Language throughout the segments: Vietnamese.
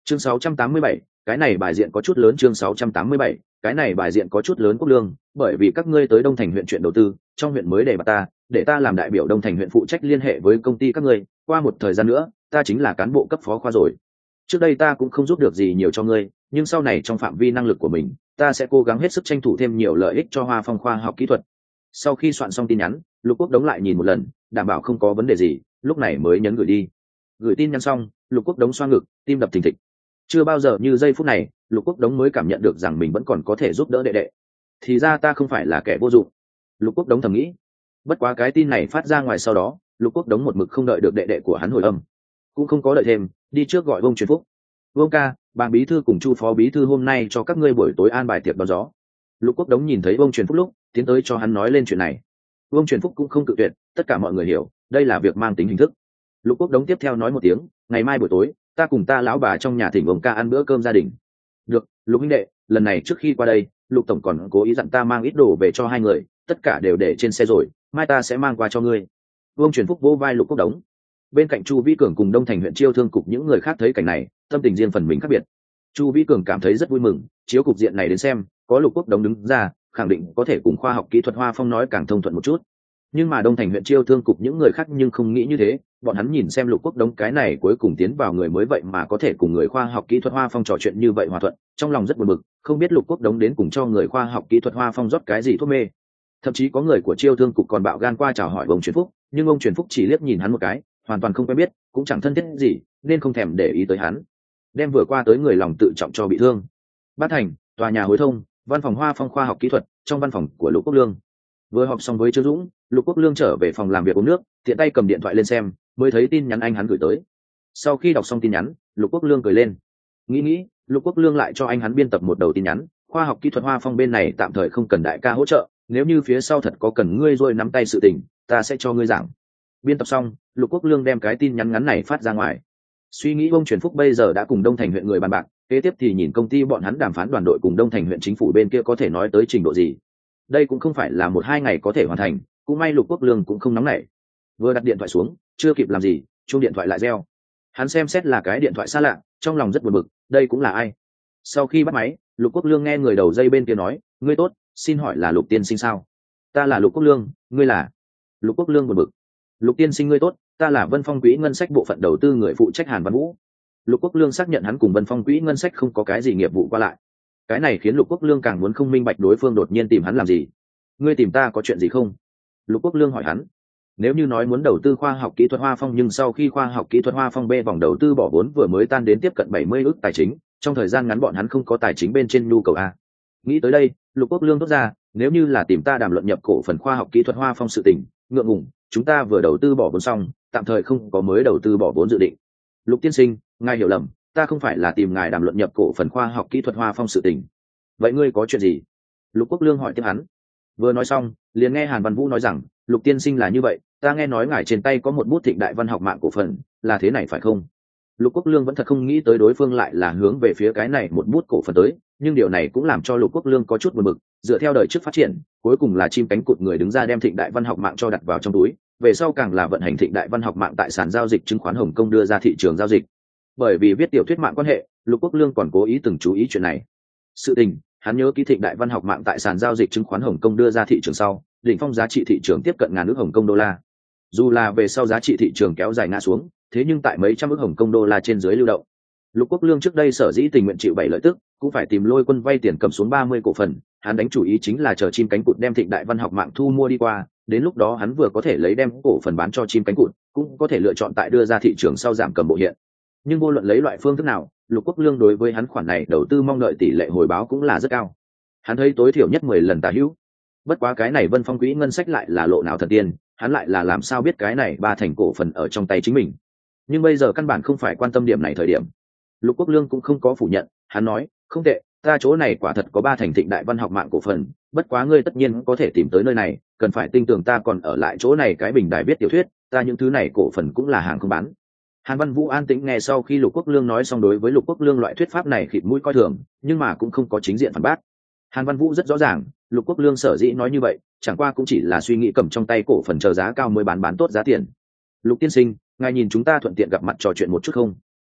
Chương 687, cái này bài diện có chút lớn. Chương 687, cái này bài diện có chút lớn. Quốc Lương, bởi vì các ngươi tới Đông Thành huyện chuyện đầu tư, trong huyện mới đề bạt ta, để ta làm đại biểu Đông Thành huyện phụ trách liên hệ với công ty các ngươi, qua một thời gian nữa, ta chính là cán bộ cấp phó khoa rồi. Trước đây ta cũng không giúp được gì nhiều cho ngươi, nhưng sau này trong phạm vi năng lực của mình, ta sẽ cố gắng hết sức tranh thủ thêm nhiều lợi ích cho Hoa Phong khoa học kỹ thuật. Sau khi soạn xong tin nhắn, Lục Quốc Đống lại nhìn một lần, đảm bảo không có vấn đề gì, lúc này mới nhấn gửi đi. Gửi tin nhắn xong, Lục Quốc Đống xoa ngực, tim đập thình thịch. Chưa bao giờ như giây phút này, Lục Quốc Đống mới cảm nhận được rằng mình vẫn còn có thể giúp đỡ đệ đệ. Thì ra ta không phải là kẻ vô dụng, Lục Quốc Đống thầm nghĩ. Bất quá cái tin này phát ra ngoài sau đó, Lục Quốc Đống một mực không đợi được đệ đệ của hắn hồi âm, cũng không có đợi thêm, đi trước gọi Vương Truyền Phúc. Vương ca, Bàng bí thư cùng Chu phó bí thư hôm nay cho các ngươi buổi tối an bài tiệc đón gió. Lục Quốc Đống nhìn thấy Vương Truyền Phúc lúc, tiến tới cho hắn nói lên chuyện này. Vương Truyền Phúc cũng không cự tuyệt, tất cả mọi người hiểu, đây là việc mang tính hình thức. Lục Quốc Đống tiếp theo nói một tiếng, ngày mai buổi tối, ta cùng ta lão bà trong nhà thỉnh ông ca ăn bữa cơm gia đình. Được, Lục huynh đệ, lần này trước khi qua đây, Lục tổng còn cố ý dặn ta mang ít đồ về cho hai người, tất cả đều để trên xe rồi, mai ta sẽ mang qua cho ngươi. Vương Truyền Phúc vỗ vai Lục Quốc Đống. Bên cạnh Chu Vĩ Cường cùng Đông Thành huyện chiêu thương cục những người khác thấy cảnh này, tâm tình riêng phần mình khác biệt. Chu Vĩ Cường cảm thấy rất vui mừng, chiếu cục diện này đến xem, có Lục Quốc Đống đứng ra, khẳng định có thể cùng khoa học kỹ thuật Hoa Phong nói càng thông thuận một chút. Nhưng mà Đông Thành huyện chiêu thương cục những người khác nhưng không nghĩ như thế, bọn hắn nhìn xem Lục Quốc Đống cái này cuối cùng tiến vào người mới vậy mà có thể cùng người khoa học kỹ thuật Hoa Phong trò chuyện như vậy hòa thuận, trong lòng rất buồn bực, không biết Lục Quốc Đống đến cùng cho người khoa học kỹ thuật Hoa Phong rót cái gì thuốc mê. Thậm chí có người của chiêu thương cục còn bạo gan qua chào hỏi ông Truyền Phúc, nhưng ông Truyền Phúc chỉ liếc nhìn hắn một cái, hoàn toàn không quen biết, cũng chẳng thân thiết gì, nên không thèm để ý tới hắn. Đem vừa qua tới người lòng tự trọng cho bị thương. Bát Thành, tòa nhà hối thông, văn phòng Hoa Phong khoa học kỹ thuật, trong văn phòng của Lục Quốc Lương. Vừa họp xong với Trương Dũng, Lục Quốc Lương trở về phòng làm việc uống nước, tiện tay cầm điện thoại lên xem, mới thấy tin nhắn anh hắn gửi tới. Sau khi đọc xong tin nhắn, Lục Quốc Lương cười lên. Nghĩ, Lục Quốc Lương lại cho anh hắn biên tập một đầu tin nhắn, khoa học kỹ thuật Hoa Phong bên này tạm thời không cần đại ca hỗ trợ, nếu như phía sau thật có cần ngươi rồi nắm tay sự tình, ta sẽ cho ngươi giảng. Biên tập xong, Lục Quốc Lương đem cái tin nhắn ngắn này phát ra ngoài. Suy nghĩ Vương Truyền Phúc bây giờ đã cùng Đông Thành huyện người bàn bạc, kế tiếp thì nhìn công ty bọn hắn đàm phán đoàn đội cùng Đông Thành huyện chính phủ bên kia có thể nói tới trình độ gì. Đây cũng không phải là 1-2 ngày có thể hoàn thành, cũng may Lục Quốc Lương cũng không nóng nảy. Vừa đặt điện thoại xuống, chưa kịp làm gì, chuông điện thoại lại reo. Hắn xem xét là cái điện thoại xa lạ, trong lòng rất buồn bực, đây cũng là ai? Sau khi bắt máy, Lục Quốc Lương nghe người đầu dây bên kia nói, ngươi tốt, xin hỏi là Lục tiên sinh sao? Ta là Lục Quốc Lương, ngươi là? Lục Quốc Lương buồn bực. Lục tiên sinh ngươi tốt, ta là Vân Phong quỹ ngân sách bộ phận đầu tư người phụ trách Hàn Văn Vũ. Lục Quốc Lương xác nhận hắn cùng Vân Phong quỹ ngân sách không có cái gì nghiệp vụ qua lại. Cái này khiến Lục Quốc Lương càng muốn không minh bạch đối phương đột nhiên tìm hắn làm gì. Ngươi tìm ta có chuyện gì không? Lục Quốc Lương hỏi hắn. Nếu như nói muốn đầu tư khoa học kỹ thuật Hoa Phong, nhưng sau khi khoa học kỹ thuật Hoa Phong B vòng đầu tư bỏ vốn vừa mới tan đến tiếp cận 70 ức tài chính, trong thời gian ngắn bọn hắn không có tài chính bên trên nhu cầu a. Nghĩ tới đây, Lục Quốc Lương thốt ra, nếu như là tìm ta đàm luận nhập cổ phần khoa học kỹ thuật Hoa Phong sự tình, ngượng ngùng, chúng ta vừa đầu tư bỏ vốn xong, tạm thời không có mới đầu tư bỏ vốn dự định. Lục tiên sinh, ngài hiểu lầm, ta không phải là tìm ngài đàm luận nhập cổ phần khoa học kỹ thuật Hoa Phong sự tình. Vậy ngươi có chuyện gì? Lục Quốc Lương hỏi tiếp hắn. Vừa nói xong, liền nghe Hàn Văn Vũ nói rằng, Lục tiên sinh là như vậy, ta nghe nói ngài trên tay có một bút Thịnh Đại Văn học mạng cổ phần, là thế này phải không? Lục Quốc Lương vẫn thật không nghĩ tới đối phương lại là hướng về phía cái này một bút cổ phần tới, nhưng điều này cũng làm cho Lục Quốc Lương có chút buồn bực, dựa theo đời trước phát triển, cuối cùng là chim cánh cụt người đứng ra đem Thịnh Đại Văn học mạng cho đặt vào trong túi, về sau càng là vận hành Thịnh Đại Văn học mạng tại sàn giao dịch chứng khoán Hồng Kông đưa ra thị trường giao dịch. Bởi vì viết tiểu thuyết mạng quan hệ, Lục Quốc Lương còn cố ý từng chú ý chuyện này. Sự tình, hắn nhớ ký Thịnh Đại Văn học mạng tại sàn giao dịch chứng khoán Hồng Kông đưa ra thị trường sau, đỉnh phong giá trị thị trường tiếp cận ngàn ức Hồng Kông đô la. Dù là về sau giá trị thị trường kéo dài ngã xuống, thế nhưng tại mấy trăm ức Hồng Kông đô la trên dưới lưu động. Lục Quốc Lương trước đây sở dĩ tình nguyện chịu 7 lợi tức, cũng phải tìm Lôi Quân vay tiền cầm xuống 30 cổ phần, hắn đánh chủ ý chính là chờ chim cánh cụt đem Thịnh Đại Văn học mạng thu mua đi qua, đến lúc đó hắn vừa có thể lấy đem cổ phần bán cho chim cánh cụt, cũng có thể lựa chọn tại đưa ra thị trường sau giảm cầm bộ hiện. Nhưng vô luận lấy loại phương thức nào, Lục Quốc Lương đối với hắn khoản này đầu tư mong đợi tỷ lệ hồi báo cũng là rất cao. Hắn thấy tối thiểu nhất 10 lần tả hữu. Bất quá cái này Vân Phong quỹ ngân sách lại là lộ nào thần tiên, hắn lại là làm sao biết cái này 3 thành cổ phần ở trong tay chính mình. Nhưng bây giờ căn bản không phải quan tâm điểm này thời điểm. Lục Quốc Lương cũng không có phủ nhận, hắn nói, không tệ, ta chỗ này quả thật có 3 thành Thịnh Đại Văn học mạng cổ phần, bất quá ngươi tất nhiên có thể tìm tới nơi này, cần phải tin tưởng ta còn ở lại chỗ này cái bình đài viết tiểu thuyết, ta những thứ này cổ phần cũng là hàng không bán. Hàn Văn Vũ an tĩnh nghe sau khi Lục Quốc Lương nói xong, đối với Lục Quốc Lương loại thuyết pháp này khịt mũi coi thường, nhưng mà cũng không có chính diện phản bác. Hàn Văn Vũ rất rõ ràng, Lục Quốc Lương sở dĩ nói như vậy, chẳng qua cũng chỉ là suy nghĩ cầm trong tay cổ phần chờ giá cao mới bán tốt giá tiền. Lục tiên sinh, ngài nhìn chúng ta thuận tiện gặp mặt trò chuyện một chút không?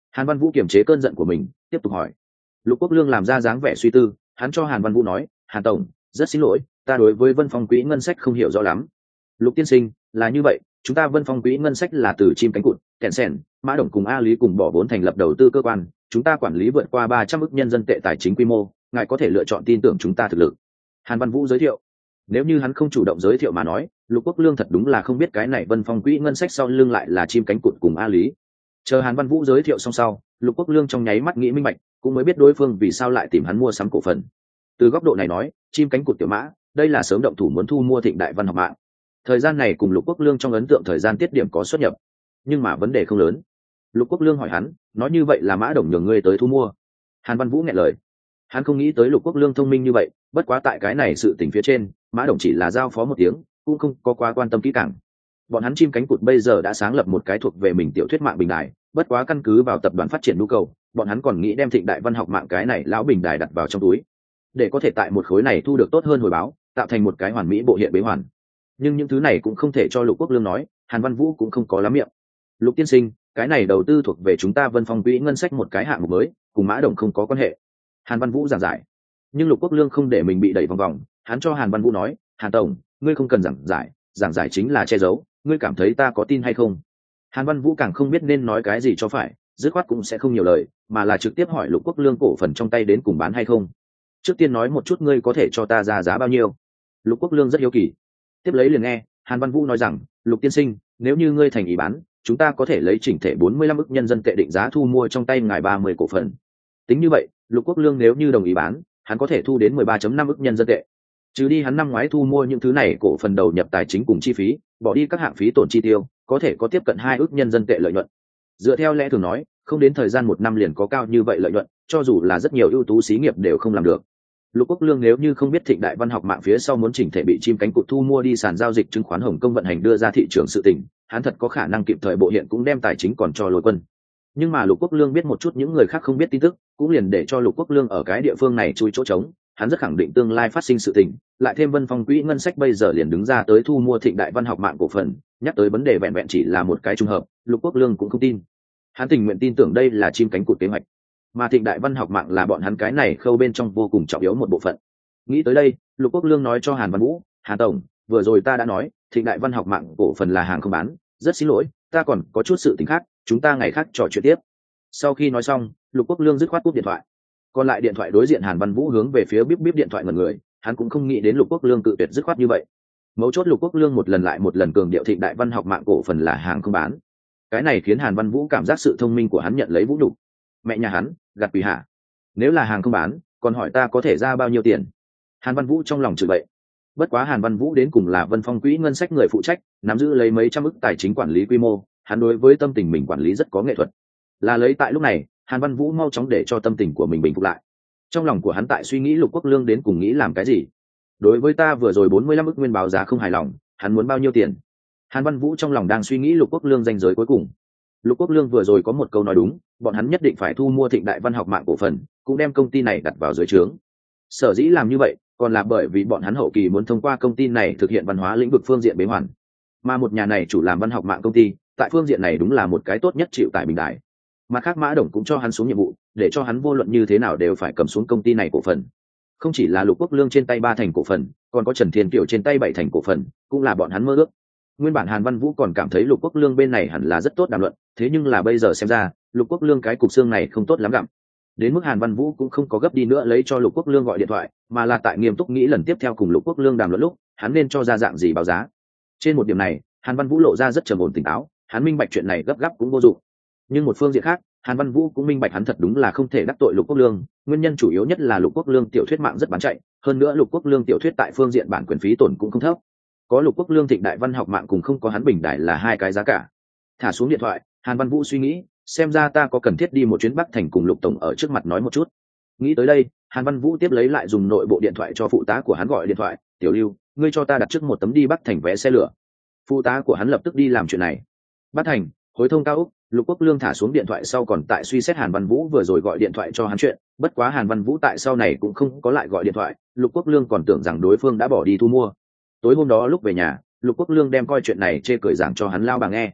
Hàn Văn Vũ kiềm chế cơn giận của mình, tiếp tục hỏi. Lục Quốc Lương làm ra dáng vẻ suy tư, hắn cho Hàn Văn Vũ nói, Hàn tổng, rất xin lỗi, ta đối với Vân Phong quỹ ngân sách không hiểu rõ lắm. Lục tiên sinh, là như vậy, chúng ta Vân Phong quỹ ngân sách là từ chim cánh cụt, kẹn sẻn, Mã Đồng cùng A Lý cùng bỏ vốn thành lập đầu tư cơ quan, chúng ta quản lý vượt qua 300 ức nhân dân tệ tài chính quy mô, ngài có thể lựa chọn tin tưởng chúng ta thực lực. Hàn Văn Vũ giới thiệu. Nếu như hắn không chủ động giới thiệu mà nói, Lục Quốc Lương thật đúng là không biết cái này Vân Phong quỹ ngân sách sau lưng lại là chim cánh cụt cùng A Lý. Chờ Hàn Văn Vũ giới thiệu xong sau, Lục Quốc Lương trong nháy mắt nghĩ minh bạch, cũng mới biết đối phương vì sao lại tìm hắn mua sắm cổ phần. Từ góc độ này nói, chim cánh cụt tiểu mã, đây là sớm động thủ muốn thu mua Thịnh Đại Văn học mạng. Thời gian này cùng Lục Quốc Lương trong ấn tượng thời gian tiết điểm có xuất nhập, nhưng mà vấn đề không lớn. Lục Quốc Lương hỏi hắn, nói như vậy là Mã Đồng nhường ngươi tới thu mua. Hàn Văn Vũ nghẹn lời, hắn không nghĩ tới Lục Quốc Lương thông minh như vậy, bất quá tại cái này sự tình phía trên, Mã Đồng chỉ là giao phó một tiếng, cũng không có quá quan tâm kỹ càng. Bọn hắn chim cánh cụt bây giờ đã sáng lập một cái thuộc về mình tiểu thuyết mạng bình đài, bất quá căn cứ vào tập đoàn phát triển nhu cầu, bọn hắn còn nghĩ đem Thịnh Đại Văn học mạng cái này lão bình đài đặt vào trong túi, để có thể tại một khối này thu được tốt hơn hồi báo, tạo thành một cái hoàn mỹ bộ hiện bế hoàn. Nhưng những thứ này cũng không thể cho Lục Quốc Lương nói, Hàn Văn Vũ cũng không có lắm miệng. Lục tiên sinh, cái này đầu tư thuộc về chúng ta Vân Phong quỹ ngân sách một cái hạng mục mới, cùng Mã Đồng không có quan hệ. Hàn Văn Vũ giảng giải. Nhưng Lục Quốc Lương không để mình bị đẩy vòng vòng, hắn cho Hàn Văn Vũ nói, Hàn tổng, ngươi không cần giảng giải chính là che giấu, ngươi cảm thấy ta có tin hay không? Hàn Văn Vũ càng không biết nên nói cái gì cho phải, dứt khoát cũng sẽ không nhiều lời, mà là trực tiếp hỏi Lục Quốc Lương cổ phần trong tay đến cùng bán hay không. Trước tiên nói một chút ngươi có thể cho ta ra giá bao nhiêu? Lục Quốc Lương rất hiếu kỳ. Tiếp lấy liền nghe Hàn Văn Vũ nói rằng, Lục tiên sinh, nếu như ngươi thành ý bán, chúng ta có thể lấy chỉnh thể 45 ức nhân dân tệ định giá thu mua trong tay ngài 30 cổ phần. Tính như vậy, Lục Quốc Lương nếu như đồng ý bán, hắn có thể thu đến 13.5 ức nhân dân tệ. Trừ đi hắn năm ngoái thu mua những thứ này cổ phần đầu nhập tài chính cùng chi phí, bỏ đi các hạng phí tổn chi tiêu, có thể có tiếp cận 2 ức nhân dân tệ lợi nhuận. Dựa theo lẽ thường nói, không đến thời gian 1 năm liền có cao như vậy lợi nhuận, cho dù là rất nhiều ưu tú xí nghiệp đều không làm được. Lục Quốc Lương nếu như không biết Thịnh Đại Văn học mạng phía sau muốn chỉnh thể bị chim cánh cụt thu mua đi sàn giao dịch chứng khoán Hồng Kông vận hành đưa ra thị trường sự tình, hắn thật có khả năng kịp thời bộ hiện cũng đem tài chính còn cho Lôi Quân. Nhưng mà Lục Quốc Lương biết một chút những người khác không biết tin tức, cũng liền để cho Lục Quốc Lương ở cái địa phương này chui chỗ trống, hắn rất khẳng định tương lai phát sinh sự tình, lại thêm Vân Phong quỹ ngân sách bây giờ liền đứng ra tới thu mua Thịnh Đại Văn học mạng cổ phần, nhắc tới vấn đề vẹn vẹn chỉ là một cái trùng hợp, Lục Quốc Lương cũng không tin. Hắn tình nguyện tin tưởng đây là chim cánh cụt kế hoạch, mà Thịnh Đại Văn học mạng là bọn hắn cái này khâu bên trong vô cùng trọng yếu một bộ phận. Nghĩ tới đây, Lục Quốc Lương nói cho Hàn Văn Vũ, Hàn tổng, vừa rồi ta đã nói, Thịnh Đại Văn học mạng cổ phần là hàng không bán, rất xin lỗi, ta còn có chút sự tình khác, chúng ta ngày khác trò chuyện tiếp. Sau khi nói xong, Lục Quốc Lương dứt khoát cúp điện thoại. Còn lại điện thoại đối diện Hàn Văn Vũ hướng về phía bíp bíp điện thoại ngẩn người, hắn cũng không nghĩ đến Lục Quốc Lương cự tuyệt dứt khoát như vậy. Mấu chốt Lục Quốc Lương một lần lại một lần cường điệu Thịnh Đại Văn học mạng cổ phần là hàng không bán. Cái này khiến Hàn Văn Vũ cảm giác sự thông minh của hắn nhận lấy vũ nhục. Mẹ nhà hắn, gạt quỷ hả? Nếu là hàng không bán, còn hỏi ta có thể ra bao nhiêu tiền? Hàn Văn Vũ trong lòng chửi bậy. Bất quá Hàn Văn Vũ đến cùng là Vân Phong quỹ ngân sách người phụ trách, nắm giữ lấy mấy trăm ức tài chính quản lý quy mô, hắn đối với tâm tình mình quản lý rất có nghệ thuật. Là lấy tại lúc này, Hàn Văn Vũ mau chóng để cho tâm tình của mình bình phục lại. Trong lòng của hắn tại suy nghĩ Lục Quốc Lương đến cùng nghĩ làm cái gì. Đối với ta vừa rồi 45 ức nguyên báo giá không hài lòng, hắn muốn bao nhiêu tiền? Hàn Văn Vũ trong lòng đang suy nghĩ Lục Quốc Lương danh giới cuối cùng. Lục Quốc Lương vừa rồi có một câu nói đúng, bọn hắn nhất định phải thu mua Thịnh Đại Văn học mạng cổ phần, cũng đem công ty này đặt vào dưới trướng. Sở dĩ làm như vậy, còn là bởi vì bọn hắn hậu kỳ muốn thông qua công ty này thực hiện văn hóa lĩnh vực phương diện bế hoàn. Mà một nhà này chủ làm văn học mạng công ty, tại phương diện này đúng là một cái tốt nhất chịu tại bình đại. Mà khác Mã Đồng cũng cho hắn xuống nhiệm vụ, để cho hắn vô luận như thế nào đều phải cầm xuống công ty này cổ phần. Không chỉ là Lục Quốc Lương trên tay 3 thành cổ phần, còn có Trần Thiên Kiều trên tay 7 thành cổ phần, cũng là bọn hắn mơ ước. Nguyên bản Hàn Văn Vũ còn cảm thấy Lục Quốc Lương bên này hẳn là rất tốt đàm luận, thế nhưng là bây giờ xem ra, Lục Quốc Lương cái cục xương này không tốt lắm gặm. Đến mức Hàn Văn Vũ cũng không có gấp đi nữa lấy cho Lục Quốc Lương gọi điện thoại, mà là tại nghiêm túc nghĩ lần tiếp theo cùng Lục Quốc Lương đàm luận lúc, hắn nên cho ra dạng gì báo giá. Trên một điểm này, Hàn Văn Vũ lộ ra rất trầm ổn tỉnh táo, hắn minh bạch chuyện này gấp gáp cũng vô dụng. Nhưng một phương diện khác, Hàn Văn Vũ cũng minh bạch hắn thật đúng là không thể đắc tội Lục Quốc Lương, nguyên nhân chủ yếu nhất là Lục Quốc Lương tiểu thuyết mạng rất bán chạy, hơn nữa Lục Quốc Lương tiểu thuyết tại phương diện bản quyền phí tổn cũng không thấp. Có Lục Quốc Lương Thịnh Đại Văn học mạng cùng không có hắn bình đại là hai cái giá cả. Thả xuống điện thoại, Hàn Văn Vũ suy nghĩ, xem ra ta có cần thiết đi một chuyến Bắc Thành cùng Lục tổng ở trước mặt nói một chút. Nghĩ tới đây, Hàn Văn Vũ tiếp lấy lại dùng nội bộ điện thoại cho phụ tá của hắn gọi điện thoại, "Tiểu Lưu, ngươi cho ta đặt trước một tấm đi Bắc Thành vé xe lửa." Phụ tá của hắn lập tức đi làm chuyện này. Bắc Thành, hối thông cao ốc. Lục Quốc Lương thả xuống điện thoại sau còn tại suy xét Hàn Văn Vũ vừa rồi gọi điện thoại cho hắn chuyện, bất quá Hàn Văn Vũ tại sau này cũng không có lại gọi điện thoại, Lục Quốc Lương còn tưởng rằng đối phương đã bỏ đi thu mua. Tối hôm đó lúc về nhà, Lục Quốc Lương đem coi chuyện này chê cười giảng cho hắn lao bà nghe.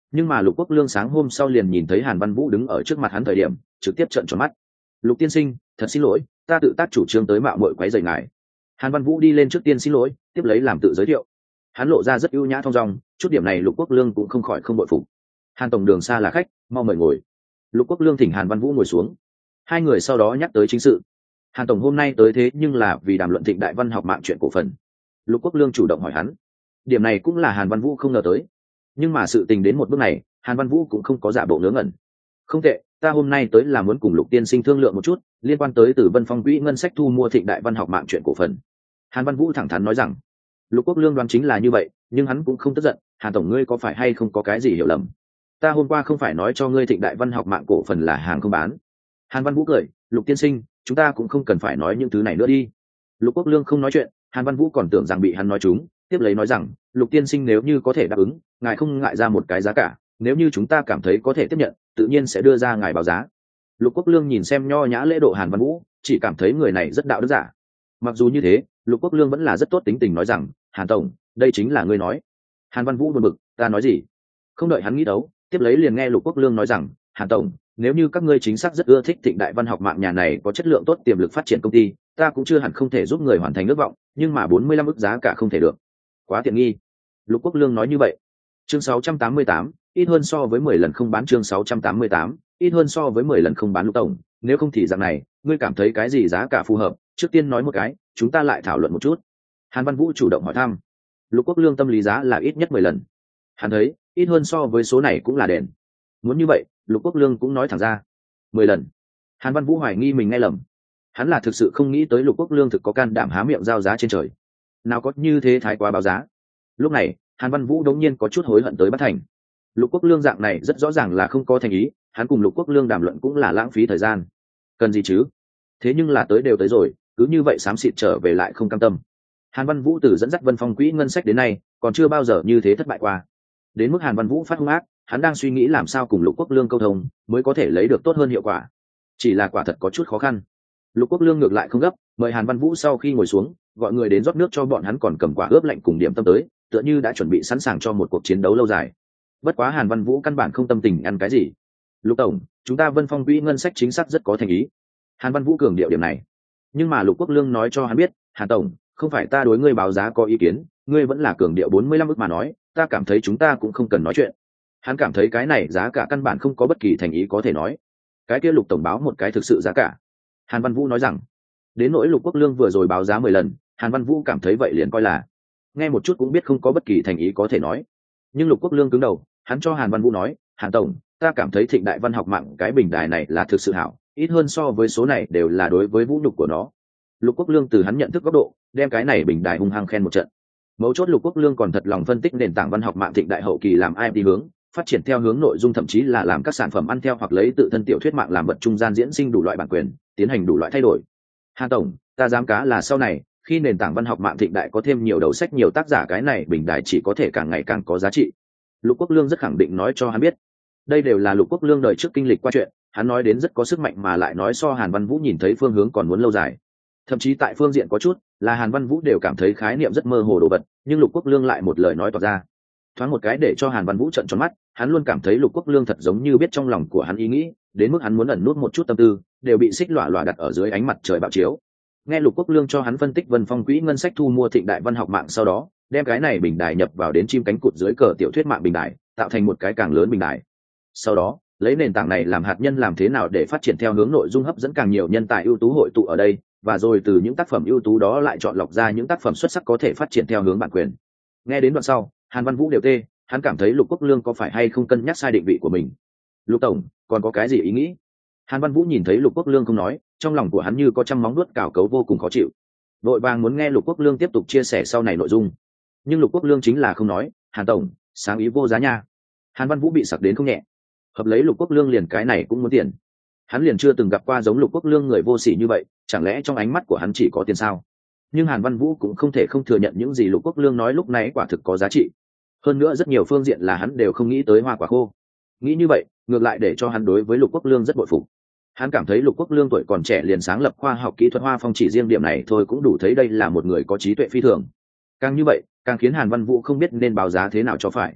Nhưng mà Lục Quốc Lương sáng hôm sau liền nhìn thấy Hàn Văn Vũ đứng ở trước mặt hắn thời điểm trực tiếp trợn tròn mắt. Lục tiên sinh, thật xin lỗi, ta tự tác chủ trương tới mạo muội quấy rầy ngài. Hàn Văn Vũ đi lên trước tiên xin lỗi, tiếp lấy làm tự giới thiệu. Hắn lộ ra rất ưu nhã thong dong, chút điểm này Lục Quốc Lương cũng không khỏi không bội phục. Hàn tổng đường xa là khách, mau mời ngồi. Lục Quốc Lương thỉnh Hàn Văn Vũ ngồi xuống. Hai người sau đó nhắc tới chính sự. Hàn tổng hôm nay tới thế nhưng là vì đàm luận Thịnh Đại Văn học mạng chuyện cổ phần. Lục Quốc Lương chủ động hỏi hắn. Điểm này cũng là Hàn Văn Vũ không ngờ tới. Nhưng mà sự tình đến một bước này, Hàn Văn Vũ cũng không có giả bộ ngớ ngẩn. Không tệ, ta hôm nay tới là muốn cùng Lục tiên sinh thương lượng một chút liên quan tới từ Vân Phong quỹ ngân sách thu mua Thịnh Đại Văn học mạng chuyện cổ phần. Hàn Văn Vũ thẳng thắn nói rằng. Lục Quốc Lương đoán chính là như vậy, nhưng hắn cũng không tức giận. Hàn tổng ngươi có phải hay không có cái gì hiểu lầm? Ta hôm qua không phải nói cho ngươi Thịnh Đại Văn học mạng cổ phần là hàng không bán. Hàn Văn Vũ cười, Lục tiên sinh, chúng ta cũng không cần phải nói những thứ này nữa đi. Lục Quốc Lương không nói chuyện, Hàn Văn Vũ còn tưởng rằng bị hắn nói trúng, tiếp lấy nói rằng, Lục tiên sinh nếu như có thể đáp ứng, ngài không ngại ra một cái giá cả, nếu như chúng ta cảm thấy có thể tiếp nhận, tự nhiên sẽ đưa ra ngài báo giá. Lục Quốc Lương nhìn xem nho nhã lễ độ Hàn Văn Vũ, chỉ cảm thấy người này rất đạo đức giả. Mặc dù như thế, Lục Quốc Lương vẫn là rất tốt tính tình nói rằng, Hàn tổng, đây chính là ngươi nói. Hàn Văn Vũ buồn bực, ta nói gì? Không đợi hắn nghĩ đấu, tiếp lấy liền nghe Lục Quốc Lương nói rằng, Hàn tổng, nếu như các ngươi chính xác rất ưa thích Thịnh Đại Văn học mạng nhà này có chất lượng tốt tiềm lực phát triển công ty, ta cũng chưa hẳn không thể giúp người hoàn thành ước vọng, nhưng mà 45 ức giá cả không thể được, quá tiện nghi. Lục Quốc Lương nói như vậy. Chương 688, ít hơn so với 10 lần không bán. Chương 688, ít hơn so với 10 lần không bán. Lục tổng, nếu không thì dạng này, ngươi cảm thấy cái gì giá cả phù hợp, trước tiên nói một cái, chúng ta lại thảo luận một chút. Hàn Văn Vũ chủ động hỏi thăm. Lục Quốc Lương tâm lý giá là ít nhất 10 lần. Hắn thấy, ít hơn so với số này cũng là đền. Muốn như vậy, Lục Quốc Lương cũng nói thẳng ra. 10 lần. Hàn Văn Vũ hoài nghi mình nghe lầm. Hắn là thực sự không nghĩ tới Lục Quốc Lương thực có can đảm há miệng giao giá trên trời. Nào có như thế thái quá báo giá. Lúc này, Hàn Văn Vũ đống nhiên có chút hối hận tới bất thành. Lục Quốc Lương dạng này rất rõ ràng là không có thành ý, hắn cùng Lục Quốc Lương đàm luận cũng là lãng phí thời gian. Cần gì chứ? Thế nhưng là tới đều tới rồi, cứ như vậy xám xịt trở về lại không cam tâm. Hàn Văn Vũ từ dẫn dắt Vân Phong quỹ ngân sách đến nay, còn chưa bao giờ như thế thất bại qua. Đến mức Hàn Văn Vũ phát hung ác, hắn đang suy nghĩ làm sao cùng Lục Quốc Lương câu thông, mới có thể lấy được tốt hơn hiệu quả. Chỉ là quả thật có chút khó khăn. Lục Quốc Lương ngược lại không gấp, mời Hàn Văn Vũ sau khi ngồi xuống, gọi người đến rót nước cho bọn hắn, còn cầm quả ướp lạnh cùng điểm tâm tới, tựa như đã chuẩn bị sẵn sàng cho một cuộc chiến đấu lâu dài. Bất quá Hàn Văn Vũ căn bản không tâm tình ăn cái gì. Lục tổng, chúng ta Vân Phong quỹ ngân sách chính xác rất có thành ý. Hàn Văn Vũ cường điệu điểm này. Nhưng mà Lục Quốc Lương nói cho hắn biết, Hàn tổng, không phải ta đối ngươi báo giá có ý kiến, ngươi vẫn là cường điệu 45 ức mà nói, ta cảm thấy chúng ta cũng không cần nói chuyện. Hắn cảm thấy cái này giá cả căn bản không có bất kỳ thành ý có thể nói. Cái kia Lục tổng báo một cái thực sự giá cả. Hàn Văn Vũ nói rằng, đến nỗi Lục Quốc Lương vừa rồi báo giá 10 lần, Hàn Văn Vũ cảm thấy vậy liền coi là nghe một chút cũng biết không có bất kỳ thành ý có thể nói. Nhưng Lục Quốc Lương cứng đầu, hắn cho Hàn Văn Vũ nói, Hàn tổng, ta cảm thấy Thịnh Đại Văn học mạng cái bình đài này là thực sự hảo, ít hơn so với số này đều là đối với vũ nhục của nó. Lục Quốc Lương từ hắn nhận thức góc độ, đem cái này bình đài hung hăng khen một trận. Mấu chốt Lục Quốc Lương còn thật lòng phân tích nền tảng văn học mạng Thịnh Đại hậu kỳ làm ai đi hướng, phát triển theo hướng nội dung, thậm chí là làm các sản phẩm ăn theo hoặc lấy tự thân tiểu thuyết mạng làm vật trung gian diễn sinh đủ loại bản quyền, tiến hành đủ loại thay đổi. Hàn tổng, ta dám cá là sau này, khi nền tảng văn học mạng Thịnh Đại có thêm nhiều đầu sách, nhiều tác giả, cái này bình đài chỉ có thể càng ngày càng có giá trị. Lục Quốc Lương rất khẳng định nói cho hắn biết. Đây đều là Lục Quốc Lương đời trước kinh lịch qua chuyện, hắn nói đến rất có sức mạnh, mà lại nói so Hàn Văn Vũ nhìn thấy phương hướng còn muốn lâu dài. Thậm chí tại phương diện có chút là Hàn Văn Vũ đều cảm thấy khái niệm rất mơ hồ đồ vật, nhưng Lục Quốc Lương lại một lời nói tỏ ra, thoáng một cái để cho Hàn Văn Vũ trợn tròn mắt. Hắn luôn cảm thấy Lục Quốc Lương thật giống như biết trong lòng của hắn ý nghĩ, đến mức hắn muốn ẩn nút một chút tâm tư đều bị xích lọa lọa đặt ở dưới ánh mặt trời bạo chiếu. Nghe Lục Quốc Lương cho hắn phân tích Vân Phong quỹ ngân sách thu mua Thịnh Đại Văn học mạng, sau đó đem cái này bình đài nhập vào đến chim cánh cụt dưới cờ tiểu thuyết mạng bình đài, tạo thành một cái càng lớn bình đài. Sau đó lấy nền tảng này làm hạt nhân, làm thế nào để phát triển theo hướng nội dung, hấp dẫn càng nhiều nhân tài ưu tú hội tụ ở đây, và rồi từ những tác phẩm ưu tú đó lại chọn lọc ra những tác phẩm xuất sắc có thể phát triển theo hướng bản quyền. Nghe đến đoạn sau, Hàn Văn Vũ đều tê, hắn cảm thấy Lục Quốc Lương có phải hay không cân nhắc sai định vị của mình. Lục tổng, còn có cái gì ý nghĩ? Hàn Văn Vũ nhìn thấy Lục Quốc Lương không nói, trong lòng của hắn như có trăm móng vuốt cào cấu, vô cùng khó chịu. Vội vàng muốn nghe Lục Quốc Lương tiếp tục chia sẻ sau này nội dung, nhưng Lục Quốc Lương chính là không nói. Hàn tổng, sáng ý vô giá nha. Hàn Văn Vũ bị sặc đến không nhẹ. Hợp lấy Lục Quốc Lương liền cái này cũng muốn tiền. Hắn liền chưa từng gặp qua giống Lục Quốc Lương người vô sỉ như vậy, chẳng lẽ trong ánh mắt của hắn chỉ có tiền sao? Nhưng Hàn Văn Vũ cũng không thể không thừa nhận những gì Lục Quốc Lương nói lúc này quả thực có giá trị. Hơn nữa rất nhiều phương diện là hắn đều không nghĩ tới hoa quả khô. Nghĩ như vậy, ngược lại để cho hắn đối với Lục Quốc Lương rất bội phục. Hắn cảm thấy Lục Quốc Lương tuổi còn trẻ liền sáng lập khoa học kỹ thuật Hoa Phong, chỉ riêng điểm này thôi cũng đủ thấy đây là một người có trí tuệ phi thường. Càng như vậy, càng khiến Hàn Văn Vũ không biết nên báo giá thế nào cho phải.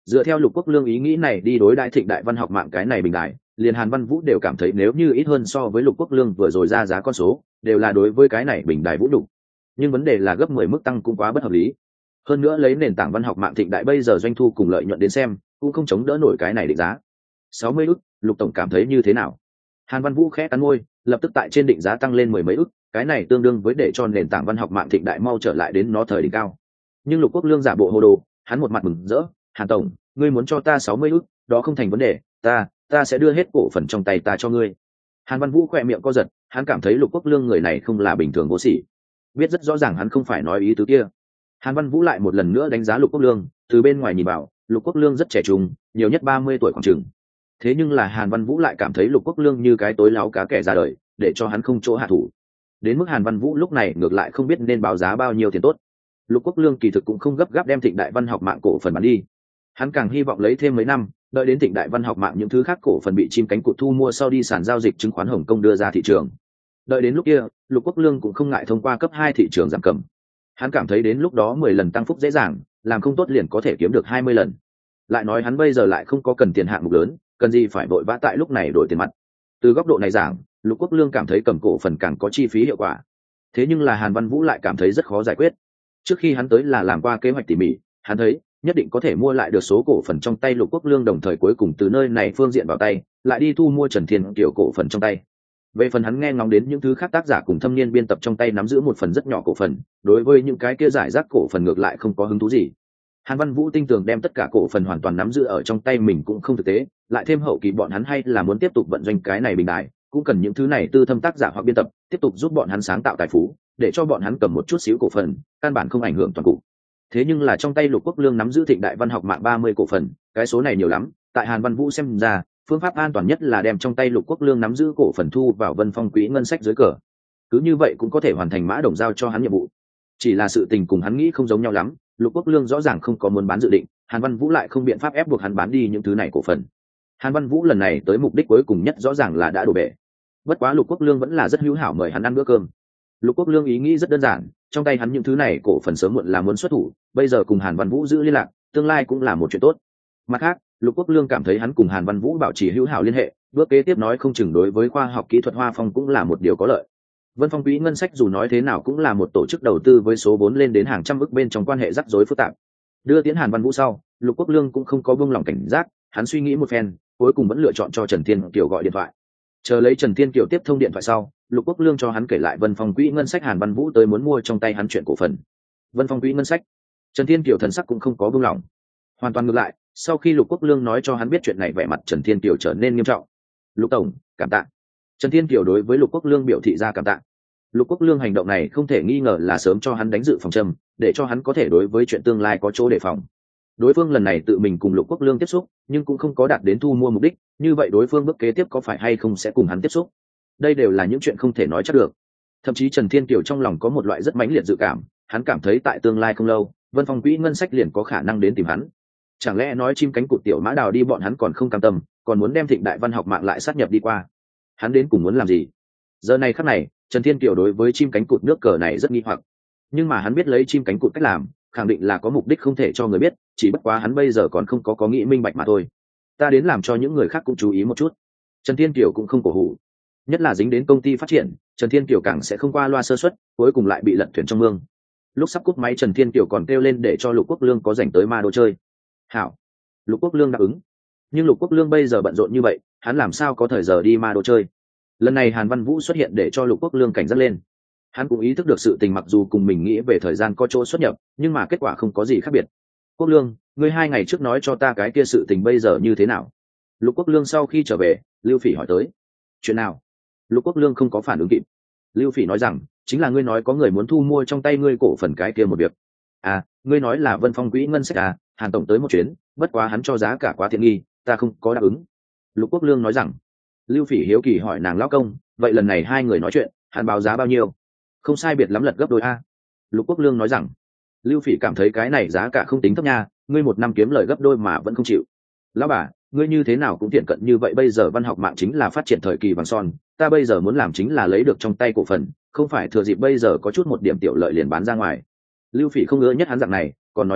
Dựa theo Lục Quốc Lương ý nghĩ này đi đối đãi Thịnh Đại Văn học mạng cái này bình đại, liền Hàn Văn Vũ đều cảm thấy nếu như ít hơn so với Lục Quốc Lương vừa rồi ra giá con số, đều là đối với cái này bình đại vũ đủ. Nhưng vấn đề là gấp 10 mức tăng cũng quá bất hợp lý. Hơn nữa lấy nền tảng văn học mạng Thịnh Đại bây giờ doanh thu cùng lợi nhuận đến xem, cũng không chống đỡ nổi cái này định giá. 60 ức, Lục tổng cảm thấy như thế nào? Hàn Văn Vũ khẽ cắn môi, lập tức tại trên định giá tăng lên 10 mấy ức, cái này tương đương với để cho nền tảng văn học mạng Thịnh Đại mau trở lại đến nó thời đỉnh cao. Nhưng Lục Quốc Lương giả bộ hồ đồ, hắn một mặt mừng rỡ, "Hàn tổng, ngươi muốn cho ta 60 ức, đó không thành vấn đề, ta sẽ đưa hết cổ phần trong tay ta cho ngươi." Hàn Văn Vũ khẽ miệng co giật, hắn cảm thấy Lục Quốc Lương người này không là bình thường vô sỉ, biết rất rõ ràng hắn không phải nói ý tứ kia. Hàn Văn Vũ lại một lần nữa đánh giá Lục Quốc Lương, từ bên ngoài nhìn vào, Lục Quốc Lương rất trẻ trung, nhiều nhất 30 tuổi khoảng chừng. Thế nhưng là Hàn Văn Vũ lại cảm thấy Lục Quốc Lương như cái tối láo cá kẻ ra đời, để cho hắn không chỗ hạ thủ. Đến mức Hàn Văn Vũ lúc này ngược lại không biết nên báo giá bao nhiêu tiền tốt. Lục Quốc Lương kỳ thực cũng không gấp gáp đem Thịnh Đại Văn học mạng cổ phần bán đi. Hắn càng hy vọng lấy thêm mấy năm, đợi đến Thịnh Đại Văn học mạng những thứ khác cổ phần bị chim cánh cụt thu mua sau đi sàn giao dịch chứng khoán Hồng Kông đưa ra thị trường. Đợi đến lúc kia, Lục Quốc Lương cũng không ngại thông qua cấp 2 thị trường giảm cầm. Hắn cảm thấy đến lúc đó 10 lần tăng phúc dễ dàng, làm không tốt liền có thể kiếm được 20 lần. Lại nói hắn bây giờ lại không có cần tiền hạng mục lớn, cần gì phải vội vã tại lúc này đổi tiền mặt. Từ góc độ này giảng, Lục Quốc Lương cảm thấy cầm cổ phần càng có chi phí hiệu quả. Thế nhưng là Hàn Văn Vũ lại cảm thấy rất khó giải quyết. Trước khi hắn tới là làm qua kế hoạch tỉ mỉ, hắn thấy nhất định có thể mua lại được số cổ phần trong tay Lục Quốc Lương, đồng thời cuối cùng từ nơi này phương diện vào tay, lại đi thu mua Trần Thiên Kiều cổ phần trong tay. Về phần hắn nghe ngóng đến những thứ khác tác giả cùng thâm niên biên tập trong tay nắm giữ một phần rất nhỏ cổ phần, đối với những cái kia giải rác cổ phần ngược lại không có hứng thú gì. Hàn Văn Vũ tin tưởng đem tất cả cổ phần hoàn toàn nắm giữ ở trong tay mình cũng không thực tế, lại thêm hậu kỳ bọn hắn hay là muốn tiếp tục vận doanh cái này bình đại, cũng cần những thứ này tư thâm tác giả hoặc biên tập tiếp tục giúp bọn hắn sáng tạo tài phú, để cho bọn hắn cầm một chút xíu cổ phần, căn bản không ảnh hưởng toàn cục. Thế nhưng là trong tay Lục Quốc Lương nắm giữ Thịnh Đại Văn học mạng 30 cổ phần, cái số này nhiều lắm, tại Hàn Văn Vũ xem ra, phương pháp an toàn nhất là đem trong tay Lục Quốc Lương nắm giữ cổ phần thu vào Vân Phong quỹ ngân sách dưới cờ. Cứ như vậy cũng có thể hoàn thành Mã Đồng giao cho hắn nhiệm vụ. Chỉ là sự tình cùng hắn nghĩ không giống nhau lắm, Lục Quốc Lương rõ ràng không có muốn bán dự định, Hàn Văn Vũ lại không biện pháp ép buộc hắn bán đi những thứ này cổ phần. Hàn Văn Vũ lần này tới mục đích cuối cùng nhất rõ ràng là đã đổ bể. Bất quá Lục Quốc Lương vẫn là rất hữu hảo mời hắn ăn bữa cơm. Lục Quốc Lương ý nghĩ rất đơn giản, trong tay hắn những thứ này cổ phần sớm muộn là muốn xuất thủ, bây giờ cùng Hàn Văn Vũ giữ liên lạc, tương lai cũng là một chuyện tốt. Mặt khác, Lục Quốc Lương cảm thấy hắn cùng Hàn Văn Vũ bảo trì hữu hảo liên hệ, bước kế tiếp nói không chừng đối với khoa học kỹ thuật Hoa Phong cũng là một điều có lợi. Vân Phong quỹ ngân sách dù nói thế nào cũng là một tổ chức đầu tư với số vốn lên đến hàng trăm ức bên trong quan hệ rắc rối phức tạp. Đưa tiến Hàn Văn Vũ sau, Lục Quốc Lương cũng không có buông lỏng cảnh giác, hắn suy nghĩ một phen, cuối cùng vẫn lựa chọn cho Trần Thiên Kiều gọi điện thoại. Chờ lấy Trần Thiên Kiều tiếp thông điện thoại sau, Lục Quốc Lương cho hắn kể lại Vân Phong quỹ ngân sách Hàn Văn Vũ tới muốn mua trong tay hắn chuyện cổ phần. Vân Phong quỹ ngân sách, Trần Thiên Kiều thần sắc cũng không có buông lỏng. Hoàn toàn ngược lại, sau khi Lục Quốc Lương nói cho hắn biết chuyện này, vẻ mặt Trần Thiên Kiều trở nên nghiêm trọng. "Lục tổng, cảm tạ." Trần Thiên Kiều đối với Lục Quốc Lương biểu thị ra cảm tạ. Lục Quốc Lương hành động này không thể nghi ngờ là sớm cho hắn đánh dự phòng châm, để cho hắn có thể đối với chuyện tương lai có chỗ đề phòng. Đối phương lần này tự mình cùng Lục Quốc Lương tiếp xúc, nhưng cũng không có đạt đến thu mua mục đích, như vậy đối phương bước kế tiếp có phải hay không sẽ cùng hắn tiếp xúc. Đây đều là những chuyện không thể nói chắc được. Thậm chí Trần Thiên Kiều trong lòng có một loại rất mãnh liệt dự cảm, hắn cảm thấy tại tương lai không lâu, Vân Phong quỹ ngân sách liền có khả năng đến tìm hắn. Chẳng lẽ nói chim cánh cụt tiểu Mã Đào đi bọn hắn còn không cam tâm, còn muốn đem Thịnh Đại Văn học mạng lại sát nhập đi qua. Hắn đến cùng muốn làm gì? Giờ này khắc này, Trần Thiên Kiều đối với chim cánh cụt nước cờ này rất nghi hoặc. Nhưng mà hắn biết lấy chim cánh cụt cách làm, khẳng định là có mục đích không thể cho người biết, chỉ bất quá hắn bây giờ còn không có nghĩ minh bạch mà thôi. Ta đến làm cho những người khác cũng chú ý một chút. Trần Thiên Kiều cũng không cổ hủ. Nhất là dính đến công ty phát triển, Trần Thiên Kiều càng sẽ không qua loa sơ suất, cuối cùng lại bị lật thuyền trong mương. Lúc sắp cúp máy Trần Thiên Kiều còn kêu lên để cho Lục Quốc Lương có rảnh tới Ma Đô chơi. Hảo. Lục Quốc Lương đáp ứng. Nhưng Lục Quốc Lương bây giờ bận rộn như vậy, hắn làm sao có thời giờ đi Ma Đô chơi. Lần này Hàn Văn Vũ xuất hiện để cho Lục Quốc Lương cảnh giác lên. Hắn cũng ý thức được sự tình mặc dù cùng mình nghĩ về thời gian có chỗ xuất nhập, nhưng mà kết quả không có gì khác biệt. "Quốc Lương, ngươi 2 ngày trước nói cho ta cái kia sự tình bây giờ như thế nào?" Lục Quốc Lương sau khi trở về, Lưu Phỉ hỏi tới. "Chuyện nào?" Lục Quốc Lương không có phản ứng kịp. Lưu Phỉ nói rằng, "Chính là ngươi nói có người muốn thu mua trong tay ngươi cổ phần cái kia một việc." "À, ngươi nói là Vân Phong quỹ ngân sách à?" Hàn tổng tới một chuyến, bất quá hắn cho giá cả quá tiện nghi, ta không có đáp ứng." Lục Quốc Lương nói rằng. Lưu Phỉ hiếu kỳ hỏi nàng lão công, "Vậy lần này 2 người nói chuyện, hắn báo giá bao nhiêu?" "Không sai biệt lắm lật gấp đôi a." Lục Quốc Lương nói rằng. Lưu Phỉ cảm thấy cái này giá cả không tính thấp nha, ngươi một năm kiếm lời gấp đôi mà vẫn không chịu. "Lão bà, ngươi như thế nào cũng tiện cận như vậy, bây giờ văn học mạng chính là phát triển thời kỳ vàng son, ta bây giờ muốn làm chính là lấy được trong tay cổ phần, không phải thừa dịp bây giờ có chút một điểm tiểu lợi liền bán ra ngoài." Lưu Phỉ không ngờ nhất hắn dạng này, còn nói hắn,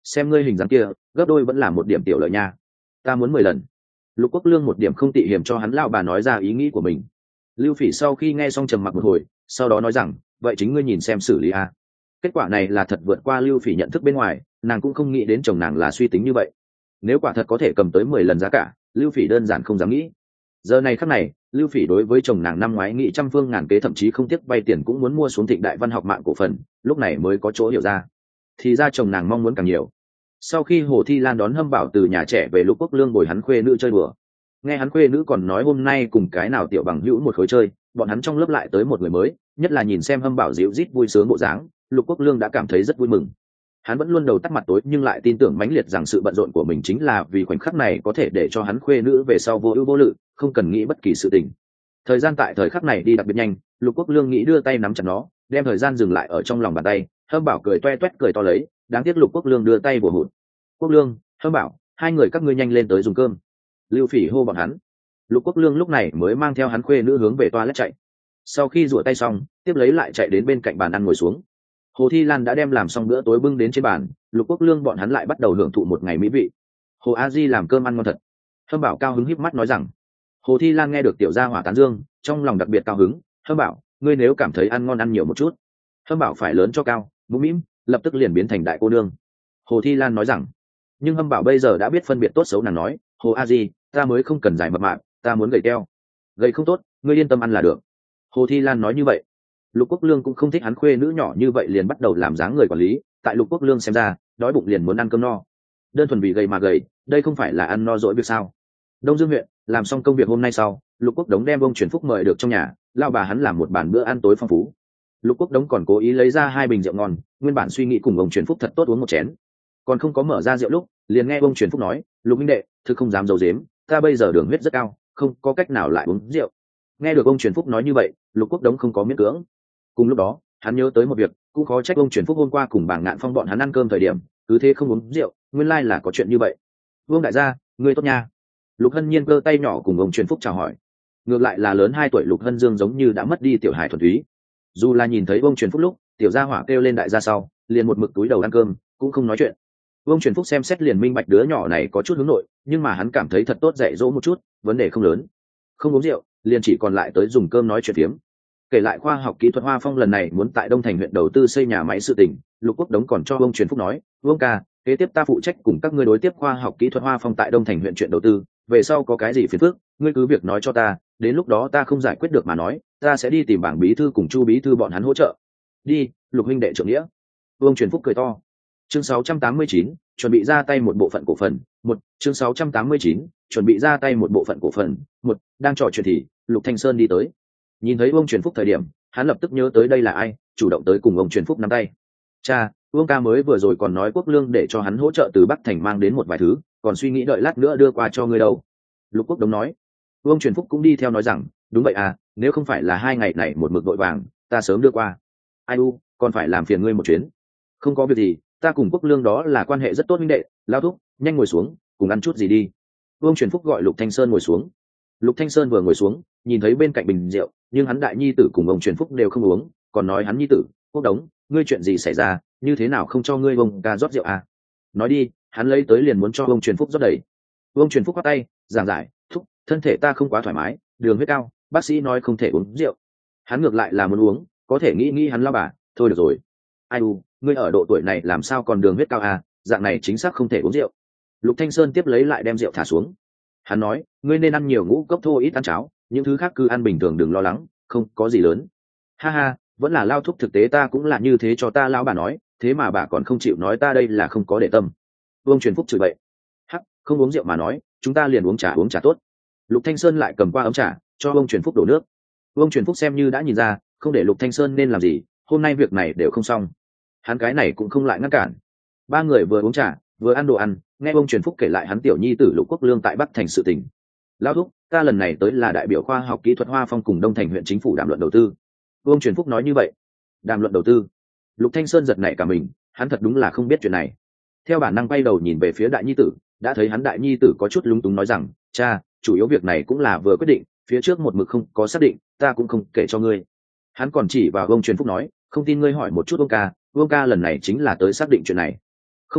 xem ngươi hình dáng kia gấp đôi vẫn là một điểm tiểu lợi nha, ta muốn 10 lần. Lục Quốc Lương một điểm không tị hiểm cho hắn lão bà nói ra ý nghĩ của mình. Lưu Phỉ sau khi nghe xong trầm mặc một hồi, sau đó nói rằng vậy chính ngươi nhìn xem xử lý a. Kết quả này là thật vượt qua Lưu Phỉ nhận thức bên ngoài, nàng cũng không nghĩ đến chồng nàng là suy tính như vậy. Nếu quả thật có thể cầm tới 10 lần giá cả, Lưu Phỉ đơn giản không dám nghĩ. Giờ này khắc này, Lưu Phỉ đối với chồng nàng năm ngoái nghĩ trăm phương ngàn kế thậm chí không tiếc vay tiền cũng muốn mua xuống Thịnh Đại Văn học mạng cổ phần, lúc này mới có chỗ hiểu ra. Thì ra chồng nàng mong muốn càng nhiều. Sau khi Hồ Thi Lan đón Hâm Bảo từ nhà trẻ về, Lục Quốc Lương bồi hắn khuê nữ chơi đùa. Nghe hắn khuê nữ còn nói hôm nay cùng cái nào tiểu bằng hữu một khối chơi, bọn hắn trong lớp lại tới một người mới, nhất là nhìn xem Hâm Bảo dịu rít vui sướng bộ dáng, Lục Quốc Lương đã cảm thấy rất vui mừng. Hắn vẫn luôn đầu tắt mặt tối nhưng lại tin tưởng mãnh liệt rằng sự bận rộn của mình chính là vì khoảnh khắc này có thể để cho hắn khuê nữ về sau vô ưu vô lự, không cần nghĩ bất kỳ sự tình. Thời gian tại thời khắc này đi đặc biệt nhanh, Lục Quốc Lương nghĩ đưa tay nắm chặt nó, đem thời gian dừng lại ở trong lòng bàn tay. Hâm Bảo cười toe toét cười to lấy, đáng tiếc Lục Quốc Lương đưa tay bùa hụt. Quốc Lương, Hâm Bảo, hai người các ngươi nhanh lên tới dùng cơm. Lưu Phỉ hô bọn hắn. Lục Quốc Lương lúc này mới mang theo hắn khuê nữ hướng về toilet chạy. Sau khi rửa tay xong, tiếp lấy lại chạy đến bên cạnh bàn ăn ngồi xuống. Hồ Thi Lan đã đem làm xong bữa tối bưng đến trên bàn, Lục Quốc Lương bọn hắn lại bắt đầu hưởng thụ một ngày mỹ vị. Hồ A Di làm cơm ăn ngon thật. Hâm Bảo cao hứng híp mắt nói rằng. Hồ Thi Lan nghe được tiểu gia hỏa tán dương, trong lòng đặc biệt cao hứng. Hâm Bảo, ngươi nếu cảm thấy ăn ngon ăn nhiều một chút. Hâm Bảo phải lớn cho cao, mũm mĩm, lập tức liền biến thành đại cô nương. Hồ Thi Lan nói rằng. Nhưng Hâm Bảo bây giờ đã biết phân biệt tốt xấu, nàng nói, Hồ A Di, ta mới không cần dài mập mạp, ta muốn gầy teo. Gầy không tốt, ngươi yên tâm ăn là được. Hồ Thi Lan nói như vậy. Lục Quốc Lương cũng không thích hắn khuê nữ nhỏ như vậy liền bắt đầu làm dáng người quản lý, tại Lục Quốc Lương xem ra, đói bụng liền muốn ăn cơm no. Đơn thuần vì gầy mà gầy, đây không phải là ăn no dỗi việc sao? Đông Dương huyện, làm xong công việc hôm nay sau, Lục Quốc Đống đem ông Truyền Phúc mời được trong nhà, lao bà hắn làm một bàn bữa ăn tối phong phú. Lục Quốc Đống còn cố ý lấy ra 2 bình rượu ngon, nguyên bản suy nghĩ cùng ông Truyền Phúc thật tốt uống một chén. Còn không có mở ra rượu lúc, liền nghe ông Truyền Phúc nói, Lục minh đệ, thực không dám giấu giếm, ta bây giờ đường huyết rất cao, không có cách nào lại uống rượu. Nghe được ông Truyền Phúc nói như vậy, Lục Quốc Đống không có miễn cưỡng. Cùng lúc đó, hắn nhớ tới một việc, cũng khó trách ông Truyền Phúc hôm qua cùng Bàng Ngạn Phong bọn hắn ăn cơm thời điểm, cứ thế không uống rượu, nguyên lai là có chuyện như vậy. Vương đại gia, ngươi tốt nha. Lục Hân Nhiên cơ tay nhỏ cùng ông Truyền Phúc chào hỏi. Ngược lại là lớn 2 tuổi Lục Hân Dương giống như đã mất đi tiểu hài thuần túy. Dù là nhìn thấy ông Truyền Phúc lúc, tiểu gia hỏa kêu lên đại gia sau, liền một mực túi đầu ăn cơm, cũng không nói chuyện. Ông Truyền Phúc xem xét liền minh bạch đứa nhỏ này có chút hướng nội, nhưng mà hắn cảm thấy thật tốt dạy dỗ một chút, vấn đề không lớn. Không uống rượu, liền chỉ còn lại tới dùng cơm nói chuyện phiếm. Kể lại khoa học kỹ thuật Hoa Phong lần này muốn tại Đông Thành huyện đầu tư xây nhà máy sự tình, Lục Quốc Đống còn cho ông Truyền Phúc nói, Vương ca, kế tiếp ta phụ trách cùng các ngươi đối tiếp khoa học kỹ thuật Hoa Phong tại Đông Thành huyện chuyện đầu tư, về sau có cái gì phiền phức, ngươi cứ việc nói cho ta, đến lúc đó ta không giải quyết được mà nói, ta sẽ đi tìm Bảng bí thư cùng Chu bí thư bọn hắn hỗ trợ. Đi, Lục huynh đệ trưởng nghĩa. Vương Truyền Phúc cười to. Chương 689, chuẩn bị ra tay một bộ phận cổ phần. Chương 689, chuẩn bị ra tay một bộ phận cổ phần. Đang trò chuyện thì Lục Thanh Sơn đi tới. Nhìn thấy ông Truyền Phúc thời điểm, hắn lập tức nhớ tới đây là ai, chủ động tới cùng ông Truyền Phúc nắm tay. Cha, Vương ca mới vừa rồi còn nói Quốc Lương để cho hắn hỗ trợ từ Bắc Thành mang đến một vài thứ, còn suy nghĩ đợi lát nữa đưa qua cho ngươi đâu. Lục Quốc Đống nói. Vương Truyền Phúc cũng đi theo nói rằng, đúng vậy à, nếu không phải là 2 ngày này một mực vội vàng, ta sớm đưa qua. Ai u, còn phải làm phiền ngươi một chuyến. Không có việc gì, ta cùng Quốc Lương đó là quan hệ rất tốt huynh đệ, lao thúc, nhanh ngồi xuống, cùng ăn chút gì đi. Vương Truyền Phúc gọi Lục Thanh Sơn ngồi xuống. Lục Thanh Sơn vừa ngồi xuống, nhìn thấy bên cạnh bình rượu, nhưng hắn đại nhi tử cùng ông Truyền Phúc đều không uống, còn nói hắn nhi tử, Quốc Đống, ngươi chuyện gì xảy ra, như thế nào không cho ngươi ông ca rót rượu à? Nói đi, hắn lấy tới liền muốn cho ông Truyền Phúc rót đầy. Ông Truyền Phúc bắt tay, giảng giải, thúc, thân thể ta không quá thoải mái, đường huyết cao, bác sĩ nói không thể uống rượu. Hắn ngược lại là muốn uống, có thể nghĩ hắn lao bà, thôi được rồi. Ai u, ngươi ở độ tuổi này làm sao còn đường huyết cao à, dạng này chính xác không thể uống rượu. Lục Thanh Sơn tiếp lấy lại đem rượu thả xuống. Hắn nói, ngươi nên ăn nhiều ngũ cốc thô ít ăn cháo, những thứ khác cứ ăn bình thường đừng lo lắng, không có gì lớn. Ha ha, vẫn là lao thúc, thực tế ta cũng là như thế cho ta lao bà nói, thế mà bà còn không chịu nói ta đây là không có để tâm. Vương Truyền Phúc chửi bậy. Hắc, không uống rượu mà nói, chúng ta liền uống trà tốt. Lục Thanh Sơn lại cầm qua ấm trà, cho Vương Truyền Phúc đổ nước. Vương Truyền Phúc xem như đã nhìn ra, không để Lục Thanh Sơn nên làm gì, hôm nay việc này đều không xong. Hắn cái này cũng không lại ngăn cản. 3 người vừa uống trà, vừa ăn đồ ăn, nghe Vương Truyền Phúc kể lại hắn tiểu nhi tử Lục Quốc Lương tại Bắc Thành sự tình. Lão thúc, ta lần này tới là đại biểu khoa học kỹ thuật Hoa Phong cùng Đông Thành huyện chính phủ đàm luận đầu tư. Vương Truyền Phúc nói như vậy. Đàm luận đầu tư? Lục Thanh Sơn giật nảy cả mình, hắn thật đúng là không biết chuyện này. Theo bản năng quay đầu nhìn về phía đại nhi tử, đã thấy hắn đại nhi tử có chút lúng túng nói rằng, cha, chủ yếu việc này cũng là vừa quyết định, phía trước một mực không có xác định, ta cũng không kể cho ngươi. Hắn còn chỉ vào Vương Truyền Phúc nói, không tin ngươi hỏi một chút Vương ca lần này chính là tới xác định chuyện này. Không tệ,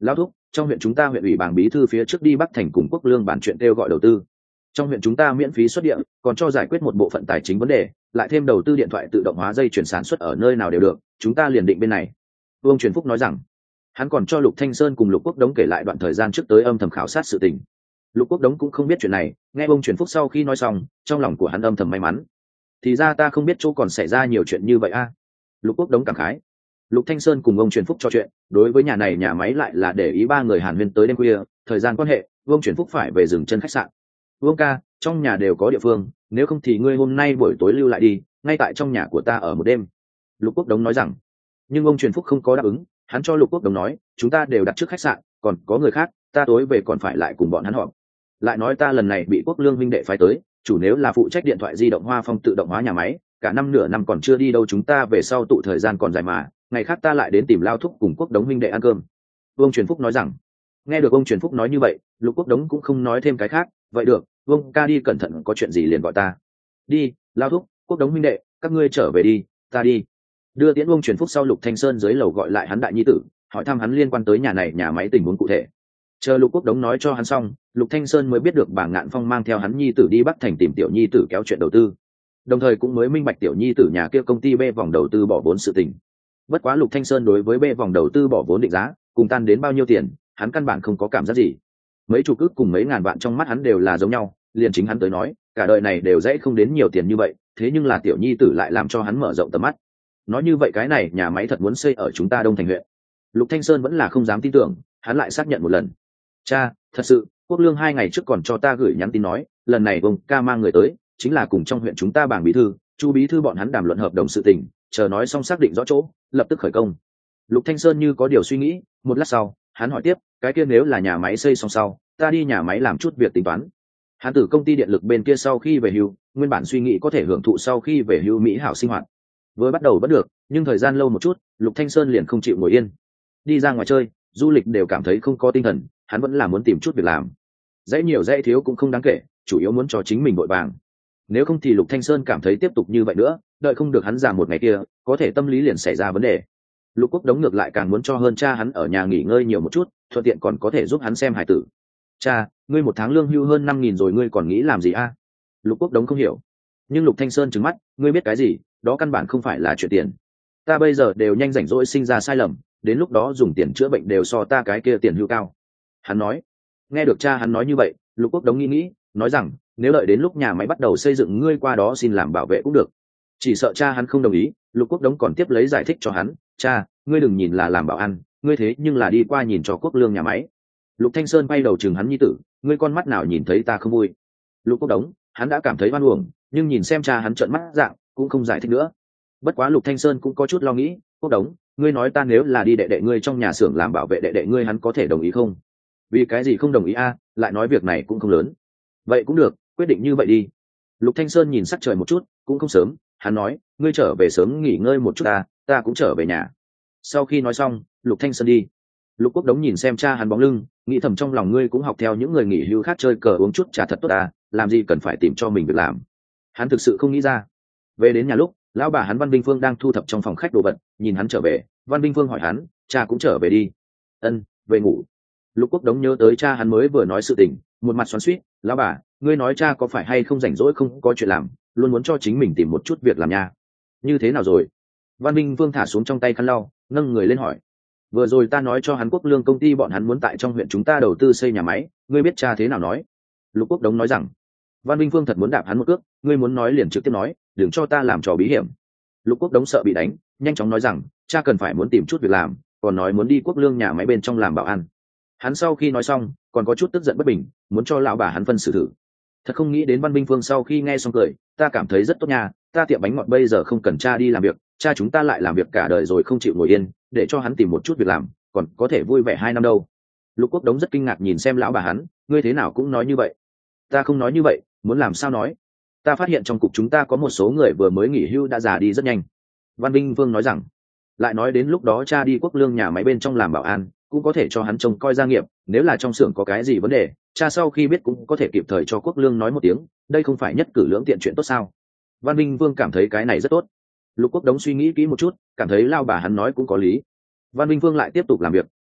Lão thúc, trong huyện chúng ta huyện ủy bảng bí thư phía trước đi Bắc Thành cùng Quốc Lương bàn chuyện kêu gọi đầu tư. Trong huyện chúng ta miễn phí xuất điện, còn cho giải quyết một bộ phận tài chính vấn đề, lại thêm đầu tư điện thoại tự động hóa dây chuyển sản xuất ở nơi nào đều được, chúng ta liền định bên này. Vương Truyền Phúc nói rằng, hắn còn cho Lục Thanh Sơn cùng Lục Quốc Đống kể lại đoạn thời gian trước tới âm thầm khảo sát sự tình. Lục Quốc Đống cũng không biết chuyện này, nghe Vương Truyền Phúc sau khi nói xong, trong lòng của hắn âm thầm may mắn. Thì ra ta không biết chỗ còn xảy ra nhiều chuyện như vậy a. Lục Quốc Đống cảm khái. Lục Thanh Sơn cùng ông Truyền Phúc trò chuyện, đối với nhà này nhà máy lại là để ý ba người Hàn Huyên tới đêm khuya, thời gian quan hệ, Vương Truyền Phúc phải về dừng chân khách sạn. Vương ca, trong nhà đều có địa phương, nếu không thì ngươi hôm nay buổi tối lưu lại đi, ngay tại trong nhà của ta ở một đêm. Lục Quốc Đống nói rằng, nhưng ông Truyền Phúc không có đáp ứng, hắn cho Lục Quốc Đống nói, chúng ta đều đặt trước khách sạn, còn có người khác, ta tối về còn phải lại cùng bọn hắn họp. Lại nói ta lần này bị Quốc Lương huynh đệ phái tới, chủ nếu là phụ trách điện thoại di động Hoa Phong tự động hóa nhà máy, cả năm nửa năm còn chưa đi đâu, chúng ta về sau tụ thời gian còn dài mà, ngày khác ta lại đến tìm Lao thúc cùng Quốc Đống huynh đệ ăn cơm. Vương Truyền Phúc nói rằng, nghe được ông Truyền Phúc nói như vậy, Lục Quốc Đống cũng không nói thêm cái khác, vậy được, Vương ca đi cẩn thận, có chuyện gì liền gọi ta. Đi, Lao thúc, Quốc Đống huynh đệ, các ngươi trở về đi, ta đi. Đưa tiễn Vương Truyền Phúc sau, Lục Thanh Sơn dưới lầu gọi lại hắn đại nhi tử, hỏi thăm hắn liên quan tới nhà này nhà máy tình huống cụ thể. Chờ Lục Quốc Đống nói cho hắn xong, Lục Thanh Sơn mới biết được bà Ngạn Phong mang theo hắn nhi tử đi Bắc Thành tìm tiểu nhi tử kéo chuyện đầu tư, đồng thời cũng mới minh bạch tiểu nhi tử nhà kia công ty B vòng đầu tư bỏ vốn sự tình. Bất quá Lục Thanh Sơn đối với B vòng đầu tư bỏ vốn định giá cùng tan đến bao nhiêu tiền, hắn căn bản không có cảm giác gì. Mấy chục ức cùng mấy ngàn vạn trong mắt hắn đều là giống nhau, liền chính hắn tới nói, cả đời này đều dễ không đến nhiều tiền như vậy, thế nhưng là tiểu nhi tử lại làm cho hắn mở rộng tầm mắt. Nói như vậy cái này nhà máy thật muốn xây ở chúng ta Đông Thành huyện. Lục Thanh Sơn vẫn là không dám tin tưởng, hắn lại xác nhận một lần. Cha, thật sự, Quốc Lương 2 ngày trước còn cho ta gửi nhắn tin nói, lần này Vương ca mang người tới, chính là cùng trong huyện chúng ta bảng bí thư, Chu bí thư bọn hắn đàm luận hợp đồng sự tình, chờ nói xong xác định rõ chỗ, lập tức khởi công. Lục Thanh Sơn như có điều suy nghĩ, một lát sau, hắn hỏi tiếp, cái kia nếu là nhà máy xây xong sau, ta đi nhà máy làm chút việc tính toán. Hắn từ công ty điện lực bên kia sau khi về hưu, nguyên bản suy nghĩ có thể hưởng thụ sau khi về hưu mỹ hảo sinh hoạt. Vừa bắt đầu bất được, nhưng thời gian lâu một chút, Lục Thanh Sơn liền không chịu ngồi yên. Đi ra ngoài chơi, du lịch đều cảm thấy không có tinh thần, hắn vẫn là muốn tìm chút việc làm. Dãy nhiều dãy thiếu cũng không đáng kể, chủ yếu muốn cho chính mình vội vàng. Nếu không thì Lục Thanh Sơn cảm thấy tiếp tục như vậy nữa, đợi không được hắn già một ngày kia, có thể tâm lý liền xảy ra vấn đề. Lục Quốc Đống ngược lại càng muốn cho hơn cha hắn ở nhà nghỉ ngơi nhiều một chút, thuận tiện còn có thể giúp hắn xem hài tử. Cha, ngươi một tháng lương hưu hơn 5.000 rồi, ngươi còn nghĩ làm gì a? Lục Quốc Đống không hiểu. Nhưng Lục Thanh Sơn trừng mắt, ngươi biết cái gì, đó căn bản không phải là chuyện tiền. Ta bây giờ đều nhanh rảnh rỗi sinh ra sai lầm, đến lúc đó dùng tiền chữa bệnh đều so ta cái kia tiền hưu cao. Hắn nói. Nghe được cha hắn nói như vậy, Lục Quốc Đống nghĩ, nói rằng, nếu đợi đến lúc nhà máy bắt đầu xây dựng, ngươi qua đó xin làm bảo vệ cũng được. Chỉ sợ cha hắn không đồng ý, Lục Quốc Đống còn tiếp lấy giải thích cho hắn, cha, ngươi đừng nhìn là làm bảo ăn, ngươi thế nhưng là đi qua nhìn cho Quốc Lương nhà máy. Lục Thanh Sơn bay đầu chừng hắn nhi tử, ngươi con mắt nào nhìn thấy ta không vui. Lục Quốc Đống, hắn đã cảm thấy oan uổng, nhưng nhìn xem cha hắn trợn mắt dạng, cũng không giải thích nữa. Bất quá Lục Thanh Sơn cũng có chút lo nghĩ, Quốc Đống, ngươi nói ta nếu là đi đệ đệ ngươi trong nhà xưởng làm bảo vệ đệ đệ ngươi, hắn có thể đồng ý không? Vì cái gì không đồng ý a? Lại nói việc này cũng không lớn. Vậy cũng được, quyết định như vậy đi. Lục Thanh Sơn nhìn sắc trời một chút, cũng không sớm, hắn nói, ngươi trở về sớm nghỉ ngơi một chút, ta cũng trở về nhà. Sau khi nói xong, Lục Thanh Sơn đi. Lục Quốc Đống nhìn xem cha hắn bóng lưng, nghĩ thầm trong lòng, ngươi cũng học theo những người nghỉ hưu khác chơi cờ uống chút trà thật tốt làm gì cần phải tìm cho mình việc làm. Hắn thực sự không nghĩ ra. Về đến nhà lúc, lão bà hắn Văn Vinh Phương đang thu thập trong phòng khách đồ vật, nhìn hắn trở về, Văn Vinh Phương hỏi hắn, cha cũng trở về đi. Ân, về ngủ. Lục Quốc Đống nhớ tới cha hắn mới vừa nói sự tình, một mặt xoắn xuýt, lão bà, ngươi nói cha có phải hay không rảnh rỗi không có chuyện làm, luôn muốn cho chính mình tìm một chút việc làm nha. Như thế nào rồi? Văn Vinh Vương thả xuống trong tay khăn lau, nâng người lên hỏi. Vừa rồi ta nói cho hắn Quốc Lương công ty bọn hắn muốn tại trong huyện chúng ta đầu tư xây nhà máy, ngươi biết cha thế nào nói? Lục Quốc Đống nói rằng. Văn Vinh Vương thật muốn đạp hắn một cước, ngươi muốn nói liền trực tiếp nói, đừng cho ta làm trò bí hiểm. Lục Quốc Đống sợ bị đánh, nhanh chóng nói rằng, cha cần phải muốn tìm chút việc làm, còn nói muốn đi Quốc Lương nhà máy bên trong làm bảo ăn. Hắn sau khi nói xong, còn có chút tức giận bất bình, muốn cho lão bà hắn phân xử thử. Thật không nghĩ đến Văn Vinh Phương sau khi nghe xong cười, ta cảm thấy rất tốt nha, ta tiệm bánh ngọt bây giờ không cần cha đi làm việc, cha chúng ta lại làm việc cả đời rồi không chịu ngồi yên, để cho hắn tìm một chút việc làm, còn có thể vui vẻ 2 năm đâu. Lục Quốc Đống rất kinh ngạc nhìn xem lão bà hắn, ngươi thế nào cũng nói như vậy? Ta không nói như vậy, muốn làm sao nói? Ta phát hiện trong cục chúng ta có một số người vừa mới nghỉ hưu đã già đi rất nhanh. Văn Vinh Vương nói rằng, lại nói đến lúc đó cha đi Quốc Lương nhà máy bên trong làm bảo an, cũng có thể cho hắn trông coi gia nghiệp, nếu là trong xưởng có cái gì vấn đề, cha sau khi biết cũng có thể kịp thời cho Quốc Lương nói một tiếng, đây không phải nhất cử lưỡng tiện chuyện tốt sao? Văn Vinh Vương cảm thấy cái này rất tốt. Lục Quốc Đống suy nghĩ kỹ một chút, cảm thấy lao bà hắn nói cũng có lý. Văn Vinh Vương lại tiếp tục làm việc,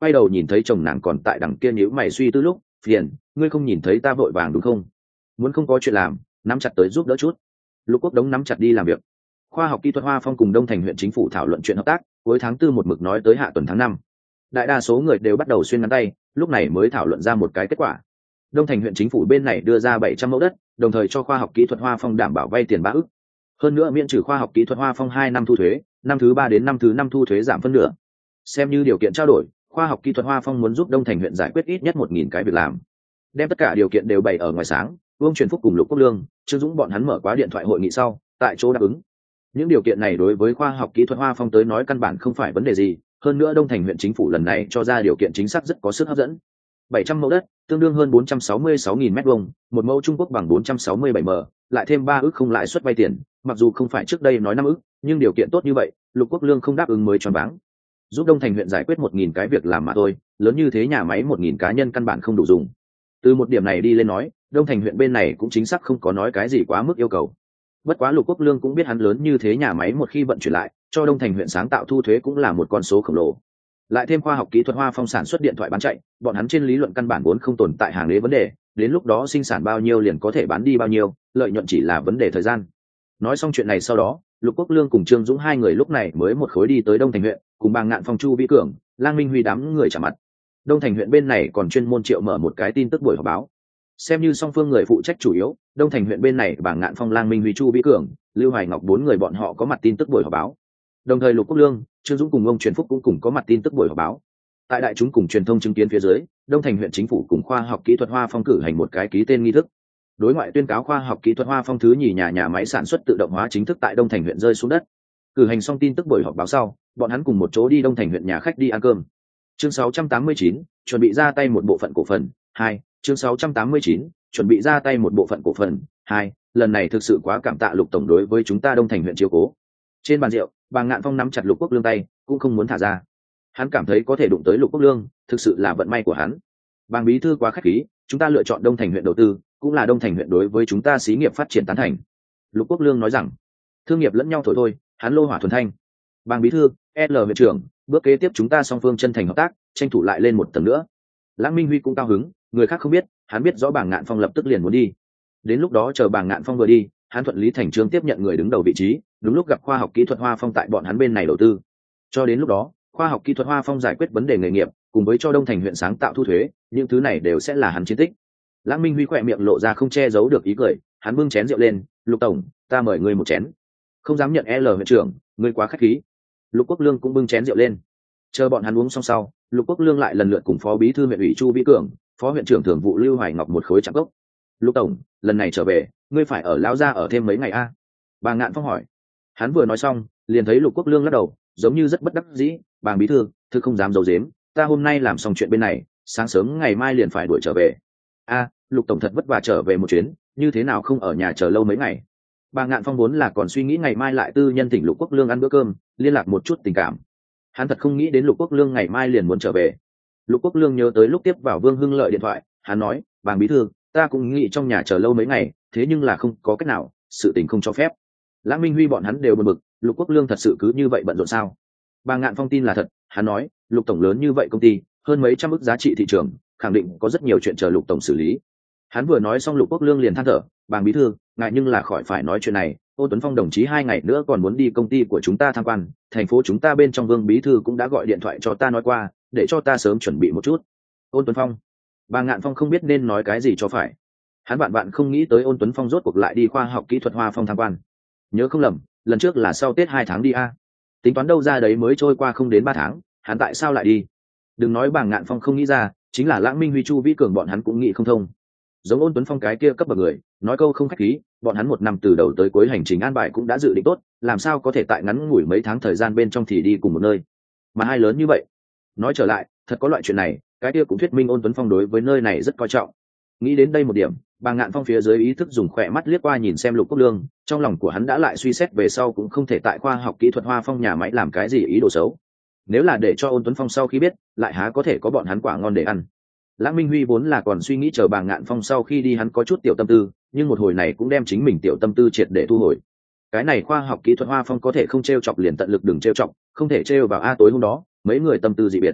quay đầu nhìn thấy chồng nàng còn tại đằng kia nhíu mày suy tư lúc, phiền, ngươi không nhìn thấy ta vội vàng đúng không? Muốn không có chuyện làm, nắm chặt tới giúp đỡ chút. Lục Quốc Đống nắm chặt đi làm việc. Khoa học kỹ thuật Hoa Phong cùng Đông Thành huyện chính phủ thảo luận chuyện hợp tác, cuối tháng 4 một mực nói tới hạ tuần tháng 5. Đại đa số người đều bắt đầu xuyên ngắn tay, lúc này mới thảo luận ra một cái kết quả. Đông Thành huyện chính phủ bên này đưa ra 700 mẫu đất, đồng thời cho khoa học kỹ thuật Hoa Phong đảm bảo vay tiền 3 ức. Hơn nữa miễn trừ khoa học kỹ thuật Hoa Phong 2 năm thu thuế, năm thứ 3 đến năm thứ 5 thu thuế giảm phân nửa. Xem như điều kiện trao đổi, khoa học kỹ thuật Hoa Phong muốn giúp Đông Thành huyện giải quyết ít nhất 1000 cái việc làm. Đem tất cả điều kiện đều bày ở ngoài sáng, Vương Truyền Phúc cùng Lục Quốc Lương, Trương Dũng bọn hắn mở quá điện thoại hội nghị sau, tại chỗ đáp ứng. Những điều kiện này đối với khoa học kỹ thuật Hoa Phong tới nói căn bản không phải vấn đề gì, hơn nữa Đông Thành huyện chính phủ lần này cho ra điều kiện chính xác rất có sức hấp dẫn. 700 mẫu đất, tương đương hơn 466.000 mét vuông, một mẫu Trung Quốc bằng 467 m, lại thêm 3 ức không lãi suất vay tiền, mặc dù không phải trước đây nói 5 ức, nhưng điều kiện tốt như vậy, Lục Quốc Lương không đáp ứng mới choáng váng. Giúp Đông Thành huyện giải quyết 1000 cái việc làm mà thôi, lớn như thế nhà máy 1000 cá nhân căn bản không đủ dùng. Từ một điểm này đi lên nói, Đông Thành huyện bên này cũng chính xác không có nói cái gì quá mức yêu cầu. Bất quá Lục Quốc Lương cũng biết hắn lớn như thế nhà máy một khi vận chuyển lại, cho Đông Thành huyện sáng tạo thu thuế cũng là một con số khổng lồ. Lại thêm khoa học kỹ thuật Hoa Phong sản xuất điện thoại bán chạy, bọn hắn trên lý luận căn bản vốn không tồn tại hàng đế vấn đề, đến lúc đó sinh sản bao nhiêu liền có thể bán đi bao nhiêu, lợi nhuận chỉ là vấn đề thời gian. Nói xong chuyện này sau đó, Lục Quốc Lương cùng Trương Dũng hai người lúc này mới một khối đi tới Đông Thành huyện, cùng Bàng Ngạn Phong, Chu Vĩ Cường, Lang Minh Huy đám người chạm mặt. Đông Thành huyện bên này còn chuyên môn triệu mở một cái tin tức buổi họp báo. Xem như song phương người phụ trách chủ yếu, Đông Thành huyện bên này Bàng Ngạn Phong, Lang Minh Huy, Chu Vĩ Cường, Lưu Hoài Ngọc bốn người bọn họ có mặt tin tức buổi họp báo. Đồng thời Lục Quốc Lương, Trương Dũng cùng ông Truyền Phúc cũng cùng có mặt tin tức buổi họp báo. Tại đại chúng cùng truyền thông chứng kiến phía dưới, Đông Thành huyện chính phủ cùng khoa học kỹ thuật Hoa Phong cử hành một cái ký tên nghi thức. Đối ngoại tuyên cáo khoa học kỹ thuật Hoa Phong thứ nhì nhà máy sản xuất tự động hóa chính thức tại Đông Thành huyện rơi xuống đất. Cử hành xong tin tức buổi họp báo sau, bọn hắn cùng một chỗ đi Đông Thành huyện nhà khách đi ăn cơm. Chương 689, chuẩn bị ra tay một bộ phận cổ phần. 2. Chương 689, chuẩn bị ra tay một bộ phận cổ phần. 2. Lần này thực sự quá cảm tạ Lục tổng đối với chúng ta Đông Thành huyện chiếu cố. Trên bàn rượu, Bàng Ngạn Phong nắm chặt Lục Quốc Lương tay, cũng không muốn thả ra. Hắn cảm thấy có thể đụng tới Lục Quốc Lương, thực sự là vận may của hắn. Bàng bí thư quá khách khí, chúng ta lựa chọn Đông Thành huyện đầu tư, cũng là Đông Thành huyện đối với chúng ta xí nghiệp phát triển tán thành. Lục Quốc Lương nói rằng, thương nghiệp lẫn nhau thổi thôi, hắn lô hỏa thuần thanh. Bàng bí thư, L huyện trưởng, bước kế tiếp chúng ta song phương chân thành hợp tác, tranh thủ lại lên một tầng nữa. Lãng Minh Huy cũng cao hứng, người khác không biết, hắn biết rõ Bàng Ngạn Phong lập tức liền muốn đi. Đến lúc đó chờ Bàng Ngạn Phong vừa đi, hắn thuận lý thành chương tiếp nhận người đứng đầu vị trí, đúng lúc gặp khoa học kỹ thuật Hoa Phong tại bọn hắn bên này đầu tư. Cho đến lúc đó, khoa học kỹ thuật Hoa Phong giải quyết vấn đề nghề nghiệp, cùng với cho Đông Thành huyện sáng tạo thu thuế, những thứ này đều sẽ là hắn chiến tích. Lãng Minh Huy khỏe miệng lộ ra không che giấu được ý cười, hắn bưng chén rượu lên, Lục tổng, ta mời ngươi một chén. Không dám nhận L huyện trưởng, ngươi quá khách khí. Lục Quốc Lương cũng bưng chén rượu lên. Chờ bọn hắn uống xong sau, Lục Quốc Lương lại lần lượt cùng phó bí thư huyện ủy Chu Vĩ Cường, phó huyện trưởng thường vụ Lưu Hoài Ngọc một khối chạm cốc. Lục tổng, lần này trở về, ngươi phải ở lão gia ở thêm mấy ngày a? Bàng Ngạn Phong hỏi. Hắn vừa nói xong, liền thấy Lục Quốc Lương lắc đầu, giống như rất bất đắc dĩ. Bàng bí thư, thư không dám giấu giếm, ta hôm nay làm xong chuyện bên này, sáng sớm ngày mai liền phải đuổi trở về. A, Lục tổng thật vất vả trở về một chuyến, như thế nào không ở nhà chờ lâu mấy ngày? Bàng Ngạn Phong vốn là còn suy nghĩ ngày mai lại tư nhân thỉnh Lục Quốc Lương ăn bữa cơm, liên lạc một chút tình cảm. Hắn thật không nghĩ đến Lục Quốc Lương ngày mai liền muốn trở về. Lục Quốc Lương nhớ tới lúc tiếp vào Vương Hưng Lợi điện thoại, hắn nói, Bàng bí thư, ta cũng nghĩ trong nhà chờ lâu mấy ngày, thế nhưng là không có cách nào, sự tình không cho phép. Lãng Minh Huy bọn hắn đều bực bực, Lục Quốc Lương thật sự cứ như vậy bận rộn sao? Bàng Ngạn Phong tin là thật, hắn nói, Lục tổng lớn như vậy công ty, hơn mấy trăm ức giá trị thị trường, khẳng định có rất nhiều chuyện chờ Lục tổng xử lý. Hắn vừa nói xong Lục Quốc Lương liền than thở, Bàng bí thư, ngại nhưng là khỏi phải nói chuyện này, Ôn Tuấn Phong đồng chí 2 ngày nữa còn muốn đi công ty của chúng ta tham quan, thành phố chúng ta bên trong Vương bí thư cũng đã gọi điện thoại cho ta nói qua, để cho ta sớm chuẩn bị một chút. Ôn Tuấn Phong. Bàng Ngạn Phong không biết nên nói cái gì cho phải. Hắn bạn không nghĩ tới Ôn Tuấn Phong rốt cuộc lại đi khoa học kỹ thuật Hoa Phong tham quan. Nhớ không lầm, lần trước là sau Tết 2 tháng đi a. Tính toán đâu ra đấy mới trôi qua không đến 3 tháng, hắn tại sao lại đi? Đừng nói Bàng Ngạn Phong không nghĩ ra, chính là Lãng Minh Huy, Chu Vĩ Cường bọn hắn cũng nghĩ không thông. Giống Ôn Tuấn Phong cái kia cấp bậc người, nói câu không khách khí, bọn hắn một năm từ đầu tới cuối hành trình an bài cũng đã dự định tốt, làm sao có thể tại ngắn ngủi mấy tháng thời gian bên trong thì đi cùng một nơi, mà hai lớn như vậy. Nói trở lại, thật có loại chuyện này, cái kia cũng thuyết minh Ôn Tuấn Phong đối với nơi này rất coi trọng. Nghĩ đến đây một điểm, Bàng Ngạn Phong phía dưới ý thức dùng khỏe mắt liếc qua nhìn xem Lục Quốc Lương, trong lòng của hắn đã lại suy xét về sau cũng không thể tại khoa học kỹ thuật Hoa Phong nhà máy làm cái gì ý đồ xấu. Nếu là để cho Ôn Tuấn Phong sau khi biết, lại há có thể có bọn hắn quả ngon để ăn. Lãng Minh Huy vốn là còn suy nghĩ chờ Bàng Ngạn Phong sau khi đi hắn có chút tiểu tâm tư, nhưng một hồi này cũng đem chính mình tiểu tâm tư triệt để thu hồi. Cái này khoa học kỹ thuật Hoa Phong có thể không trêu chọc liền tận lực đừng trêu chọc, không thể trêu vào a tối hôm đó, mấy người tâm tư dị biệt.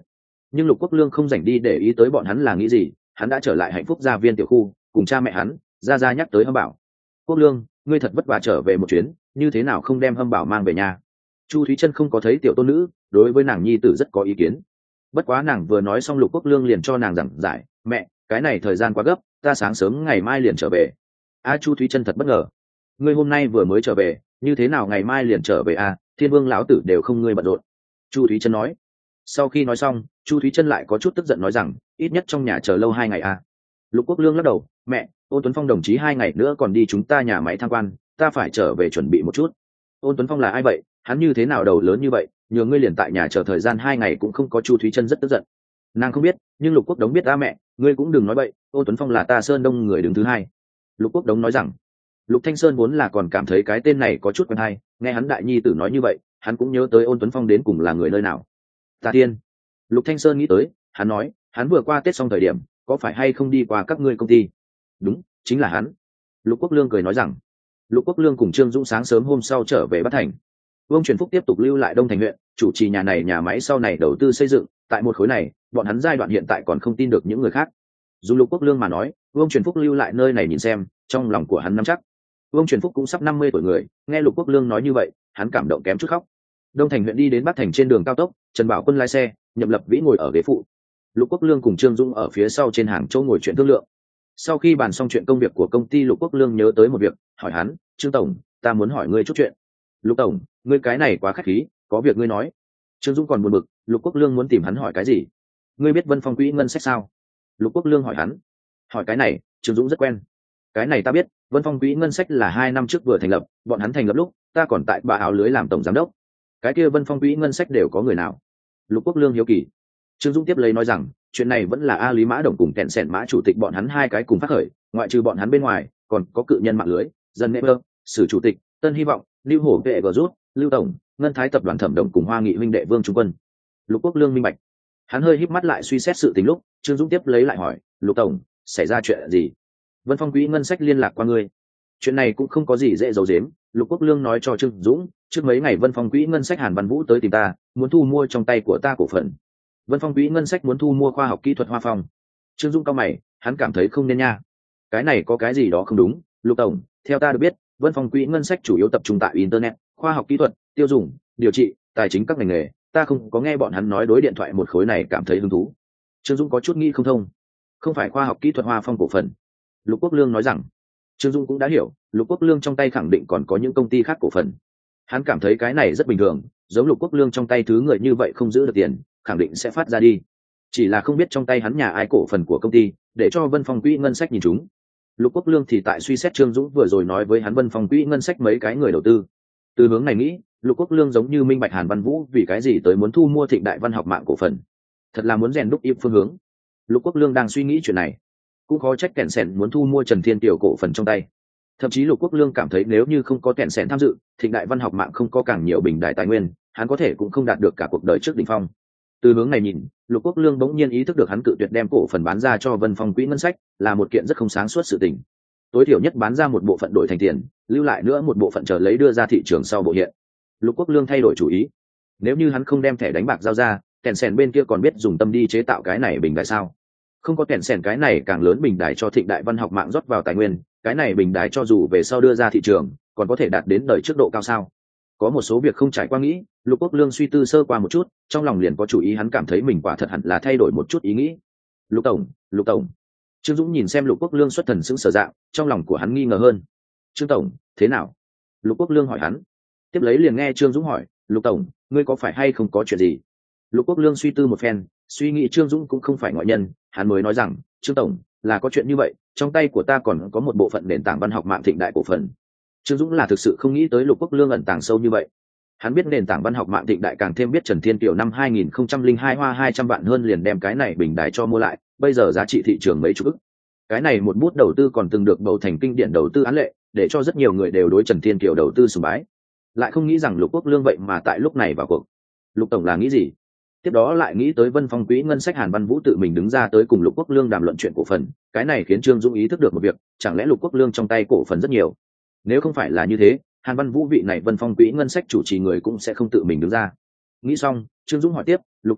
nhưng Lục Quốc Lương không rảnh đi để ý tới bọn hắn là nghĩ gì, hắn đã trở lại Hạnh Phúc gia viên tiểu khu cùng cha mẹ hắn. Ra Ra nhắc tới Hâm Bảo: Quốc Lương, ngươi thật vất vả trở về một chuyến, như thế nào không đem Hâm Bảo mang về nhà? Chu Thúy Chân không có thấy tiểu tôn nữ, đối với nàng nhi tử rất có ý kiến. Bất quá nàng vừa nói xong, Lục Quốc Lương liền cho nàng giảng giải: mẹ, cái này thời gian quá gấp, ta sáng sớm ngày mai liền trở về. Chu Thúy Chân thật bất ngờ: ngươi hôm nay vừa mới trở về, như thế nào ngày mai liền trở về Thiên Vương lão tử đều không ngươi bận rộn. Chu Thúy Chân nói. Sau khi nói xong, Chu Thúy Chân lại có chút tức giận nói rằng: ít nhất trong nhà chờ lâu 2 ngày Lục Quốc Lương lắc đầu: mẹ, Ôn Tuấn Phong đồng chí 2 ngày nữa còn đi chúng ta nhà máy tham quan, ta phải trở về chuẩn bị một chút. Ôn Tuấn Phong là ai vậy? Hắn như thế nào đầu lớn như vậy, nhờ ngươi liền tại nhà chờ thời gian 2 ngày cũng không có. Chu Thúy Chân rất tức giận. Nàng không biết, nhưng Lục Quốc Đống biết mẹ, ngươi cũng đừng nói bậy, Ôn Tuấn Phong là ta Sơn Đông người đứng thứ 2. Lục Quốc Đống nói rằng. Lục Thanh Sơn vốn là còn cảm thấy cái tên này có chút quen hay, nghe hắn đại nhi tử nói như vậy, hắn cũng nhớ tới Ôn Tuấn Phong đến cùng là người nơi nào. Tà Thiên. Lục Thanh Sơn nghĩ tới, hắn nói, hắn vừa qua Tết xong thời điểm, có phải hay không đi qua các ngươi công ty? Đúng, chính là hắn. Lục Quốc Lương cười nói rằng. Lục Quốc Lương cùng Trương Dũng sáng sớm hôm sau trở về Bắc Thành. Vương Truyền Phúc tiếp tục lưu lại Đông Thành huyện, chủ trì nhà này nhà máy sau này đầu tư xây dựng. Tại một khối này, bọn hắn giai đoạn hiện tại còn không tin được những người khác. Dùng Lục Quốc Lương mà nói, Vương Truyền Phúc lưu lại nơi này nhìn xem, trong lòng của hắn nắm chắc. Vương Truyền Phúc cũng sắp 50 tuổi người, nghe Lục Quốc Lương nói như vậy, hắn cảm động kém chút khóc. Đông Thành huyện đi đến Bắc Thành trên đường cao tốc, Trần Bảo Quân lái xe, Nhậm Lập Vĩ ngồi ở ghế phụ. Lục Quốc Lương cùng Trương Dũng ở phía sau trên hàng châu ngồi chuyện thương lượng. Sau khi bàn xong chuyện công việc của công ty, Lục Quốc Lương nhớ tới một việc, hỏi hắn: Trương tổng, ta muốn hỏi ngươi chút chuyện. Lục tổng, ngươi cái này quá khách khí, có việc ngươi nói. Trương Dũng còn buồn bực, Lục Quốc Lương muốn tìm hắn hỏi cái gì? Ngươi biết Vân Phong quỹ ngân sách sao? Lục Quốc Lương hỏi hắn. Hỏi cái này, Trương Dũng rất quen. Cái này ta biết, Vân Phong quỹ ngân sách là 2 năm trước vừa thành lập, bọn hắn thành lập lúc ta còn tại Bà Áo Lưới làm tổng giám đốc. Cái kia Vân Phong quỹ ngân sách đều có người nào? Lục Quốc Lương hiếu kỳ. Trương Dũng tiếp lấy nói rằng, chuyện này vẫn là Lý Mã Đồng cùng Kẹn Sẻn Mã chủ tịch bọn hắn 2 cái cùng phát khởi, ngoại trừ bọn hắn bên ngoài, còn có cự nhân mạng lưới, Dân Never, Sử chủ tịch, Tân Hy vọng, Lưu Hổ vệ Group, Lưu tổng, Ngân Thái tập đoàn Thẩm Đồng cùng Hoa Nghị huynh đệ Vương Trung Quân. Lục Quốc Lương minh bạch. Hắn hơi híp mắt lại suy xét sự tình lúc, Trương Dũng tiếp lấy lại hỏi, Lục tổng, xảy ra chuyện gì? Vân Phong quỹ ngân sách liên lạc qua ngươi. Chuyện này cũng không có gì dễ giấu giếm. Lục Quốc Lương nói cho Trương Dũng, trước mấy ngày Vân Phong quỹ ngân sách Hàn Văn Vũ tới tìm ta, muốn thu mua trong tay của ta cổ phần. Vân Phong quỹ ngân sách muốn thu mua khoa học kỹ thuật Hoa Phong. Trương Dũng cao mày, hắn cảm thấy không nên nha. Cái này có cái gì đó không đúng. Lục tổng, theo ta được biết, Vân Phong quỹ ngân sách chủ yếu tập trung tại internet, khoa học kỹ thuật, tiêu dùng, điều trị, tài chính các ngành nghề. Ta không có nghe bọn hắn nói đối điện thoại một khối này cảm thấy hứng thú. Trương Dũng có chút nghĩ không thông. Không phải khoa học kỹ thuật Hoa Phong cổ phần. Lục Quốc Lương nói rằng. Trương Dũng cũng đã hiểu, Lục Quốc Lương trong tay khẳng định còn có những công ty khác cổ phần. Hắn cảm thấy cái này rất bình thường, giống Lục Quốc Lương trong tay thứ người như vậy không giữ được tiền, khẳng định sẽ phát ra đi. Chỉ là không biết trong tay hắn nhà ai cổ phần của công ty, để cho Vân Phong quỹ ngân sách nhìn chúng. Lục Quốc Lương thì tại suy xét Trương Dũng vừa rồi nói với hắn Vân Phong quỹ ngân sách mấy cái người đầu tư. Từ hướng này nghĩ, Lục Quốc Lương giống như minh bạch Hàn Văn Vũ vì cái gì tới muốn thu mua Thịnh Đại Văn học mạng cổ phần. Thật là muốn rèn đúc im phương hướng. Lục Quốc Lương đang suy nghĩ chuyện này. Cũng khó trách Kẹn Sẻn muốn thu mua Trần Thiên Tiểu cổ phần trong tay. Thậm chí Lục Quốc Lương cảm thấy nếu như không có Kẹn Sẻn tham dự, Thịnh Đại Văn học mạng không có càng nhiều bình đại tài nguyên, hắn có thể cũng không đạt được cả cuộc đời trước đỉnh phong. Từ hướng này nhìn, Lục Quốc Lương bỗng nhiên ý thức được hắn cự tuyệt đem cổ phần bán ra cho Vân Phong quỹ ngân sách là một kiện rất không sáng suốt sự tình. Tối thiểu nhất bán ra một bộ phận đổi thành tiền, lưu lại nữa một bộ phận chờ lấy đưa ra thị trường sau bộ hiện. Lục Quốc Lương thay đổi chủ ý. Nếu như hắn không đem thẻ đánh bạc giao ra, Kẹn Sẻn bên kia còn biết dùng tâm đi chế tạo cái này bình đại sao? Không có Kẹn Sẻn cái này càng lớn bình đài cho Thịnh Đại Văn học mạng rót vào tài nguyên, cái này bình đài cho dù về sau đưa ra thị trường, còn có thể đạt đến đời trước độ cao sao? Có một số việc không trải qua nghĩ, Lục Quốc Lương suy tư sơ qua một chút, trong lòng liền có chủ ý, hắn cảm thấy mình quả thật hẳn là thay đổi một chút ý nghĩ. Lục tổng. Trương Dũng nhìn xem Lục Quốc Lương xuất thần sững sờ dạng, trong lòng của hắn nghi ngờ hơn. Trương tổng, thế nào? Lục Quốc Lương hỏi hắn. Tiếp lấy liền nghe Trương Dũng hỏi, Lục tổng, ngươi có phải hay không có chuyện gì? Lục Quốc Lương suy tư một phen, suy nghĩ Trương Dũng cũng không phải ngoại nhân, hắn mới nói rằng, Trương tổng, là có chuyện như vậy, trong tay của ta còn có một bộ phận nền tảng văn học mạng Thịnh Đại cổ phần. Trương Dũng là thực sự không nghĩ tới Lục Quốc Lương ẩn tàng sâu như vậy. Hắn biết nền tảng văn học mạng Thịnh Đại, càng thêm biết Trần Thiên Kiều năm 2002 hoa 200 vạn hơn liền đem cái này bình đài cho mua lại, bây giờ giá trị thị trường mấy chục ức. Cái này một bút đầu tư còn từng được bầu thành kinh điển đầu tư án lệ, để cho rất nhiều người đều đối Trần Thiên Kiều đầu tư sùng bái. Lại không nghĩ rằng Lục Quốc Lương vậy mà tại lúc này vào cuộc. Lục tổng là nghĩ gì? Tiếp đó lại nghĩ tới Vân Phong quỹ ngân sách Hàn Văn Vũ tự mình đứng ra tới cùng Lục Quốc Lương đàm luận chuyện cổ phần, cái này khiến Trương Dũng ý thức được một việc, chẳng lẽ Lục Quốc Lương trong tay cổ phần rất nhiều? Nếu không phải là như thế, Hàn Văn Vũ vị này Vân Phong quỹ ngân sách chủ trì người cũng sẽ không tự mình đứng ra. Nghĩ xong, Trương Dũng hỏi tiếp, Lục tổng,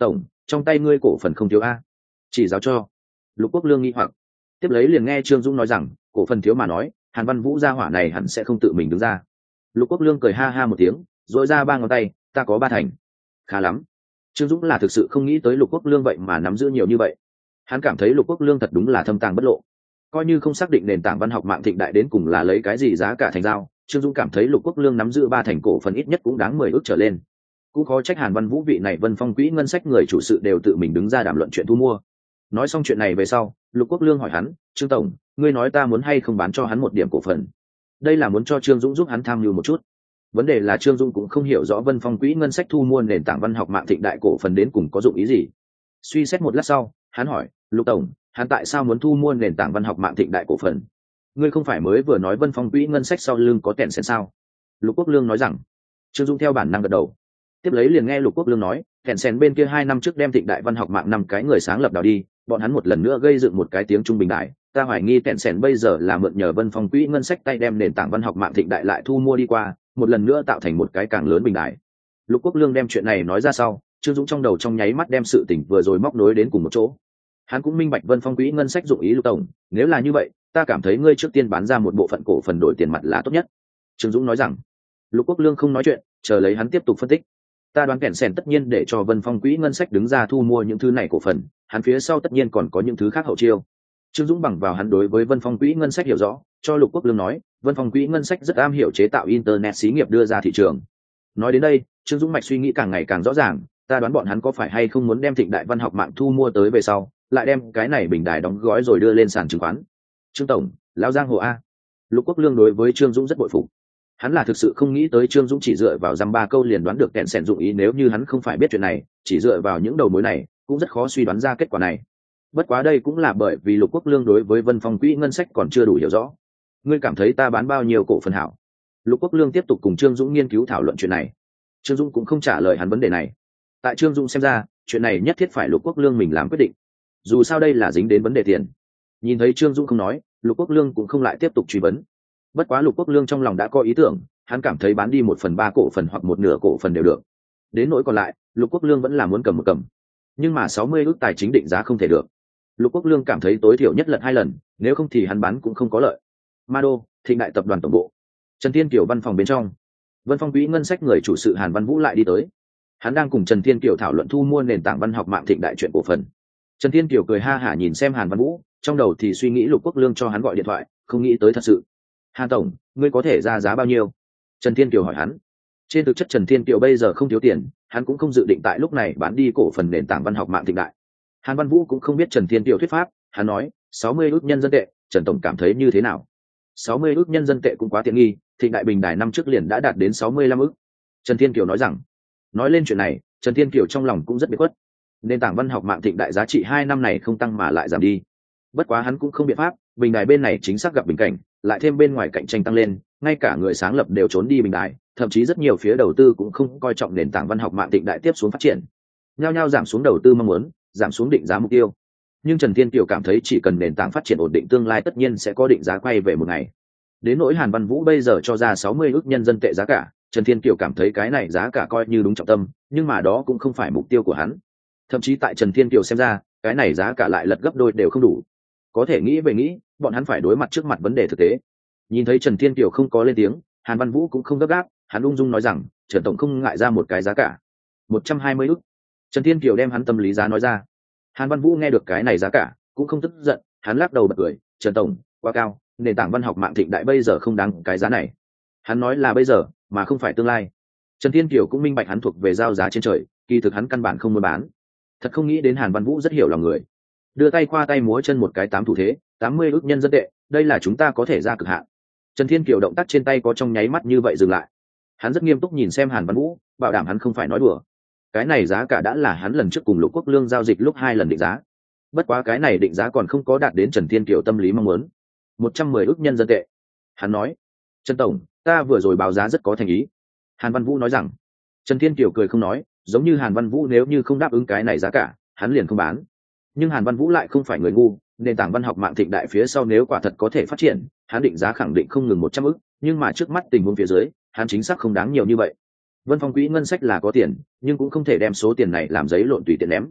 trong tay ngươi cổ phần không thiếu a? Chỉ giáo cho. Lục Quốc Lương nghi hoặc. Tiếp lấy liền nghe Trương Dũng nói rằng cổ phần thiếu mà nói, Hàn Văn Vũ gia hỏa này hẳn sẽ không tự mình đứng ra. Lục Quốc Lương cười ha ha một tiếng, dội ra 3 ngón tay, ta có 3 thành. Khá lắm. Trương Dũng là thực sự không nghĩ tới Lục Quốc Lương vậy mà nắm giữ nhiều như vậy. Hắn cảm thấy Lục Quốc Lương thật đúng là thâm tàng bất lộ. Coi như không xác định nền tảng văn học mạng thịnh đại đến cùng là lấy cái gì giá cả thành giao, Trương Dũng cảm thấy Lục Quốc Lương nắm giữ 3 thành cổ phần ít nhất cũng đáng 10 ức trở lên. Cũng khó trách Hàn Văn Vũ vị này Vân Phong quỹ ngân sách người chủ sự đều tự mình đứng ra đàm luận chuyện thu mua. Nói xong chuyện này về sau, Lục Quốc Lương hỏi hắn, Trương tổng, ngươi nói ta muốn hay không bán cho hắn một điểm cổ phần? Đây là muốn cho Trương Dũng giúp hắn tham mưu một chút. Vấn đề là Trương Dũng cũng không hiểu rõ Vân Phong quỹ ngân sách thu mua nền tảng văn học mạng thịnh đại cổ phần đến cùng có dụng ý gì. Suy xét một lát sau, hắn hỏi, Lục tổng, hắn tại sao muốn thu mua nền tảng văn học mạng thịnh đại cổ phần? Ngươi không phải mới vừa nói Vân Phong quỹ ngân sách sau lưng có tiền sen sao? Lục Quốc Lương nói rằng. Trương Dũng theo bản năng gật đầu. Tiếp lấy liền nghe Lục Quốc Lương nói, kèn sen bên kia 2 năm trước đem thịnh đại văn học mạng 5 cái người sáng lập đào đi, bọn hắn một lần nữa gây dựng một cái tiếng trung bình đại, ta hoài nghi kèn sen bây giờ là mượn nhờ Vân Phong quỹ ngân sách tay đem nền tảng văn học mạng thịnh đại lại thu mua đi qua, một lần nữa tạo thành một cái càng lớn bình đại. Lục Quốc Lương đem chuyện này nói ra sau, Trương Dũng trong đầu trong nháy mắt đem sự tình vừa rồi móc nối đến cùng một chỗ. Hắn cũng minh bạch Vân Phong quỹ ngân sách dụng ý Lục tổng, nếu là như vậy, ta cảm thấy ngươi trước tiên bán ra một bộ phận cổ phần đổi tiền mặt là tốt nhất. Trương Dũng nói rằng. Lục Quốc Lương không nói chuyện, chờ lấy hắn tiếp tục phân tích. Ta đoán kèn sen tất nhiên để cho Vân Phong quỹ ngân sách đứng ra thu mua những thứ này cổ phần, hắn phía sau tất nhiên còn có những thứ khác hậu chiêu. Trương Dũng bằng vào hắn đối với Vân Phong quỹ ngân sách hiểu rõ, cho Lục Quốc Lương nói, Vân Phong quỹ ngân sách rất am hiểu chế tạo internet xí nghiệp đưa ra thị trường. Nói đến đây, Trương Dũng mạch suy nghĩ càng ngày càng rõ ràng, ta đoán bọn hắn có phải hay không muốn đem thịnh đại văn học mạng thu mua tới về sau, lại đem cái này bình đài đóng gói rồi đưa lên sàn chứng khoán. Trương tổng, lão giang hồ a. Lục Quốc Lương đối với Trương Dũng rất bội phục. Hắn là thực sự không nghĩ tới Trương Dũng chỉ dựa vào dăm 3 câu liền đoán được kẹn sẻn dụng ý, nếu như hắn không phải biết chuyện này, chỉ dựa vào những đầu mối này, cũng rất khó suy đoán ra kết quả này. Bất quá đây cũng là bởi vì Lục Quốc Lương đối với Vân Phong quỹ ngân sách còn chưa đủ hiểu rõ. Ngươi cảm thấy ta bán bao nhiêu cổ phần hảo? Lục Quốc Lương tiếp tục cùng Trương Dũng nghiên cứu thảo luận chuyện này. Trương Dũng cũng không trả lời hắn vấn đề này. Tại Trương Dũng xem ra, chuyện này nhất thiết phải Lục Quốc Lương mình làm quyết định. Dù sao đây là dính đến vấn đề tiền. Nhìn thấy Trương Dũng không nói, Lục Quốc Lương cũng không lại tiếp tục truy vấn. Bất quá Lục Quốc Lương trong lòng đã có ý tưởng, hắn cảm thấy bán đi 1/3 cổ phần hoặc 1/2 cổ phần đều được. Đến nỗi còn lại, Lục Quốc Lương vẫn là muốn cầm một cầm. Nhưng mà 60 ức tài chính định giá không thể được. Lục Quốc Lương cảm thấy tối thiểu nhất lật 2 lần, nếu không thì hắn bán cũng không có lợi. Mado, Thịnh Đại tập đoàn tổng bộ. Trần Thiên Kiều văn phòng bên trong. Vân Phong quỹ ngân sách người chủ sự Hàn Văn Vũ lại đi tới. Hắn đang cùng Trần Thiên Kiều thảo luận thu mua nền tảng văn học mạng Thịnh Đại chuyện cổ phần. Trần Thiên Kiều cười ha hả nhìn xem Hàn Văn Vũ, trong đầu thì suy nghĩ Lục Quốc Lương cho hắn gọi điện thoại, không nghĩ tới thật sự. Hàn tổng, ngươi có thể ra giá bao nhiêu? Trần Thiên Kiều hỏi hắn. Trên thực chất Trần Thiên Kiều bây giờ không thiếu tiền, hắn cũng không dự định tại lúc này bán đi cổ phần nền tảng văn học mạng Thịnh Đại. Hàn Văn Vũ cũng không biết Trần Thiên Kiều thuyết pháp, hắn nói, 60 ức nhân dân tệ, Trần tổng cảm thấy như thế nào? 60 ức nhân dân tệ cũng quá tiện nghi, Thịnh Đại bình đài năm trước liền đã đạt đến 65 ức. Trần Thiên Kiều nói rằng. Nói lên chuyện này, Trần Thiên Kiều trong lòng cũng rất biệt khuất. Nền tảng văn học mạng Thịnh Đại giá trị 2 năm này không tăng mà lại giảm đi. Bất quá hắn cũng không biện pháp, bình đài bên này chính xác gặp bình cảnh, lại thêm bên ngoài cạnh tranh tăng lên, ngay cả người sáng lập đều trốn đi bình đài, thậm chí rất nhiều phía đầu tư cũng không coi trọng nền tảng văn học mạng Thịnh Đại tiếp xuống phát triển, nhao nhao giảm xuống đầu tư mong muốn, giảm xuống định giá mục tiêu. Nhưng Trần Thiên Kiều cảm thấy chỉ cần nền tảng phát triển ổn định, tương lai tất nhiên sẽ có định giá quay về một ngày. Đến nỗi Hàn Văn Vũ bây giờ cho ra 60 ức nhân dân tệ giá cả, Trần Thiên Kiều cảm thấy cái này giá cả coi như đúng trọng tâm, nhưng mà đó cũng không phải mục tiêu của hắn. Thậm chí tại Trần Thiên Kiều xem ra, cái này giá cả lại lật gấp đôi đều không đủ. Có thể nghĩ về nghĩ, bọn hắn phải đối mặt trước mặt vấn đề thực tế. Nhìn thấy Trần Thiên Kiều không có lên tiếng, Hàn Văn Vũ cũng không gấp gáp, hắn ung dung nói rằng, Trần tổng không ngại ra một cái giá cả. 120 ức. Trần Thiên Kiều đem hắn tâm lý giá nói ra. Hàn Văn Vũ nghe được cái này giá cả, cũng không tức giận, hắn lắc đầu bật cười, Trần tổng, quá cao, nền tảng văn học mạng Thịnh Đại bây giờ không đáng cái giá này. Hắn nói là bây giờ, mà không phải tương lai. Trần Thiên Kiều cũng minh bạch hắn thuộc về giao giá trên trời, kỳ thực hắn căn bản không muốn bán. Thật không nghĩ đến Hàn Văn Vũ rất hiểu lòng người. Đưa tay khoa tay múa chân một cái 8 thủ thế, 80 ức nhân dân tệ, đây là chúng ta có thể ra cực hạn. Trần Thiên Kiều động tác trên tay có trong nháy mắt như vậy dừng lại. Hắn rất nghiêm túc nhìn xem Hàn Văn Vũ, bảo đảm hắn không phải nói đùa. Cái này giá cả đã là hắn lần trước cùng Lục Quốc Lương giao dịch lúc 2 lần định giá. Bất quá cái này định giá còn không có đạt đến Trần Thiên Kiều tâm lý mong muốn. 110 ức nhân dân tệ. Hắn nói, Trần tổng, ta vừa rồi báo giá rất có thành ý. Hàn Văn Vũ nói rằng. Trần Thiên Kiều cười không nói, giống như Hàn Văn Vũ nếu như không đáp ứng cái này giá cả, hắn liền không bán. Nhưng Hàn Văn Vũ lại không phải người ngu, nền tảng văn học mạng Thịnh Đại phía sau nếu quả thật có thể phát triển, hắn định giá khẳng định không ngừng 100 ức, nhưng mà trước mắt tình huống phía dưới, hắn chính xác không đáng nhiều như vậy. Vân Phong quỹ ngân sách là có tiền, nhưng cũng không thể đem số tiền này làm giấy lộn tùy tiện ném.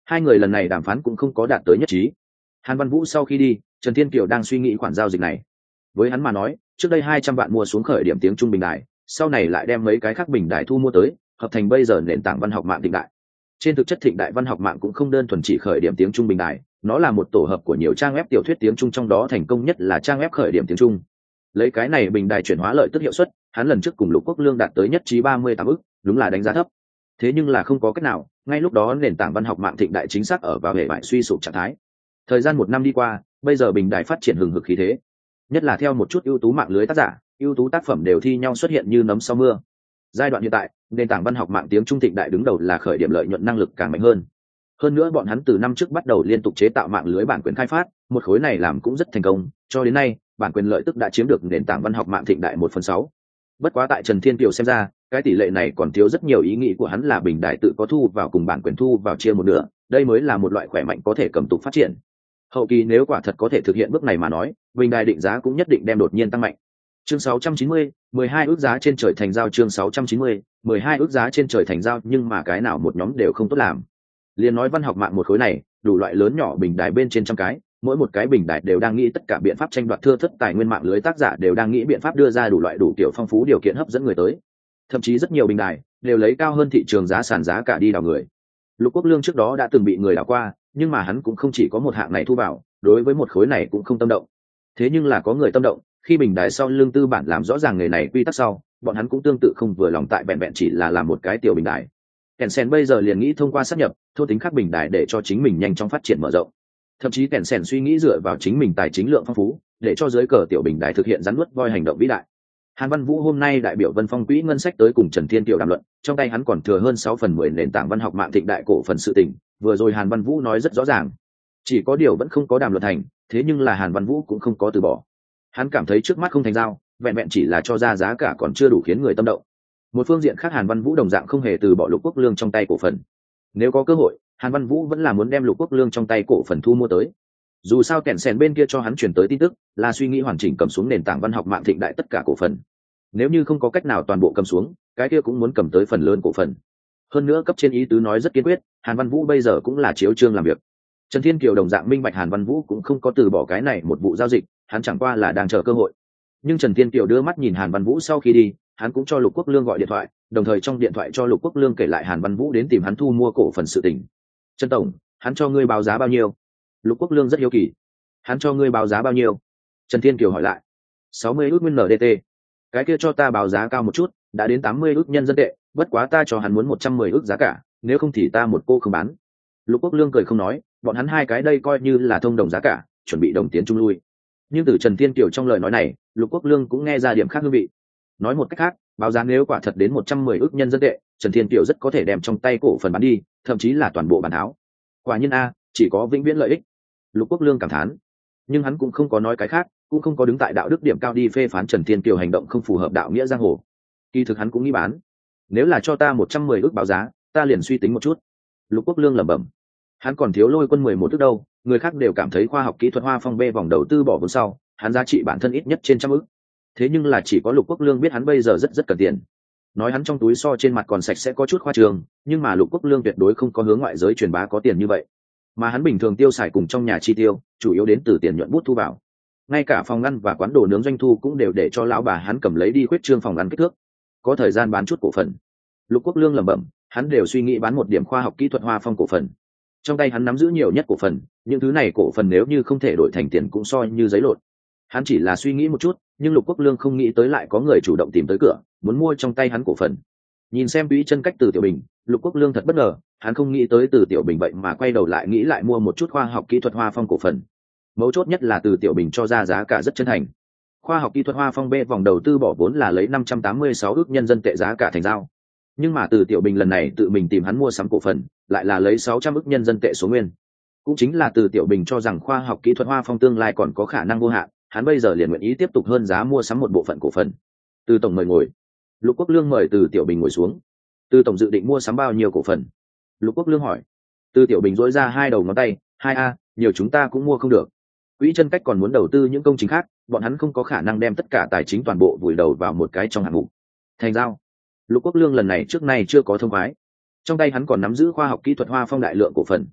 Hai người lần này đàm phán cũng không có đạt tới nhất trí. Hàn Văn Vũ sau khi đi, Trần Thiên Kiều đang suy nghĩ khoản giao dịch này. Với hắn mà nói, trước đây 200 vạn mua xuống khởi điểm tiếng Trung bình đài, sau này lại đem mấy cái khác bình đài thu mua tới, hợp thành bây giờ nền tảng văn học mạng Thịnh Đại. Trên thực chất Thịnh Đại văn học mạng cũng không đơn thuần chỉ khởi điểm tiếng Trung bình đài, nó là một tổ hợp của nhiều trang web tiểu thuyết tiếng Trung, trong đó thành công nhất là trang web khởi điểm tiếng Trung. Lấy cái này bình đài chuyển hóa lợi tức hiệu suất, hắn lần trước cùng Lục Quốc Lương đạt tới nhất trí 38 ức, đúng là đánh giá thấp. Thế nhưng là không có cách nào, ngay lúc đó nền tảng văn học mạng Thịnh Đại chính xác ở vào hệ bại suy sụp trạng thái. Thời gian 1 năm đi qua, bây giờ bình đài phát triển hừng hực khí thế, nhất là theo một chút ưu tú mạng lưới tác giả, ưu tú tác phẩm đều thi nhau xuất hiện như nấm sau mưa. Giai đoạn hiện tại, nền tảng văn học mạng tiếng Trung Thịnh Đại đứng đầu là khởi điểm lợi nhuận năng lực càng mạnh hơn. Hơn nữa bọn hắn từ năm trước bắt đầu liên tục chế tạo mạng lưới bản quyền khai phát, một khối này làm cũng rất thành công, cho đến nay, bản quyền lợi tức đã chiếm được nền tảng văn học mạng Thịnh Đại 1/6. Bất quá tại Trần Thiên Kiều xem ra, cái tỷ lệ này còn thiếu rất nhiều, ý nghĩ của hắn là bình đài tự có thu vào cùng bản quyền thu vào chia một nửa, đây mới là một loại khỏe mạnh có thể cầm tục phát triển. Hậu kỳ nếu quả thật có thể thực hiện bước này mà nói, bình đài định giá cũng nhất định đem đột nhiên tăng mạnh. Chương 690, 12 ước giá trên trời thành giao. Chương 690, 12 ước giá trên trời thành giao, nhưng mà cái nào một nhóm đều không tốt làm. Liên nói văn học mạng một khối này, đủ loại lớn nhỏ bình đài bên trên trăm cái, mỗi một cái bình đài đều đang nghĩ tất cả biện pháp tranh đoạt thưa thớt tài nguyên, mạng lưới tác giả đều đang nghĩ biện pháp đưa ra đủ loại đủ kiểu phong phú điều kiện hấp dẫn người tới. Thậm chí rất nhiều bình đài đều lấy cao hơn thị trường giá sàn giá cả đi đào người. Lục Quốc Lương trước đó đã từng bị người đào qua, nhưng mà hắn cũng không chỉ có một hạng này thu vào, đối với một khối này cũng không tâm động. Thế nhưng là có người tâm động, khi bình đài sau lương tư bản làm rõ ràng nghề này quy tắc sau, bọn hắn cũng tương tự không vừa lòng tại vẹn vẹn chỉ là làm một cái tiểu bình đài. Tencent bây giờ liền nghĩ thông qua sát nhập, thôn tính khác bình đài để cho chính mình nhanh chóng phát triển mở rộng. Thậm chí Tencent suy nghĩ dựa vào chính mình tài chính lượng phong phú, để cho dưới cờ tiểu bình đài thực hiện rắn nuốt voi hành động vĩ đại. Hàn Văn Vũ hôm nay đại biểu Vân Phong quỹ ngân sách tới cùng Trần Thiên Kiều đàm luận, trong tay hắn còn thừa hơn 6/10 nền tảng văn học mạng Thịnh Đại cổ phần sự tình, vừa rồi Hàn Văn Vũ nói rất rõ ràng. Chỉ có điều vẫn không có đàm luận thành, thế nhưng là Hàn Văn Vũ cũng không có từ bỏ. Hắn cảm thấy trước mắt không thành giao, vẹn vẹn chỉ là cho ra giá cả còn chưa đủ khiến người tâm động. Một phương diện khác, Hàn Văn Vũ đồng dạng không hề từ bỏ Lục Quốc Lương trong tay cổ phần. Nếu có cơ hội, Hàn Văn Vũ vẫn là muốn đem Lục Quốc Lương trong tay cổ phần thu mua tới. Dù sao Tencent bên kia cho hắn chuyển tới tin tức là suy nghĩ hoàn chỉnh cầm xuống nền tảng văn học mạng Thịnh Đại tất cả cổ phần. Nếu như không có cách nào toàn bộ cầm xuống, cái kia cũng muốn cầm tới phần lớn cổ phần. Hơn nữa cấp trên ý tứ nói rất kiên quyết, Hàn Văn Vũ bây giờ cũng là chiếu chương làm việc. Trần Thiên Kiều đồng dạng minh bạch Hàn Văn Vũ cũng không có từ bỏ cái này một vụ giao dịch, hắn chẳng qua là đang chờ cơ hội. Nhưng Trần Thiên Kiều đưa mắt nhìn Hàn Văn Vũ sau khi đi, hắn cũng cho Lục Quốc Lương gọi điện thoại, đồng thời trong điện thoại cho Lục Quốc Lương kể lại Hàn Văn Vũ đến tìm hắn thu mua cổ phần sự tình. Trần tổng, hắn cho ngươi báo giá bao nhiêu? Lục Quốc Lương rất hiếu kỳ. Hắn cho ngươi báo giá bao nhiêu? Trần Thiên Kiều hỏi lại. 60 ước nguyên NDT. Cái kia cho ta báo giá cao một chút, đã đến 80 ước nhân dân tệ, bất quá ta cho hắn muốn 110 ước giá cả, nếu không thì ta một cô không bán. Lục Quốc Lương cười không nói, bọn hắn hai cái đây coi như là thông đồng giá cả, chuẩn bị đồng tiến chung lui. Nhưng từ Trần Thiên Kiều trong lời nói này, Lục Quốc Lương cũng nghe ra điểm khác hương vị. Nói một cách khác, báo giá nếu quả thật đến 110 ước nhân dân tệ, Trần Thiên Kiều rất có thể đem trong tay cổ phần bán đi, thậm chí là toàn bộ bán tháo. Quả nhiên a, chỉ có vĩnh viễn lợi ích. Lục Quốc Lương cảm thán. Nhưng hắn cũng không có nói cái khác, cũng không có đứng tại đạo đức điểm cao đi phê phán Trần Thiên Kiều hành động không phù hợp đạo nghĩa giang hồ. Kỳ thực hắn cũng nghĩ bán. Nếu là cho ta 110 ước báo giá, ta liền suy tính một chút. Lục Quốc Lương lẩm bẩm. Hắn còn thiếu Lôi Quân 11 ước đâu, người khác đều cảm thấy khoa học kỹ thuật Hoa Phong B vòng đầu tư bỏ vốn sau, hắn giá trị bản thân ít nhất trên 100 ước. Thế nhưng là chỉ có Lục Quốc Lương biết hắn bây giờ rất cần tiền. Nói hắn trong túi so trên mặt còn sạch sẽ có chút khoa trương, nhưng mà Lục Quốc Lương tuyệt đối không có hướng ngoại giới truyền bá có tiền như vậy. Mà hắn bình thường tiêu xài cùng trong nhà chi tiêu, chủ yếu đến từ tiền nhuận bút thu vào. Ngay cả phòng ăn và quán đồ nướng doanh thu cũng đều để cho lão bà hắn cầm lấy đi khuyết trương phòng ăn kích thước. Có thời gian bán chút cổ phần. Lục Quốc Lương lẩm bẩm, hắn đều suy nghĩ bán một điểm khoa học kỹ thuật Hoa Phong cổ phần. Trong tay hắn nắm giữ nhiều nhất cổ phần, những thứ này cổ phần nếu như không thể đổi thành tiền cũng soi như giấy lộn. Hắn chỉ là suy nghĩ một chút, nhưng Lục Quốc Lương không nghĩ tới lại có người chủ động tìm tới cửa, muốn mua trong tay hắn cổ phần. Nhìn xem Quý Chân Cách Từ Tiểu Bình, Lục Quốc Lương thật bất ngờ, hắn không nghĩ tới Từ Tiểu Bình vậy mà quay đầu lại nghĩ lại mua một chút khoa học kỹ thuật Hoa Phong cổ phần. Mấu chốt nhất là Từ Tiểu Bình cho ra giá cả rất chân thành. Khoa học kỹ thuật Hoa Phong B vòng đầu tư bỏ vốn là lấy 586 ước nhân dân tệ giá cả thành giao. Nhưng mà Từ Tiểu Bình lần này tự mình tìm hắn mua sắm cổ phần, lại là lấy 600 ước nhân dân tệ số nguyên. Cũng chính là Từ Tiểu Bình cho rằng khoa học kỹ thuật Hoa Phong tương lai còn có khả năng vô hạn, hắn bây giờ liền nguyện ý tiếp tục hơn giá mua sắm một bộ phận cổ phần. Từ tổng mời ngồi. Lục Quốc Lương mời Từ Tiểu Bình ngồi xuống. Từ tổng dự định mua sắm bao nhiêu cổ phần? Lục Quốc Lương hỏi. Từ Tiểu Bình dỗi ra hai đầu ngón tay, 2A, nhiều chúng ta cũng mua không được. Quỹ Chân Cách còn muốn đầu tư những công trình khác, bọn hắn không có khả năng đem tất cả tài chính toàn bộ vùi đầu vào một cái trong hạng mục. Thành giao. Lục Quốc Lương lần này trước nay chưa có thông khoái. Trong tay hắn còn nắm giữ khoa học kỹ thuật Hoa Phong đại lượng cổ phần.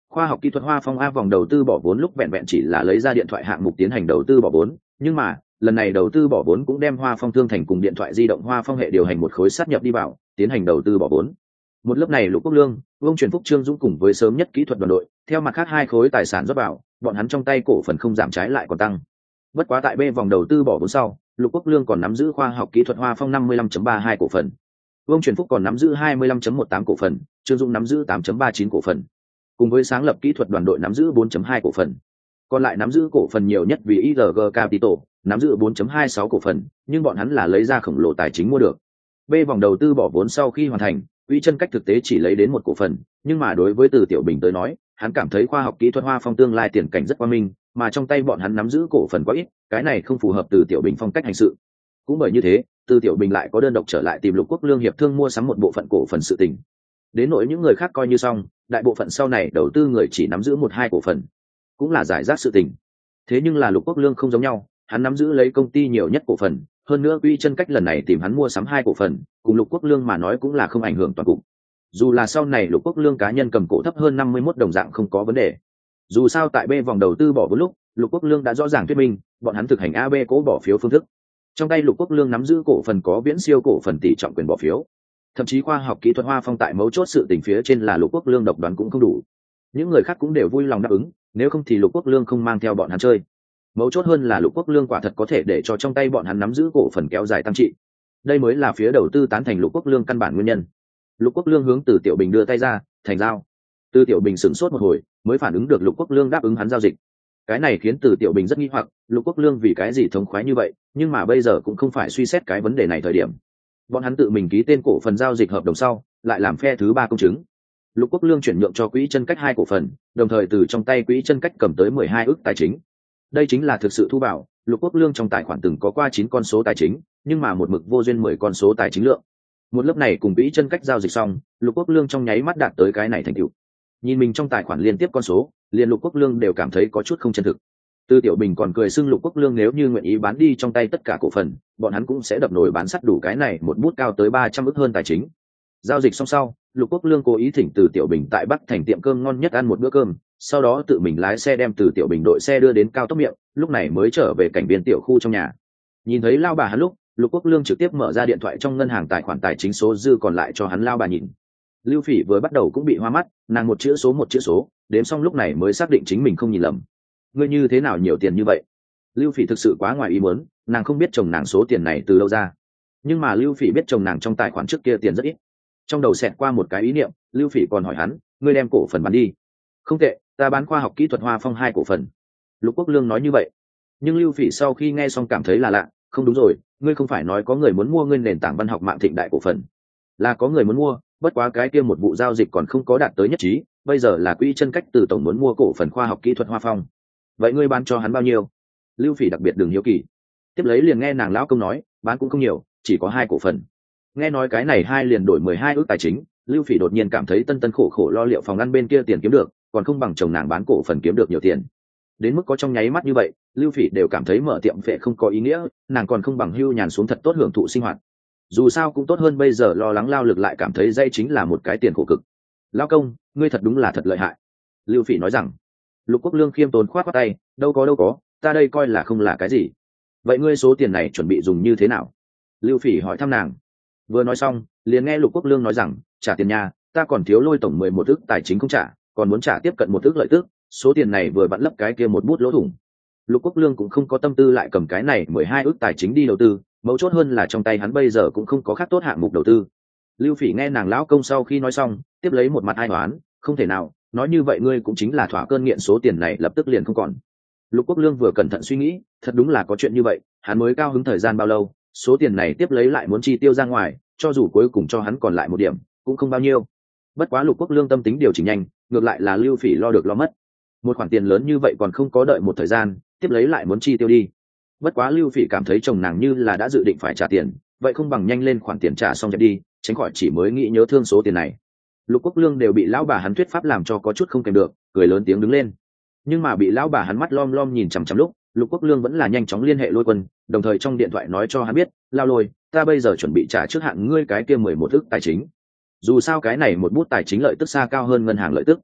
Khoa học kỹ thuật Hoa Phong A vòng đầu tư bỏ vốn lúc vẹn vẹn chỉ là lấy ra điện thoại hạng mục tiến hành đầu tư bỏ vốn, nhưng mà lần này đầu tư bỏ vốn cũng đem Hoa Phong thương thành cùng điện thoại di động Hoa Phong hệ điều hành một khối sát nhập đi vào, tiến hành đầu tư bỏ vốn. Một lớp này Lục Quốc Lương, Vương Truyền Phúc, Trương Dũng cùng với sớm nhất kỹ thuật đoàn đội, theo mặt khác hai khối tài sản rót vào, bọn hắn trong tay cổ phần không giảm trái lại còn tăng. Bất quá tại B vòng đầu tư bỏ vốn sau, Lục Quốc Lương còn nắm giữ khoa học kỹ thuật Hoa Phong 55.32 cổ phần. Vương Truyền Phúc còn nắm giữ 25.18 cổ phần, Trương Dũng nắm giữ 8.39 cổ phần. Cùng với sáng lập kỹ thuật đoàn đội nắm giữ 4.2 cổ phần. Còn lại nắm giữ cổ phần nhiều nhất vì IRG Capital, nắm giữ 4.26 cổ phần, nhưng bọn hắn là lấy ra khổng lồ tài chính mua được. B vòng đầu tư bỏ vốn sau khi hoàn thành, Quỹ Chân Cách thực tế chỉ lấy đến một cổ phần, nhưng mà đối với Từ Tiểu Bình tới nói, hắn cảm thấy khoa học kỹ thuật Hoa Phong tương lai tiền cảnh rất quang minh, mà trong tay bọn hắn nắm giữ cổ phần quá ít, cái này không phù hợp Từ Tiểu Bình phong cách hành sự. Cũng bởi như thế, Từ Tiểu Bình lại có đơn độc trở lại tìm Lục Quốc Lương hiệp thương mua sắm một bộ phận cổ phần sự tình. Đến nỗi những người khác coi như xong, đại bộ phận sau này đầu tư người chỉ nắm giữ 1-2 cổ phần, cũng là giải rác sự tình. Thế nhưng là Lục Quốc Lương không giống nhau, hắn nắm giữ lấy công ty nhiều nhất cổ phần, hơn nữa Quỹ Chân Cách lần này tìm hắn mua sắm 2 cổ phần, cùng Lục Quốc Lương mà nói cũng là không ảnh hưởng toàn cục. Dù là sau này Lục Quốc Lương cá nhân cầm cổ thấp hơn 51 đồng dạng không có vấn đề. Dù sao tại B vòng đầu tư bỏ vốn lúc, Lục Quốc Lương đã rõ ràng thuyết minh, bọn hắn thực hành AB cố bỏ phiếu phương thức. Trong tay Lục Quốc Lương nắm giữ cổ phần có viễn siêu cổ phần tỷ trọng quyền bỏ phiếu. Thậm chí khoa học kỹ thuật Hoa Phong tại mấu chốt sự tình phía trên là Lục Quốc Lương độc đoán cũng không đủ. Những người khác cũng đều vui lòng đáp ứng, nếu không thì Lục Quốc Lương không mang theo bọn hắn chơi. Mấu chốt hơn là Lục Quốc Lương quả thật có thể để cho trong tay bọn hắn nắm giữ cổ phần kéo dài tăng trị. Đây mới là phía đầu tư tán thành Lục Quốc Lương căn bản nguyên nhân. Lục Quốc Lương hướng Từ Tiểu Bình đưa tay ra, thành giao. Từ Tiểu Bình sửng sốt một hồi, mới phản ứng được Lục Quốc Lương đáp ứng hắn giao dịch. Cái này khiến Từ Tiểu Bình rất nghi hoặc, Lục Quốc Lương vì cái gì thống khoái như vậy, nhưng mà bây giờ cũng không phải suy xét cái vấn đề này thời điểm. Bọn hắn tự mình ký tên cổ phần giao dịch hợp đồng sau, lại làm phe thứ ba công chứng. Lục Quốc Lương chuyển nhượng cho Quỹ Chân Cách 2 cổ phần, đồng thời từ trong tay Quỹ Chân Cách cầm tới 12 ức tài chính. Đây chính là thực sự thu bảo, Lục Quốc Lương trong tài khoản từng có qua 9 con số tài chính, nhưng mà một mực vô duyên 10 con số tài chính lượng. Một lớp này cùng Quỹ Chân Cách giao dịch xong, Lục Quốc Lương trong nháy mắt đạt tới cái này thành tựu. Nhìn mình trong tài khoản liên tiếp con số, liền Lục Quốc Lương đều cảm thấy có chút không chân thực. Từ Tiểu Bình còn cười xưng Lục Quốc Lương nếu như nguyện ý bán đi trong tay tất cả cổ phần, bọn hắn cũng sẽ đập nổi bán sắt đủ cái này một bút cao tới 300 ức hơn tài chính. Giao dịch xong sau, Lục Quốc Lương cố ý thỉnh Từ Tiểu Bình tại Bắc Thành tiệm cơm ngon nhất ăn một bữa cơm, sau đó tự mình lái xe đem Từ Tiểu Bình đội xe đưa đến cao tốc miệng, lúc này mới trở về cảnh viên tiểu khu trong nhà. Nhìn thấy lao bà hắn lúc, Lục Quốc Lương trực tiếp mở ra điện thoại trong ngân hàng tài khoản tài chính số dư còn lại cho hắn lao bà nhìn. Lưu Phỉ vừa bắt đầu cũng bị hoa mắt, nàng một chữ số, đếm xong lúc này mới xác định chính mình không nhìn lầm. Ngươi như thế nào nhiều tiền như vậy? Lưu Phỉ thực sự quá ngoài ý muốn, nàng không biết chồng nàng số tiền này từ đâu ra. Nhưng mà Lưu Phỉ biết chồng nàng trong tài khoản trước kia tiền rất ít. Trong đầu xẹt qua một cái ý niệm, Lưu Phỉ còn hỏi hắn, ngươi đem cổ phần bán đi? Không tệ, ta bán khoa học kỹ thuật Hoa Phong 2 cổ phần. Lục Quốc Lương nói như vậy. Nhưng Lưu Phỉ sau khi nghe xong cảm thấy là lạ, không đúng rồi, ngươi không phải nói có người muốn mua ngươi nền tảng văn học mạng Thịnh Đại cổ phần? Là có người muốn mua, bất quá cái kia một vụ giao dịch còn không có đạt tới nhất trí, bây giờ là Quỹ Chân Cách từ tổng muốn mua cổ phần khoa học kỹ thuật Hoa Phong. Vậy ngươi bán cho hắn bao nhiêu? Lưu Phỉ đặc biệt đừng hiếu kỳ. Tiếp lấy liền nghe nàng lão công nói, bán cũng không nhiều, chỉ có 2 cổ phần. Nghe nói cái này hai liền đổi 12 ức tài chính, Lưu Phỉ đột nhiên cảm thấy tân tân khổ khổ lo liệu phòng ăn bên kia tiền kiếm được, còn không bằng chồng nàng bán cổ phần kiếm được nhiều tiền. Đến mức có trong nháy mắt như vậy, Lưu Phỉ đều cảm thấy mở tiệm phệ không có ý nghĩa, nàng còn không bằng hưu nhàn xuống thật tốt hưởng thụ sinh hoạt. Dù sao cũng tốt hơn bây giờ lo lắng lao lực lại cảm thấy dây chính là một cái tiền khổ cực. Lão công, ngươi thật đúng là thật lợi hại. Lưu Phỉ nói rằng. Lục Quốc Lương khiêm tốn khoát khoát tay, đâu có, ta đây coi là không là cái gì. Vậy ngươi số tiền này chuẩn bị dùng như thế nào? Lưu Phỉ hỏi thăm nàng. Vừa nói xong, liền nghe Lục Quốc Lương nói rằng, trả tiền nhà, ta còn thiếu Lôi tổng 11 ức tài chính không trả, còn muốn trả tiếp cận 1 ức lợi tức, số tiền này vừa vặn lấp cái kia một bút lỗ thủng. Lục Quốc Lương cũng không có tâm tư lại cầm cái này 12 ức tài chính đi đầu tư, mấu chốt hơn là trong tay hắn bây giờ cũng không có khác tốt hạng mục đầu tư. Lưu Phỉ nghe nàng lão công sau khi nói xong, tiếp lấy một mặt ai oán, không thể nào, nói như vậy ngươi cũng chính là thỏa cơn nghiện số tiền này lập tức liền không còn. Lục Quốc Lương vừa cẩn thận suy nghĩ, thật đúng là có chuyện như vậy, hắn mới cao hứng thời gian bao lâu, số tiền này tiếp lấy lại muốn chi tiêu ra ngoài, cho dù cuối cùng cho hắn còn lại một điểm, cũng không bao nhiêu. Bất quá Lục Quốc Lương tâm tính điều chỉnh nhanh, ngược lại là Lưu Phỉ lo được lo mất. Một khoản tiền lớn như vậy còn không có đợi một thời gian, tiếp lấy lại muốn chi tiêu đi. Bất quá Lưu Phỉ cảm thấy chồng nàng như là đã dự định phải trả tiền, vậy không bằng nhanh lên khoản tiền trả xong dẹp đi, tránh khỏi chỉ mới nghĩ nhớ thương số tiền này. Lục Quốc Lương đều bị lão bà hắn thuyết pháp làm cho có chút không kèm được, cười lớn tiếng đứng lên. Nhưng mà bị lão bà hắn mắt lom lom nhìn chằm chằm lúc, Lục Quốc Lương vẫn là nhanh chóng liên hệ Lôi Quân, đồng thời trong điện thoại nói cho hắn biết, lao Lôi, ta bây giờ chuẩn bị trả trước hạn ngươi cái kia 11 ức tài chính. Dù sao cái này một bút tài chính lợi tức xa cao hơn ngân hàng lợi tức.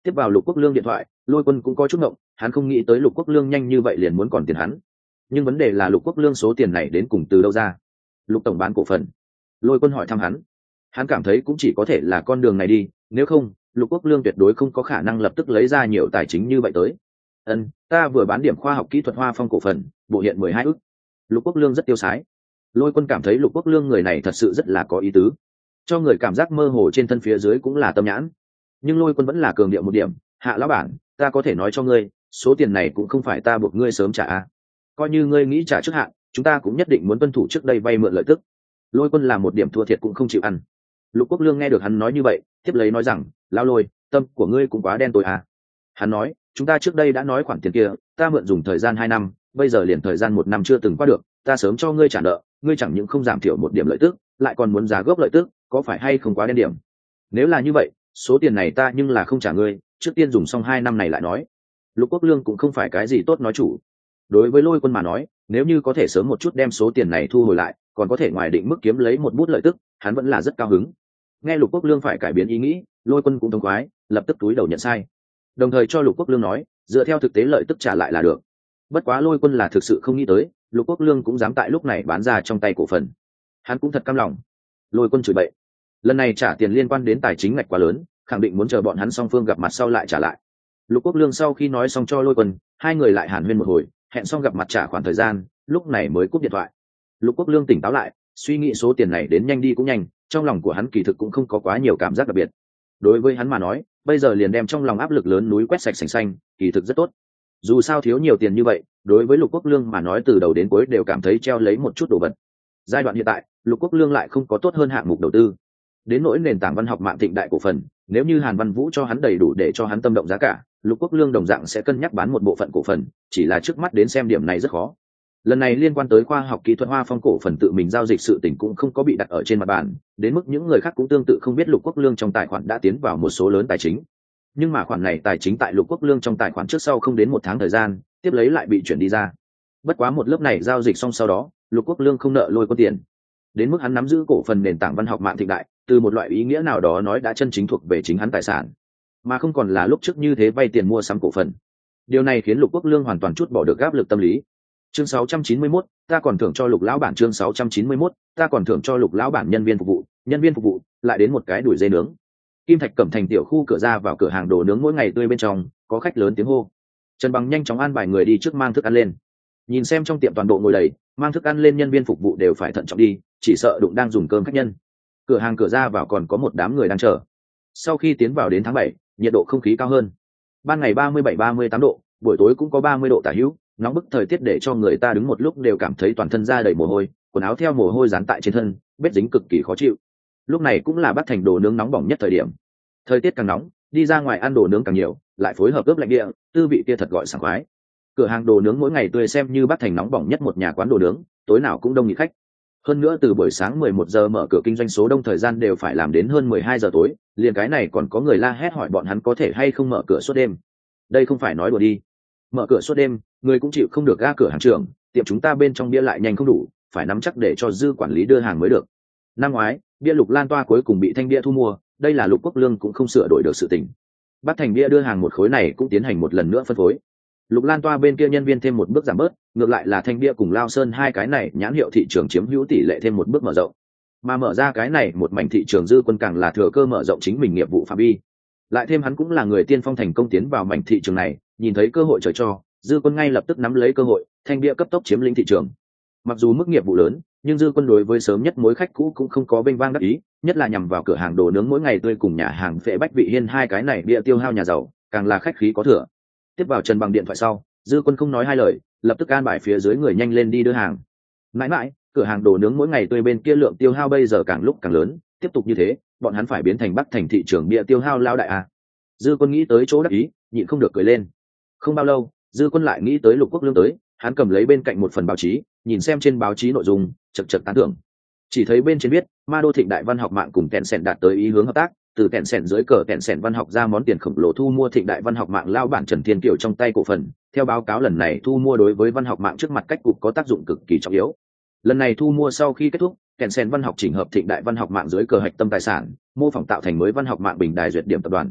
Tiếp vào Lục Quốc Lương điện thoại, Lôi Quân cũng có chút ngộng, hắn không nghĩ tới Lục Quốc Lương nhanh như vậy liền muốn còn tiền hắn. Nhưng vấn đề là Lục Quốc Lương số tiền này đến cùng từ đâu ra? Lục tổng bán cổ phần. Lôi Quân hỏi thăm hắn cảm thấy cũng chỉ có thể là con đường này đi, nếu không Lục Quốc Lương tuyệt đối không có khả năng lập tức lấy ra nhiều tài chính như vậy tới. Ta vừa bán điểm khoa học kỹ thuật Hoa Phong cổ phần, bộ hiện 12 ức. Lục Quốc Lương rất tiêu sái. Lôi Quân cảm thấy Lục Quốc Lương người này thật sự rất là có ý tứ, cho người cảm giác mơ hồ trên thân phía dưới cũng là tâm nhãn. Nhưng Lôi Quân vẫn là cường điệu một điểm, Hạ lão bản, ta có thể nói cho ngươi, số tiền này cũng không phải ta buộc ngươi sớm trả a. Coi như ngươi nghĩ trả trước hạn, chúng ta cũng nhất định muốn tuân thủ trước đây vay mượn lợi tức. Lôi Quân làm một điểm thua thiệt cũng không chịu ăn. Lục Quốc Lương nghe được hắn nói như vậy, tiếp lấy nói rằng, lão Lôi, tâm của ngươi cũng quá đen tối à. Hắn nói, chúng ta trước đây đã nói khoản tiền kia, ta mượn dùng thời gian 2 năm, bây giờ liền thời gian 1 năm chưa từng qua được, ta sớm cho ngươi trả nợ, ngươi chẳng những không giảm thiểu một điểm lợi tức, lại còn muốn giá gốc lợi tức, có phải hay không quá đen điểm? Nếu là như vậy, số tiền này ta nhưng là không trả ngươi, trước tiên dùng xong 2 năm này lại nói. Lục Quốc Lương cũng không phải cái gì tốt nói chủ. Đối với Lôi Quân mà nói, nếu như có thể sớm một chút đem số tiền này thu hồi lại, còn có thể ngoài định mức kiếm lấy một bút lợi tức, hắn vẫn là rất cao hứng. Nghe Lục Quốc Lương phải cải biến ý nghĩ, Lôi Quân cũng thông khoái, lập tức túi đầu nhận sai, đồng thời cho Lục Quốc Lương nói, dựa theo thực tế lợi tức trả lại là được. Bất quá Lôi Quân là thực sự không nghĩ tới, Lục Quốc Lương cũng dám tại lúc này bán ra trong tay cổ phần. Hắn cũng thật căm lòng. Lôi Quân chửi bậy, lần này trả tiền liên quan đến tài chính ngạch quá lớn, khẳng định muốn chờ bọn hắn song phương gặp mặt sau lại trả lại. Lục Quốc Lương sau khi nói xong cho Lôi Quân, hai người lại hàn huyên một hồi, hẹn xong gặp mặt trả khoản thời gian, lúc này mới cúp điện thoại. Lục Quốc Lương tỉnh táo lại, suy nghĩ số tiền này đến nhanh đi cũng nhanh, trong lòng của hắn kỳ thực cũng không có quá nhiều cảm giác đặc biệt. Đối với hắn mà nói, bây giờ liền đem trong lòng áp lực lớn núi quét sạch sành xanh, kỳ thực rất tốt. Dù sao thiếu nhiều tiền như vậy, đối với Lục Quốc Lương mà nói từ đầu đến cuối đều cảm thấy treo lấy một chút đồ vật. Giai đoạn hiện tại, Lục Quốc Lương lại không có tốt hơn hạng mục đầu tư. Đến nỗi nền tảng văn học mạng Thịnh Đại cổ phần, nếu như Hàn Văn Vũ cho hắn đầy đủ để cho hắn tâm động giá cả, Lục Quốc Lương đồng dạng sẽ cân nhắc bán một bộ phận cổ phần, chỉ là trước mắt đến xem điểm này rất khó. Lần này liên quan tới khoa học kỹ thuật Hoa Phong cổ phần tự mình giao dịch sự tình cũng không có bị đặt ở trên mặt bàn, đến mức những người khác cũng tương tự không biết Lục Quốc Lương trong tài khoản đã tiến vào một số lớn tài chính. Nhưng mà khoản này tài chính tại Lục Quốc Lương trong tài khoản trước sau không đến 1 tháng thời gian, tiếp lấy lại bị chuyển đi ra. Bất quá một lớp này giao dịch xong sau đó, Lục Quốc Lương không nợ Lôi Quân tiền. Đến mức hắn nắm giữ cổ phần nền tảng văn học mạng Thịnh Đại, từ một loại ý nghĩa nào đó nói đã chân chính thuộc về chính hắn tài sản, mà không còn là lúc trước như thế vay tiền mua sắm cổ phần. Điều này khiến Lục Quốc Lương hoàn toàn chút bỏ được áp lực tâm lý. Chương 691, ta còn thưởng cho Lục lão bản. Chương 691, ta còn thưởng cho Lục lão bản. Nhân viên phục vụ lại đến một cái đuổi dê nướng. Kim Thạch Cẩm Thành tiểu khu cửa ra vào cửa hàng đồ nướng mỗi ngày tươi bên trong có khách lớn tiếng hô. Trần Bằng nhanh chóng an bài người đi trước mang thức ăn lên. Nhìn xem trong tiệm toàn bộ ngồi đầy, mang thức ăn lên nhân viên phục vụ đều phải thận trọng đi, chỉ sợ đụng đang dùng cơm khách nhân. Cửa hàng cửa ra vào còn có một đám người đang chờ. Sau khi tiến vào đến tháng 7, nhiệt độ không khí cao hơn. Ban ngày 37-38 độ, buổi tối cũng có 30 độ tả hữu, nóng bức thời tiết để cho người ta đứng một lúc đều cảm thấy toàn thân da đầy mồ hôi, quần áo theo mồ hôi dán tại trên thân, vết dính cực kỳ khó chịu. Lúc này cũng là Bắc Thành đồ nướng nóng bỏng nhất thời điểm. Thời tiết càng nóng, đi ra ngoài ăn đồ nướng càng nhiều, lại phối hợp ướp lạnh địa, tư vị kia thật gọi sảng khoái. Cửa hàng đồ nướng mỗi ngày tươi xem như Bắc Thành nóng bỏng nhất một nhà quán đồ nướng, tối nào cũng đông nghịt khách. Hơn nữa từ buổi sáng 11 giờ mở cửa kinh doanh số đông thời gian đều phải làm đến hơn 12 giờ tối, liền cái này còn có người la hét hỏi bọn hắn có thể hay không mở cửa suốt đêm. Đây không phải nói đùa đi. Mở cửa suốt đêm, người cũng chịu không được ga cửa hàng trưởng, tiệm chúng ta bên trong bia lại nhanh không đủ, phải nắm chắc để cho dư quản lý đưa hàng mới được. Năm ngoái, bia Lục Lan Toa cuối cùng bị Thanh bia thu mua, đây là Lục Quốc Lương cũng không sửa đổi được sự tình. Bắc Thành bia đưa hàng một khối này cũng tiến hành một lần nữa phân phối. Lục Lan Toa bên kia nhân viên thêm một bước giảm bớt, ngược lại là Thanh bia cùng Lao Sơn hai cái này nhãn hiệu thị trường chiếm hữu tỷ lệ thêm một bước mở rộng. Mà mở ra cái này một mảnh thị trường Dư Quân càng là thừa cơ mở rộng chính mình nghiệp vụ phạm vi. Lại thêm hắn cũng là người tiên phong thành công tiến vào mảnh thị trường này, nhìn thấy cơ hội trời cho, Dư Quân ngay lập tức nắm lấy cơ hội, Thanh bia cấp tốc chiếm lĩnh thị trường. Mặc dù mức nghiệp vụ lớn, nhưng Dư Quân đối với sớm nhất mối khách cũ cũng không có bênh vang đắc ý, nhất là nhằm vào cửa hàng đồ nướng mỗi ngày tươi cùng nhà hàng Phệ Bách Vị Hiên hai cái này bia tiêu hao nhà giàu, càng là khách khí có thừa. Tiếp vào Trần Bằng điện thoại sau, Dư Quân không nói hai lời, lập tức an bài phía dưới người nhanh lên đi đưa hàng. Mãi mãi, cửa hàng đồ nướng mỗi ngày tươi bên kia lượng tiêu hao bây giờ càng lúc càng lớn, tiếp tục như thế, bọn hắn phải biến thành Bắc Thành thị trường bia tiêu hao lao đại à. Dư Quân nghĩ tới chỗ đắc ý, nhịn không được cười lên. Không bao lâu, Dư Quân lại nghĩ tới Lục Quốc Lương tới, hắn cầm lấy bên cạnh một phần báo chí, nhìn xem trên báo chí nội dung, chật chật tán thưởng. Chỉ thấy bên trên viết, Ma Đô Thịnh Đại Văn học mạng cùng Tencent đạt tới ý hướng hợp tác, từ Tencent dưới cờ Tencent Văn học ra món tiền khổng lồ thu mua Thịnh Đại Văn học mạng lao bản Trần Thiên Kiều trong tay cổ phần. Theo báo cáo lần này thu mua đối với văn học mạng trước mặt cách cục có tác dụng cực kỳ trọng yếu. Lần này thu mua sau khi kết thúc, Tencent Văn học chỉnh hợp Thịnh Đại Văn học mạng dưới cờ hạch tâm tài sản, mô phỏng tạo thành mới văn học mạng bình đài duyệt điểm tập đoàn.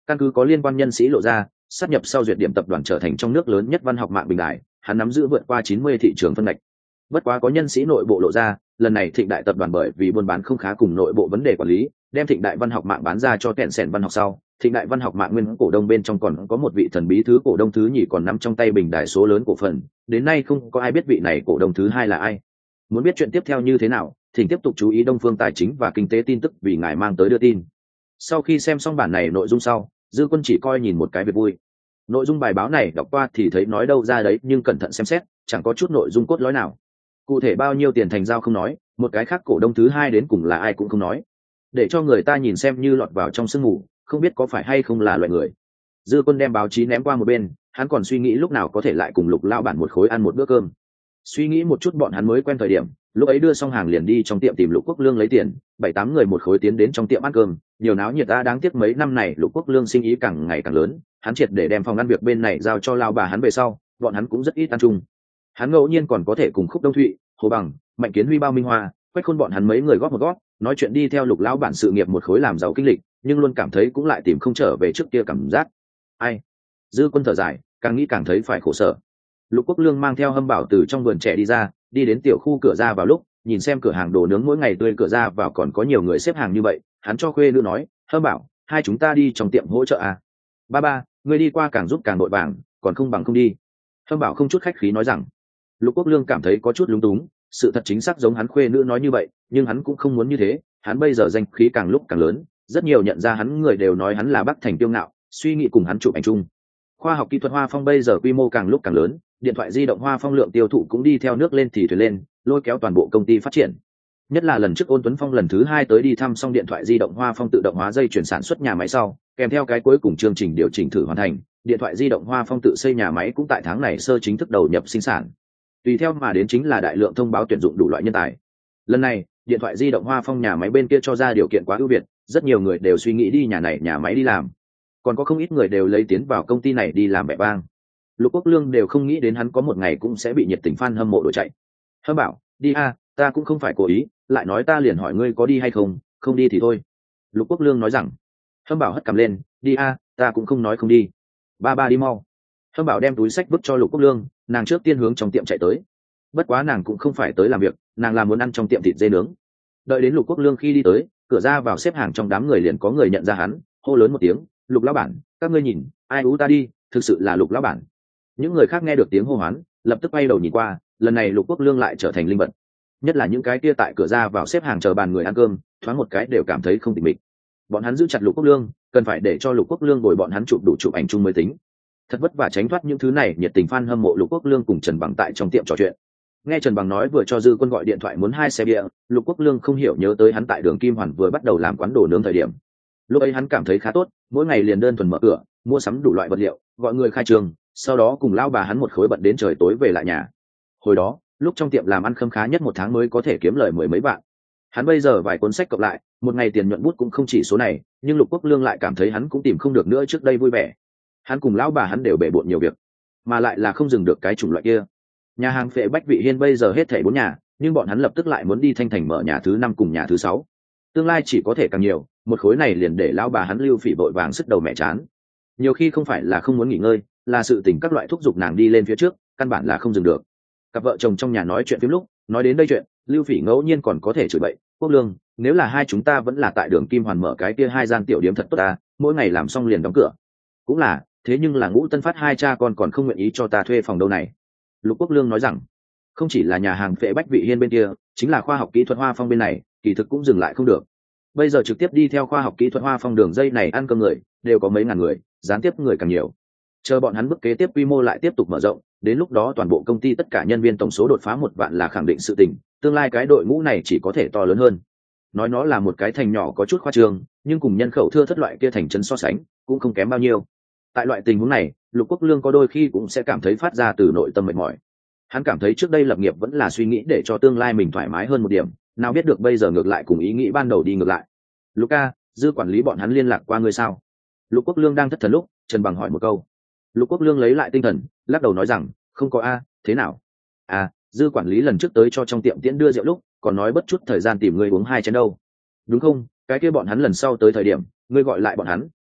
Căn cứ có liên quan nhân sĩ lộ ra, sát nhập sau Duyệt Điểm tập đoàn trở thành trong nước lớn nhất văn học mạng bình đại, hắn nắm giữ vượt qua 90 thị trường phân ngạch. Bất quá có nhân sĩ nội bộ lộ ra, lần này Thịnh Đại tập đoàn bởi vì buôn bán không khá cùng nội bộ vấn đề quản lý, đem Thịnh Đại văn học mạng bán ra cho Tencent văn học sau, Thịnh Đại văn học mạng nguyên cổ đông bên trong còn có một vị thần bí thứ cổ đông thứ nhì còn nắm trong tay bình đại số lớn cổ phần, đến nay không có ai biết vị này cổ đông thứ hai là ai. Muốn biết chuyện tiếp theo như thế nào, thỉnh tiếp tục chú ý Đông Phương Tài chính và Kinh tế tin tức vì ngài mang tới đưa tin. Sau khi xem xong bản này nội dung sau, Dư Quân chỉ coi nhìn một cái việc vui. Nội dung bài báo này đọc qua thì thấy nói đâu ra đấy, nhưng cẩn thận xem xét, chẳng có chút nội dung cốt lõi nào. Cụ thể bao nhiêu tiền thành giao không nói, một cái khác cổ đông thứ hai đến cùng là ai cũng không nói, để cho người ta nhìn xem như lọt vào trong sương mù, không biết có phải hay không là loại người. Dư Quân đem báo chí ném qua một bên, hắn còn suy nghĩ lúc nào có thể lại cùng Lục lão bản một khối ăn một bữa cơm. Suy nghĩ một chút bọn hắn mới quen thời điểm, lúc ấy đưa xong hàng liền đi trong tiệm tìm Lục Quốc Lương lấy tiền, 7-8 người một khối tiến đến trong tiệm ăn cơm, nhiều náo nhiệt. Ta đáng tiếc mấy năm này Lục Quốc Lương sinh ý càng ngày càng lớn, hắn triệt để đem phòng ăn việc bên này giao cho lao bà hắn về sau, bọn hắn cũng rất ít ăn chung. Hắn ngẫu nhiên còn có thể cùng Khúc Đông Thụy, Hồ Bằng, Mạnh Kiến Huy, Bao Minh Hoa, Quách Khôn bọn hắn mấy người góp một góp, nói chuyện đi theo Lục lão bản sự nghiệp một khối làm giàu kinh lịch, nhưng luôn cảm thấy cũng lại tìm không trở về trước kia cảm giác. Ai? Dư Quân thở dài, càng nghĩ càng thấy phải khổ sở. Lục Quốc Lương mang theo Hâm Bảo từ trong vườn trẻ đi ra, đi đến tiểu khu cửa ra vào lúc, nhìn xem cửa hàng đồ nướng mỗi ngày tươi cửa ra vào còn có nhiều người xếp hàng như vậy, hắn cho khuê nữ nói, Hâm Bảo, hai chúng ta đi trong tiệm hỗ trợ à? Ba, ngươi đi qua càng giúp càng đội vàng, còn không bằng không đi. Hâm Bảo không chút khách khí nói rằng. Lục Quốc Lương cảm thấy có chút lúng túng, sự thật chính xác giống hắn khuê nữ nói như vậy, nhưng hắn cũng không muốn như thế, hắn bây giờ danh khí càng lúc càng lớn, rất nhiều nhận ra hắn người đều nói hắn là Bắc Thành Tiêu Ngạo, suy nghĩ cùng hắn chụp ảnh chung. Khoa học kỹ thuật Hoa Phong bây giờ quy mô càng lúc càng lớn, điện thoại di động Hoa Phong lượng tiêu thụ cũng đi theo nước lên thì thuyền lên, lôi kéo toàn bộ công ty phát triển. Nhất là lần trước Ôn Tuấn Phong lần thứ 2 tới đi thăm xong điện thoại di động Hoa Phong tự động hóa dây chuyển sản xuất nhà máy sau, kèm theo cái cuối cùng chương trình điều chỉnh thử hoàn thành, điện thoại di động Hoa Phong tự xây nhà máy cũng tại tháng này sơ chính thức đầu nhập sinh sản. Tùy theo mà đến chính là đại lượng thông báo tuyển dụng đủ loại nhân tài. Lần này, điện thoại di động Hoa Phong nhà máy bên kia cho ra điều kiện quá ưu việt, rất nhiều người đều suy nghĩ đi nhà này nhà máy đi làm. Còn có không ít người đều lấy tiến vào công ty này đi làm bẻ bang. Lục Quốc Lương đều không nghĩ đến hắn có một ngày cũng sẽ bị nhiệt tình fan hâm mộ đuổi chạy. Hâm Bảo, đi a, ta cũng không phải cố ý, lại nói ta liền hỏi ngươi có đi hay không, không đi thì thôi. Lục Quốc Lương nói rằng. Hâm Bảo hất cằm lên, đi a, ta cũng không nói không đi. Ba đi mau. Hâm Bảo đem túi sách vứt cho Lục Quốc Lương, nàng trước tiên hướng trong tiệm chạy tới. Bất quá nàng cũng không phải tới làm việc, nàng là muốn ăn trong tiệm thịt dê nướng. Đợi đến Lục Quốc Lương khi đi tới, cửa ra vào xếp hàng trong đám người liền có người nhận ra hắn, hô lớn một tiếng, Lục lão bản, các ngươi nhìn, ai ú ta đi, thực sự là Lục lão bản. Những người khác nghe được tiếng hô hoán, lập tức quay đầu nhìn qua, lần này Lục Quốc Lương lại trở thành linh vật. Nhất là những cái kia tại cửa ra vào xếp hàng chờ bàn người ăn cơm, thoáng một cái đều cảm thấy không tịch mịch. Bọn hắn giữ chặt Lục Quốc Lương, cần phải để cho Lục Quốc Lương bồi bọn hắn chụp đủ chụp ảnh chung mới tính. Thật vất vả tránh thoát những thứ này, nhiệt tình fan hâm mộ Lục Quốc Lương cùng Trần Bằng tại trong tiệm trò chuyện. Nghe Trần Bằng nói vừa cho Dư Quân gọi điện thoại muốn 2 xe bia, Lục Quốc Lương không hiểu nhớ tới hắn tại đường Kim Hoàn vừa bắt đầu làm quán đồ nướng thời điểm. Lúc ấy hắn cảm thấy khá tốt, mỗi ngày liền đơn thuần mở cửa, mua sắm đủ loại vật liệu, gọi người khai trường, sau đó cùng lao bà hắn một khối bận đến trời tối về lại nhà. Hồi đó, lúc trong tiệm làm ăn khấm khá nhất một tháng mới có thể kiếm lời 10 mấy vạn. Hắn bây giờ vài cuốn sách cộng lại, một ngày tiền nhuận bút cũng không chỉ số này, nhưng Lục Quốc Lương lại cảm thấy hắn cũng tìm không được nữa trước đây vui vẻ. Hắn cùng lão bà hắn đều bể bộn nhiều việc, mà lại là không dừng được cái chủng loại kia. Nhà hàng Phệ Bách Vị Hiên bây giờ hết thảy 4 nhà, nhưng bọn hắn lập tức lại muốn đi Thanh Thành mở nhà thứ 5 cùng nhà thứ 6. Tương lai chỉ có thể càng nhiều, một khối này liền để lão bà hắn Lưu Phỉ vội vàng sức đầu mẹ chán. Nhiều khi không phải là không muốn nghỉ ngơi, là sự tình các loại thúc giục nàng đi lên phía trước, căn bản là không dừng được. Cặp vợ chồng trong nhà nói chuyện phím lúc, nói đến đây chuyện, Lưu Phỉ ngẫu nhiên còn có thể chửi bậy, Quốc Lương, nếu là hai chúng ta vẫn là tại đường Kim Hoàn mở cái kia 2 gian tiểu điếm thật tốt ta, mỗi ngày làm xong liền đóng cửa. Cũng là, thế nhưng là Ngũ Tân Phát hai cha con còn không nguyện ý cho ta thuê phòng đâu này. Lục Quốc Lương nói rằng, không chỉ là nhà hàng Phệ Bách Vị Hiên bên kia, chính là khoa học kỹ thuật Hoa Phong bên này, kỳ thực cũng dừng lại không được. Bây giờ trực tiếp đi theo khoa học kỹ thuật Hoa Phong đường dây này ăn cơm người, đều có mấy ngàn người, gián tiếp người càng nhiều. Chờ bọn hắn bước kế tiếp quy mô lại tiếp tục mở rộng, đến lúc đó toàn bộ công ty tất cả nhân viên tổng số đột phá 1 vạn là khẳng định sự tình, tương lai cái đội ngũ này chỉ có thể to lớn hơn. Nói nó là một cái thành nhỏ có chút khoa trương, nhưng cùng nhân khẩu thưa thất loại kia thành trấn so sánh, cũng không kém bao nhiêu. Tại loại tình huống này, Lục Quốc Lương có đôi khi cũng sẽ cảm thấy phát ra từ nội tâm mệt mỏi. Hắn cảm thấy trước đây lập nghiệp vẫn là suy nghĩ để cho tương lai mình thoải mái hơn một điểm, nào biết được bây giờ ngược lại cùng ý nghĩ ban đầu đi ngược lại. Luca, Dư quản lý bọn hắn liên lạc qua ngươi sao? Lục Quốc Lương đang thất thần lúc, Trần Bằng hỏi một câu. Lục Quốc Lương lấy lại tinh thần, lắc đầu nói rằng, không có a, thế nào? À, Dư quản lý lần trước tới cho trong tiệm tiễn đưa rượu lúc, còn nói bất chút thời gian tìm ngươi uống 2 chén đâu. Đúng không? Cái kia bọn hắn lần sau tới thời điểm, ngươi gọi lại bọn hắn,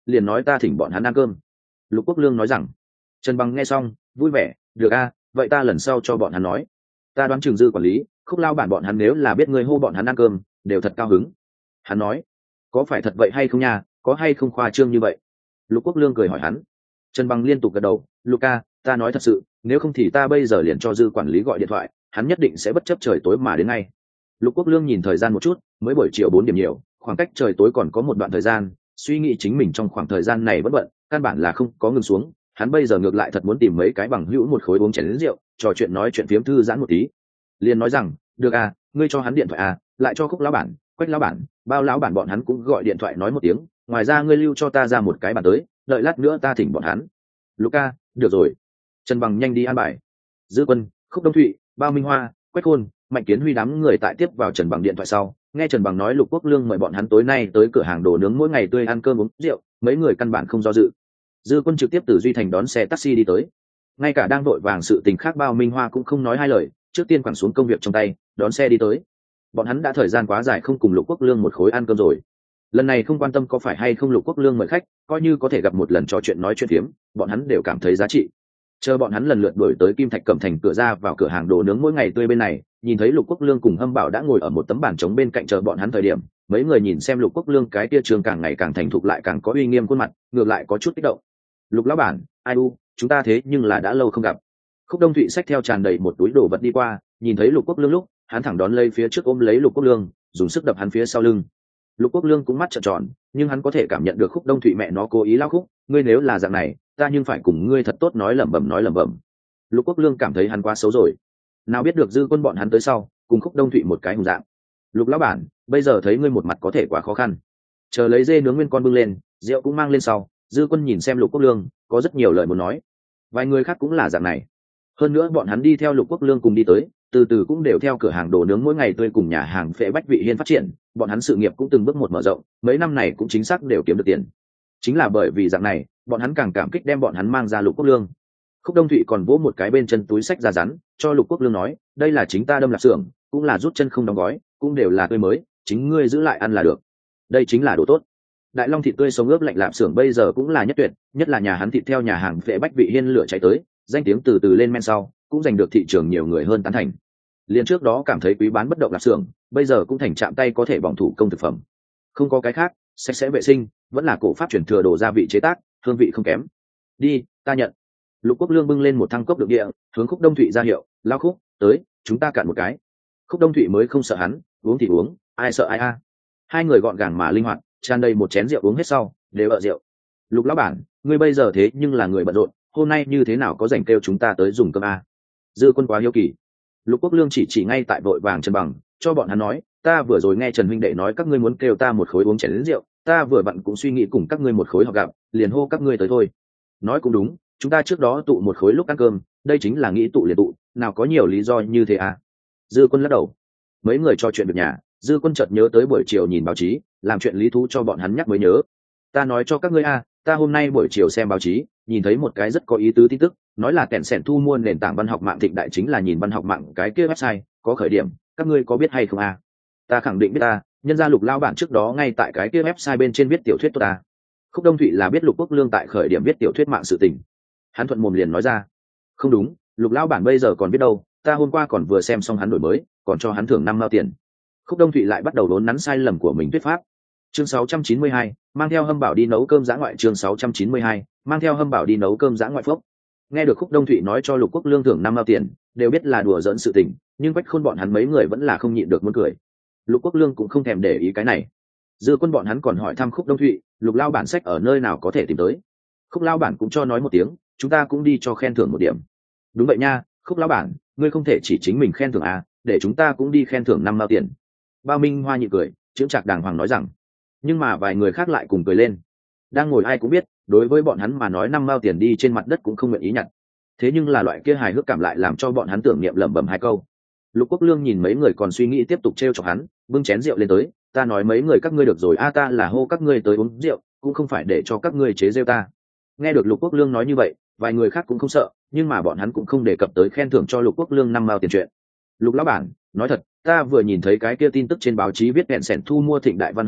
liền nói ta thỉnh bọn hắn ăn cơm. Lục Quốc Lương nói rằng. Trần Bằng nghe xong vui vẻ, được a, vậy ta lần sau cho bọn hắn nói. Ta đoán Trường Dư quản lý, Khúc lao bản bọn hắn nếu là biết ngươi hô bọn hắn ăn cơm đều thật cao hứng. Hắn nói, có phải thật vậy hay không nha, có hay không khoa trương như vậy? Lục Quốc Lương cười hỏi hắn. Trần Bằng liên tục gật đầu, Luca, ta nói thật sự, nếu không thì ta bây giờ liền cho Dư quản lý gọi điện thoại, hắn nhất định sẽ bất chấp trời tối mà đến ngay. Lục Quốc Lương nhìn thời gian một chút, mới buổi chiều 4 điểm nhiều, khoảng cách trời tối còn có một đoạn thời gian, suy nghĩ chính mình trong khoảng thời gian này vẫn bận, căn bản là không có ngừng xuống. Hắn bây giờ ngược lại thật muốn tìm mấy cái bằng hữu một khối uống chén rượu, trò chuyện nói chuyện phiếm thư giãn một tí. Liền nói rằng, được à, ngươi cho hắn điện thoại à, lại cho Khúc lão bản, Quách lão bản, Bao lão bản bọn hắn cũng gọi điện thoại nói một tiếng, ngoài ra ngươi lưu cho ta ra một cái bàn tới, đợi lát nữa ta thỉnh bọn hắn. Luca, được rồi. Trần Bằng nhanh đi an bài. Dư Quân, Khúc Đông Thụy, Bao Minh Hoa, Quách Khôn, Mạnh Kiến Huy đám người tại tiếp vào Trần Bằng điện thoại sau, nghe Trần Bằng nói Lục Quốc Lương mời bọn hắn tối nay tới cửa hàng đồ nướng mỗi ngày tươi ăn cơm uống rượu, mấy người căn bản không do dự. Dư Quân trực tiếp từ Duy Thành đón xe taxi đi tới. Ngay cả đang vội vàng sự tình khác Bao Minh Hoa cũng không nói hai lời, trước tiên quẳng xuống công việc trong tay, đón xe đi tới. Bọn hắn đã thời gian quá dài không cùng Lục Quốc Lương một khối ăn cơm rồi. Lần này không quan tâm có phải hay không Lục Quốc Lương mời khách, coi như có thể gặp một lần trò chuyện nói chuyện phiếm, bọn hắn đều cảm thấy giá trị. Chờ bọn hắn lần lượt đuổi tới Kim Thạch Cẩm Thành cửa ra vào cửa hàng đồ nướng mỗi ngày tươi bên này, nhìn thấy Lục Quốc Lương cùng Hâm Bảo đã ngồi ở một tấm bàn trống bên cạnh chờ bọn hắn thời điểm, mấy người nhìn xem Lục Quốc Lương cái tia trường càng ngày càng thành thục lại càng có uy nghiêm khuôn mặt, ngược lại có chút kích động. Lục lão bản, ai u, chúng ta thế nhưng là đã lâu không gặp. Khúc Đông Thụy xách theo tràn đầy một túi đồ vật đi qua, nhìn thấy Lục Quốc Lương lúc, hắn thẳng đón lấy phía trước ôm lấy Lục Quốc Lương, dùng sức đập hắn phía sau lưng. Lục Quốc Lương cũng mắt trợn tròn, nhưng hắn có thể cảm nhận được Khúc Đông Thụy mẹ nó cố ý lao khúc, ngươi nếu là dạng này, ta nhưng phải cùng ngươi thật tốt nói lẩm bẩm. Lục Quốc Lương cảm thấy hắn quá xấu rồi, nào biết được Dư Quân bọn hắn tới sau, cùng Khúc Đông Thụy một cái hùng dạng. Lục lão bản, bây giờ thấy ngươi một mặt có thể quá khó khăn. Chờ lấy dê nướng nguyên con bưng lên, rượu cũng mang lên sau, Dư Quân nhìn xem Lục Quốc Lương, có rất nhiều lời muốn nói. Vài người khác cũng là dạng này. Hơn nữa bọn hắn đi theo Lục Quốc Lương cùng đi tới, từ từ cũng đều theo cửa hàng đồ nướng mỗi ngày tươi cùng nhà hàng Phệ Bách Vị Hiên phát triển, bọn hắn sự nghiệp cũng từng bước một mở rộng, mấy năm này cũng chính xác đều kiếm được tiền. Chính là bởi vì dạng này, bọn hắn càng cảm kích đem bọn hắn mang ra Lục Quốc Lương. Khúc Đông Thụy còn vỗ một cái bên chân túi sách ra rắn, cho Lục Quốc Lương nói, đây là chính ta đâm lạp xưởng, cũng là rút chân không đóng gói, cũng đều là tươi mới, chính ngươi giữ lại ăn là được. Đây chính là đồ tốt. Đại Long thịt tươi sống ướp lạnh lạp xưởng bây giờ cũng là nhất tuyệt, nhất là nhà hắn thịt theo nhà hàng Phệ Bách Vị Hiên lửa cháy tới, danh tiếng từ từ lên men sau, cũng giành được thị trường nhiều người hơn tán thành. Liên trước đó cảm thấy quý bán bất động lạp xưởng, bây giờ cũng thành chạm tay có thể bỏng thủ công thực phẩm. Không có cái khác, sạch sẽ vệ sinh, vẫn là cổ pháp truyền thừa đồ gia vị chế tác, hương vị không kém. Đi, ta nhận. Lục Quốc Lương bưng lên một thăng cốc đựng địa, hướng Khúc Đông Thụy ra hiệu, lao Khúc, tới, chúng ta cạn một cái. Khúc Đông Thụy mới không sợ hắn, uống thì uống, ai sợ ai a. Hai người gọn gàng mà linh hoạt, tràn đầy một chén rượu uống hết sau, đều ở rượu. Lục lão bản, ngươi bây giờ thế nhưng là người bận rộn, hôm nay như thế nào có rảnh kêu chúng ta tới dùng cơm a? Dư Quân quá hiếu kỳ. Lục Quốc Lương chỉ ngay tại vội vàng Trần Bằng, cho bọn hắn nói, ta vừa rồi nghe Trần huynh đệ nói các ngươi muốn kêu ta một khối uống chén rượu, ta vừa vặn cũng suy nghĩ cùng các ngươi một khối họp gặp, liền hô các ngươi tới thôi. Nói cũng đúng, chúng ta trước đó tụ một khối lúc ăn cơm, đây chính là nghĩ tụ liền tụ, nào có nhiều lý do như thế à? Dư Quân lắc đầu. Mấy người trò chuyện được nhà, Dư Quân chợt nhớ tới buổi chiều nhìn báo chí, làm chuyện lý thú cho bọn hắn nhắc mới nhớ. Ta nói cho các ngươi a, ta hôm nay buổi chiều xem báo chí, nhìn thấy một cái rất có ý tứ tin tức, nói là Tencent thu mua nền tảng văn học mạng Thịnh Đại chính là nhìn văn học mạng cái kia website, có khởi điểm, các ngươi có biết hay không a? Ta khẳng định biết ta, nhân gia Lục lao bản trước đó ngay tại cái kia website bên trên viết tiểu thuyết của ta. Khúc Đông Thụy là biết Lục Quốc Lương tại khởi điểm viết tiểu thuyết mạng sự tình. Hắn thuận mồm liền nói ra, không đúng, Lục lao bản bây giờ còn biết đâu, ta hôm qua còn vừa xem xong hắn đổi mới, còn cho hắn thưởng 5 mao tiền. Khúc Đông Thụy lại bắt đầu đốn nắn sai lầm của mình thuyết pháp. Chương 692, mang theo Hâm Bảo đi nấu cơm dã ngoại. Chương 692, mang theo Hâm Bảo đi nấu cơm dã ngoại phốc. Nghe được Khúc Đông Thụy nói cho Lục Quốc Lương thưởng 5 mao tiền, đều biết là đùa giỡn sự tình, nhưng Quách Khôn bọn hắn mấy người vẫn là không nhịn được muốn cười. Lục Quốc Lương cũng không thèm để ý cái này. Dư Quân bọn hắn còn hỏi thăm Khúc Đông Thụy, Lục lao bản sách ở nơi nào có thể tìm tới. Khúc lao bản cũng cho nói một tiếng, chúng ta cũng đi cho khen thưởng một điểm. Đúng vậy nha, Khúc lao bản, ngươi không thể chỉ chính mình khen thưởng à, để chúng ta cũng đi khen thưởng 5 mao tiền. Bao Minh Hoa nhịn cười, chững chạc đàng hoàng nói rằng. Nhưng mà vài người khác lại cùng cười lên. Đang ngồi ai cũng biết, đối với bọn hắn mà nói 5 mao tiền đi trên mặt đất cũng không nguyện ý nhặt. Thế nhưng là loại kia hài hước cảm lại làm cho bọn hắn tưởng niệm lẩm bẩm hai câu. Lục Quốc Lương nhìn mấy người còn suy nghĩ tiếp tục trêu chọc hắn, bưng chén rượu lên tới, ta nói mấy người các ngươi được rồi a, ta là hô các ngươi tới uống rượu, cũng không phải để cho các ngươi chế rêu ta. Nghe được Lục Quốc Lương nói như vậy, vài người khác cũng không sợ, nhưng mà bọn hắn cũng không đề cập tới khen thưởng cho Lục Quốc Lương 5 mao tiền chuyện. Lục lão bản, nói thật, ta vừa nhìn thấy cái kia tin tức trên báo chí viết Tencent thu mua Thịnh Đại văn học mạng,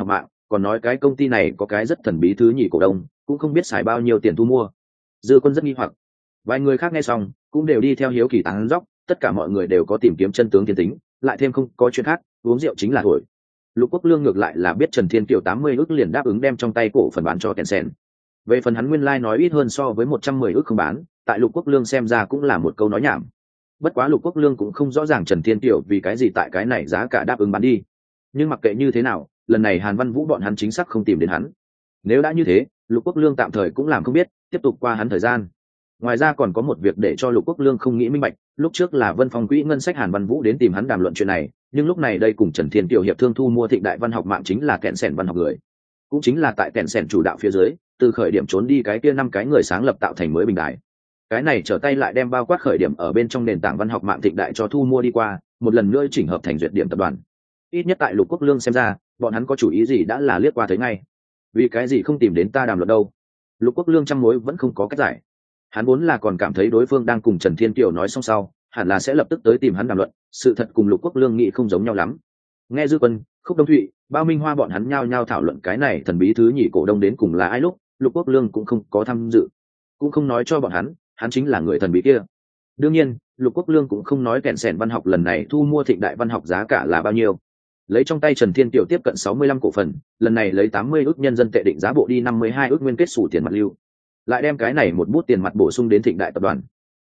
còn nói cái công ty này có cái rất thần bí thứ nhì cổ đông, cũng không biết xài bao nhiêu tiền thu mua. Dư Quân rất nghi hoặc. Vài người khác nghe xong cũng đều đi theo hiếu kỳ tán dóc, tất cả mọi người đều có tìm kiếm chân tướng thiên tính, lại thêm không có chuyện khác, uống rượu chính là thổi. Lục Quốc Lương ngược lại là biết Trần Thiên Kiều 80 ức liền đáp ứng đem trong tay cổ phần bán cho Tencent. Về phần hắn nguyên lai nói ít hơn so với 110 ức không bán, tại Lục Quốc Lương xem ra cũng là một câu nói nhảm. Bất quá Lục Quốc Lương cũng không rõ ràng Trần Thiên Kiều vì cái gì tại cái này giá cả đáp ứng bán đi. Nhưng mặc kệ như thế nào, lần này Hàn Văn Vũ bọn hắn chính xác không tìm đến hắn. Nếu đã như thế, Lục Quốc Lương tạm thời cũng làm không biết, tiếp tục qua hắn thời gian. Ngoài ra còn có một việc để cho Lục Quốc Lương không nghĩ minh bạch, lúc trước là Vân Phong quỹ ngân sách Hàn Văn Vũ đến tìm hắn đàm luận chuyện này, nhưng lúc này đây cùng Trần Thiên Kiều hiệp thương thu mua Thịnh Đại Văn học mạng chính là Tencent văn học người. Cũng chính là tại Tencent chủ đạo phía dưới, từ khởi điểm trốn đi cái kia 5 cái người sáng lập tạo thành mới bình đại. Cái này trở tay lại đem bao quát khởi điểm ở bên trong nền tảng văn học mạng Thịnh Đại cho thu mua đi qua, một lần nữa chỉnh hợp thành duyệt điểm tập đoàn. Ít nhất tại Lục Quốc Lương xem ra, bọn hắn có chủ ý gì đã là liếc qua thấy ngay. Vì cái gì không tìm đến ta đàm luận đâu? Lục Quốc Lương trăm mối vẫn không có cách giải. Hắn vốn là còn cảm thấy đối phương đang cùng Trần Thiên Kiều nói xong sau, hẳn là sẽ lập tức tới tìm hắn đàm luận, sự thật cùng Lục Quốc Lương nghĩ không giống nhau lắm. Nghe Dư Quân, Khúc Đông Thụy, Bao Minh Hoa bọn hắn nhao nhao thảo luận cái này thần bí thứ nhì cổ đông đến cùng là ai lúc, Lục Quốc Lương cũng không có tham dự, cũng không nói cho bọn hắn chính là người thần bí kia. Đương nhiên, Lục Quốc Lương cũng không nói Tencent văn học lần này thu mua Thịnh Đại Văn học giá cả là bao nhiêu. Lấy trong tay Trần Thiên Kiều tiếp cận 65 cổ phần, lần này lấy 80 ức nhân dân tệ định giá bộ đi 52 ức nguyên kết sủ tiền mặt lưu, lại đem cái này một bút tiền mặt bổ sung đến Thịnh Đại tập đoàn.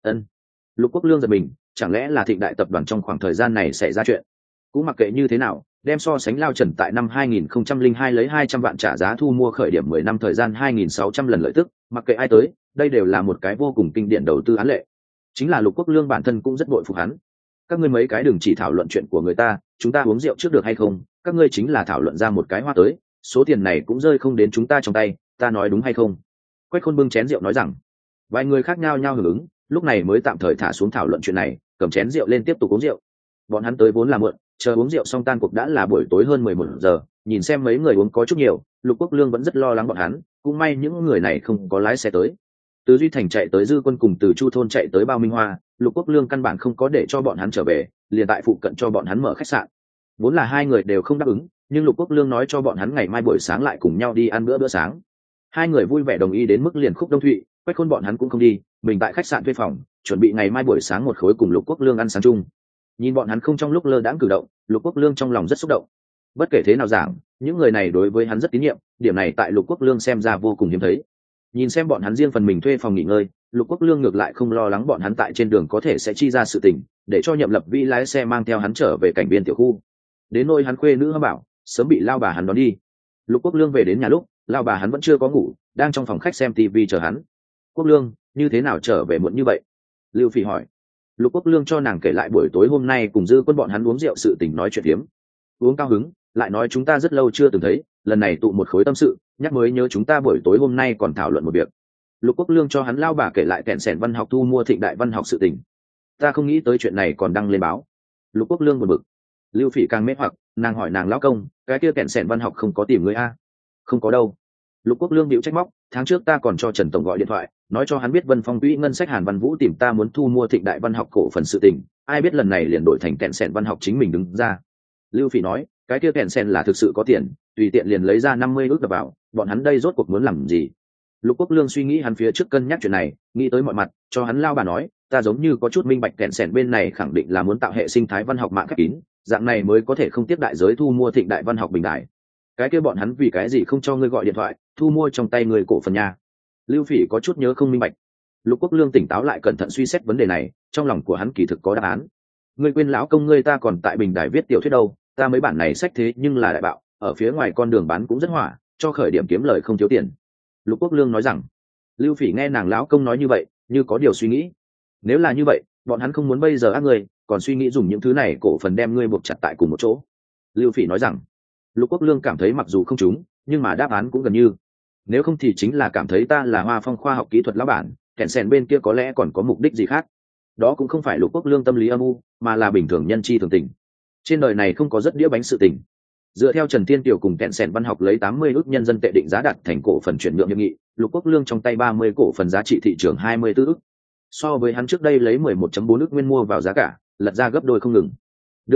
Lục Quốc Lương giật mình, chẳng lẽ là Thịnh Đại tập đoàn trong khoảng thời gian này xảy ra chuyện? Cũng mặc kệ như thế nào, đem so sánh Lao Trần tại năm 2002 lấy 200 vạn trả giá thu mua khởi điểm 10 năm thời gian 2.600 lần lợi tức, mặc kệ ai tới, đây đều là một cái vô cùng kinh điển đầu tư án lệ. Chính là Lục Quốc Lương bản thân cũng rất bội phục hắn. Các ngươi mấy cái đừng chỉ thảo luận chuyện của người ta, chúng ta uống rượu trước được hay không? Các ngươi chính là thảo luận ra một cái hoa tới, số tiền này cũng rơi không đến chúng ta trong tay, ta nói đúng hay không? Quách Khôn bưng chén rượu nói rằng. Vài người khác nhau hưởng ứng, lúc này mới tạm thời thả xuống thảo luận chuyện này, cầm chén rượu lên tiếp tục uống rượu. Bọn hắn tới vốn là muộn, chờ uống rượu xong tan cuộc đã là buổi tối hơn 11 giờ, nhìn xem mấy người uống có chút nhiều, Lục Quốc Lương vẫn rất lo lắng bọn hắn, cũng may những người này không có lái xe tới. Từ Duy Thành chạy tới Dư Quân cùng từ Chu thôn chạy tới Bao Minh Hoa, Lục Quốc Lương căn bản không có để cho bọn hắn trở về, liền tại phụ cận cho bọn hắn mở khách sạn. Vốn là hai người đều không đáp ứng, nhưng Lục Quốc Lương nói cho bọn hắn ngày mai buổi sáng lại cùng nhau đi ăn bữa sáng. Hai người vui vẻ đồng ý, đến mức liền Khúc Đông Thụy, Quách Khôn bọn hắn cũng không đi, mình tại khách sạn thuê phòng, chuẩn bị ngày mai buổi sáng một khối cùng Lục Quốc Lương ăn sáng chung. Nhìn bọn hắn không trong lúc lơ đãng cử động, Lục Quốc Lương trong lòng rất xúc động. Bất kể thế nào giảng, những người này đối với hắn rất tín nhiệm, điểm này tại Lục Quốc Lương xem ra vô cùng hiếm thấy. Nhìn xem bọn hắn riêng phần mình thuê phòng nghỉ ngơi, Lục Quốc Lương ngược lại không lo lắng bọn hắn tại trên đường có thể sẽ chi ra sự tình, để cho Nhậm Lập Vĩ lái xe mang theo hắn trở về cảnh biên tiểu khu. Đến nỗi hắn khuê nữ Hâm Bảo, sớm bị lao bà hắn đón đi. Lục Quốc Lương về đến nhà lúc, lao bà hắn vẫn chưa có ngủ, đang trong phòng khách xem TV chờ hắn. Quốc Lương, như thế nào trở về muộn như vậy? Lưu Phỉ hỏi. Lục Quốc Lương cho nàng kể lại buổi tối hôm nay cùng Dư Quân bọn hắn uống rượu sự tình, nói chuyện phiếm. Uống cao hứng, lại nói chúng ta rất lâu chưa từng thấy, lần này tụ một khối tâm sự, nhắc mới nhớ chúng ta buổi tối hôm nay còn thảo luận một việc. Lục Quốc Lương cho hắn lao bà kể lại Tencent văn học thu mua Thịnh Đại Văn học sự tình. Ta không nghĩ tới chuyện này còn đăng lên báo. Lục Quốc Lương buồn bực. Lưu Phỉ càng mê hoặc, nàng hỏi nàng lão công, cái kia Tencent văn học không có tìm người a? Không có đâu. Lục Quốc Lương bĩu trách móc, tháng trước ta còn cho Trần tổng gọi điện thoại, nói cho hắn biết Vân Phong quỹ ngân sách Hàn Văn Vũ tìm ta muốn thu mua Thịnh Đại Văn học cổ phần sự tình, ai biết lần này liền đổi thành Tencent văn học chính mình đứng ra. Lưu Phỉ nói, cái kia Tencent là thực sự có tiền, tùy tiện liền lấy ra 50 ức đập vào, bọn hắn đây rốt cuộc muốn làm gì? Lục Quốc Lương suy nghĩ hắn phía trước cân nhắc chuyện này, nghĩ tới mọi mặt, cho hắn lao bà nói, ta giống như có chút minh bạch Tencent bên này khẳng định là muốn tạo hệ sinh thái văn học mạng khép kín, dạng này mới có thể không tiếp đại giới thu mua Thịnh Đại Văn học bình đại. Cái kia bọn hắn vì cái gì không cho ngươi gọi điện thoại, thu mua trong tay người cổ phần nha? Lưu Phỉ có chút nhớ không minh bạch. Lục Quốc Lương tỉnh táo lại cẩn thận suy xét vấn đề này, trong lòng của hắn kỳ thực có đáp án. Ngươi quên lão công ngươi ta còn tại bình đài viết tiểu thuyết đâu, ta mấy bản này sách thế nhưng là đại bạo, ở phía ngoài con đường bán cũng rất hỏa, cho khởi điểm kiếm lời không thiếu tiền. Lục Quốc Lương nói rằng. Lưu Phỉ nghe nàng lão công nói như vậy, như có điều suy nghĩ. Nếu là như vậy, bọn hắn không muốn bây giờ ác ngươi, còn suy nghĩ dùng những thứ này cổ phần đem ngươi buộc chặt tại cùng một chỗ. Lưu Phỉ nói rằng. Lục Quốc Lương cảm thấy mặc dù không trúng, nhưng mà đáp án cũng gần như. Nếu không thì chính là cảm thấy ta là Hoa Phong khoa học kỹ thuật lão bản, Tencent bên kia có lẽ còn có mục đích gì khác. Đó cũng không phải Lục Quốc Lương tâm lý âm u, mà là bình thường nhân chi thường tình. Trên đời này không có rất đĩa bánh sự tình. Dựa theo Trần Thiên Kiều cùng Tencent văn học lấy 80 ức nhân dân tệ định giá đặt thành cổ phần chuyển nhượng hiệp nghị, Lục Quốc Lương trong tay 30 cổ phần giá trị thị trường 24 ức. So với hắn trước đây lấy 11.4 ức nguyên mua vào giá cả, lật ra gấp đôi không ngừng. Đương nhiên,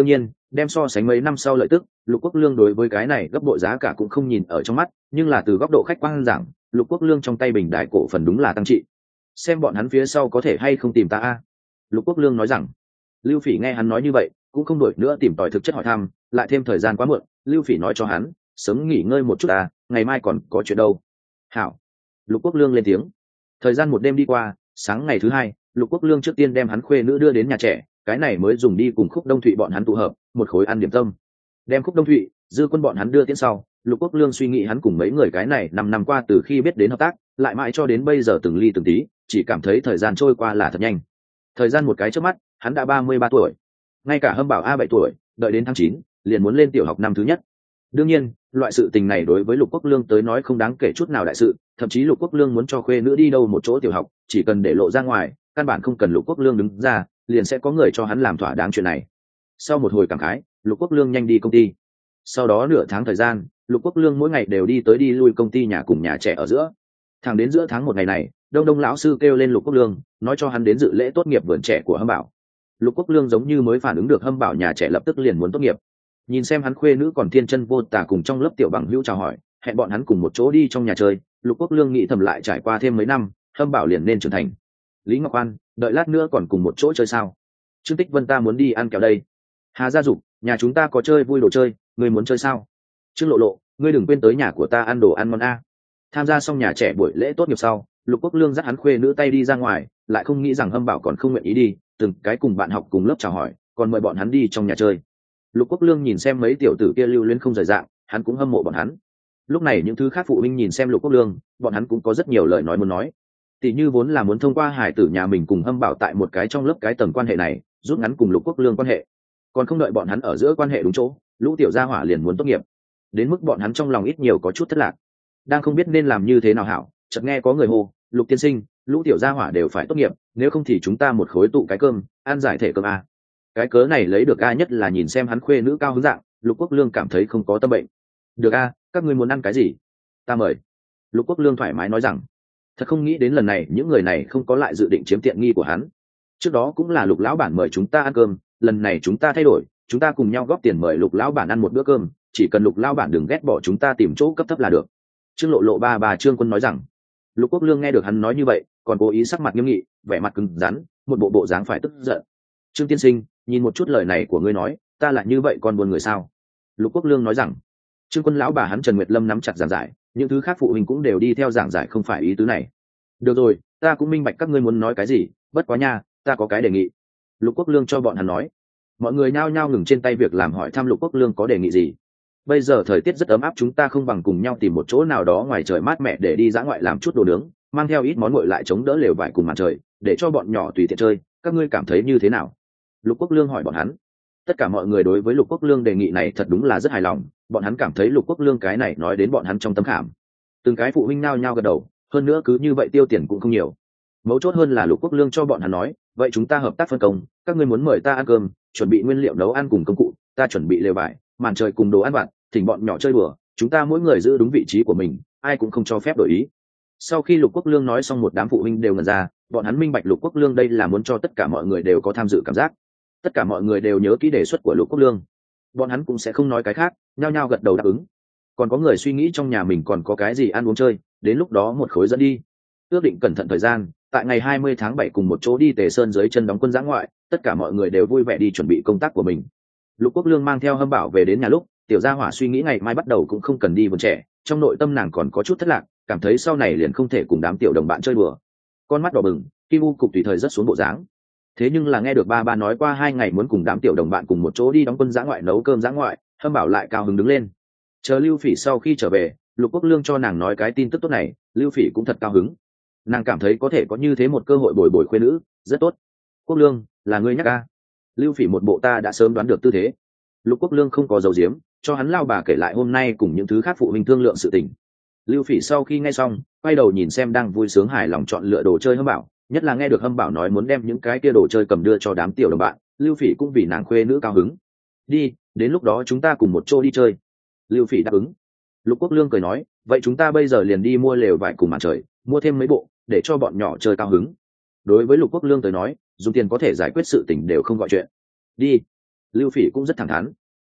Đem so sánh mấy năm sau lợi tức, Lục Quốc Lương đối với cái này gấp bội giá cả cũng không nhìn ở trong mắt, nhưng là từ góc độ khách quan giảng, Lục Quốc Lương trong tay bình đại cổ phần đúng là tăng trị. Xem bọn hắn phía sau có thể hay không tìm ta a. Lục Quốc Lương nói rằng. Lưu Phỉ nghe hắn nói như vậy, cũng không đổi nữa tìm tòi thực chất hỏi thăm, lại thêm thời gian quá muộn, Lưu Phỉ nói cho hắn, sớm nghỉ ngơi một chút à, ngày mai còn có chuyện đâu. Hảo. Lục Quốc Lương lên tiếng. Thời gian một đêm đi qua, sáng ngày thứ hai, Lục Quốc Lương trước tiên đem hắn khuê nữ đưa đến nhà trẻ, cái này mới dùng đi cùng Khúc Đông Thụy bọn hắn tụ hợp, một khối ăn điểm tâm. Đem Khúc Đông Thụy, Dư Quân bọn hắn đưa tiễn sau, Lục Quốc Lương suy nghĩ hắn cùng mấy người cái này 5 năm qua từ khi biết đến hợp tác, lại mãi cho đến bây giờ từng ly từng tí, chỉ cảm thấy thời gian trôi qua là thật nhanh. Thời gian một cái chớp mắt, hắn đã 33 tuổi. Ngay cả Hâm Bảo A 7 tuổi, đợi đến tháng 9, liền muốn lên tiểu học năm thứ nhất. Đương nhiên, loại sự tình này đối với Lục Quốc Lương tới nói không đáng kể chút nào đại sự, thậm chí Lục Quốc Lương muốn cho khuê nữ đi đâu một chỗ tiểu học, chỉ cần để lộ ra ngoài, căn bản không cần Lục Quốc Lương đứng ra, liền sẽ có người cho hắn làm thỏa đáng chuyện này. Sau một hồi cảm khái, Lục Quốc Lương nhanh đi công ty. Sau đó nửa tháng thời gian, Lục Quốc Lương mỗi ngày đều đi tới đi lui công ty nhà cùng nhà trẻ ở giữa. Thẳng đến giữa tháng một ngày này, Đông Đông lão sư kêu lên Lục Quốc Lương, nói cho hắn đến dự lễ tốt nghiệp vườn trẻ của Hâm Bảo. Lục Quốc Lương giống như mới phản ứng được Hâm Bảo nhà trẻ lập tức liền muốn tốt nghiệp. Nhìn xem hắn khuê nữ còn thiên chân vô tà cùng trong lớp tiểu bằng hữu chào hỏi, hẹn bọn hắn cùng một chỗ đi trong nhà chơi, Lục Quốc Lương nghĩ thầm lại trải qua thêm mấy năm, Hâm Bảo liền nên trưởng thành. Lý Ngọc An, đợi lát nữa còn cùng một chỗ chơi sao? Trương Tích Vân ta muốn đi ăn kẹo đây. Hà Gia Dục, nhà chúng ta có chơi vui đồ chơi, ngươi muốn chơi sao? Trương Lộ Lộ, ngươi đừng quên tới nhà của ta ăn đồ ăn ngon a. Tham gia xong nhà trẻ buổi lễ tốt nghiệp sau, Lục Quốc Lương dắt hắn khuê nữ tay đi ra ngoài, lại không nghĩ rằng Hâm Bảo còn không nguyện ý đi, từng cái cùng bạn học cùng lớp chào hỏi, còn mời bọn hắn đi trong nhà chơi. Lục Quốc Lương nhìn xem mấy tiểu tử kia lưu luyến không rời dạng, hắn cũng hâm mộ bọn hắn. Lúc này những thứ khác phụ huynh nhìn xem Lục Quốc Lương, bọn hắn cũng có rất nhiều lời nói muốn nói. Tỷ như vốn là muốn thông qua hải tử nhà mình cùng Hâm Bảo tại một cái trong lớp cái tầng quan hệ này, rút ngắn cùng Lục Quốc Lương quan hệ. Còn không đợi bọn hắn ở giữa quan hệ đúng chỗ, lũ tiểu gia hỏa liền muốn tốt nghiệp. Đến mức bọn hắn trong lòng ít nhiều có chút thất lạc, đang không biết nên làm như thế nào hảo, chợt nghe có người hô, Lục tiên sinh, lũ tiểu gia hỏa đều phải tốt nghiệp, nếu không thì chúng ta một khối tụ cái cơm, ăn giải thể cơm a. Cái cớ này lấy được a nhất là nhìn xem hắn khuê nữ cao hứng dạng, Lục Quốc Lương cảm thấy không có tâm bệnh. Được a, các ngươi muốn ăn cái gì? Ta mời. Lục Quốc Lương thoải mái nói rằng, thật không nghĩ đến lần này những người này không có lại dự định chiếm tiện nghi của hắn. Trước đó cũng là Lục lão bản mời chúng ta ăn cơm, lần này chúng ta thay đổi, chúng ta cùng nhau góp tiền mời Lục lão bản ăn một bữa cơm, chỉ cần Lục lão bản đừng ghét bỏ chúng ta tìm chỗ cấp thấp là được. Trương Lộ Lộ bà Trương Quân nói rằng. Lục Quốc Lương nghe được hắn nói như vậy, còn cố ý sắc mặt nghiêm nghị, vẻ mặt cứng rắn, một bộ dáng phải tức giận. Trương tiên sinh, nhìn một chút lời này của ngươi nói, ta lại như vậy còn buồn người sao? Lục Quốc Lương nói rằng. Trương Quân lão bà hắn Trần Nguyệt Lâm nắm chặt giảng giải, những thứ khác phụ huynh cũng đều đi theo giảng giải không phải ý tứ này. Được rồi, ta cũng minh bạch các ngươi muốn nói cái gì, bất quá nha, ta có cái đề nghị. Lục Quốc Lương cho bọn hắn nói. Mọi người nhao nhao ngừng trên tay việc làm hỏi thăm Lục Quốc Lương có đề nghị gì. Bây giờ thời tiết rất ấm áp, chúng ta không bằng cùng nhau tìm một chỗ nào đó ngoài trời mát mẻ để đi dã ngoại làm chút đồ nướng, mang theo ít món nguội lại chống đỡ lều vải cùng màn trời, để cho bọn nhỏ tùy tiện chơi, các ngươi cảm thấy như thế nào? Lục Quốc Lương hỏi bọn hắn. Tất cả mọi người đối với Lục Quốc Lương đề nghị này thật đúng là rất hài lòng, bọn hắn cảm thấy Lục Quốc Lương cái này nói đến bọn hắn trong tấm khảm. Từng cái phụ huynh nao nhao gật đầu, hơn nữa cứ như vậy tiêu tiền cũng không nhiều. Mấu chốt hơn là Lục Quốc Lương cho bọn hắn nói, vậy chúng ta hợp tác phân công, các ngươi muốn mời ta ăn cơm, chuẩn bị nguyên liệu nấu ăn cùng công cụ, ta chuẩn bị lều vải, màn trời cùng đồ ăn vặt, thỉnh bọn nhỏ chơi đùa, chúng ta mỗi người giữ đúng vị trí của mình, ai cũng không cho phép đổi ý. Sau khi Lục Quốc Lương nói xong, một đám phụ huynh đều ngẩn ra, bọn hắn minh bạch Lục Quốc Lương đây là muốn cho tất cả mọi người đều có tham dự cảm giác. Tất cả mọi người đều nhớ kỹ đề xuất của Lục Quốc Lương, bọn hắn cũng sẽ không nói cái khác, nhao nhao gật đầu đáp ứng. Còn có người suy nghĩ trong nhà mình còn có cái gì ăn uống chơi, đến lúc đó một khối dẫn đi. Ước định cẩn thận thời gian, tại ngày 20 tháng 7 cùng một chỗ đi Tề Sơn dưới chân đóng quân giã ngoại, tất cả mọi người đều vui vẻ đi chuẩn bị công tác của mình. Lục Quốc Lương mang theo Hâm Bảo về đến nhà lúc, tiểu gia hỏa suy nghĩ ngày mai bắt đầu cũng không cần đi vườn trẻ, trong nội tâm nàng còn có chút thất lạc, cảm thấy sau này liền không thể cùng đám tiểu đồng bạn chơi đùa. Con mắt đỏ bừng, Kim U cục tùy thời rất xuống bộ dáng. Thế nhưng là nghe được ba nói qua 2 ngày muốn cùng đám tiểu đồng bạn cùng một chỗ đi đóng quân giã ngoại nấu cơm giã ngoại, Hâm Bảo lại cao hứng đứng lên. Chờ Lưu Phỉ sau khi trở về, Lục Quốc Lương cho nàng nói cái tin tức tốt này, Lưu Phỉ cũng thật cao hứng. Nàng cảm thấy có thể có như thế một cơ hội bồi khuê nữ, rất tốt. Quốc Lương, là ngươi nhắc a? Lưu Phỉ một bộ ta đã sớm đoán được tư thế. Lục Quốc Lương không có dấu diếm, cho hắn lao bà kể lại hôm nay cùng những thứ khác phụ huynh thương lượng sự tình. Lưu Phỉ sau khi nghe xong, quay đầu nhìn xem đang vui sướng hài lòng chọn lựa đồ chơi Hâm Bảo, nhất là nghe được Hâm Bảo nói muốn đem những cái kia đồ chơi cầm đưa cho đám tiểu đồng bạn, Lưu Phỉ cũng vì nàng khuê nữ cao hứng. Đi, đến lúc đó chúng ta cùng một chỗ đi chơi. Lưu Phỉ đáp ứng. Lục Quốc Lương cười nói, vậy chúng ta bây giờ liền đi mua lều vải cùng màn trời, mua thêm mấy bộ, để cho bọn nhỏ chơi cao hứng. Đối với Lục Quốc Lương tới nói, dùng tiền có thể giải quyết sự tình đều không gọi chuyện. Đi. Lưu Phỉ cũng rất thẳng thắn.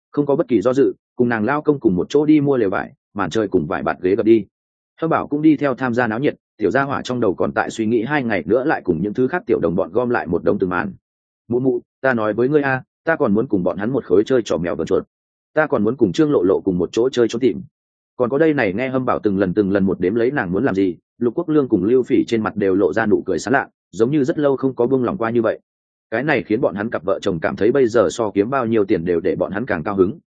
không có bất kỳ do dự, cùng nàng lao công cùng một chỗ đi mua lều vải, màn trời cùng vải bạt ghế gập đi. Hâm Bảo cũng đi theo tham gia náo nhiệt, tiểu gia hỏa trong đầu còn tại suy nghĩ 2 ngày nữa lại cùng những thứ khác tiểu đồng bọn gom lại một đống từng màn. Mụ mụ, ta nói với ngươi a, ta còn muốn cùng bọn hắn một khối chơi trò mèo vờn chuột, ta còn muốn cùng Trương Lộ Lộ cùng một chỗ chơi trốn tìm. Còn có đây này, nghe Hâm Bảo từng lần một đếm lấy nàng muốn làm gì, Lục Quốc Lương cùng Lưu Phỉ trên mặt đều lộ ra nụ cười sảng lạ, giống như rất lâu không có buông lòng qua như vậy. Cái này khiến bọn hắn cặp vợ chồng cảm thấy bây giờ so kiếm bao nhiêu tiền đều để bọn hắn càng cao hứng.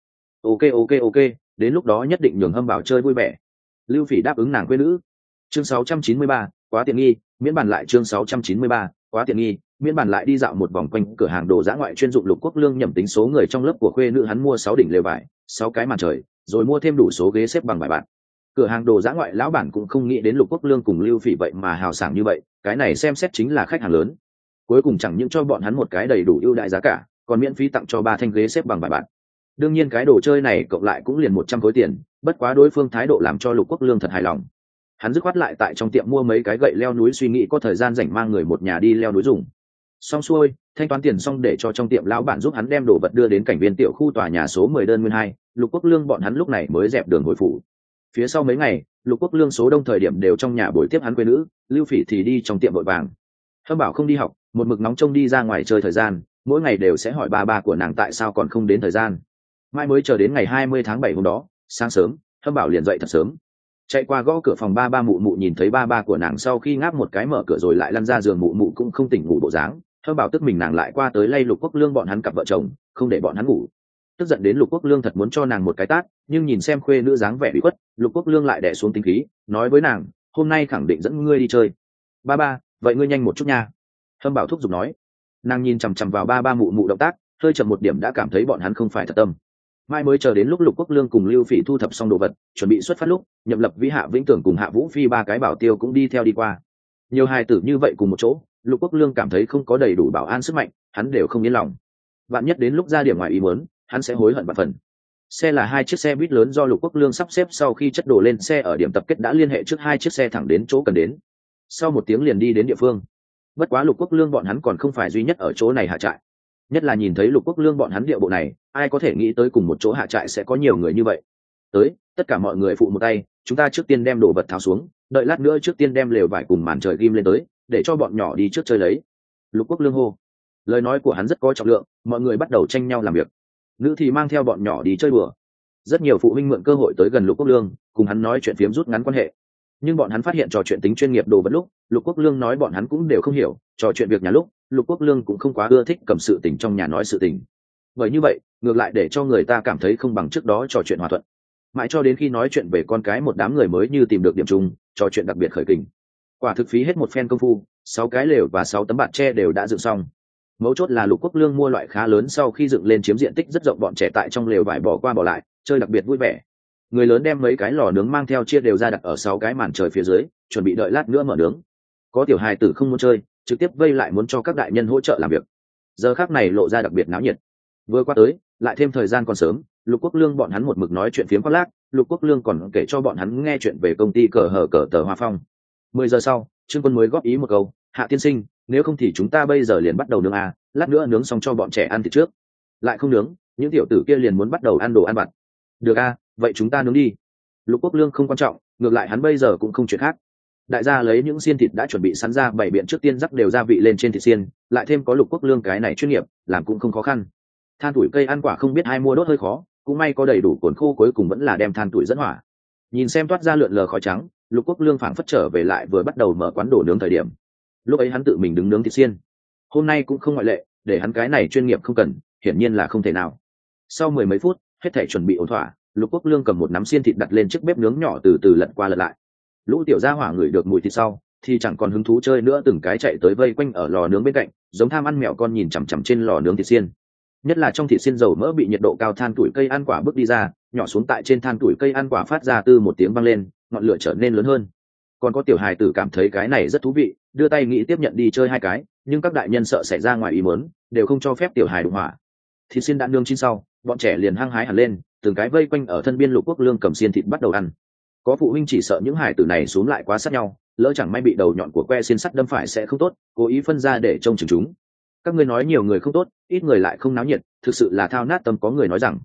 Ok, đến lúc đó nhất định nhường Hâm Bảo chơi vui vẻ. Lưu Phỉ đáp ứng nàng quê nữ. Chương 693, quá tiện nghi, miễn bàn lại. Chương 693, quá tiện nghi, miễn bàn lại. Đi dạo một vòng quanh cửa hàng đồ dã ngoại chuyên dụng, Lục Quốc Lương nhẩm tính số người trong lớp của khuê nữ hắn mua 6 đỉnh lều vải, 6 cái màn trời, rồi mua thêm đủ số ghế xếp bằng vải bạt. Cửa hàng đồ dã ngoại lão bản cũng không nghĩ đến Lục Quốc Lương cùng Lưu Phỉ vậy mà hào sảng như vậy, cái này xem xét chính là khách hàng lớn. Cuối cùng chẳng những cho bọn hắn một cái đầy đủ ưu đại giá cả, còn miễn phí tặng cho 3 thanh ghế xếp bằng vải bạt. Đương nhiên cái đồ chơi này cộng lại cũng liền 100 khối tiền, bất quá đối phương thái độ làm cho Lục Quốc Lương thật hài lòng. Hắn dứt khoát lại tại trong tiệm mua mấy cái gậy leo núi, suy nghĩ có thời gian rảnh mang người một nhà đi leo núi dùng. Xong xuôi, thanh toán tiền xong để cho trong tiệm lão bản giúp hắn đem đồ vật đưa đến cảnh viên tiểu khu tòa nhà số 10 đơn nguyên 2, Lục Quốc Lương bọn hắn lúc này mới dẹp đường hồi phủ. Phía sau mấy ngày, Lục Quốc Lương số đông thời điểm đều trong nhà buổi tiếp hắn quê nữ, Lưu Phỉ thì đi trong tiệm vội vàng. Hâm Bảo không đi học, một mực nóng trông đi ra ngoài chơi thời gian, mỗi ngày đều sẽ hỏi ba của nàng tại sao còn không đến thời gian. Mai mới chờ đến ngày 20 tháng 7 hôm đó, sáng sớm, Hâm Bảo liền dậy thật sớm, chạy qua gõ cửa phòng ba mụ mụ nhìn thấy ba của nàng sau khi ngáp một cái mở cửa rồi lại lăn ra giường, mụ mụ cũng không tỉnh ngủ bộ dáng. Hâm Bảo tức mình nàng lại qua tới lay Lục Quốc Lương bọn hắn cặp vợ chồng, không để bọn hắn ngủ. Tức giận đến Lục Quốc Lương thật muốn cho nàng một cái tát, nhưng nhìn xem khuê nữ dáng vẻ bị khuất, Lục Quốc Lương lại đè xuống tính khí, nói với nàng, hôm nay khẳng định dẫn ngươi đi chơi. Ba, vậy ngươi nhanh một chút nha. Hâm Bảo thúc giục nói. Nàng nhìn chằm chằm vào ba mụ mụ động tác, hơi chậm một điểm đã cảm thấy bọn hắn không phải thật tâm. Mai mới chờ đến lúc Lục Quốc Lương cùng Lưu Phỉ thu thập xong đồ vật, chuẩn bị xuất phát lúc, Nhậm Lập Vĩ, Hạ Vĩnh Tưởng cùng Hạ Vũ Phi 3 cái bảo tiêu cũng đi theo đi qua. Nhiều hài tử như vậy cùng một chỗ, Lục Quốc Lương cảm thấy không có đầy đủ bảo an sức mạnh, hắn đều không yên lòng. Vạn nhất đến lúc ra điểm ngoài ý muốn, hắn sẽ hối hận vạn phần. Xe là 2 chiếc xe buýt lớn do Lục Quốc Lương sắp xếp sau khi chất đồ lên xe ở điểm tập kết đã liên hệ trước 2 chiếc xe thẳng đến chỗ cần đến. Sau 1 tiếng liền đi đến địa phương. Bất quá Lục Quốc Lương bọn hắn còn không phải duy nhất ở chỗ này hạ trại. Nhất là nhìn thấy Lục Quốc Lương bọn hắn địa bộ này, ai có thể nghĩ tới cùng một chỗ hạ trại sẽ có nhiều người như vậy. Tới, tất cả mọi người phụ một tay, chúng ta trước tiên đem đồ vật tháo xuống, đợi lát nữa trước tiên đem lều vải cùng màn trời ghim lên tới, để cho bọn nhỏ đi trước chơi lấy. Lục Quốc Lương hô. Lời nói của hắn rất có trọng lượng, mọi người bắt đầu tranh nhau làm việc. Nữ thì mang theo bọn nhỏ đi chơi đùa. Rất nhiều phụ huynh mượn cơ hội tới gần Lục Quốc Lương, cùng hắn nói chuyện phiếm rút ngắn quan hệ. Nhưng bọn hắn phát hiện trò chuyện tính chuyên nghiệp đồ vật lúc, Lục Quốc Lương nói bọn hắn cũng đều không hiểu, trò chuyện việc nhà lúc, Lục Quốc Lương cũng không quá ưa thích cầm sự tình trong nhà nói sự tình. Bởi như vậy, ngược lại để cho người ta cảm thấy không bằng trước đó trò chuyện hòa thuận. Mãi cho đến khi nói chuyện về con cái một đám người mới như tìm được điểm chung, trò chuyện đặc biệt khởi kình. Quả thực phí hết một phen công phu, 6 cái lều và 6 tấm bạt tre đều đã dựng xong. Mấu chốt là Lục Quốc Lương mua loại khá lớn, sau khi dựng lên chiếm diện tích rất rộng, bọn trẻ tại trong lều vải bỏ qua bỏ lại, chơi đặc biệt vui vẻ. Người lớn đem mấy cái lò nướng mang theo chia đều ra đặt ở 6 cái màn trời phía dưới, chuẩn bị đợi lát nữa mở nướng. Có tiểu hài tử không muốn chơi, trực tiếp vây lại muốn cho các đại nhân hỗ trợ làm việc. Giờ khắc này lộ ra đặc biệt náo nhiệt. Vừa qua tới, lại thêm thời gian còn sớm, Lục Quốc Lương bọn hắn một mực nói chuyện phiếm khoác lác, Lục Quốc Lương còn kể cho bọn hắn nghe chuyện về công ty cờ tờ Hoa Phong. 10 giờ sau, Trương Quân mới góp ý một câu, Hạ tiên sinh, nếu không thì chúng ta bây giờ liền bắt đầu nướng à, lát nữa nướng xong cho bọn trẻ ăn thịt trước. Lại không nướng, những tiểu tử kia liền muốn bắt đầu ăn đồ ăn vặt. Được à, vậy chúng ta nướng đi. Lục Quốc Lương không quan trọng, ngược lại hắn bây giờ cũng không chuyện khác. Đại gia lấy những xiên thịt đã chuẩn bị sẵn ra, bày biện trước tiên rắc đều gia vị lên trên thịt xiên, lại thêm có Lục Quốc Lương cái này chuyên nghiệp, làm cũng không khó khăn. Than tuổi cây ăn quả không biết ai mua đốt hơi khó, cũng may có đầy đủ cồn khô, cuối cùng vẫn là đem than tuổi dẫn hỏa. Nhìn xem toát ra lượn lờ khói trắng, Lục Quốc Lương phảng phất trở về lại vừa bắt đầu mở quán đồ nướng thời điểm. Lúc ấy hắn tự mình đứng nướng thịt xiên. Hôm nay cũng không ngoại lệ, để hắn cái này chuyên nghiệp không cần, hiển nhiên là không thể nào. Sau 10 mấy phút, hết thảy chuẩn bị ổn thỏa, Lục Quốc Lương cầm một nắm xiên thịt đặt lên chiếc bếp nướng nhỏ, từ từ lật qua lật lại. Lũ tiểu gia hỏa ngửi được mùi thịt sau, thì chẳng còn hứng thú chơi nữa, từng cái chạy tới vây quanh ở lò nướng bên cạnh, giống tham ăn mèo con nhìn chằm chằm trên lò nướng thịt xiên. Nhất là trong thịt xiên dầu mỡ bị nhiệt độ cao than tuổi cây ăn quả bước đi ra, nhỏ xuống tại trên than tuổi cây ăn quả phát ra từ một tiếng vang lên, ngọn lửa trở nên lớn hơn. Còn có tiểu hài tử cảm thấy cái này rất thú vị, đưa tay nghĩ tiếp nhận đi chơi 2 cái, nhưng các đại nhân sợ xảy ra ngoài ý muốn, đều không cho phép tiểu hài đụng hỏa. Thịt xiên đã nướng chín sau, bọn trẻ liền hăng hái hẳn lên, từng cái vây quanh ở thân biên Lục Quốc Lương cầm xiên thịt bắt đầu ăn. Có phụ huynh chỉ sợ những hài tử này xúm lại quá sát nhau, lỡ chẳng may bị đầu nhọn của que xiên sắt đâm phải sẽ không tốt, cố ý phân ra để trông chừng chúng. Các ngươi nói nhiều người không tốt, ít người lại không náo nhiệt, thực sự là thao nát tâm. Có người nói rằng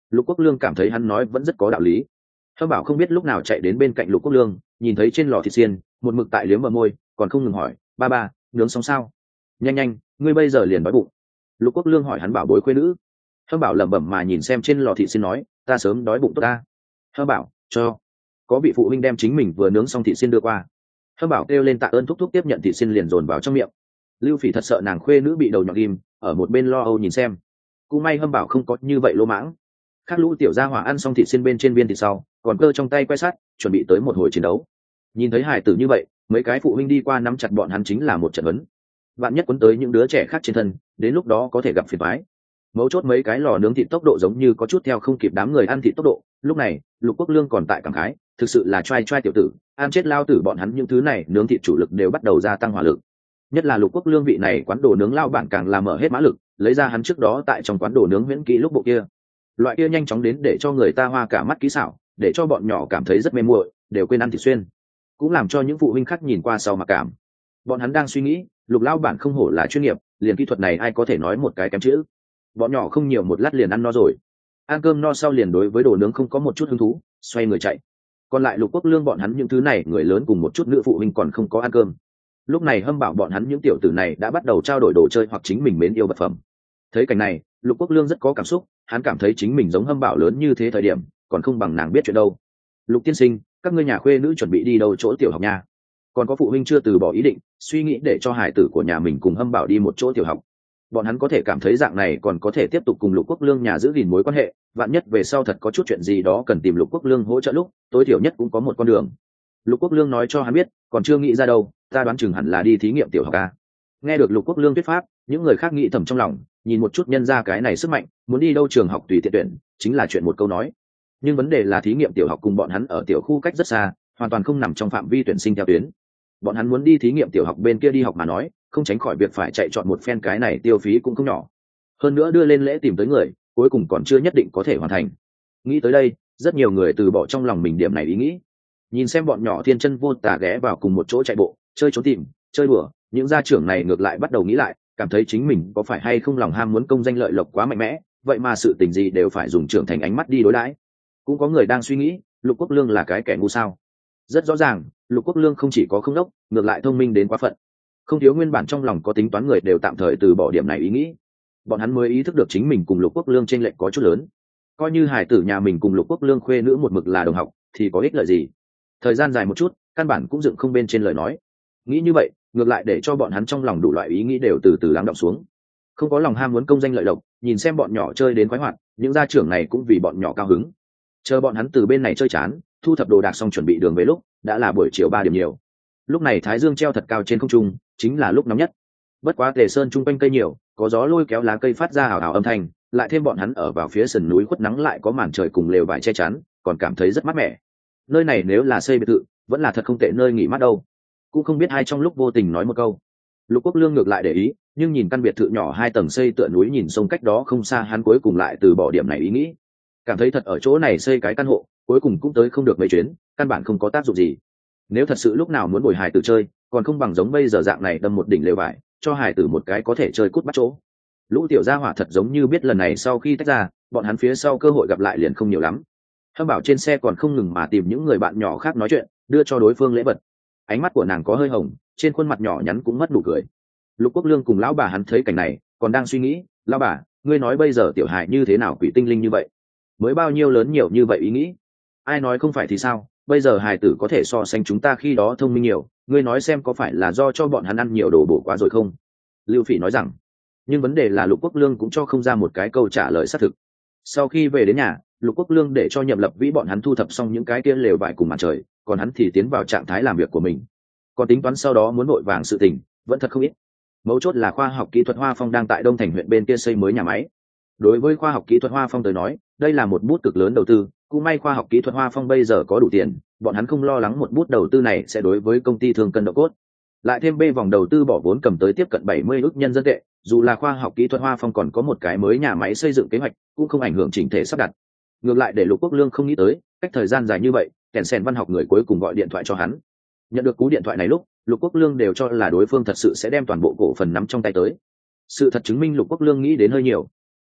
Lục Quốc Lương cảm thấy hắn nói vẫn rất có đạo lý. Hâm Bảo không biết lúc nào chạy đến bên cạnh Lục Quốc Lương, nhìn thấy trên lò thịt xiên một mực tại liếm bờ môi, còn không ngừng hỏi, ba ba, nướng xong sao? Nhanh nhanh, ngươi bây giờ liền đói bụng. Lục Quốc Lương hỏi hắn bảo bối khuê nữ. Hâm Bảo lẩm bẩm mà nhìn xem trên lò thịt xiên nói, ta sớm đói bụng tốt ta. Hâm Bảo, cho. Có vị phụ huynh đem chính mình vừa nướng xong thịt xiên đưa qua. Hâm Bảo kêu lên tạ ơn, thúc thúc tiếp nhận thịt xiên liền dồn vào trong miệng. Lưu Phỉ thật sợ nàng khuê nữ bị đầu nhọn ghim, ở một bên lo âu nhìn xem. Cũng may Hâm Bảo không có như vậy lỗ mãng. Khác lũ tiểu gia hỏa ăn xong thịt xiên bên trên viên thịt sau, còn cơ trong tay quay sát, chuẩn bị tới một hồi chiến đấu. Nhìn thấy hải tử như vậy, mấy cái phụ huynh đi qua nắm chặt bọn hắn chính là một trận vấn. Bạn nhất quấn tới những đứa trẻ khác trên thân, đến lúc đó có thể gặp phiền toái. Mấu chốt mấy cái lò nướng thịt tốc độ giống như có chút theo không kịp đám người ăn thịt tốc độ. Lúc này, Lục Quốc Lương còn tại cảm khái, thực sự là trai tiểu tử, ăn chết lao tử bọn hắn những thứ này, nướng thịt chủ lực đều bắt đầu gia tăng hỏa lực. Nhất là Lục Quốc Lương vị này quán đồ nướng lao bản càng làm mở hết mã lực, lấy ra hắn trước đó tại trong quán đồ nướng huyễn kỹ lúc bộ kia. Loại kia nhanh chóng đến để cho người ta hoa cả mắt kỹ xảo, để cho bọn nhỏ cảm thấy rất mê muội, đều quên ăn thịt xuyên. Cũng làm cho những phụ huynh khác nhìn qua sau mà cảm. Bọn hắn đang suy nghĩ, Lục lao bản không hổ là chuyên nghiệp, liền kỹ thuật này ai có thể nói một cái kém chữ. Bọn nhỏ không nhiều một lát liền ăn no rồi. Ăn cơm no sau liền đối với đồ nướng không có một chút hứng thú, xoay người chạy. Còn lại Lục Quốc Lương bọn hắn những thứ này, người lớn cùng một chút nữ phụ huynh còn không có ăn cơm. Lúc này Hâm Bảo bọn hắn những tiểu tử này đã bắt đầu trao đổi đồ chơi hoặc chính mình mến yêu vật phẩm. Thấy cảnh này, Lục Quốc Lương rất có cảm xúc, hắn cảm thấy chính mình giống Hâm Bảo lớn như thế thời điểm, còn không bằng nàng biết chuyện đâu. Lục tiên sinh, các ngươi nhà khuê nữ chuẩn bị đi đâu chỗ tiểu học nha? Còn có phụ huynh chưa từ bỏ ý định, suy nghĩ để cho hải tử của nhà mình cùng Hâm Bảo đi một chỗ tiểu học. Bọn hắn có thể cảm thấy dạng này còn có thể tiếp tục cùng Lục Quốc Lương nhà giữ gìn mối quan hệ, vạn nhất về sau thật có chút chuyện gì đó cần tìm Lục Quốc Lương hỗ trợ lúc, tối thiểu nhất cũng có một con đường. Lục Quốc Lương nói cho hắn biết, còn chưa nghĩ ra đâu, ta đoán chừng hẳn là đi thí nghiệm tiểu học a. Nghe được Lục Quốc Lương thuyết pháp, những người khác nghĩ thầm trong lòng, nhìn một chút nhân ra cái này sức mạnh, muốn đi đâu trường học tùy tiện tuyển, chính là chuyện một câu nói. Nhưng vấn đề là thí nghiệm tiểu học cùng bọn hắn ở tiểu khu cách rất xa, hoàn toàn không nằm trong phạm vi tuyển sinh theo tuyến. Bọn hắn muốn đi thí nghiệm tiểu học bên kia đi học mà nói, không tránh khỏi việc phải chạy chọn một phen, cái này tiêu phí cũng không nhỏ. Hơn nữa đưa lên lễ tìm tới người, cuối cùng còn chưa nhất định có thể hoàn thành. Nghĩ tới đây, rất nhiều người từ bỏ trong lòng mình điểm này ý nghĩ. Nhìn xem bọn nhỏ thiên chân vô tà ghé vào cùng một chỗ chạy bộ, chơi trốn tìm, chơi đùa, những gia trưởng này ngược lại bắt đầu nghĩ lại, cảm thấy chính mình có phải hay không lòng ham muốn công danh lợi lộc quá mạnh mẽ, vậy mà sự tình gì đều phải dùng trưởng thành ánh mắt đi đối đãi. Cũng có người đang suy nghĩ, Lục Quốc Lương là cái kẻ ngu sao? Rất rõ ràng, Lục Quốc Lương không chỉ có không đốc, ngược lại thông minh đến quá phận. Không thiếu nguyên bản trong lòng có tính toán người đều tạm thời từ bỏ điểm này ý nghĩ. Bọn hắn mới ý thức được chính mình cùng Lục Quốc Lương chênh lệch có chút lớn. Coi như hải tử nhà mình cùng Lục Quốc Lương khuê nữ một mực là đồng học, thì có ích lợi gì? Thời gian dài một chút, căn bản cũng dựng không bên trên lời nói. Nghĩ như vậy, ngược lại để cho bọn hắn trong lòng đủ loại ý nghĩ đều từ từ lắng đọng xuống. Không có lòng ham muốn công danh lợi lộc, nhìn xem bọn nhỏ chơi đến khoái hoạt, những gia trưởng này cũng vì bọn nhỏ cao hứng. Chờ bọn hắn từ bên này chơi chán, thu thập đồ đạc xong chuẩn bị đường về lúc, đã là buổi chiều 3 điểm nhiều. Lúc này thái dương treo thật cao trên không trung, chính là lúc nóng nhất. Bất quá Tề Sơn trung quanh cây nhiều, có gió lôi kéo lá cây phát ra ảo ảo âm thanh, lại thêm bọn hắn ở vào phía sườn núi khuất nắng, lại có màn trời cùng lều vải che chắn, còn cảm thấy rất mát mẻ. Nơi này nếu là xây biệt thự, vẫn là thật không tệ nơi nghỉ mát đâu. Cũng không biết ai trong lúc vô tình nói một câu. Lục Quốc Lương ngược lại để ý, nhưng nhìn căn biệt thự nhỏ 2 tầng xây tựa núi nhìn sông cách đó không xa, hắn cuối cùng lại từ bỏ điểm này ý nghĩ. Cảm thấy thật ở chỗ này xây cái căn hộ, cuối cùng cũng tới không được mấy chuyến, căn bản không có tác dụng gì. Nếu thật sự lúc nào muốn bồi hài tử chơi, còn không bằng giống bây giờ dạng này đâm một đỉnh lều vải, cho hài tử một cái có thể chơi cút bắt chỗ. Lũ tiểu gia hỏa thật giống như biết lần này sau khi tách ra, bọn hắn phía sau cơ hội gặp lại liền không nhiều lắm. Hâm Bảo trên xe còn không ngừng mà tìm những người bạn nhỏ khác nói chuyện, đưa cho đối phương lễ vật. Ánh mắt của nàng có hơi hồng, trên khuôn mặt nhỏ nhắn cũng mất nụ cười. Lục Quốc Lương cùng lão bà hắn thấy cảnh này, còn đang suy nghĩ, lão bà, ngươi nói bây giờ tiểu hài như thế nào quỷ tinh linh như vậy, mới bao nhiêu lớn nhiều như vậy ý nghĩ. Ai nói không phải thì sao, bây giờ hài tử có thể so sánh chúng ta khi đó thông minh nhiều, ngươi nói xem có phải là do cho bọn hắn ăn nhiều đồ bổ quá rồi không? Lưu Phỉ nói rằng. Nhưng vấn đề là Lục Quốc Lương cũng cho không ra một cái câu trả lời xác thực. Sau khi về đến nhà, Lục Quốc Lương để cho Nhậm Lập Vĩ bọn hắn thu thập xong những cái kia lều vải cùng màn trời, còn hắn thì tiến vào trạng thái làm việc của mình. Còn tính toán sau đó muốn vội vàng sự tình, vẫn thật không ít. Mấu chốt là khoa học kỹ thuật Hoa Phong đang tại Đông Thành huyện bên kia xây mới nhà máy. Đối với khoa học kỹ thuật Hoa Phong tới nói, đây là một bút cực lớn đầu tư, cũng may khoa học kỹ thuật Hoa Phong bây giờ có đủ tiền, bọn hắn không lo lắng một bút đầu tư này sẽ đối với công ty thương cân độ cốt. Lại thêm B vòng đầu tư bỏ vốn cầm tới tiếp cận 70 ức nhân dân tệ, dù là khoa học kỹ thuật Hoa Phong còn có một cái mới nhà máy xây dựng kế hoạch, cũng không ảnh hưởng chỉnh thể sắp đặt. Ngược lại để Lục Quốc Lương không nghĩ tới, cách thời gian dài như vậy, kèn sen văn học người cuối cùng gọi điện thoại cho hắn. Nhận được cú điện thoại này lúc, Lục Quốc Lương đều cho là đối phương thật sự sẽ đem toàn bộ cổ phần nắm trong tay tới. Sự thật chứng minh Lục Quốc Lương nghĩ đến hơi nhiều.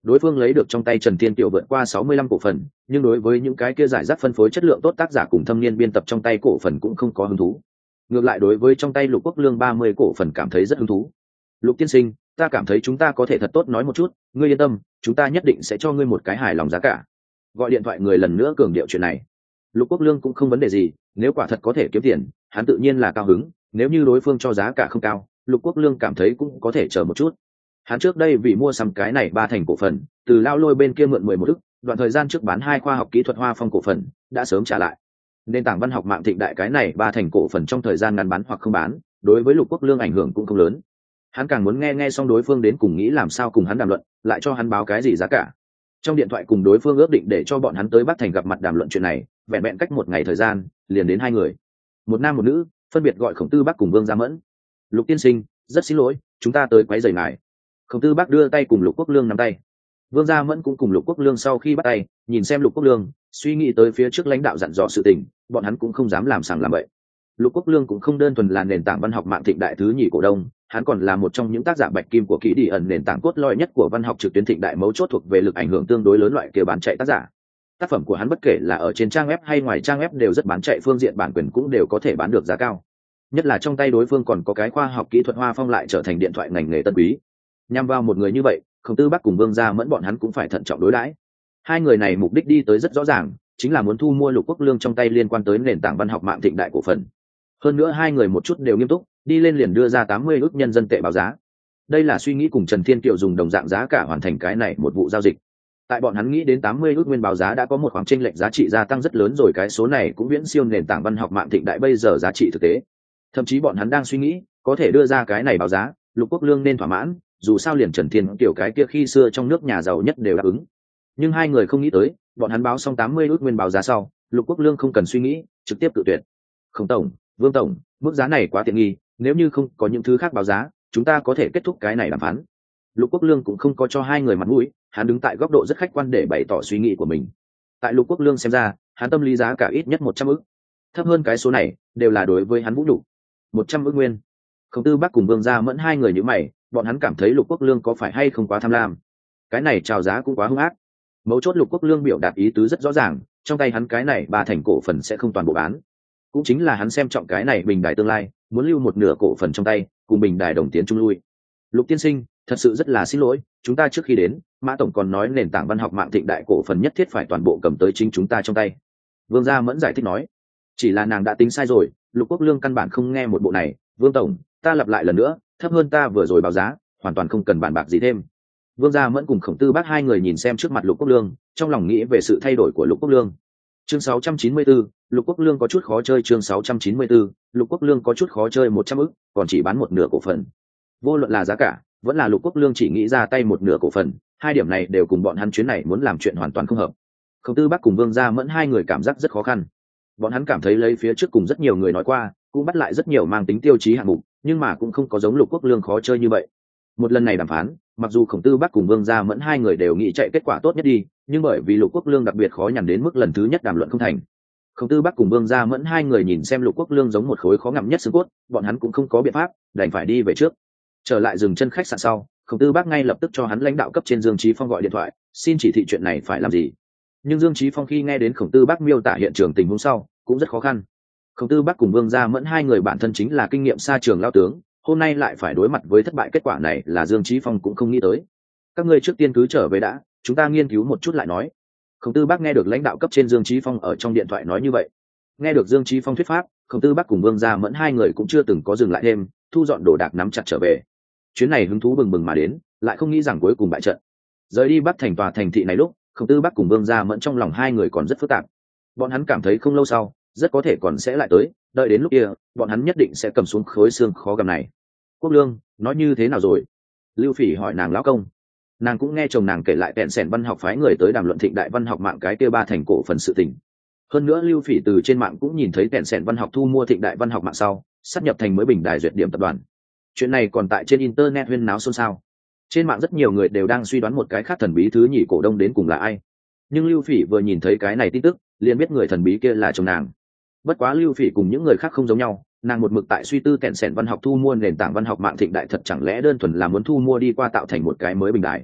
đối phương lấy được trong tay Trần Thiên Kiều vượt qua 65 cổ phần, nhưng đối với những cái kia giải rác phân phối chất lượng tốt tác giả cùng thâm niên biên tập trong tay cổ phần cũng không có hứng thú. Ngược lại đối với trong tay Lục Quốc Lương 30 cổ phần cảm thấy rất hứng thú. Lục tiên sinh, ta cảm thấy chúng ta có thể thật tốt nói một chút, ngươi yên tâm, chúng ta nhất định sẽ cho ngươi một cái hài lòng giá cả. Gọi điện thoại người lần nữa cường điệu chuyện này. Lục Quốc Lương cũng không vấn đề gì, nếu quả thật có thể kiếm tiền, hắn tự nhiên là cao hứng, nếu như đối phương cho giá cả không cao, Lục Quốc Lương cảm thấy cũng có thể chờ một chút. Hắn trước đây vì mua sắm cái này 3 thành cổ phần, từ Lao Lôi bên kia mượn 11 ức, đoạn thời gian trước bán 2 khoa học kỹ thuật Hoa Phong cổ phần, đã sớm trả lại. Nền tảng văn học mạng Thịnh Đại cái này 3 thành cổ phần trong thời gian ngắn bán hoặc không bán, đối với Lục Quốc Lương ảnh hưởng cũng không lớn. Hắn càng muốn nghe xong đối phương đến cùng nghĩ làm sao cùng hắn đàm luận, lại cho hắn báo cái gì giá cả. Trong điện thoại cùng đối phương ước định để cho bọn hắn tới Bắc Thành gặp mặt đàm luận chuyện này, vẹn vẹn cách một ngày thời gian, liền đến 2 người. Một nam một nữ, phân biệt gọi Khổng Tư Bắc cùng Vương Gia Mẫn. Lục tiên sinh, rất xin lỗi, chúng ta tới quấy rầy ngài. Khổng Tư Bắc đưa tay cùng Lục Quốc Lương nắm tay. Vương Gia Mẫn cũng cùng Lục Quốc Lương sau khi bắt tay, nhìn xem Lục Quốc Lương, suy nghĩ tới phía trước lãnh đạo dặn dò sự tình, bọn hắn cũng không dám làm sằng làm bậy. Lục Quốc Lương cũng không đơn thuần là nền tảng văn học mạng Thịnh Đại thứ nhì cổ đông, hắn còn là một trong những tác giả bạch kim của kỹ đi ẩn, nền tảng cốt lõi nhất của văn học trực tuyến Thịnh Đại, mấu chốt thuộc về lực ảnh hưởng tương đối lớn loại kia bán chạy tác giả. Tác phẩm của hắn bất kể là ở trên trang web hay ngoài trang web đều rất bán chạy, phương diện bản quyền cũng đều có thể bán được giá cao. Nhất là trong tay đối phương còn có cái khoa học kỹ thuật Hoa Phong lại trở thành điện thoại ngành nghề tân quý. Nhằm vào một người như vậy, Khổng Tư Bắc cùng Vương Gia Mẫn bọn hắn cũng phải thận trọng đối đãi. Hai người này mục đích đi tới rất rõ ràng, chính là muốn thu mua Lục Quốc Lương trong tay liên quan tới nền tảng văn học mạng Thịnh Đại cổ phần. Hơn nữa hai người một chút đều nghiêm túc, đi lên liền đưa ra 80 ức nhân dân tệ báo giá. Đây là suy nghĩ cùng Trần Thiên Kiều dùng đồng dạng giá cả hoàn thành cái này một vụ giao dịch. Tại bọn hắn nghĩ đến 80 ức nguyên báo giá đã có một khoảng chênh lệch giá trị gia tăng rất lớn rồi, cái số này cũng viễn siêu nền tảng văn học mạng Thịnh Đại bây giờ giá trị thực tế. Thậm chí bọn hắn đang suy nghĩ, có thể đưa ra cái này báo giá, Lục Quốc Lương nên thỏa mãn, dù sao liền Trần Thiên Kiều cái kia khi xưa trong nước nhà giàu nhất đều đáp ứng. Nhưng hai người không nghĩ tới, bọn hắn báo xong 80 ức nguyên báo giá sau, Lục Quốc Lương không cần suy nghĩ, trực tiếp cự tuyệt. Khổng tổng, Vương tổng, mức giá này quá tiện nghi, nếu như không có những thứ khác báo giá, chúng ta có thể kết thúc cái này đàm phán. Lục Quốc Lương cũng không có cho hai người mặt mũi, hắn đứng tại góc độ rất khách quan để bày tỏ suy nghĩ của mình. Tại Lục Quốc Lương xem ra, hắn tâm lý giá cả ít nhất 100 ức. Thấp hơn cái số này, đều là đối với hắn vũ nhục. 100 ức nguyên. Khổng Tư Bắc cùng Vương Gia Mẫn hai người như mày, bọn hắn cảm thấy Lục Quốc Lương có phải hay không quá tham lam. Cái này chào giá cũng quá hung ác. Mấu chốt Lục Quốc Lương biểu đạt ý tứ rất rõ ràng, trong tay hắn cái này 3 thành cổ phần sẽ không toàn bộ bán. Cũng chính là hắn xem trọng cái này Bình Đài tương lai, muốn lưu một nửa cổ phần trong tay, cùng Bình Đài đồng tiến chung lui. Lục tiên sinh, thật sự rất là xin lỗi, chúng ta trước khi đến, Mã tổng còn nói nền tảng văn học mạng Thịnh Đại cổ phần nhất thiết phải toàn bộ cầm tới chính chúng ta trong tay. Vương Gia Mẫn giải thích nói, chỉ là nàng đã tính sai rồi, Lục Quốc Lương căn bản không nghe một bộ này. Vương tổng, ta lặp lại lần nữa, thấp hơn ta vừa rồi báo giá, hoàn toàn không cần bàn bạc gì thêm. Vương Gia Mẫn cùng Khổng Tư Bắc hai người nhìn xem trước mặt Lục Quốc Lương, trong lòng nghĩ về sự thay đổi của Lục Quốc Lương. Chương 694, Lục Quốc Lương có chút khó chơi. Chương 694, Lục Quốc Lương có chút khó chơi. 100 ức, còn chỉ bán một nửa cổ phần. Vô luận là giá cả, vẫn là Lục Quốc Lương chỉ nghĩ ra tay một nửa cổ phần, hai điểm này đều cùng bọn hắn chuyến này muốn làm chuyện hoàn toàn không hợp. Khổng Tư Bắc cùng Vương Gia Mẫn hai người cảm giác rất khó khăn. Bọn hắn cảm thấy lấy phía trước cùng rất nhiều người nói qua, cũng bắt lại rất nhiều mang tính tiêu chí hạng mục, nhưng mà cũng không có giống Lục Quốc Lương khó chơi như vậy. Một lần này đàm phán, mặc dù Khổng Tư Bắc cùng Vương Gia Mẫn hai người đều nghĩ chạy kết quả tốt nhất đi, nhưng bởi vì Lục Quốc Lương đặc biệt khó nhằn đến mức lần thứ nhất đàm luận không thành. Khổng Tư Bắc cùng Vương Gia Mẫn hai người nhìn xem Lục Quốc Lương giống một khối khó ngậm nhất xương cốt, bọn hắn cũng không có biện pháp, đành phải đi về trước. Trở lại dừng chân khách sạn sau, Khổng Tư Bắc ngay lập tức cho hắn lãnh đạo cấp trên Dương Chí Phong gọi điện thoại, xin chỉ thị chuyện này phải làm gì. Nhưng Dương Chí Phong khi nghe đến Khổng Tư Bắc miêu tả hiện trường tình huống sau, cũng rất khó khăn. Khổng Tư Bắc cùng Vương Gia Mẫn hai người bản thân chính là kinh nghiệm xa trường lao tướng, hôm nay lại phải đối mặt với thất bại, kết quả này là Dương Chí Phong cũng không nghĩ tới. Các ngươi trước tiên cứ trở về đã, chúng ta nghiên cứu một chút lại nói. Khổng Tư Bắc nghe được lãnh đạo cấp trên Dương Chí Phong ở trong điện thoại nói như vậy. Nghe được Dương Chí Phong thuyết pháp, Khổng Tư Bắc cùng Vương Gia Mẫn hai người cũng chưa từng có dừng lại thêm, thu dọn đồ đạc nắm chặt trở về. Chuyến này hứng thú bừng bừng mà đến, lại không nghĩ rằng cuối cùng bại trận. Rời đi Bắc Thành tòa thành thị này lúc, Khổng Tư Bắc cùng Vương Gia Mẫn trong lòng hai người còn rất phức tạp. Bọn hắn cảm thấy không lâu sau, rất có thể còn sẽ lại tới, đợi đến lúc kia, bọn hắn nhất định sẽ cầm xuống khối xương khó gặm này. Quốc Lương, nói như thế nào rồi? Lưu Phỉ hỏi nàng lão công. Nàng cũng nghe chồng nàng kể lại Tẹn Sẻn văn học phái người tới đàm luận Thịnh Đại văn học mạng cái kia 3 thành cổ phần sự tình. Hơn nữa Lưu Phỉ từ trên mạng cũng nhìn thấy Tẹn Sẻn văn học thu mua Thịnh Đại văn học mạng sau, sáp nhập thành mới Bình Đài Duyệt Điểm tập đoàn. Chuyện này còn tại trên internet huyên náo xôn xao. Trên mạng rất nhiều người đều đang suy đoán một cái khác thần bí thứ nhì cổ đông đến cùng là ai. Nhưng Lưu Phỉ vừa nhìn thấy cái này tin tức, liền biết người thần bí kia là chồng nàng. Bất quá Lưu Phỉ cùng những người khác không giống nhau, nàng một mực tại suy tư Tẹn Sẻn văn học thu mua nền tảng văn học mạng Thịnh Đại thật chẳng lẽ đơn thuần là muốn thu mua đi qua tạo thành một cái mới Bình Đài.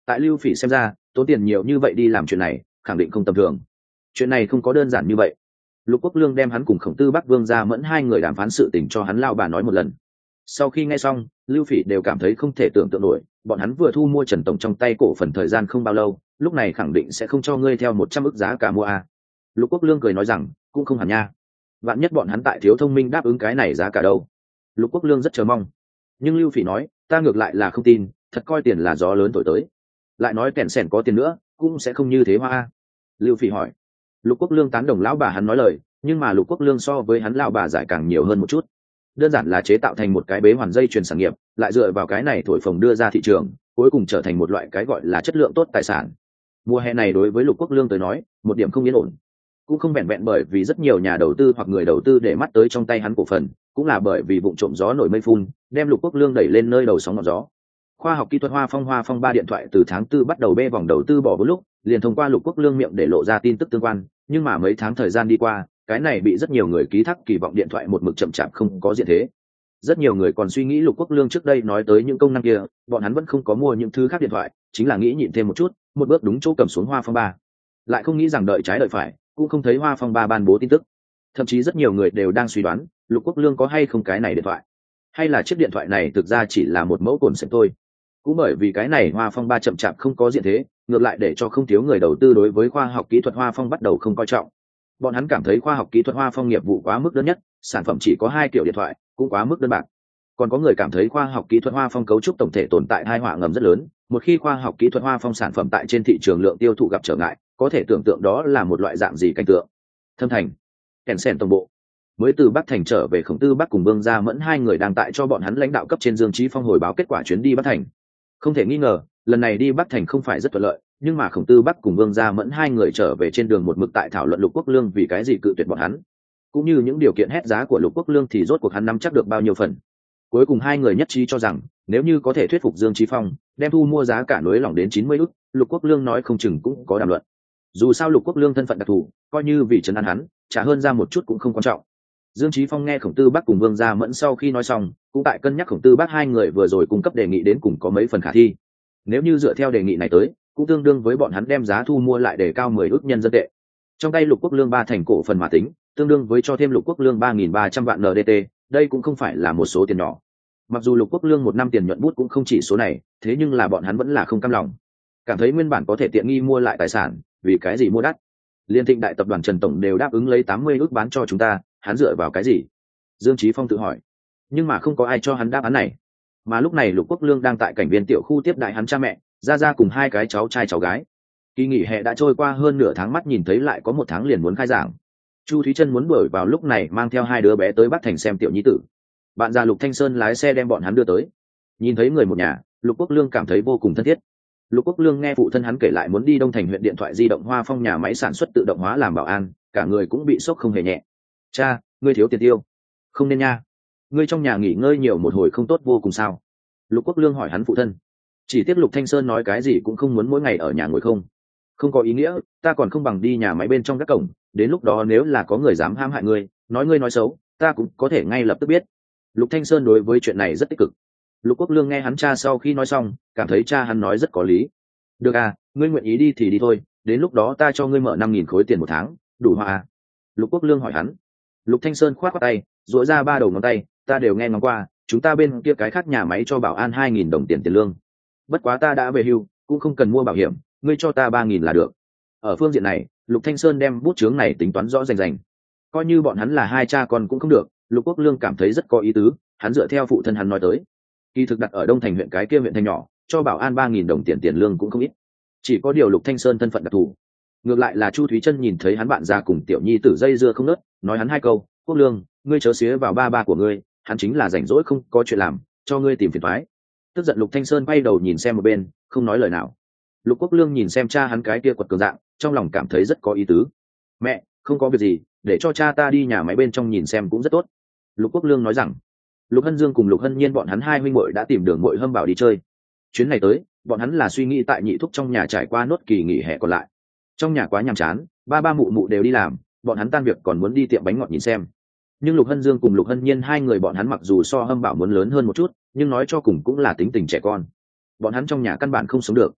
Tại Lưu Phỉ xem ra, tốn tiền nhiều như vậy đi làm chuyện này khẳng định không tầm thường. Chuyện này không có đơn giản như vậy. Lục Quốc Lương đem hắn cùng Khổng Tư Bắc, Vương Gia Mẫn hai người đàm phán sự tình cho hắn lao bà nói một lần. Sau khi nghe xong, Lưu Phỉ đều cảm thấy không thể tưởng tượng nổi, bọn hắn vừa thu mua Trần tổng trong tay cổ phần thời gian không bao lâu, lúc này khẳng định sẽ không cho ngươi theo 100 ức giá cả mua a. Lục Quốc Lương cười nói rằng, cũng không hẳn nha. Vạn nhất bọn hắn tại thiếu thông minh đáp ứng cái này giá cả đâu. Lục Quốc Lương rất chờ mong. Nhưng Lưu Phỉ nói, ta ngược lại là không tin, thật coi tiền là gió lớn thổi tới. Lại nói kẻn sẻn có tiền nữa, cũng sẽ không như thế hoa a. Lưu Phỉ hỏi. Lục Quốc Lương tán đồng lão bà hắn nói lời, nhưng mà Lục Quốc Lương so với hắn lão bà giải càng nhiều hơn một chút. Đơn giản là chế tạo thành một cái bế hoàn dây chuyền sản nghiệp, lại dựa vào cái này thổi phồng đưa ra thị trường, cuối cùng trở thành một loại cái gọi là chất lượng tốt tài sản. Mùa hè này đối với Lục Quốc Lương tới nói, một điểm không yên ổn. Cũng không vẹn vẹn bởi vì rất nhiều nhà đầu tư hoặc người đầu tư để mắt tới trong tay hắn cổ phần, cũng là bởi vì vụ trộm gió nổi mây phun, đem Lục Quốc Lương đẩy lên nơi đầu sóng ngọn gió. Khoa học kỹ thuật Hoa Phong 3 điện thoại từ tháng 4 bắt đầu bê vòng đầu tư bỏ vốn lúc, liền thông qua Lục Quốc Lương miệng để lộ ra tin tức tương quan, nhưng mà mấy tháng thời gian đi qua, cái này bị rất nhiều người ký thác kỳ vọng điện thoại một mực chậm chạp không có diện thế. Rất nhiều người còn suy nghĩ Lục Quốc Lương trước đây nói tới những công năng kia, bọn hắn vẫn không có mua những thứ khác điện thoại, chính là nghĩ nhịn thêm một chút, một bước đúng chỗ cầm xuống Hoa Phong 3. Lại không nghĩ rằng đợi trái đợi phải, cũng không thấy Hoa Phong 3 ban bố tin tức. Thậm chí rất nhiều người đều đang suy đoán, Lục Quốc Lương có hay không cái này điện thoại, hay là chiếc điện thoại này thực ra chỉ là một mẫu cồn xem thôi. Cũng bởi vì cái này Hoa Phong 3 chậm chạp không có diện thế, ngược lại để cho không thiếu người đầu tư đối với khoa học kỹ thuật Hoa Phong bắt đầu không coi trọng. Bọn hắn cảm thấy khoa học kỹ thuật Hoa Phong nghiệp vụ quá mức đơn nhất, sản phẩm chỉ có 2 kiểu điện thoại, cũng quá mức đơn bạc. Còn có người cảm thấy khoa học kỹ thuật Hoa Phong cấu trúc tổng thể tồn tại hai họa ngầm rất lớn, một khi khoa học kỹ thuật Hoa Phong sản phẩm tại trên thị trường lượng tiêu thụ gặp trở ngại, có thể tưởng tượng đó là một loại dạng gì cảnh tượng. Thâm Thành, kèn sen tổng bộ. Mới từ Bắc Thành trở về, Khổng Tư Bắc cùng Vương Gia Mẫn hai người đang tại cho bọn hắn lãnh đạo cấp trên Dương Chí Phong hồi báo kết quả chuyến đi Bắc Thành. Không thể nghi ngờ, lần này đi Bắc Thành không phải rất thuận lợi, nhưng mà Khổng Tư Bắc cùng Vương Gia Mẫn hai người trở về trên đường một mực tại thảo luận Lục Quốc Lương vì cái gì cự tuyệt bọn hắn, cũng như những điều kiện hét giá của Lục Quốc Lương thì rốt cuộc hắn nắm chắc được bao nhiêu phần. Cuối cùng hai người nhất trí cho rằng, nếu như có thể thuyết phục Dương Chí Phong, đem thu mua giá cả nới lỏng đến 90 ức, Lục Quốc Lương nói không chừng cũng có đàm luận. Dù sao Lục Quốc Lương thân phận đặc thù, coi như vì trấn an hắn, trả hơn ra một chút cũng không quan trọng. Dương Chí Phong nghe Khổng Tư Bắc cùng Vương Gia Mẫn sau khi nói xong, cũng tại cân nhắc Khổng Tư Bắc hai người vừa rồi cung cấp đề nghị đến cùng có mấy phần khả thi. Nếu như dựa theo đề nghị này tới, cũng tương đương với bọn hắn đem giá thu mua lại để cao 10 ức nhân dân tệ. Trong tay Lục Quốc Lương 3 thành cổ phần mà tính, tương đương với cho thêm Lục Quốc Lương 3.300 vạn NDT, đây cũng không phải là một số tiền nhỏ. Mặc dù Lục Quốc Lương một năm tiền nhuận bút cũng không chỉ số này, thế nhưng là bọn hắn vẫn là không cam lòng. Cảm thấy nguyên bản có thể tiện nghi mua lại tài sản, vì cái gì mua đắt? Liên Thịnh đại tập đoàn Trần tổng đều đáp ứng lấy 80 ức bán cho chúng ta, hắn dựa vào cái gì? Dương Chí Phong tự hỏi. Nhưng mà không có ai cho hắn đáp án này. Mà lúc này Lục Quốc Lương đang tại cảnh viên tiểu khu tiếp đại hắn cha mẹ, ra cùng hai cái cháu trai cháu gái. Kỳ nghỉ hè đã trôi qua hơn nửa tháng, mắt nhìn thấy lại có 1 tháng liền muốn khai giảng. Chu Thúy Trân muốn đuổi vào lúc này mang theo 2 đứa bé tới Bắc Thành xem tiểu nhi tử. Bạn già Lục Thanh Sơn lái xe đem bọn hắn đưa tới. Nhìn thấy người một nhà, Lục Quốc Lương cảm thấy vô cùng thân thiết. Lục Quốc Lương nghe phụ thân hắn kể lại muốn đi Đông Thành huyện điện thoại di động Hoa Phong nhà máy sản xuất tự động hóa làm bảo an, cả người cũng bị sốc không hề nhẹ. Cha, ngươi thiếu tiền tiêu. Không nên nha. Ngươi trong nhà nghỉ ngơi nhiều một hồi không tốt vô cùng sao? Lục Quốc Lương hỏi hắn phụ thân. Chỉ tiếc Lục Thanh Sơn nói cái gì cũng không muốn mỗi ngày ở nhà ngồi không. Không có ý nghĩa, ta còn không bằng đi nhà máy bên trong các cổng, đến lúc đó nếu là có người dám hãm hại ngươi, nói ngươi nói xấu, ta cũng có thể ngay lập tức biết. Lục Thanh Sơn đối với chuyện này rất tích cực. Lục Quốc Lương nghe hắn cha sau khi nói xong, cảm thấy cha hắn nói rất có lý. Được à, ngươi nguyện ý đi thì đi thôi, đến lúc đó ta cho ngươi mở 5.000 khối tiền 1 tháng, đủ hòa à? Lục Quốc Lương hỏi hắn. Lục Thanh Sơn khoát qua tay, duỗi ra 3 đầu ngón tay, ta đều nghe ngóng qua, chúng ta bên kia cái khác nhà máy cho bảo an 2.000 đồng tiền lương. Bất quá ta đã về hưu, cũng không cần mua bảo hiểm, ngươi cho ta 3.000 là được. Ở phương diện này, Lục Thanh Sơn đem bút chướng này tính toán rõ rành rành. Coi như bọn hắn là hai cha con cũng không được, Lục Quốc Lương cảm thấy rất có ý tứ, hắn dựa theo phụ thân hắn nói tới. Kỳ thực đặt ở Đông Thành huyện cái kia huyện thành nhỏ, cho bảo an 3.000 đồng tiền lương cũng không ít. Chỉ có điều Lục Thanh Sơn thân phận đặc thù. Ngược lại là Chu Thúy Trân nhìn thấy hắn bạn ra cùng tiểu nhi tử dây dưa không nớt, nói hắn 2 câu, Quốc Lương, ngươi chớ xía vào ba của ngươi, hắn chính là rảnh rỗi không có chuyện làm, cho ngươi tìm phiền toái. Tức giận Lục Thanh Sơn quay đầu nhìn xem một bên, không nói lời nào. Lục Quốc Lương nhìn xem cha hắn cái kia quật cường dạng, trong lòng cảm thấy rất có ý tứ. Mẹ, không có việc gì, để cho cha ta đi nhà máy bên trong nhìn xem cũng rất tốt. Lục Quốc Lương nói rằng. Lục Hân Dương cùng Lục Hân Nhiên bọn hắn 2 huynh muội đã tìm đường muội Hâm Bảo đi chơi. Chuyến này tới, bọn hắn là suy nghĩ tại Nhị thúc trong nhà trải qua nốt kỳ nghỉ hè còn lại. Trong nhà quá nhàm chán, ba mụ mụ đều đi làm, bọn hắn tan việc còn muốn đi tiệm bánh ngọt nhìn xem. Nhưng Lục Hân Dương cùng Lục Hân Nhiên 2 người bọn hắn mặc dù so Hâm Bảo muốn lớn hơn một chút, nhưng nói cho cùng cũng là tính tình trẻ con. Bọn hắn trong nhà căn bản không sống được.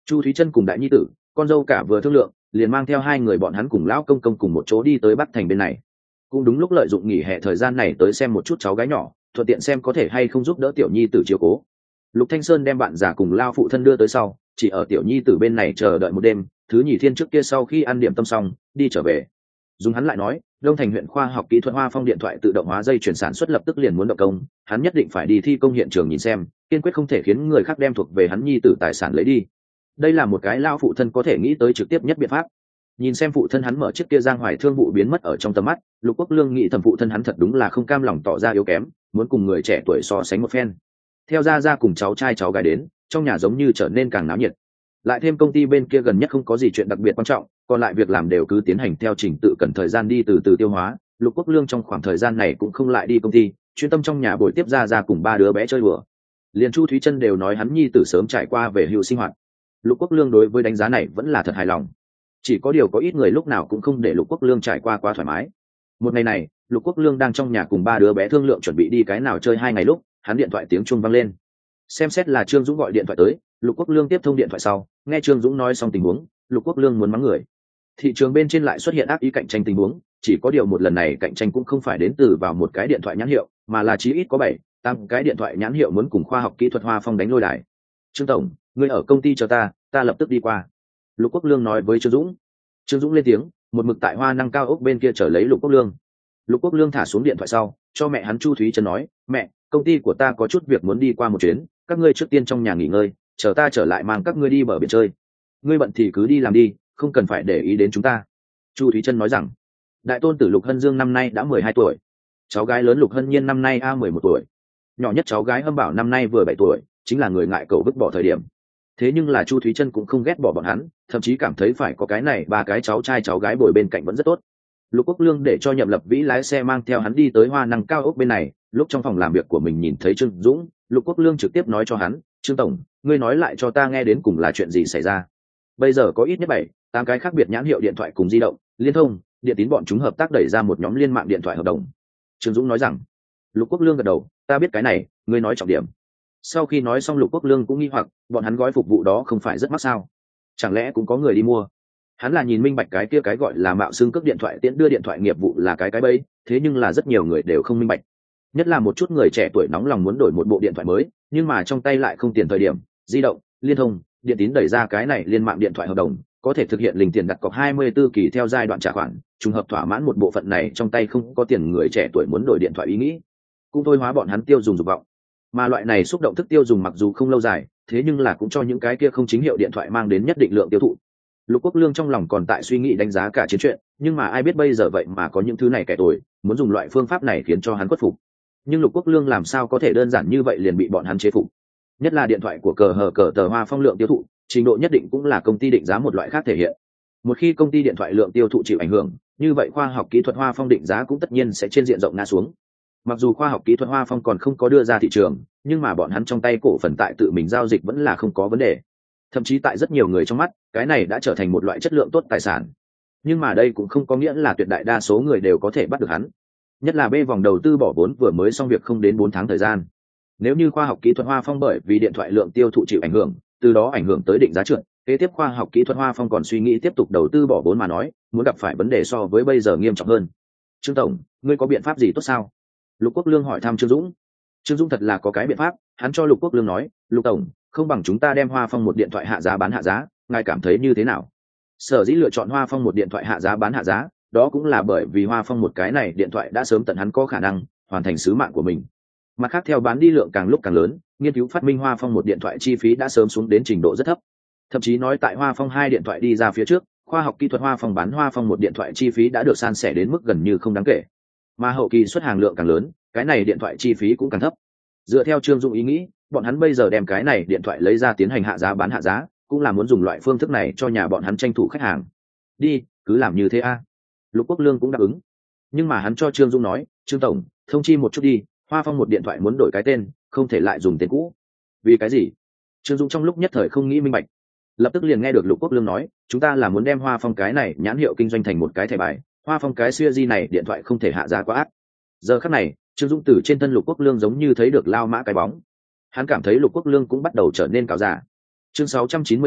Chu Thúy Chân cùng đại nhi tử con dâu cả vừa thương lượng, liền mang theo hai người bọn hắn cùng lão công công cùng một chỗ đi tới Bắc Thành bên này. Cũng đúng lúc lợi dụng nghỉ hè thời gian này tới xem một chút cháu gái nhỏ, thuận tiện xem có thể hay không giúp đỡ tiểu nhi tử chiếu cố. Lục Thanh Sơn đem bạn già cùng lao phụ thân đưa tới sau, chỉ ở tiểu nhi tử bên này chờ đợi một đêm. Thứ Nhì Thiên trước kia sau khi ăn điểm tâm xong đi trở về. Dùng hắn lại nói, Đông Thành huyện khoa học kỹ thuật Hoa Phong điện thoại tự động hóa dây chuyển sản xuất lập tức liền muốn động công, hắn nhất định phải đi thi công hiện trường nhìn xem, kiên quyết không thể khiến người khác đem thuộc về hắn nhi tử tài sản lấy đi. Đây là một cái lao phụ thân có thể nghĩ tới trực tiếp nhất biện pháp. Nhìn xem phụ thân hắn mở chiếc kia giang hoài thương vụ biến mất ở trong tầm mắt, Lục Quốc Lương nghĩ thầm phụ thân hắn thật đúng là không cam lòng tỏ ra yếu kém, muốn cùng người trẻ tuổi so sánh một phen. Theo ra cùng cháu trai cháu gái đến, trong nhà giống như trở nên càng náo nhiệt. Lại thêm công ty bên kia gần nhất không có gì chuyện đặc biệt quan trọng, còn lại việc làm đều cứ tiến hành theo trình tự, cần thời gian đi từ từ tiêu hóa. Lục Quốc Lương trong khoảng thời gian này cũng không lại đi công ty, chuyên tâm trong nhà buổi tiếp ra cùng ba đứa bé chơi đùa. Liền Chu Thúy Chân đều nói hắn nhi tử sớm trải qua về hưu sinh hoạt. Lục Quốc Lương đối với đánh giá này vẫn là thật hài lòng. Chỉ có điều có ít người lúc nào cũng không để Lục Quốc Lương trải qua quá thoải mái. Một ngày này, Lục Quốc Lương đang trong nhà cùng ba đứa bé thương lượng chuẩn bị đi cái nào chơi 2 ngày lúc, hắn điện thoại tiếng chuông vang lên. Xem xét là Trương Dũng gọi điện thoại tới. Lục Quốc Lương tiếp thông điện thoại sau, nghe Trương Dũng nói xong tình huống, Lục Quốc Lương muốn mắng người. Thị trường bên trên lại xuất hiện ác ý cạnh tranh tình huống, chỉ có điều một lần này cạnh tranh cũng không phải đến từ vào một cái điện thoại nhãn hiệu, mà là chí ít có 7-8 cái điện thoại nhãn hiệu muốn cùng khoa học kỹ thuật Hoa Phong đánh lôi đài. Trương tổng, ngươi ở công ty chờ ta lập tức đi qua. Lục Quốc Lương nói với Trương Dũng. Trương Dũng lên tiếng, một mực tại Hoa Năng cao ốc bên kia chờ lấy Lục Quốc Lương. Lục Quốc Lương thả xuống điện thoại sau, cho mẹ hắn Chu Thúy Chân nói, mẹ, công ty của ta có chút việc muốn đi qua một chuyến, các ngươi trước tiên trong nhà nghỉ ngơi, chờ ta trở lại mang các ngươi đi bờ biển chơi. Ngươi bận thì cứ đi làm đi, không cần phải để ý đến chúng ta. Chu Thúy Chân nói rằng, đại tôn tử Lục Hân Dương năm nay đã 12 tuổi, cháu gái lớn Lục Hân Nhiên năm nay 11 tuổi, nhỏ nhất cháu gái Hâm Bảo năm nay vừa 7 tuổi, chính là người ngại cậu vứt bỏ thời điểm. Thế nhưng là Chu Thúy Chân cũng không ghét bỏ bọn hắn, thậm chí cảm thấy phải có cái này 3 cái cháu trai cháu gái bồi bên cạnh vẫn rất tốt. Lục Quốc Lương để cho Nhậm Lập Vĩ lái xe mang theo hắn đi tới Hoa Năng cao ốc bên này, lúc trong phòng làm việc của mình nhìn thấy Trương Dũng, Lục Quốc Lương trực tiếp nói cho hắn, Trương tổng, ngươi nói lại cho ta nghe đến cùng là chuyện gì xảy ra. Bây giờ có ít nhất 7-8 cái khác biệt nhãn hiệu điện thoại cùng di động, liên thông, điện tín bọn chúng hợp tác đẩy ra một nhóm liên mạng điện thoại hợp đồng. Trương Dũng nói rằng. Lục Quốc Lương gật đầu, ta biết cái này, ngươi nói trọng điểm. Sau khi nói xong Lục Quốc Lương cũng nghi hoặc, bọn hắn gói phục vụ đó không phải rất mắc sao? Chẳng lẽ cũng có người đi mua? Hắn là nhìn minh bạch cái kia cái gọi là mạo xưng cước điện thoại tiễn đưa điện thoại nghiệp vụ là cái bẫy, thế nhưng là rất nhiều người đều không minh bạch. Nhất là một chút người trẻ tuổi nóng lòng muốn đổi một bộ điện thoại mới, nhưng mà trong tay lại không tiền thời điểm, di động, liên thông, điện tín đẩy ra cái này liên mạng điện thoại hợp đồng, có thể thực hiện linh tiền đặt cọc 24 kỳ theo giai đoạn trả khoản, trùng hợp thỏa mãn một bộ phận này trong tay không có tiền người trẻ tuổi muốn đổi điện thoại ý nghĩ, cũng thôi hóa bọn hắn tiêu dùng dục vọng. Mà loại này xúc động thức tiêu dùng mặc dù không lâu dài, thế nhưng là cũng cho những cái kia không chính hiệu điện thoại mang đến nhất định lượng tiêu thụ. Lục Quốc Lương trong lòng còn tại suy nghĩ đánh giá cả chiến chuyện, nhưng mà ai biết bây giờ vậy mà có những thứ này kẻ tuổi muốn dùng loại phương pháp này khiến cho hắn khuất phục. Nhưng Lục Quốc Lương làm sao có thể đơn giản như vậy liền bị bọn hắn chế phục? Nhất là điện thoại của cờ tờ Hoa Phong lượng tiêu thụ, trình độ nhất định cũng là công ty định giá một loại khác thể hiện. Một khi công ty điện thoại lượng tiêu thụ chịu ảnh hưởng, như vậy khoa học kỹ thuật Hoa Phong định giá cũng tất nhiên sẽ trên diện rộng ngã xuống. Mặc dù khoa học kỹ thuật Hoa Phong còn không có đưa ra thị trường, nhưng mà bọn hắn trong tay cổ phần tại tự mình giao dịch vẫn là không có vấn đề. Thậm chí tại rất nhiều người trong mắt, cái này đã trở thành một loại chất lượng tốt tài sản. Nhưng mà đây cũng không có nghĩa là tuyệt đại đa số người đều có thể bắt được hắn. Nhất là B vòng đầu tư bỏ vốn vừa mới xong việc không đến 4 tháng thời gian. Nếu như khoa học kỹ thuật Hoa Phong bởi vì điện thoại lượng tiêu thụ chịu ảnh hưởng, từ đó ảnh hưởng tới định giá trượt, kế tiếp khoa học kỹ thuật Hoa Phong còn suy nghĩ tiếp tục đầu tư bỏ vốn mà nói, muốn gặp phải vấn đề so với bây giờ nghiêm trọng hơn. Trương tổng, ngươi có biện pháp gì tốt sao? Lục Quốc Lương hỏi thăm Trương Dũng. Trương Dũng thật là có cái biện pháp, hắn cho Lục Quốc Lương nói, Lục tổng, không bằng chúng ta đem Hoa Phong một điện thoại hạ giá bán hạ giá, ngài cảm thấy như thế nào? Sở dĩ lựa chọn Hoa Phong một điện thoại hạ giá bán hạ giá, đó cũng là bởi vì Hoa Phong một cái này điện thoại đã sớm tận hắn có khả năng hoàn thành sứ mạng của mình. Mặt khác theo bán đi lượng càng lúc càng lớn, nghiên cứu phát minh Hoa Phong một điện thoại chi phí đã sớm xuống đến trình độ rất thấp. Thậm chí nói tại Hoa Phong 2 điện thoại đi ra phía trước, khoa học kỹ thuật Hoa Phong bán Hoa Phong một điện thoại chi phí đã được san sẻ đến mức gần như không đáng kể. Mà hậu kỳ xuất hàng lượng càng lớn, cái này điện thoại chi phí cũng càng thấp. Dựa theo Trương Dung ý nghĩ, bọn hắn bây giờ đem cái này điện thoại lấy ra tiến hành hạ giá bán hạ giá, cũng là muốn dùng loại phương thức này cho nhà bọn hắn tranh thủ khách hàng. Đi, cứ làm như thế a. Lục Quốc Lương cũng đáp ứng. Nhưng mà hắn cho Trương Dung nói, Trương tổng, thông chi một chút đi, Hoa Phong một điện thoại muốn đổi cái tên, không thể lại dùng tên cũ. Vì cái gì? Trương Dung trong lúc nhất thời không nghĩ minh bạch, lập tức liền nghe được Lục Quốc Lương nói, chúng ta là muốn đem Hoa Phong cái này nhãn hiệu kinh doanh thành một cái thẻ bài, Hoa Phong cái siêu di này điện thoại không thể hạ giá quá ác. Giờ khắc này, Trương Dung từ trên thân Lục Quốc Lương giống như thấy được lao mã cái bóng. Hắn cảm thấy Lục Quốc Lương cũng bắt đầu trở nên cáo giả. Chương 695,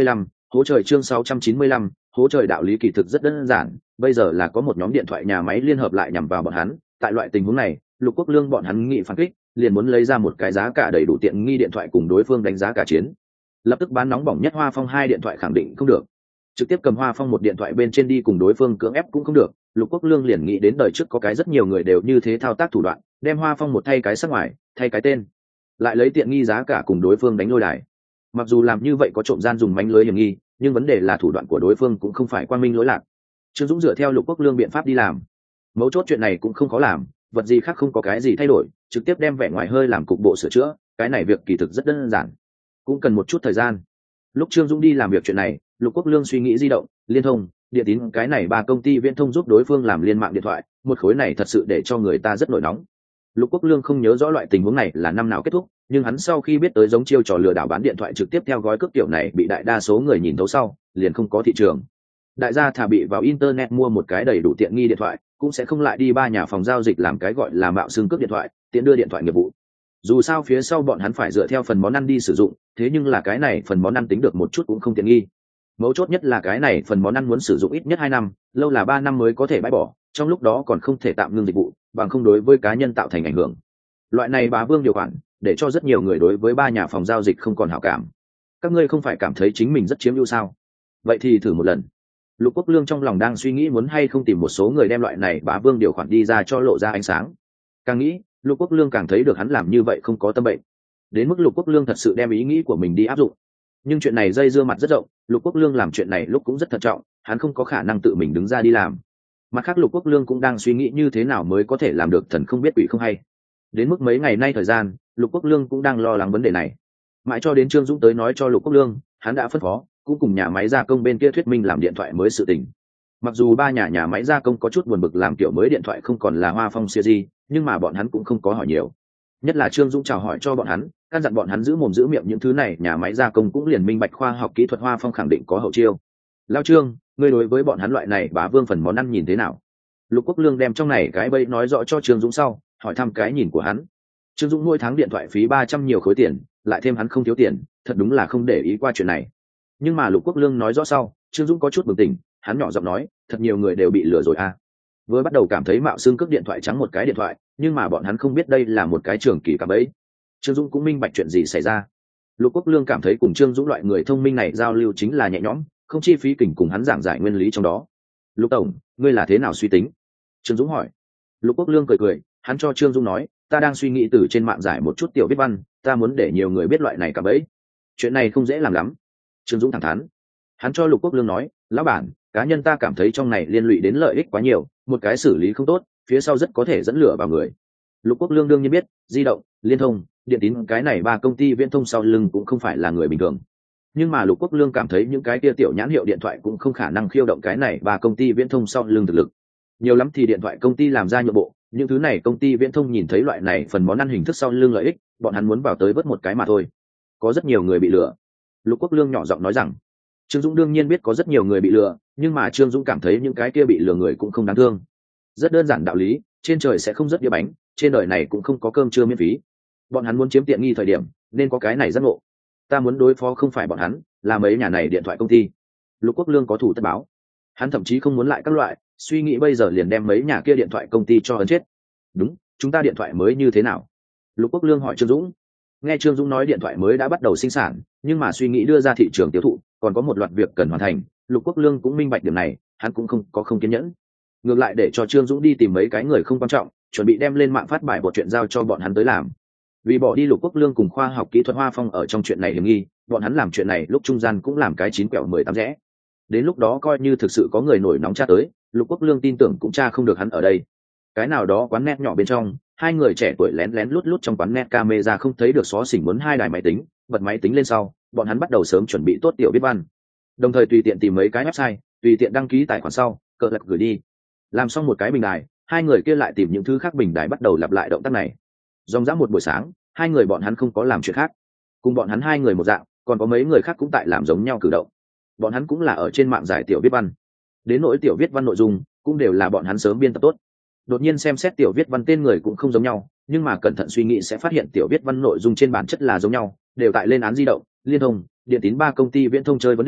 Hố trời chương 695, hố trời đạo lý kỳ thực rất đơn giản, bây giờ là có một nhóm điện thoại nhà máy liên hợp lại nhằm vào bọn hắn, tại loại tình huống này, Lục Quốc Lương bọn hắn nghị phản kích, liền muốn lấy ra một cái giá cả đầy đủ tiện nghi điện thoại cùng đối phương đánh giá cả chiến. Lập tức bán nóng bỏng nhất Hoa Phong hai điện thoại khẳng định không được. Trực tiếp cầm Hoa Phong một điện thoại bên trên đi cùng đối phương cưỡng ép cũng không được, Lục Quốc Lương liền nghĩ đến đời trước có cái rất nhiều người đều như thế thao tác thủ đoạn, đem Hoa Phong một thay cái sắc ngoài, thay cái tên, lại lấy tiện nghi giá cả cùng đối phương đánh lôi đài. Mặc dù làm như vậy có trộm gian dùng mánh lưới hiểm nghi, nhưng vấn đề là thủ đoạn của đối phương cũng không phải quang minh lỗi lạc. Trương Dũng dựa theo Lục Quốc Lương biện pháp đi làm. Mấu chốt chuyện này cũng không khó làm, vật gì khác không có cái gì thay đổi, trực tiếp đem vẻ ngoài hơi làm cục bộ sửa chữa, cái này việc kỳ thực rất đơn giản, cũng cần một chút thời gian. Lúc Trương Dũng đi làm việc chuyện này, Lục Quốc Lương suy nghĩ di động, liên thông, điện tín cái này ba công ty viễn thông giúp đối phương làm liên mạng điện thoại, một khối này thật sự để cho người ta rất nổi nóng. Lục Quốc Lương không nhớ rõ loại tình huống này là năm nào kết thúc, nhưng hắn sau khi biết tới giống chiêu trò lừa đảo bán điện thoại trực tiếp theo gói cước kiểu này bị đại đa số người nhìn thấu sau, liền không có thị trường. Đại gia thà bị vào internet mua một cái đầy đủ tiện nghi điện thoại, cũng sẽ không lại đi ba nhà phòng giao dịch làm cái gọi là mạo xưng cước điện thoại, tiện đưa điện thoại nghiệp vụ. Dù sao phía sau bọn hắn phải dựa theo phần món ăn đi sử dụng, thế nhưng là cái này phần món ăn tính được một chút cũng không tiện nghi. Mấu chốt nhất là cái này phần món ăn muốn sử dụng ít nhất 2 năm, lâu là 3 năm mới có thể bãi bỏ, trong lúc đó còn không thể tạm ngưng dịch vụ, bằng không đối với cá nhân tạo thành ảnh hưởng. Loại này bá vương điều khoản, để cho rất nhiều người đối với ba nhà phòng giao dịch không còn hảo cảm. Các ngươi không phải cảm thấy chính mình rất chiếm ưu sao? Vậy thì thử một lần. Lục Quốc Lương trong lòng đang suy nghĩ muốn hay không tìm một số người đem loại này bá vương điều khoản đi ra cho lộ ra ánh sáng. Càng nghĩ, Lục Quốc Lương càng thấy được hắn làm như vậy không có tâm bệnh. Đến mức Lục Quốc Lương thật sự đem ý nghĩ của mình đi áp dụng. Nhưng chuyện này dây dưa mặt rất rộng, Lục Quốc Lương làm chuyện này lúc cũng rất thận trọng, hắn không có khả năng tự mình đứng ra đi làm. Mặt khác Lục Quốc Lương cũng đang suy nghĩ như thế nào mới có thể làm được thần không biết quỷ không hay. Đến mức mấy ngày nay thời gian, Lục Quốc Lương cũng đang lo lắng vấn đề này. Mãi cho đến Trương Dũng tới nói cho Lục Quốc Lương, hắn đã phân phó, cũng cùng nhà máy gia công bên kia thuyết minh làm điện thoại mới sự tình. Mặc dù ba nhà máy gia công có chút buồn bực làm kiểu mới điện thoại không còn là Hoa Phong series, nhưng mà bọn hắn cũng không có hỏi nhiều. Nhất là Trương Dũng chào hỏi cho bọn hắn, căn dặn bọn hắn giữ mồm giữ miệng những thứ này, nhà máy gia công cũng liền minh bạch khoa học kỹ thuật Hoa Phong khẳng định có hậu chiêu. Lao Trương, ngươi đối với bọn hắn loại này bá vương phần món ăn nhìn thế nào? Lục Quốc Lương đem trong này cái bẫy nói rõ cho Trương Dũng sau, hỏi thăm cái nhìn của hắn. Trương Dũng mỗi tháng điện thoại phí 300 nhiều khối tiền, lại thêm hắn không thiếu tiền, thật đúng là không để ý qua chuyện này. Nhưng mà Lục Quốc Lương nói rõ sau, Trương Dũng có chút bừng tỉnh, hắn nhỏ giọng nói, thật nhiều người đều bị lừa rồi à. Vừa bắt đầu cảm thấy mạo xương cước điện thoại trắng một cái điện thoại, nhưng mà bọn hắn không biết đây là một cái trường kỳ cả bẫy. Trương Dũng cũng minh bạch chuyện gì xảy ra. Lục Quốc Lương cảm thấy cùng Trương Dũng loại người thông minh này giao lưu chính là nhẹ nhõm, không chi phí kình cùng hắn giảng giải nguyên lý trong đó. Lục tổng, ngươi là thế nào suy tính? Trương Dũng hỏi. Lục Quốc Lương cười cười, hắn cho Trương Dũng nói, ta đang suy nghĩ từ trên mạng giải một chút tiểu viết văn, ta muốn để nhiều người biết loại này cả bẫy. Chuyện này không dễ làm lắm. Trương Dũng thẳng thắn. Hắn cho Lục Quốc Lương nói, lão bản, cá nhân ta cảm thấy trong này liên lụy đến lợi ích quá nhiều, một cái xử lý không tốt, phía sau rất có thể dẫn lửa vào người. Lục Quốc Lương đương nhiên biết, di động, liên thông, điện tín cái này ba công ty viễn thông sau lưng cũng không phải là người bình thường. Nhưng mà Lục Quốc Lương cảm thấy những cái kia tiểu nhãn hiệu điện thoại cũng không khả năng khiêu động cái này ba công ty viễn thông sau lưng thực lực. Nhiều lắm thì điện thoại công ty làm ra nhượng bộ, những thứ này công ty viễn thông nhìn thấy loại này phần món ăn hình thức sau lưng lợi ích, bọn hắn muốn vào tới vớt một cái mà thôi. Có rất nhiều người bị lừa. Lục Quốc Lương nhỏ giọng nói rằng, Trương Dũng đương nhiên biết có rất nhiều người bị lừa, nhưng mà Trương Dũng cảm thấy những cái kia bị lừa người cũng không đáng thương. Rất đơn giản đạo lý, trên trời sẽ không rớt đĩa bánh, trên đời này cũng không có cơm trưa miễn phí. Bọn hắn muốn chiếm tiện nghi thời điểm, nên có cái này giác ngộ. Ta muốn đối phó không phải bọn hắn, là mấy nhà này điện thoại công ty. Lục Quốc Lương có thủ tất báo. Hắn thậm chí không muốn lại các loại, suy nghĩ bây giờ liền đem mấy nhà kia điện thoại công ty cho ấn chết. Đúng, chúng ta điện thoại mới như thế nào? Lục Quốc Lương hỏi Trương Dũng. Nghe Trương Dũng nói điện thoại mới đã bắt đầu sinh sản, nhưng mà suy nghĩ đưa ra thị trường tiêu thụ, còn có một loạt việc cần hoàn thành. Lục Quốc Lương cũng minh bạch điểm này, hắn cũng không kiên nhẫn. Ngược lại để cho Trương Dũng đi tìm mấy cái người không quan trọng, chuẩn bị đem lên mạng phát bài một chuyện giao cho bọn hắn tới làm. Vì bỏ đi Lục Quốc Lương cùng khoa học kỹ thuật Hoa Phong ở trong chuyện này hiểm nghi, bọn hắn làm chuyện này lúc trung gian cũng làm cái 9 quẹo 18 rẽ. Đến lúc đó coi như thực sự có người nổi nóng tra tới, Lục Quốc Lương tin tưởng cũng tra không được hắn ở đây. Cái nào đó quán net nhỏ bên trong, hai người trẻ tuổi lén lén lút lút trong quán net camera không thấy được xó xỉnh muốn hai đài máy tính, bật máy tính lên sau, bọn hắn bắt đầu sớm chuẩn bị tốt tiểu viết văn. Đồng thời tùy tiện tìm mấy cái website, tùy tiện đăng ký tài khoản sau, cờ lật gửi đi. Làm xong một cái bình đài, hai người kia lại tìm những thứ khác bình đài bắt đầu lặp lại động tác này. Ròng rã một buổi sáng, hai người bọn hắn không có làm chuyện khác. Cùng bọn hắn hai người một dạng, còn có mấy người khác cũng tại làm giống nhau cử động. Bọn hắn cũng là ở trên mạng giải tiểu viết văn. Đến nỗi tiểu viết văn nội dung, cũng đều là bọn hắn sớm biên tập tốt. Đột nhiên xem xét tiểu viết văn tên người cũng không giống nhau, nhưng mà cẩn thận suy nghĩ sẽ phát hiện tiểu viết văn nội dung trên bản chất là giống nhau, đều tại lên án di động, liên thông, điện tín ba công ty viễn thông chơi vấn đề,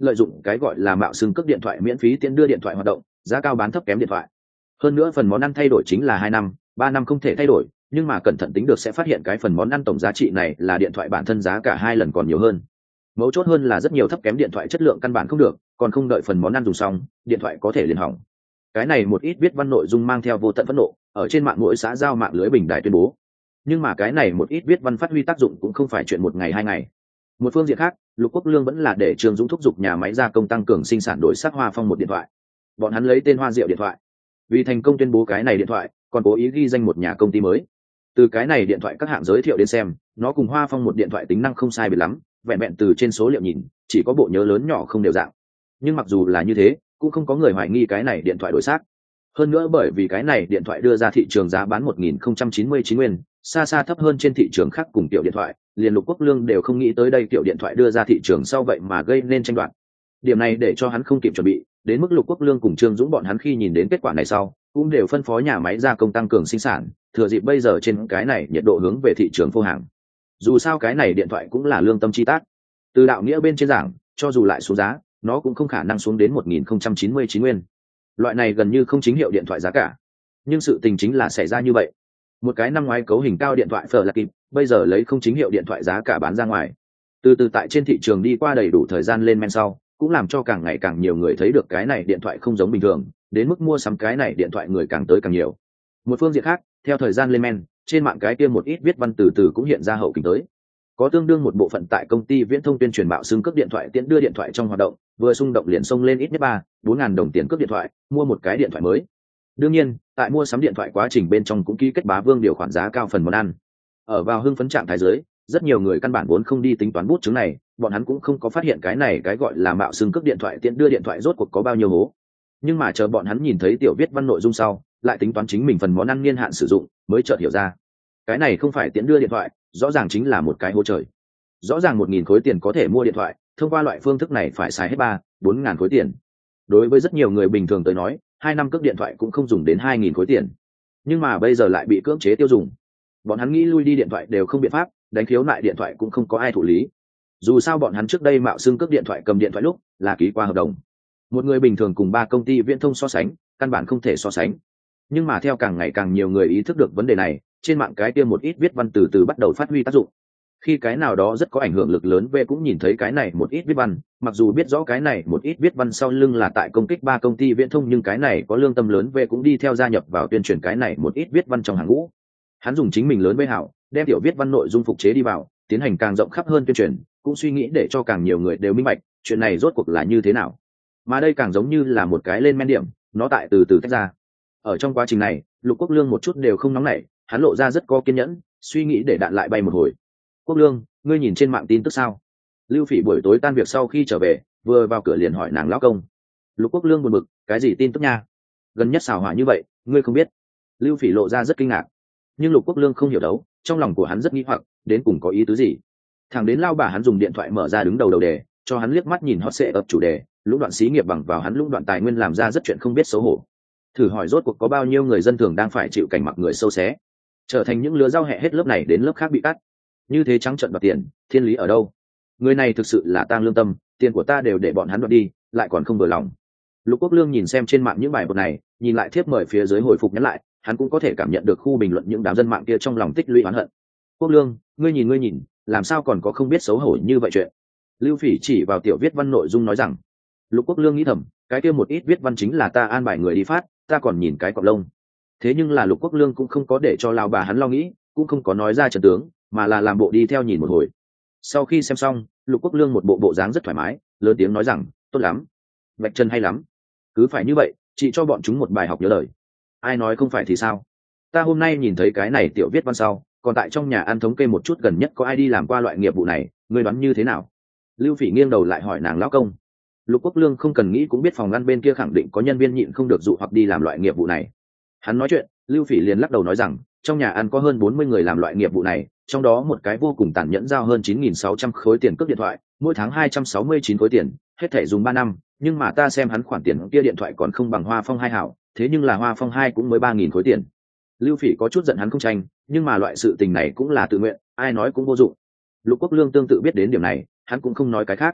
lợi dụng cái gọi là mạo xưng cước điện thoại miễn phí tiễn đưa điện thoại hoạt động, giá cao bán thấp kém điện thoại. Hơn nữa phần món ăn thay đổi chính là 2 năm, 3 năm không thể thay đổi, nhưng mà cẩn thận tính được sẽ phát hiện cái phần món ăn tổng giá trị này là điện thoại bản thân giá cả 2 lần còn nhiều hơn. Mấu chốt hơn là rất nhiều thấp kém điện thoại chất lượng căn bản không được, còn không đợi phần món ăn dùng xong, điện thoại có thể liền hỏng. Cái này một ít viết văn nội dung mang theo vô tận phẫn nộ, ở trên mạng mỗi xã giao mạng lưới bình đài tuyên bố. Nhưng mà cái này một ít viết văn phát huy tác dụng cũng không phải chuyện một ngày hai ngày. Một phương diện khác, Lục Quốc Lương vẫn là để Trương Dũng thúc giục nhà máy gia công tăng cường sinh sản đổi sắc Hoa Phong một điện thoại. Bọn hắn lấy tên Hoa Diệu điện thoại. Vì thành công tuyên bố cái này điện thoại, còn cố ý ghi danh một nhà công ty mới. Từ cái này điện thoại các hạng giới thiệu đến xem, nó cùng Hoa Phong một điện thoại tính năng không sai biệt lắm, vẹn vẹn từ trên số liệu nhìn, chỉ có bộ nhớ lớn nhỏ không đều dạng. Nhưng mặc dù là như thế, cũng không có người hoài nghi cái này điện thoại đổi xác. Hơn nữa bởi vì cái này điện thoại đưa ra thị trường giá bán 1099 nguyên, xa xa thấp hơn trên thị trường khác cùng tiểu điện thoại, liền Lục Quốc Lương đều không nghĩ tới đây tiểu điện thoại đưa ra thị trường sau vậy mà gây nên tranh đoạt. Điểm này để cho hắn không kịp chuẩn bị, đến mức Lục Quốc Lương cùng Trương Dũng bọn hắn khi nhìn đến kết quả này sau, cũng đều phân phó nhà máy gia công tăng cường sinh sản, thừa dịp bây giờ trên cái này nhiệt độ hướng về thị trường phô hàng. Dù sao cái này điện thoại cũng là lương tâm chi tác. Từ đạo nghĩa bên trên giảng, cho dù lại xuống giá, nó cũng không khả năng xuống đến 1099 nguyên. Loại này gần như không chính hiệu điện thoại giá cả. Nhưng sự tình chính là xảy ra như vậy. Một cái năm ngoái cấu hình cao điện thoại phở là kịp, bây giờ lấy không chính hiệu điện thoại giá cả bán ra ngoài. Từ từ tại trên thị trường đi qua đầy đủ thời gian lên men sau, cũng làm cho càng ngày càng nhiều người thấy được cái này điện thoại không giống bình thường, đến mức mua sắm cái này điện thoại người càng tới càng nhiều. Một phương diện khác, theo thời gian lên men, trên mạng cái kia một ít viết văn từ từ cũng hiện ra hậu kính tới. Có tương đương một bộ phận tại công ty viễn thông tuyên truyền mạo xưng cước điện thoại tiện đưa điện thoại trong hoạt động, vừa xung động liền xông lên ít nhất 3-4 ngàn đồng tiền cước điện thoại, mua một cái điện thoại mới. Đương nhiên, tại mua sắm điện thoại quá trình bên trong cũng ký kết bá vương điều khoản giá cao phần món ăn. Ở vào hưng phấn trạng thái dưới, rất nhiều người căn bản vốn không đi tính toán bút chứng này, bọn hắn cũng không có phát hiện cái này cái gọi là mạo xưng cước điện thoại tiện đưa điện thoại rốt cuộc có bao nhiêu hố. Nhưng mà chờ bọn hắn nhìn thấy tiểu viết văn nội dung sau, lại tính toán chính mình phần món ăn niên hạn sử dụng, mới chợt hiểu ra. Cái này không phải tiện đưa điện thoại, rõ ràng chính là một cái hố trời. Rõ ràng 1.000 khối tiền có thể mua điện thoại, thông qua loại phương thức này phải xài hết 3-4 ngàn khối tiền. Đối với rất nhiều người bình thường tới nói, 2 năm cước điện thoại cũng không dùng đến 2.000 khối tiền. Nhưng mà bây giờ lại bị cưỡng chế tiêu dùng. Bọn hắn nghĩ lui đi điện thoại đều không biện pháp, đánh khiếu nại điện thoại cũng không có ai thụ lý. Dù sao bọn hắn trước đây mạo xưng cước điện thoại cầm điện thoại lúc là ký qua hợp đồng. Một người bình thường cùng 3 công ty viễn thông so sánh, căn bản không thể so sánh. Nhưng mà theo càng ngày càng nhiều người ý thức được vấn đề này, trên mạng cái kia một ít viết văn từ từ bắt đầu phát huy tác dụng. Khi cái nào đó rất có ảnh hưởng lực lớn về cũng nhìn thấy cái này một ít viết văn, mặc dù biết rõ cái này một ít viết văn sau lưng là tại công kích 3 công ty viễn thông, nhưng cái này có lương tâm lớn về cũng đi theo gia nhập vào tuyên truyền cái này một ít viết văn trong hàng ngũ. Hắn dùng chính mình lớn với hảo, đem tiểu viết văn nội dung phục chế đi vào, tiến hành càng rộng khắp hơn tuyên truyền, cũng suy nghĩ để cho càng nhiều người đều minh bạch chuyện này rốt cuộc là như thế nào. Mà đây càng giống như là một cái lên men điểm, nó tại từ từ tách ra. Ở trong quá trình này, Lục Quốc Lương một chút đều không nóng nảy, hắn lộ ra rất có kiên nhẫn, suy nghĩ để đạn lại bay một hồi. Quốc Lương, ngươi nhìn trên mạng tin tức sao? Lưu Phỉ buổi tối tan việc sau khi trở về, vừa vào cửa liền hỏi nàng lão công. Lục Quốc Lương buồn bực, cái gì tin tức nha? Gần nhất xào hỏa như vậy, ngươi không biết? Lưu Phỉ lộ ra rất kinh ngạc, nhưng Lục Quốc Lương không hiểu đấu, trong lòng của hắn rất nghi hoặc, đến cùng có ý tứ gì? Thằng đến lao bà hắn dùng điện thoại mở ra đứng đầu đề, cho hắn liếc mắt nhìn hot sẽ ập chủ đề, lũng đoạn xí nghiệp bằng vào hắn lũng đoạn tài nguyên làm ra rất chuyện không biết xấu hổ. Thử hỏi rốt cuộc có bao nhiêu người dân thường đang phải chịu cảnh mặc người sâu xé, trở thành những lứa rau hẹ hết lớp này đến lớp khác bị cắt. Như thế trắng trợn đoạt tiền, thiên lý ở đâu? Người này thực sự là tang lương tâm, tiền của ta đều để bọn hắn đoạt đi, lại còn không vừa lòng. Lục Quốc Lương nhìn xem trên mạng những bài bột này, nhìn lại thiếp mời phía dưới hồi phục nhắn lại, hắn cũng có thể cảm nhận được khu bình luận những đám dân mạng kia trong lòng tích lũy oán hận. Quốc Lương, ngươi nhìn, làm sao còn có không biết xấu hổ như vậy chuyện? Lưu Phỉ chỉ vào tiểu viết văn nội dung nói rằng. Lục Quốc Lương nghĩ thầm, cái kia một ít viết văn chính là ta an bài người đi phát, ta còn nhìn cái cọp lông. Thế nhưng là Lục Quốc Lương cũng không có để cho lão bà hắn lo nghĩ, cũng không có nói ra trận tướng, mà là làm bộ đi theo nhìn một hồi. Sau khi xem xong, Lục Quốc Lương một bộ dáng rất thoải mái, lớn tiếng nói rằng, tốt lắm, vạch chân hay lắm, cứ phải như vậy, chị cho bọn chúng một bài học nhớ lời. Ai nói không phải thì sao? Ta hôm nay nhìn thấy cái này tiểu viết văn sau, còn tại trong nhà ăn thống kê một chút gần nhất có ai đi làm qua loại nghiệp vụ này, ngươi đoán như thế nào? Lưu Phỉ nghiêng đầu lại hỏi nàng lão công. Lục Quốc Lương không cần nghĩ cũng biết phòng ăn bên kia khẳng định có nhân viên nhịn không được dụ hoặc đi làm loại nghiệp vụ này. Hắn nói chuyện, Lưu Phỉ liền lắc đầu nói rằng, trong nhà ăn có hơn 40 người làm loại nghiệp vụ này, trong đó một cái vô cùng tàn nhẫn giao hơn 9.600 khối tiền cước điện thoại, mỗi tháng 269 khối tiền, hết thảy dùng 3 năm, nhưng mà ta xem hắn khoản tiền kia điện thoại còn không bằng Hoa Phong 2 hảo, thế nhưng là Hoa Phong 2 cũng mới 3.000 khối tiền. Lưu Phỉ có chút giận hắn không tranh, nhưng mà loại sự tình này cũng là tự nguyện, ai nói cũng vô dụng. Lục Quốc Lương tương tự biết đến điểm này, hắn cũng không nói cái khác.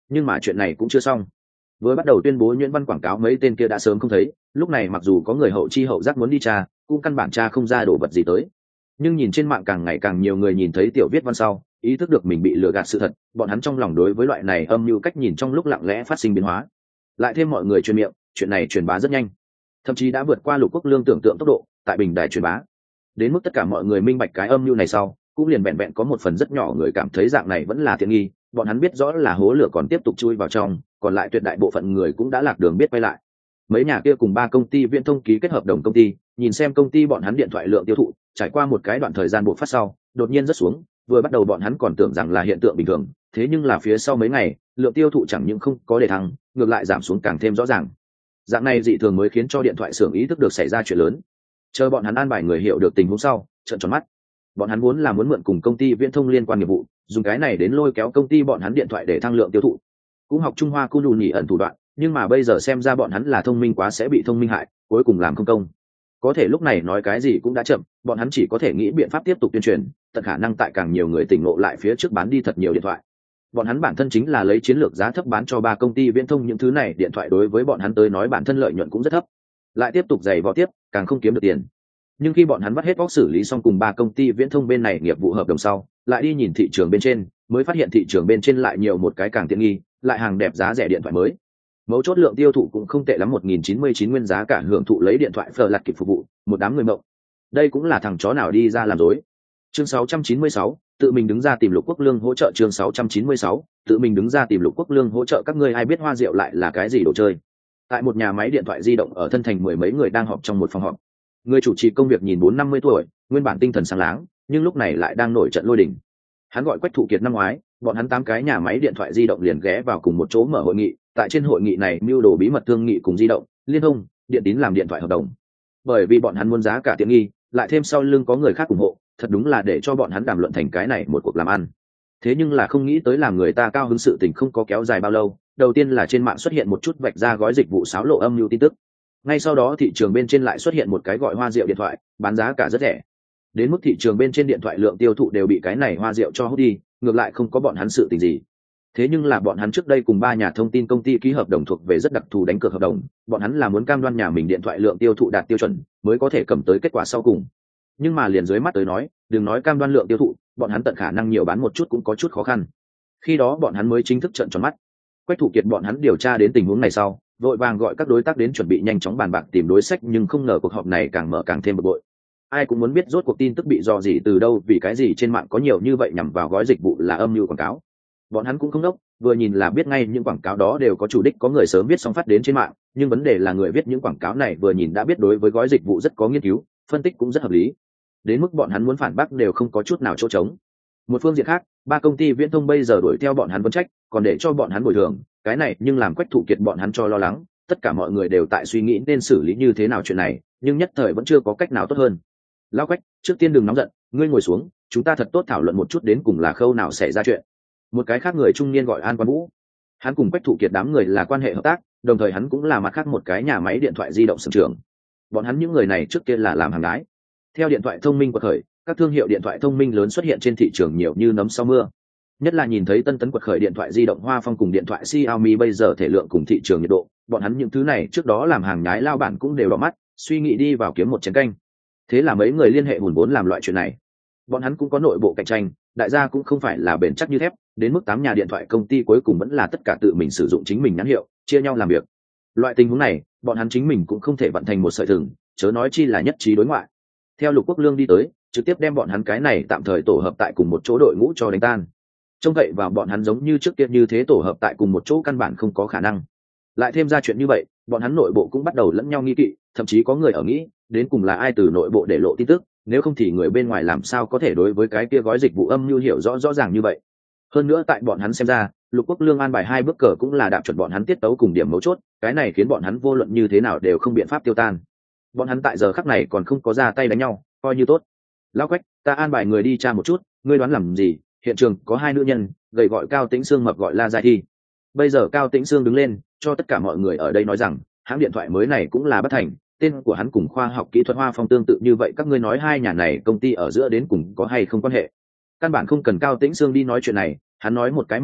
Nhưng mà chuyện này cũng chưa xong. Vừa bắt đầu tuyên bố nhuyễn văn quảng cáo mấy tên kia đã sớm không thấy, lúc này mặc dù có người hậu chi hậu giác muốn đi tra, cũng căn bản tra không ra đồ vật gì tới. Nhưng nhìn trên mạng càng ngày càng nhiều người nhìn thấy tiểu viết văn sau, ý thức được mình bị lừa gạt sự thật, bọn hắn trong lòng đối với loại này âm mưu cách nhìn trong lúc lặng lẽ phát sinh biến hóa. Lại thêm mọi người truyền miệng, chuyện này truyền bá rất nhanh, thậm chí đã vượt qua Lục Quốc Lương tưởng tượng tốc độ, tại bình đài truyền bá. Đến mức tất cả mọi người minh bạch cái âm mưu này sau, cũng liền vẹn vẹn có một phần rất nhỏ người cảm thấy dạng này vẫn là tiện nghi, bọn hắn biết rõ là hố lửa còn tiếp tục chui vào trong, còn lại tuyệt đại bộ phận người cũng đã lạc đường biết quay lại. Mấy nhà kia cùng 3 công ty viễn thông ký kết hợp đồng công ty, nhìn xem công ty bọn hắn điện thoại lượng tiêu thụ trải qua một cái đoạn thời gian buộc phát sau đột nhiên rất xuống. Vừa bắt đầu bọn hắn còn tưởng rằng là hiện tượng bình thường, thế nhưng là phía sau mấy ngày lượng tiêu thụ chẳng những không có để thăng, ngược lại giảm xuống càng thêm rõ ràng. Dạng này dị thường mới khiến cho điện thoại xưởng ý thức được xảy ra chuyện lớn. Chờ bọn hắn an bài người hiểu được tình huống sau, trợn tròn mắt. Bọn hắn muốn mượn cùng công ty viễn thông liên quan nghiệp vụ, dùng cái này đến lôi kéo công ty bọn hắn điện thoại để thăng lượng tiêu thụ. Cũng học Trung Hoa cu lù nhỉ ẩn thủ đoạn, nhưng mà bây giờ xem ra bọn hắn là thông minh quá sẽ bị thông minh hại, cuối cùng làm không công. Có thể lúc này nói cái gì cũng đã chậm, bọn hắn chỉ có thể nghĩ biện pháp tiếp tục tuyên truyền, tận khả năng tại càng nhiều người tỉnh ngộ lại phía trước bán đi thật nhiều điện thoại. Bọn hắn bản thân chính là lấy chiến lược giá thấp bán cho 3 công ty viễn thông những thứ này điện thoại, đối với bọn hắn tới nói bản thân lợi nhuận cũng rất thấp, lại tiếp tục giày vò tiếp càng không kiếm được tiền. Nhưng khi bọn hắn bắt hết óc xử lý xong cùng 3 công ty viễn thông bên này nghiệp vụ hợp đồng sau, lại đi nhìn thị trường bên trên, mới phát hiện thị trường bên trên lại nhiều một cái càng tiện nghi, lại hàng đẹp giá rẻ điện thoại mới. Mấu chốt lượng tiêu thụ cũng không tệ lắm, 1099 nguyên giá cả hưởng thụ lấy điện thoại phờ lạt kịp phục vụ, một đám người mộng. Đây cũng là thằng chó nào đi ra làm dối. Chương 696, tự mình đứng ra tìm Lục Quốc Lương hỗ trợ. Chương 696, tự mình đứng ra tìm Lục Quốc Lương hỗ trợ. Các ngươi ai biết Hoa Diệu lại là cái gì đồ chơi? Tại một nhà máy điện thoại di động ở Thân Thành, mười mấy người đang họp trong một phòng họp. Người chủ trì công việc nhìn 40-50 tuổi, nguyên bản tinh thần sáng láng, nhưng lúc này lại đang nổi trận lôi đình. Hắn gọi Quách Thụ Kiệt năm ngoái, bọn hắn 8 cái nhà máy điện thoại di động liền ghé vào cùng một chỗ mở hội nghị. Tại trên hội nghị này mưu đồ bí mật thương nghị cùng di động, liên thông, điện tín làm điện thoại hợp đồng. Bởi vì bọn hắn muốn giá cả tiện nghi, lại thêm sau lưng có người khác ủng hộ, thật đúng là để cho bọn hắn đàm luận thành cái này một cuộc làm ăn. Thế nhưng là không nghĩ tới làm người ta cao hứng sự tình không có kéo dài bao lâu, đầu tiên là trên mạng xuất hiện một chút vạch ra gói dịch vụ xáo lộ âm mưu tin tức. Ngay sau đó thị trường bên trên lại xuất hiện một cái gọi Hoa Diệu điện thoại, bán giá cả rất rẻ. Đến mức thị trường bên trên điện thoại lượng tiêu thụ đều bị cái này Hoa Diệu cho hút đi, ngược lại không có bọn hắn sự tình gì. Thế nhưng là bọn hắn trước đây cùng 3 nhà thông tin công ty ký hợp đồng thuộc về rất đặc thù đánh cược hợp đồng, bọn hắn là muốn cam đoan nhà mình điện thoại lượng tiêu thụ đạt tiêu chuẩn mới có thể cầm tới kết quả sau cùng. Nhưng mà liền dưới mắt tới nói, đừng nói cam đoan lượng tiêu thụ, bọn hắn tận khả năng nhiều bán một chút cũng có chút khó khăn. Khi đó bọn hắn mới chính thức trợn tròn mắt. Quách Thụ Kiệt bọn hắn điều tra đến tình huống này sau, vội vàng gọi các đối tác đến chuẩn bị nhanh chóng bàn bạc tìm đối sách, nhưng không ngờ cuộc họp này càng mở càng thêm bực bội. Ai cũng muốn biết rốt cuộc tin tức bị dò dỉ từ đâu, vì cái gì trên mạng có nhiều như vậy nhằm vào gói dịch vụ là âm mưu quảng cáo. Bọn hắn cũng không đốc, vừa nhìn là biết ngay những quảng cáo đó đều có chủ đích, có người sớm viết xong phát đến trên mạng, nhưng vấn đề là người viết những quảng cáo này vừa nhìn đã biết đối với gói dịch vụ rất có nghiên cứu, phân tích cũng rất hợp lý. Đến mức bọn hắn muốn phản bác đều không có chút nào chỗ trống. Một phương diện khác, 3 công ty viễn thông bây giờ đuổi theo bọn hắn vấn trách, còn để cho bọn hắn bồi thường, cái này nhưng làm Quách Thụ Kiệt bọn hắn cho lo lắng. Tất cả mọi người đều tại suy nghĩ nên xử lý như thế nào chuyện này, nhưng nhất thời vẫn chưa có cách nào tốt hơn. Lão Quách, trước tiên đừng nóng giận, ngươi ngồi xuống, chúng ta thật tốt thảo luận một chút đến cùng là khâu nào xảy ra chuyện. Một cái khác người trung niên gọi An Quan Vũ, hắn cùng Quách Thụ Kiệt đám người là quan hệ hợp tác, đồng thời hắn cũng là mặt khác một cái nhà máy điện thoại di động xưởng trưởng. Bọn hắn những người này trước kia là làm hàng đái. Theo điện thoại thông minh quật khởi, các thương hiệu điện thoại thông minh lớn xuất hiện trên thị trường nhiều như nấm sau mưa. Nhất là nhìn thấy tân tấn quật khởi điện thoại di động Hoa Phong cùng điện thoại Xiaomi bây giờ thể lượng cùng thị trường nhiệt độ, bọn hắn những thứ này trước đó làm hàng nhái lao bản cũng đều đỏ mắt, suy nghĩ đi vào kiếm một chén canh. Thế là mấy người liên hệ hùn vốn làm loại chuyện này. Bọn hắn cũng có nội bộ cạnh tranh, đại gia cũng không phải là bền chắc như thép, đến mức 8 nhà điện thoại công ty cuối cùng vẫn là tất cả tự mình sử dụng chính mình nhãn hiệu, chia nhau làm việc. Loại tình huống này, bọn hắn chính mình cũng không thể vận thành một sợi thừng, chớ nói chi là nhất trí đối ngoại. Theo Lục Quốc Lương đi tới, trực tiếp đem bọn hắn cái này tạm thời tổ hợp tại cùng một chỗ đội ngũ cho đánh tan. Trông cậy vào bọn hắn giống như trước kia như thế tổ hợp tại cùng một chỗ căn bản không có khả năng. Lại thêm ra chuyện như vậy, bọn hắn nội bộ cũng bắt đầu lẫn nhau nghi kỵ, thậm chí có người ở nghĩ, đến cùng là ai từ nội bộ để lộ tin tức, nếu không thì người bên ngoài làm sao có thể đối với cái kia gói dịch vụ âm mưu hiểu rõ ràng như vậy. Hơn nữa tại bọn hắn xem ra, Lục Quốc Lương an bài 2 bước cờ cũng là đạp chuẩn bọn hắn tiết tấu cùng điểm mấu chốt, cái này khiến bọn hắn vô luận như thế nào đều không biện pháp tiêu tan. Bọn hắn tại giờ khắc này còn không có ra tay đánh nhau, coi như tốt. Lão Quách, ta an bài người đi tra một chút, ngươi đoán làm gì? Hiện trường có 2 nữ nhân, gầy gọi Cao Tĩnh Sương, mập gọi La Giai Thi. Bây giờ Cao Tĩnh Sương đứng lên, cho tất cả mọi người ở đây nói rằng, hãng điện thoại mới này cũng là bất thành, tên của hắn cùng khoa học kỹ thuật Hoa Phong tương tự như vậy, các ngươi nói 2 nhà này công ty ở giữa đến cùng có hay không quan hệ? Căn bản không cần Cao Tĩnh Sương đi nói chuyện này, hắn nói một cái mở đầu,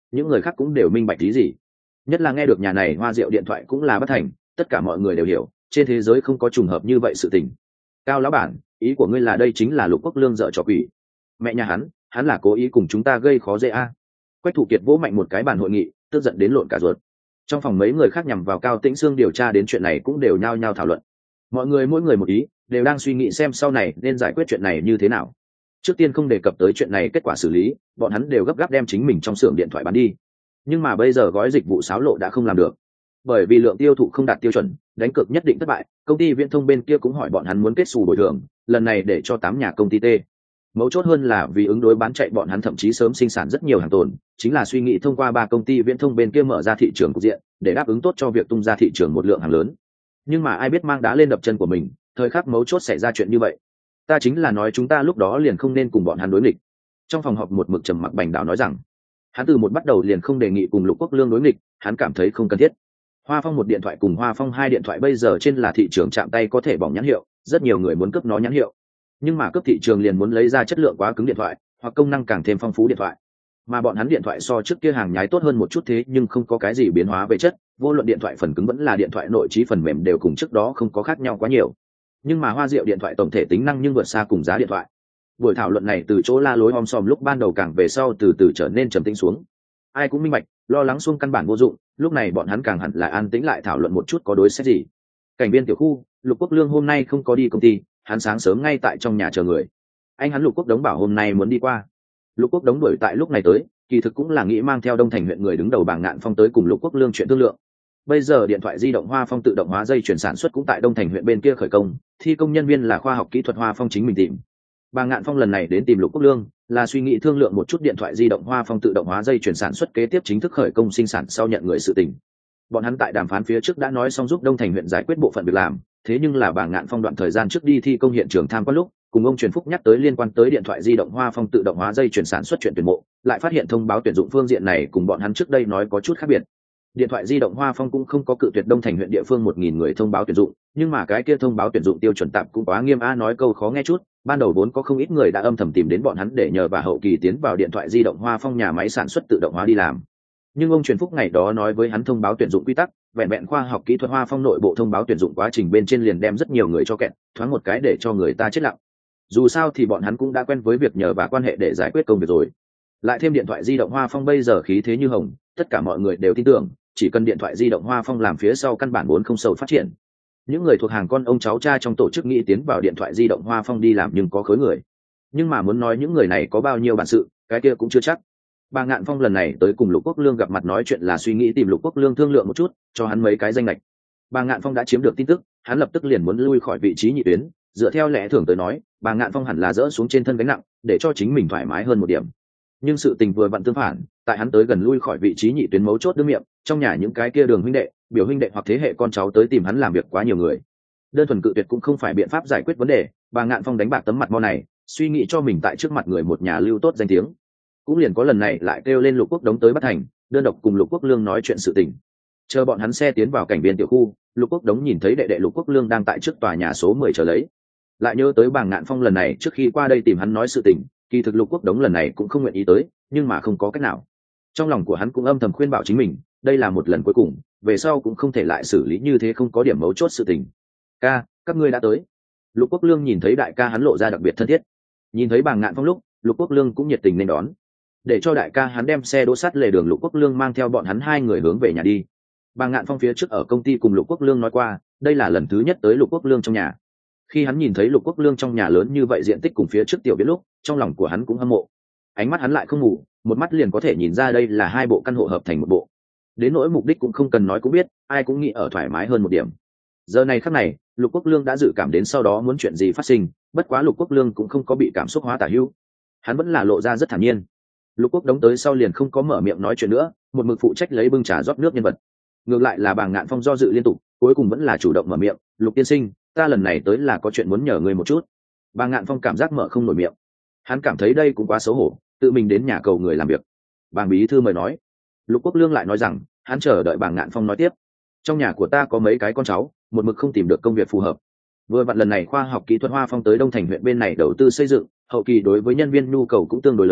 những người khác cũng đều minh bạch ý gì. Nhất là nghe được nhà này Hoa Diệu điện thoại cũng là bất thành, tất cả mọi người đều hiểu trên thế giới không có trùng hợp như vậy sự tình. Cao lão bản, ý của ngươi là đây chính là Lục Quốc Lương dợ trò quỷ? Mẹ nhà hắn là cố ý cùng chúng ta gây khó dễ a. Quách Thủ Kiệt vỗ mạnh một cái bàn hội nghị, tức giận đến lộn cả ruột. Trong phòng mấy người khác nhằm vào Cao Tĩnh Sương điều tra đến chuyện này cũng đều nhao nhao thảo luận. Mọi người mỗi người một ý, đều đang suy nghĩ xem sau này nên giải quyết chuyện này như thế nào. Trước tiên không đề cập tới chuyện này kết quả xử lý, bọn hắn đều gấp gáp đem chính mình trong xưởng điện thoại bán đi. Nhưng mà bây giờ gói dịch vụ xáo lộ đã không làm được, bởi vì lượng tiêu thụ không đạt tiêu chuẩn, đánh cược nhất định thất bại. Công ty viễn thông bên kia cũng hỏi bọn hắn muốn kết xù bồi thường, lần này để cho 8 nhà công ty tê. Mấu chốt hơn là vì ứng đối bán chạy, bọn hắn thậm chí sớm sinh sản rất nhiều hàng tồn, chính là suy nghĩ thông qua 3 công ty viễn thông bên kia mở ra thị trường cục diện, để đáp ứng tốt cho việc tung ra thị trường một lượng hàng lớn. Nhưng mà ai biết mang đá lên đập chân của mình, thời khắc mấu chốt xảy ra chuyện như vậy. Ta chính là nói chúng ta lúc đó liền không nên cùng bọn hắn đối nghịch. Trong phòng họp một mực trầm mặc Bành Đào nói rằng, hắn từ một bắt đầu liền không đề nghị cùng Lục Quốc Lương đối nghịch, hắn cảm thấy không cần thiết. Hoa Phong một điện thoại cùng Hoa Phong 2 điện thoại bây giờ trên là thị trường chạm tay có thể bỏng nhãn hiệu, rất nhiều người muốn cướp nó nhãn hiệu. Nhưng mà cướp thị trường liền muốn lấy ra chất lượng quá cứng điện thoại, hoặc công năng càng thêm phong phú điện thoại. Mà bọn hắn điện thoại so trước kia hàng nhái tốt hơn một chút, thế nhưng không có cái gì biến hóa về chất, vô luận điện thoại phần cứng vẫn là điện thoại nội trí phần mềm đều cùng trước đó không có khác nhau quá nhiều. Nhưng mà Hoa Diệu điện thoại tổng thể tính năng nhưng vượt xa cùng giá điện thoại. Buổi thảo luận này từ chỗ la lối om sòm lúc ban đầu càng về sau từ từ trở nên trầm tĩnh xuống. Ai cũng minh bạch, lo lắng xuông căn bản vô dụng, lúc này bọn hắn càng hẳn là an tĩnh lại thảo luận một chút có đối sách gì. Cảnh viên tiểu khu, Lục Quốc Lương hôm nay không có đi công ty, hắn sáng sớm ngay tại trong nhà chờ người. Anh hắn Lục Quốc Đống bảo hôm nay muốn đi qua. Lục Quốc Đống đuổi tại lúc này tới, kỳ thực cũng là nghĩ mang theo Đông Thành huyện người đứng đầu Bàng Ngạn Phong tới cùng Lục Quốc Lương chuyện thương lượng. Bây giờ điện thoại di động Hoa Phong tự động hóa dây chuyển sản xuất cũng tại Đông Thành huyện bên kia khởi công, thi công nhân viên là khoa học kỹ thuật Hoa Phong chính mình tìm. Bàng Ngạn Phong lần này đến tìm Lục Quốc Lương là suy nghĩ thương lượng một chút điện thoại di động Hoa Phong tự động hóa dây chuyển sản xuất kế tiếp chính thức khởi công sinh sản sau nhận người sự tình. Bọn hắn tại đàm phán phía trước đã nói xong giúp Đông Thành huyện giải quyết bộ phận việc làm, thế nhưng là Bàng Ngạn Phong đoạn thời gian trước đi thi công hiện trường tham quan lúc, cùng ông Truyền Phúc nhắc tới liên quan tới điện thoại di động Hoa Phong tự động hóa dây chuyển sản xuất chuyện tuyển mộ, lại phát hiện thông báo tuyển dụng phương diện này cùng bọn hắn trước đây nói có chút khác biệt. Điện thoại di động Hoa Phong cũng không có cự tuyệt Đông Thành huyện địa phương 1000 người thông báo tuyển dụng, nhưng mà cái kia thông báo tuyển dụng tiêu chuẩn tạm cũng quá nghiêm a, nói câu khó nghe chút, ban đầu vốn có không ít người đã âm thầm tìm đến bọn hắn để nhờ và hậu kỳ tiến vào điện thoại di động Hoa Phong nhà máy sản xuất tự động hóa đi làm. Nhưng ông Truyền Phúc ngày đó nói với hắn thông báo tuyển dụng quy tắc, vẹn vẹn khoa học kỹ thuật Hoa Phong nội bộ thông báo tuyển dụng quá trình bên trên liền đem rất nhiều người cho kẹt, thoáng một cái để cho người ta chết lặng. Dù sao thì bọn hắn cũng đã quen với việc nhờ và quan hệ để giải quyết công việc rồi. Lại thêm điện thoại di động Hoa Phong bây giờ khí thế như hồng, tất cả mọi người đều tin tưởng, chỉ cần điện thoại di động Hoa Phong làm phía sau căn bản vốn không sâu phát triển. Những người thuộc hàng con ông cháu cha trong tổ chức nghĩ tiến vào điện thoại di động Hoa Phong đi làm nhưng có khối người. Nhưng mà muốn nói những người này có bao nhiêu bản sự, cái kia cũng chưa chắc. Bàng Ngạn Phong lần này tới cùng Lục Quốc Lương gặp mặt nói chuyện là suy nghĩ tìm Lục Quốc Lương thương lượng một chút, cho hắn mấy cái danh lệch. Bàng Ngạn Phong đã chiếm được tin tức, hắn lập tức liền muốn lui khỏi vị trí nhị tuyến, dựa theo lẽ thường tới nói, Bàng Ngạn Phong hẳn là dỡ xuống trên thân gánh nặng, để cho chính mình thoải mái hơn một điểm. Nhưng sự tình vừa vặn tương phản, tại hắn tới gần lui khỏi vị trí nhị tuyến mấu chốt đương miệng, trong nhà những cái kia Đường huynh đệ, Biểu huynh đệ hoặc thế hệ con cháu tới tìm hắn làm việc quá nhiều người. Đơn thuần cự tuyệt cũng không phải biện pháp giải quyết vấn đề, Bàng Ngạn Phong đánh bạc tấm mặt mo này, suy nghĩ cho mình tại trước mặt người một nhà lưu tốt danh tiếng. Cũng liền có lần này lại kêu lên Lục Quốc Đống tới Bất Thành, đơn độc cùng Lục Quốc Lương nói chuyện sự tình. Chờ bọn hắn xe tiến vào cảnh viên tiểu khu, Lục Quốc Đống nhìn thấy đệ đệ Lục Quốc Lương đang tại trước tòa nhà số 10 chờ lấy. Lại nhớ tới Bàng Ngạn Phong lần này trước khi qua đây tìm hắn nói sự tình, kỳ thực Lục Quốc Đống lần này cũng không nguyện ý tới, nhưng mà không có cách nào. Trong lòng của hắn cũng âm thầm khuyên bảo chính mình, đây là một lần cuối cùng, về sau cũng không thể lại xử lý như thế không có điểm mấu chốt sự tình. Ca, các ngươi đã tới. Lục Quốc Lương nhìn thấy đại ca hắn lộ ra đặc biệt thân thiết. Nhìn thấy Bàng Ngạn Phong lúc, Lục Quốc Lương cũng nhiệt tình nên đón. Để cho đại ca hắn đem xe đỗ sắt lề đường, Lục Quốc Lương mang theo bọn hắn hai người hướng về nhà đi. Bàng Ngạn Phong phía trước ở công ty cùng Lục Quốc Lương nói qua, đây là lần thứ nhất tới Lục Quốc Lương trong nhà. Khi hắn nhìn thấy Lục Quốc Lương trong nhà lớn như vậy diện tích cùng phía trước tiểu biệt lúc, trong lòng của hắn cũng hâm mộ. Ánh mắt hắn lại không ngủ, một mắt liền có thể nhìn ra đây là hai bộ căn hộ hợp thành một bộ. Đến nỗi mục đích cũng không cần nói cũng biết, ai cũng nghĩ ở thoải mái hơn một điểm. Giờ này khắc này, Lục Quốc Lương đã dự cảm đến sau đó muốn chuyện gì phát sinh, bất quá Lục Quốc Lương cũng không có bị cảm xúc hóa tả hữu, hắn vẫn là lộ ra rất thản nhiên. Lục Quốc Đống tới sau liền không có mở miệng nói chuyện nữa, một mực phụ trách lấy bưng trà rót nước nhân vật. Ngược lại là Bàng Ngạn Phong do dự liên tục, cuối cùng vẫn là chủ động mở miệng, Lục tiên sinh, ta lần này tới là có chuyện muốn nhờ ngươi một chút. Bàng Ngạn Phong cảm giác mở không nổi miệng, hắn cảm thấy đây cũng quá xấu hổ, tự mình đến nhà cầu người làm việc. Bàng bí thư mời nói. Lục Quốc Lương lại nói rằng hắn chờ đợi Bàng Ngạn Phong nói tiếp. Trong nhà của ta có mấy cái con cháu, một mực không tìm được công việc phù hợp. Vừa vặn lần này khoa học kỹ thuật Hoa Phong tới Đông Thành huyện bên này đầu tư xây dựng, hậu kỳ đối với nhân viên nhu cầu cũng tương đối lớn,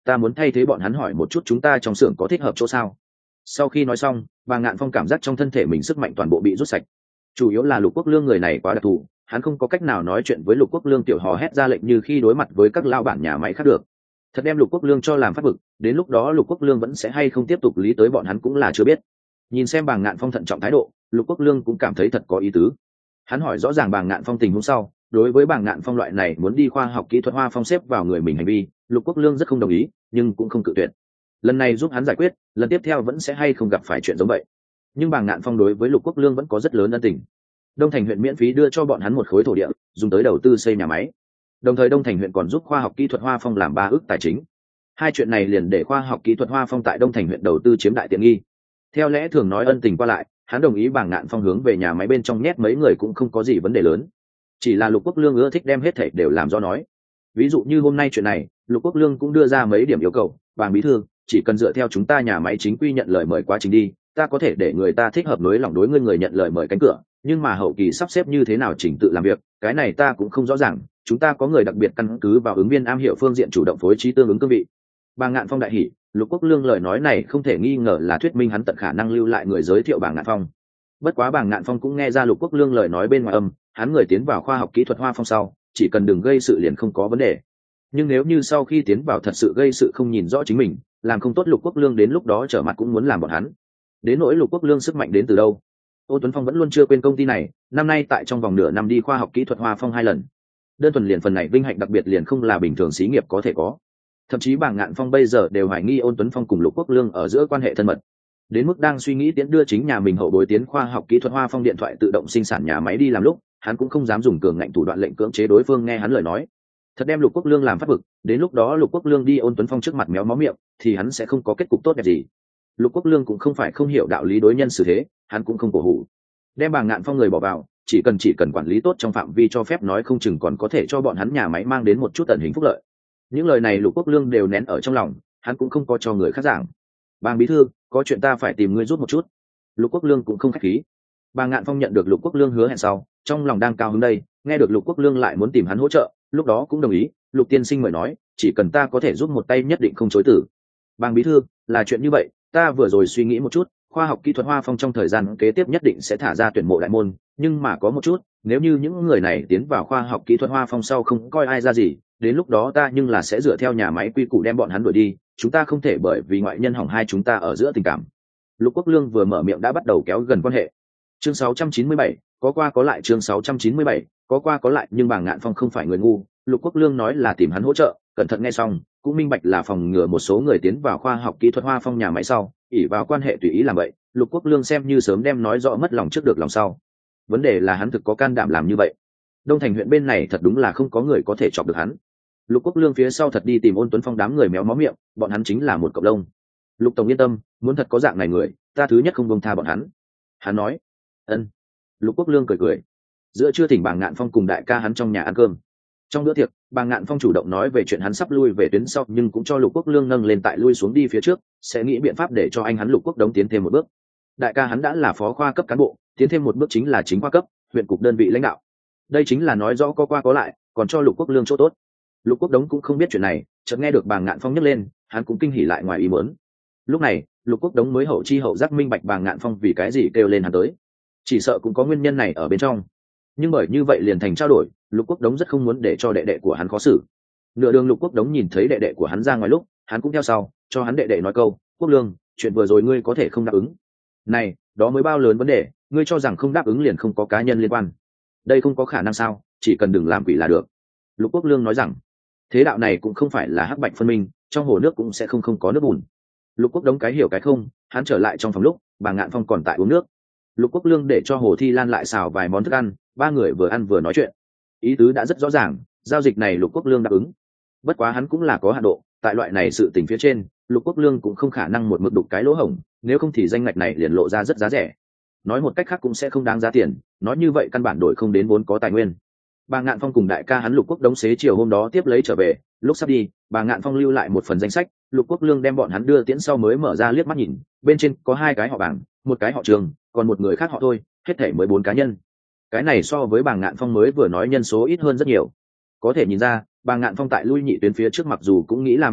ta muốn thay thế bọn hắn hỏi một chút chúng ta trong xưởng có thích hợp chỗ sao. Sau khi nói xong, bà Ngạn Phong cảm giác trong thân thể mình sức mạnh toàn bộ bị rút sạch. Chủ yếu là Lục Quốc Lương người này quá đặc thù, hắn không có cách nào nói chuyện với Lục Quốc Lương tiểu hò hét ra lệnh như khi đối mặt với các lao bản nhà máy khác được. Thật đem Lục Quốc Lương cho làm phát bực, đến lúc đó Lục Quốc Lương vẫn sẽ hay không tiếp tục lý tới bọn hắn cũng là chưa biết. Nhìn xem bà Ngạn Phong thận trọng thái độ, Lục Quốc Lương cũng cảm thấy thật có ý tứ. Hắn hỏi rõ ràng bà Ngạn Phong tình huống sau, đối với bà Ngạn Phong loại này muốn đi khoa học kỹ thuật hoa phong xếp vào người mình hành vi, Lục Quốc Lương rất không đồng ý, nhưng cũng không cự tuyệt. Lần này giúp hắn giải quyết, lần tiếp theo vẫn sẽ hay không gặp phải chuyện giống vậy. Nhưng bà Ngạn Phong đối với Lục Quốc Lương vẫn có rất lớn ân tình. Đông Thành huyện miễn phí đưa cho bọn hắn một khối thổ địa, dùng tới đầu tư xây nhà máy. Đồng thời Đông Thành huyện còn giúp khoa học kỹ thuật hoa phong làm 3 ức tài chính. Hai chuyện này liền để khoa học kỹ thuật hoa phong tại Đông Thành huyện đầu tư chiếm đại tiện nghi. Theo lẽ thường nói ân tình qua lại, hắn đồng ý bà Ngạn Phong hướng về nhà máy bên trong nhét mấy người cũng không có gì vấn đề lớn. Chỉ là Lục Quốc Lương ưa thích đem hết thảy đều làm do nói. Ví dụ như hôm nay chuyện này, Lục Quốc Lương cũng đưa ra mấy điểm yêu cầu, "Bàng bí thư, chỉ cần dựa theo chúng ta nhà máy chính quy nhận lời mời quá trình đi, ta có thể để người ta thích hợp nối lòng đối ngươi người nhận lời mời cánh cửa, nhưng mà hậu kỳ sắp xếp như thế nào chỉnh tự làm việc, cái này ta cũng không rõ ràng, chúng ta có người đặc biệt căn cứ vào ứng viên am hiểu phương diện chủ động phối trí tương ứng cương vị." Bà Ngạn Phong đại hỉ, Lục Quốc Lương lời nói này không thể nghi ngờ là thuyết minh hắn tận khả năng lưu lại người giới thiệu bà Ngạn Phong. Bất quá bà Ngạn Phong cũng nghe ra Lục Quốc Lương lời nói bên ngoài âm, hắn người tiến vào khoa học kỹ thuật hoa phong sau, chỉ cần đừng gây sự liền không có vấn đề. Nhưng nếu như sau khi tiến vào thật sự gây sự không nhìn rõ chính mình, làm không tốt Lục Quốc Lương đến lúc đó trở mặt cũng muốn làm bọn hắn. Đến nỗi Lục Quốc Lương sức mạnh đến từ đâu, Ô Tuấn Phong vẫn luôn chưa quên công ty này, năm nay tại trong vòng nửa năm đi khoa học kỹ thuật hoa phong 2 lần. Đơn thuần liền phần này vinh hạnh đặc biệt liền không là bình thường xí nghiệp có thể có. Thậm chí bà Ngạn Phong bây giờ đều hoài nghi Ôn Tuấn Phong cùng Lục Quốc Lương ở giữa quan hệ thân mật, đến mức đang suy nghĩ tiến đưa chính nhà mình hậu bối tiến khoa học kỹ thuật hoa phong điện thoại tự động sinh sản nhà máy đi làm lúc, hắn cũng không dám dùng cường ngạnh thủ đoạn lệnh cưỡng chế đối phương nghe hắn lời nói. Thật đem Lục Quốc Lương làm phát bực, đến lúc đó Lục Quốc Lương đi Ôn Tuấn Phong trước mặt méo mó miệng, thì hắn sẽ không có kết cục tốt đẹp gì. Lục Quốc Lương cũng không phải không hiểu đạo lý đối nhân xử thế, hắn cũng không cổ hủ. Đem bà Ngạn Phong người bỏ vào, chỉ cần quản lý tốt trong phạm vi cho phép nói không chừng còn có thể cho bọn hắn nhà máy mang đến một chút tận hình phúc lợi. Những lời này Lục Quốc Lương đều nén ở trong lòng, hắn cũng không có cho người khác giảng. "Bàng bí thư, có chuyện ta phải tìm ngươi giúp một chút." Lục Quốc Lương cũng không khách khí. Bà Ngạn Phong nhận được Lục Quốc Lương hứa hẹn sau, trong lòng đang cao hứng đây, nghe được Lục Quốc Lương lại muốn tìm hắn hỗ trợ, lúc đó cũng đồng ý. Lục tiên sinh mời nói, chỉ cần ta có thể giúp một tay nhất định không chối từ. "Bàng bí thư, là chuyện như vậy, ta vừa rồi suy nghĩ một chút, khoa học kỹ thuật hoa phong trong thời gian kế tiếp nhất định sẽ thả ra tuyển mộ đại môn, nhưng mà có một chút, nếu như những người này tiến vào khoa học kỹ thuật hoa phong sau không coi ai ra gì, đến lúc đó ta nhưng là sẽ dựa theo nhà máy quy củ đem bọn hắn đuổi đi, chúng ta không thể bởi vì ngoại nhân hỏng hai chúng ta ở giữa tình cảm." Lục Quốc Lương vừa mở miệng đã bắt đầu kéo gần quan hệ. Chương 697, có qua có lại. Chương 697, có qua có lại. Nhưng bà Ngạn Phong không phải người ngu, Lục Quốc Lương nói là tìm hắn hỗ trợ, cẩn thận nghe xong cũng minh bạch là phòng ngừa một số người tiến vào khoa học kỹ thuật hoa phong nhà máy sau ỉ vào quan hệ tùy ý làm vậy. Lục Quốc Lương xem như sớm đem nói rõ mất lòng trước được lòng sau. Vấn đề là hắn thực có can đảm làm như vậy. Đông Thành huyện bên này thật đúng là không có người có thể chọc được hắn. Lục Quốc Lương phía sau thật đi tìm Ôn Tuấn Phong đám người méo mó miệng, bọn hắn chính là một cộng đồng. "Lục tổng yên tâm, muốn thật có dạng này người, ta thứ nhất không buông tha bọn hắn." Hắn nói. "Ân." Lục Quốc Lương cười cười. Giữa trưa thỉnh bà Ngạn Phong cùng đại ca hắn trong nhà ăn cơm. Trong bữa tiệc, bà Ngạn Phong chủ động nói về chuyện hắn sắp lui về tuyến sau, nhưng cũng cho Lục Quốc Lương nâng lên tại lui xuống đi phía trước, sẽ nghĩ biện pháp để cho anh hắn Lục Quốc Đống tiến thêm một bước. Đại ca hắn đã là phó khoa cấp cán bộ, tiến thêm một bước chính là chính khoa cấp, huyện cục đơn vị lãnh đạo. Đây chính là nói rõ có qua có lại, còn cho Lục Quốc Lương chỗ tốt. Lục Quốc Đống cũng không biết chuyện này, chợt nghe được bà Ngạn Phong nhắc lên, hắn cũng kinh hỉ lại ngoài ý muốn. Lúc này, Lục Quốc Đống mới hậu chi hậu giác minh bạch bà Ngạn Phong vì cái gì kêu lên hắn tới. Chỉ sợ cũng có nguyên nhân này ở bên trong. Nhưng bởi như vậy liền thành trao đổi, Lục Quốc Đống rất không muốn để cho đệ đệ của hắn khó xử. Nửa đường Lục Quốc Đống nhìn thấy đệ đệ của hắn ra ngoài lúc, hắn cũng theo sau, cho hắn đệ đệ nói câu, "Quốc Lương, chuyện vừa rồi ngươi có thể không đáp ứng." "Này, đó mới bao lớn vấn đề, ngươi cho rằng không đáp ứng liền không có cá nhân liên quan. Đây không có khả năng sao, chỉ cần đừng làm quỷ là được." Lục Quốc Lương nói rằng, thế đạo này cũng không phải là hắc bạch phân minh, trong hồ nước cũng sẽ không có nước bùn. Lục Quốc Đống cái hiểu cái không, hắn trở lại trong phòng lúc bà Ngạn Phong còn tại uống nước. Lục Quốc Lương để cho Hồ Thi Lan lại xào vài món thức ăn, 3 người vừa ăn vừa nói chuyện. Ý tứ đã rất rõ ràng, giao dịch này Lục Quốc Lương đáp ứng. Bất quá hắn cũng là có hạn độ, tại loại này sự tình phía trên, Lục Quốc Lương cũng không khả năng một mực đục cái lỗ hổng, nếu không thì danh ngạch này liền lộ ra rất giá rẻ. Nói một cách khác cũng sẽ không đáng giá tiền, nói như vậy căn bản đổi không đến vốn có tài nguyên. Bà Ngạn Phong cùng đại ca hắn Lục Quốc Đống xế chiều hôm đó tiếp lấy trở về, lúc sắp đi, bà Ngạn Phong lưu lại một phần danh sách, Lục Quốc Lương đem bọn hắn đưa tiễn sau mới mở ra liếc mắt nhìn, bên trên có 2 cái họ Bàng, một cái họ Trường, còn một người khác họ Thôi, hết thảy 14 cá nhân. Cái này so với bà Ngạn Phong mới vừa nói nhân số ít hơn rất nhiều. Có thể nhìn ra, bà Ngạn Phong tại lui nhị tuyến phía trước mặc dù cũng nghĩ làm ít chuyện,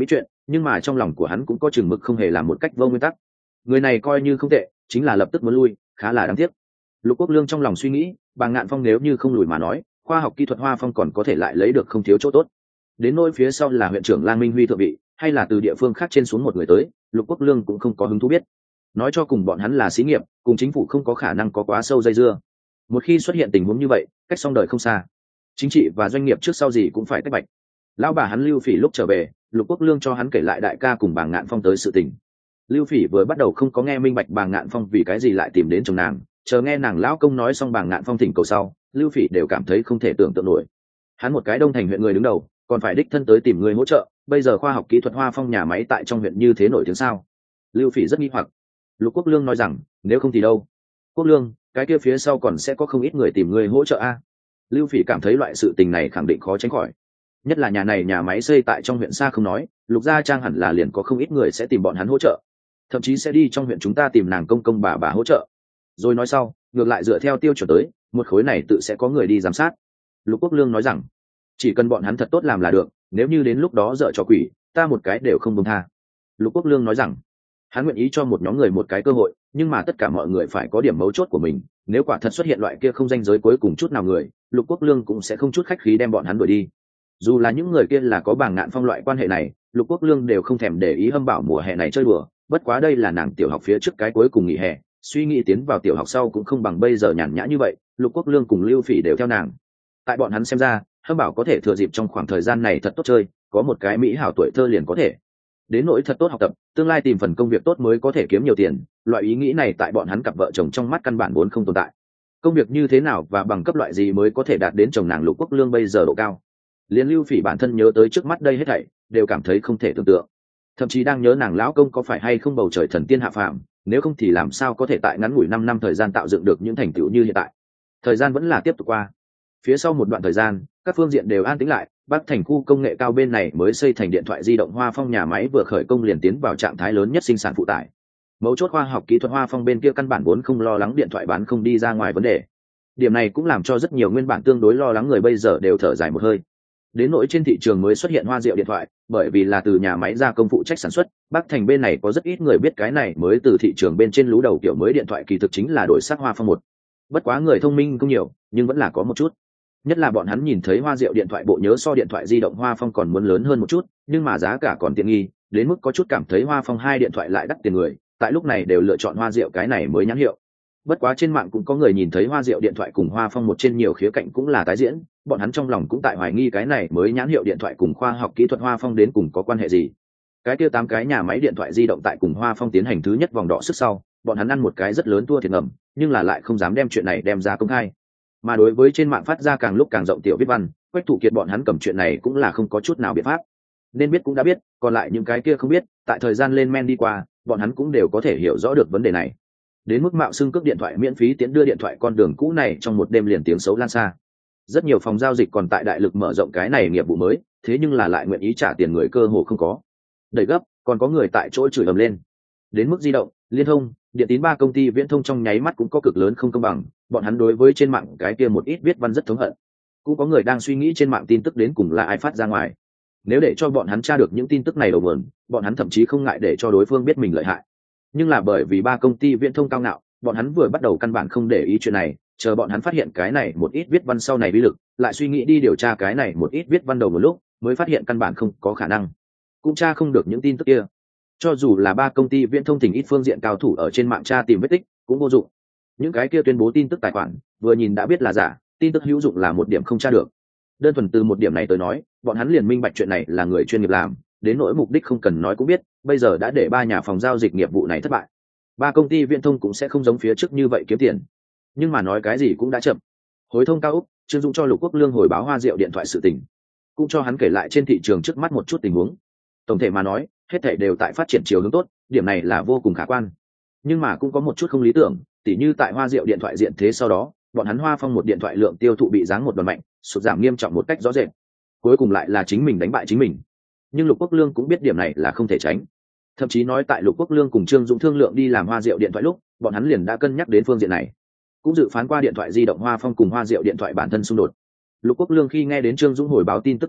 nhưng mà trong lòng của hắn cũng có chừng mực không hề làm một cách vô nguyên tắc. Người này coi như không tệ, chính là lập tức muốn lui, khá là đáng tiếc. Lục Quốc Lương trong lòng suy nghĩ, Bàng Ngạn Phong nếu như không lùi mà nói, khoa học kỹ thuật Hoa Phong còn có thể lại lấy được không thiếu chỗ tốt. Đến nỗi phía sau là huyện trưởng Lang Minh Huy thượng vị, hay là từ địa phương khác trên xuống một người tới, Lục Quốc Lương cũng không có hứng thú biết. Nói cho cùng bọn hắn là xí nghiệp, cùng chính phủ không có khả năng có quá sâu dây dưa. Một khi xuất hiện tình huống như vậy, cách xong đời không xa. Chính trị và doanh nghiệp trước sau gì cũng phải tách bạch. Lão bà hắn Lưu Phỉ lúc trở về, Lục Quốc Lương cho hắn kể lại đại ca cùng Bàng Ngạn Phong tới sự tình. Lưu Phỉ vừa bắt đầu không có nghe minh bạch Bàng Ngạn Phong vì cái gì lại tìm đến chồng nàng, chờ nghe nàng lão công nói xong Bàng Ngạn Phong thỉnh cầu sau, Lưu Phỉ đều cảm thấy không thể tưởng tượng nổi. Hắn một cái Đông Thành huyện người đứng đầu, còn phải đích thân tới tìm người hỗ trợ, bây giờ khoa học kỹ thuật Hoa Phong nhà máy tại trong huyện như thế nổi tiếng sao? Lưu Phỉ rất nghi hoặc. Lục Quốc Lương nói rằng, nếu không thì đâu? Quốc Lương, cái kia phía sau còn sẽ có không ít người tìm người hỗ trợ a. Lưu Phỉ cảm thấy loại sự tình này khẳng định khó tránh khỏi. Nhất là nhà này nhà máy xây tại trong huyện xa không nói, Lục Gia Trang hẳn là liền có không ít người sẽ tìm bọn hắn hỗ trợ, thậm chí sẽ đi trong huyện chúng ta tìm nàng công công bà hỗ trợ. Rồi nói sau, ngược lại dựa theo tiêu chuẩn tới, một khối này tự sẽ có người đi giám sát. Lục Quốc Lương nói rằng, chỉ cần bọn hắn thật tốt làm là được, nếu như đến lúc đó dợ trò quỷ, ta một cái đều không buông tha. Lục Quốc Lương nói rằng, hắn nguyện ý cho một nhóm người một cái cơ hội, nhưng mà tất cả mọi người phải có điểm mấu chốt của mình, nếu quả thật xuất hiện loại kia không ranh giới cuối cùng chút nào người, Lục Quốc Lương cũng sẽ không chút khách khí đem bọn hắn đuổi đi. Dù là những người kia là có Bàng Ngạn Phong loại quan hệ này, Lục Quốc Lương đều không thèm để ý Hâm Bảo mùa hè này chơi đùa, bất quá đây là nàng tiểu học phía trước cái cuối cùng nghỉ hè, suy nghĩ tiến vào tiểu học sau cũng không bằng bây giờ nhàn nhã như vậy. Lục Quốc Lương cùng Lưu Phỉ đều theo nàng. Tại bọn hắn xem ra, Hâm Bảo có thể thừa dịp trong khoảng thời gian này thật tốt chơi, có một cái mỹ hảo tuổi thơ liền có thể. Đến nỗi thật tốt học tập, tương lai tìm phần công việc tốt mới có thể kiếm nhiều tiền, loại ý nghĩ này tại bọn hắn cặp vợ chồng trong mắt căn bản vốn không tồn tại. Công việc như thế nào và bằng cấp loại gì mới có thể đạt đến chồng nàng Lục Quốc Lương bây giờ độ cao? Liên Lưu Phỉ bản thân nhớ tới trước mắt đây hết thảy, đều cảm thấy không thể tưởng tượng. Thậm chí đang nhớ nàng lão công có phải hay không bầu trời thần tiên hạ phàm, nếu không thì làm sao có thể tại ngắn ngủi 5 năm thời gian tạo dựng được những thành tựu như hiện tại. Thời gian vẫn là tiếp tục qua. Phía sau một đoạn thời gian, các phương diện đều an tĩnh lại, Bắc Thành khu công nghệ cao bên này mới xây thành điện thoại di động Hoa Phong nhà máy vừa khởi công liền tiến vào trạng thái lớn nhất sinh sản phụ tải. Mấu chốt khoa học kỹ thuật Hoa Phong bên kia căn bản vốn không lo lắng điện thoại bán không đi ra ngoài vấn đề. Điểm này cũng làm cho rất nhiều nguyên bản tương đối lo lắng người bây giờ đều thở dài một hơi. Đến nỗi trên thị trường mới xuất hiện Hoa Diệu điện thoại, bởi vì là từ nhà máy gia công phụ trách sản xuất, Bắc Thành bên này có rất ít người biết cái này mới từ thị trường bên trên lú đầu kiểu mới điện thoại kỳ thực chính là đổi sắc Hoa Phong 1. Bất quá người thông minh không nhiều, nhưng vẫn là có một chút. Nhất là bọn hắn nhìn thấy Hoa Diệu điện thoại bộ nhớ so điện thoại di động Hoa Phong còn muốn lớn hơn một chút, nhưng mà giá cả còn tiện nghi, đến mức có chút cảm thấy Hoa Phong 2 điện thoại lại đắt tiền người, tại lúc này đều lựa chọn Hoa Diệu cái này mới nhãn hiệu. Bất quá trên mạng cũng có người nhìn thấy Hoa Diệu điện thoại cùng Hoa Phong 1 trên nhiều khía cạnh cũng là tái diễn, bọn hắn trong lòng cũng tại hoài nghi cái này mới nhãn hiệu điện thoại cùng khoa học kỹ thuật Hoa Phong đến cùng có quan hệ gì. Cái kia 8 cái nhà máy điện thoại di động tại cùng Hoa Phong tiến hành thứ nhất vòng đọ sức sau, bọn hắn ăn một cái rất lớn thua thiệt ngầm, nhưng là lại không dám đem chuyện này đem ra công khai. Mà đối với trên mạng phát ra càng lúc càng rộng tiểu viết văn, Quách Thủ Kiệt bọn hắn cầm chuyện này cũng là không có chút nào biện pháp. Nên biết cũng đã biết, còn lại những cái kia không biết, tại thời gian lên men đi qua, bọn hắn cũng đều có thể hiểu rõ được vấn đề này. Đến mức mạo xưng cước điện thoại miễn phí tiễn đưa điện thoại con đường cũ này trong một đêm liền tiếng xấu lan xa. Rất nhiều phòng giao dịch còn tại đại lực mở rộng cái này nghiệp vụ mới, thế nhưng là lại nguyện ý trả tiền người cơ hồ không có. Đẩy gấp, còn có người tại chỗ chửi ầm lên. Đến mức di động, liên thông, điện tín 3 công ty viễn thông trong nháy mắt cũng có cực lớn không công bằng, bọn hắn đối với trên mạng cái kia một ít viết văn rất thống hận. Cũng có người đang suy nghĩ trên mạng tin tức đến cùng là ai phát ra ngoài. Nếu để cho bọn hắn tra được những tin tức này đầu nguồn, bọn hắn thậm chí không ngại để cho đối phương biết mình lợi hại. Nhưng là bởi vì 3 công ty viễn thông cao ngạo, bọn hắn vừa bắt đầu căn bản không để ý chuyện này, chờ bọn hắn phát hiện cái này một ít viết văn sau này uy lực, lại suy nghĩ đi điều tra cái này một ít viết văn đầu một lúc, mới phát hiện căn bản không có khả năng, cũng tra không được những tin tức kia. Cho dù là 3 công ty viễn thông thỉnh ít phương diện cao thủ ở trên mạng tra tìm vết tích, cũng vô dụng. Những cái kia tuyên bố tin tức tài khoản, vừa nhìn đã biết là giả, tin tức hữu dụng là một điểm không tra được. Đơn thuần từ một điểm này tới nói, bọn hắn liền minh bạch chuyện này là người chuyên nghiệp làm, đến nỗi mục đích không cần nói cũng biết, bây giờ đã để 3 nhà phòng giao dịch nghiệp vụ này thất bại. 3 công ty viễn thông cũng sẽ không giống phía trước như vậy kiếm tiền. Nhưng mà nói cái gì cũng đã chậm. Hối thông cao Úc, Trương Dũng cho Lục Quốc Lương hồi báo Hoa Diệu điện thoại sự tình, cũng cho hắn kể lại trên thị trường trước mắt một chút tình huống. Tổng thể mà nói, hết thảy đều tại phát triển chiều hướng tốt, điểm này là vô cùng khả quan. Nhưng mà cũng có một chút không lý tưởng, tỉ như tại Hoa Diệu điện thoại diện thế sau đó, bọn hắn Hoa Phong một điện thoại lượng tiêu thụ bị giáng một đòn mạnh, sụt giảm nghiêm trọng một cách rõ rệt. Cuối cùng lại là chính mình đánh bại chính mình. Nhưng Lục Quốc Lương cũng biết điểm này là không thể tránh. Thậm chí nói tại Lục Quốc Lương cùng Trương Dũng thương lượng đi làm Hoa Diệu điện thoại lúc, bọn hắn liền đã cân nhắc đến phương diện này, cũng dự phán qua điện thoại di động Hoa Phong cùng Hoa Diệu điện thoại bản thân xung đột. Lục Quốc Lương khi nghe đến Trương Dũng hồi báo tin tức này lúc,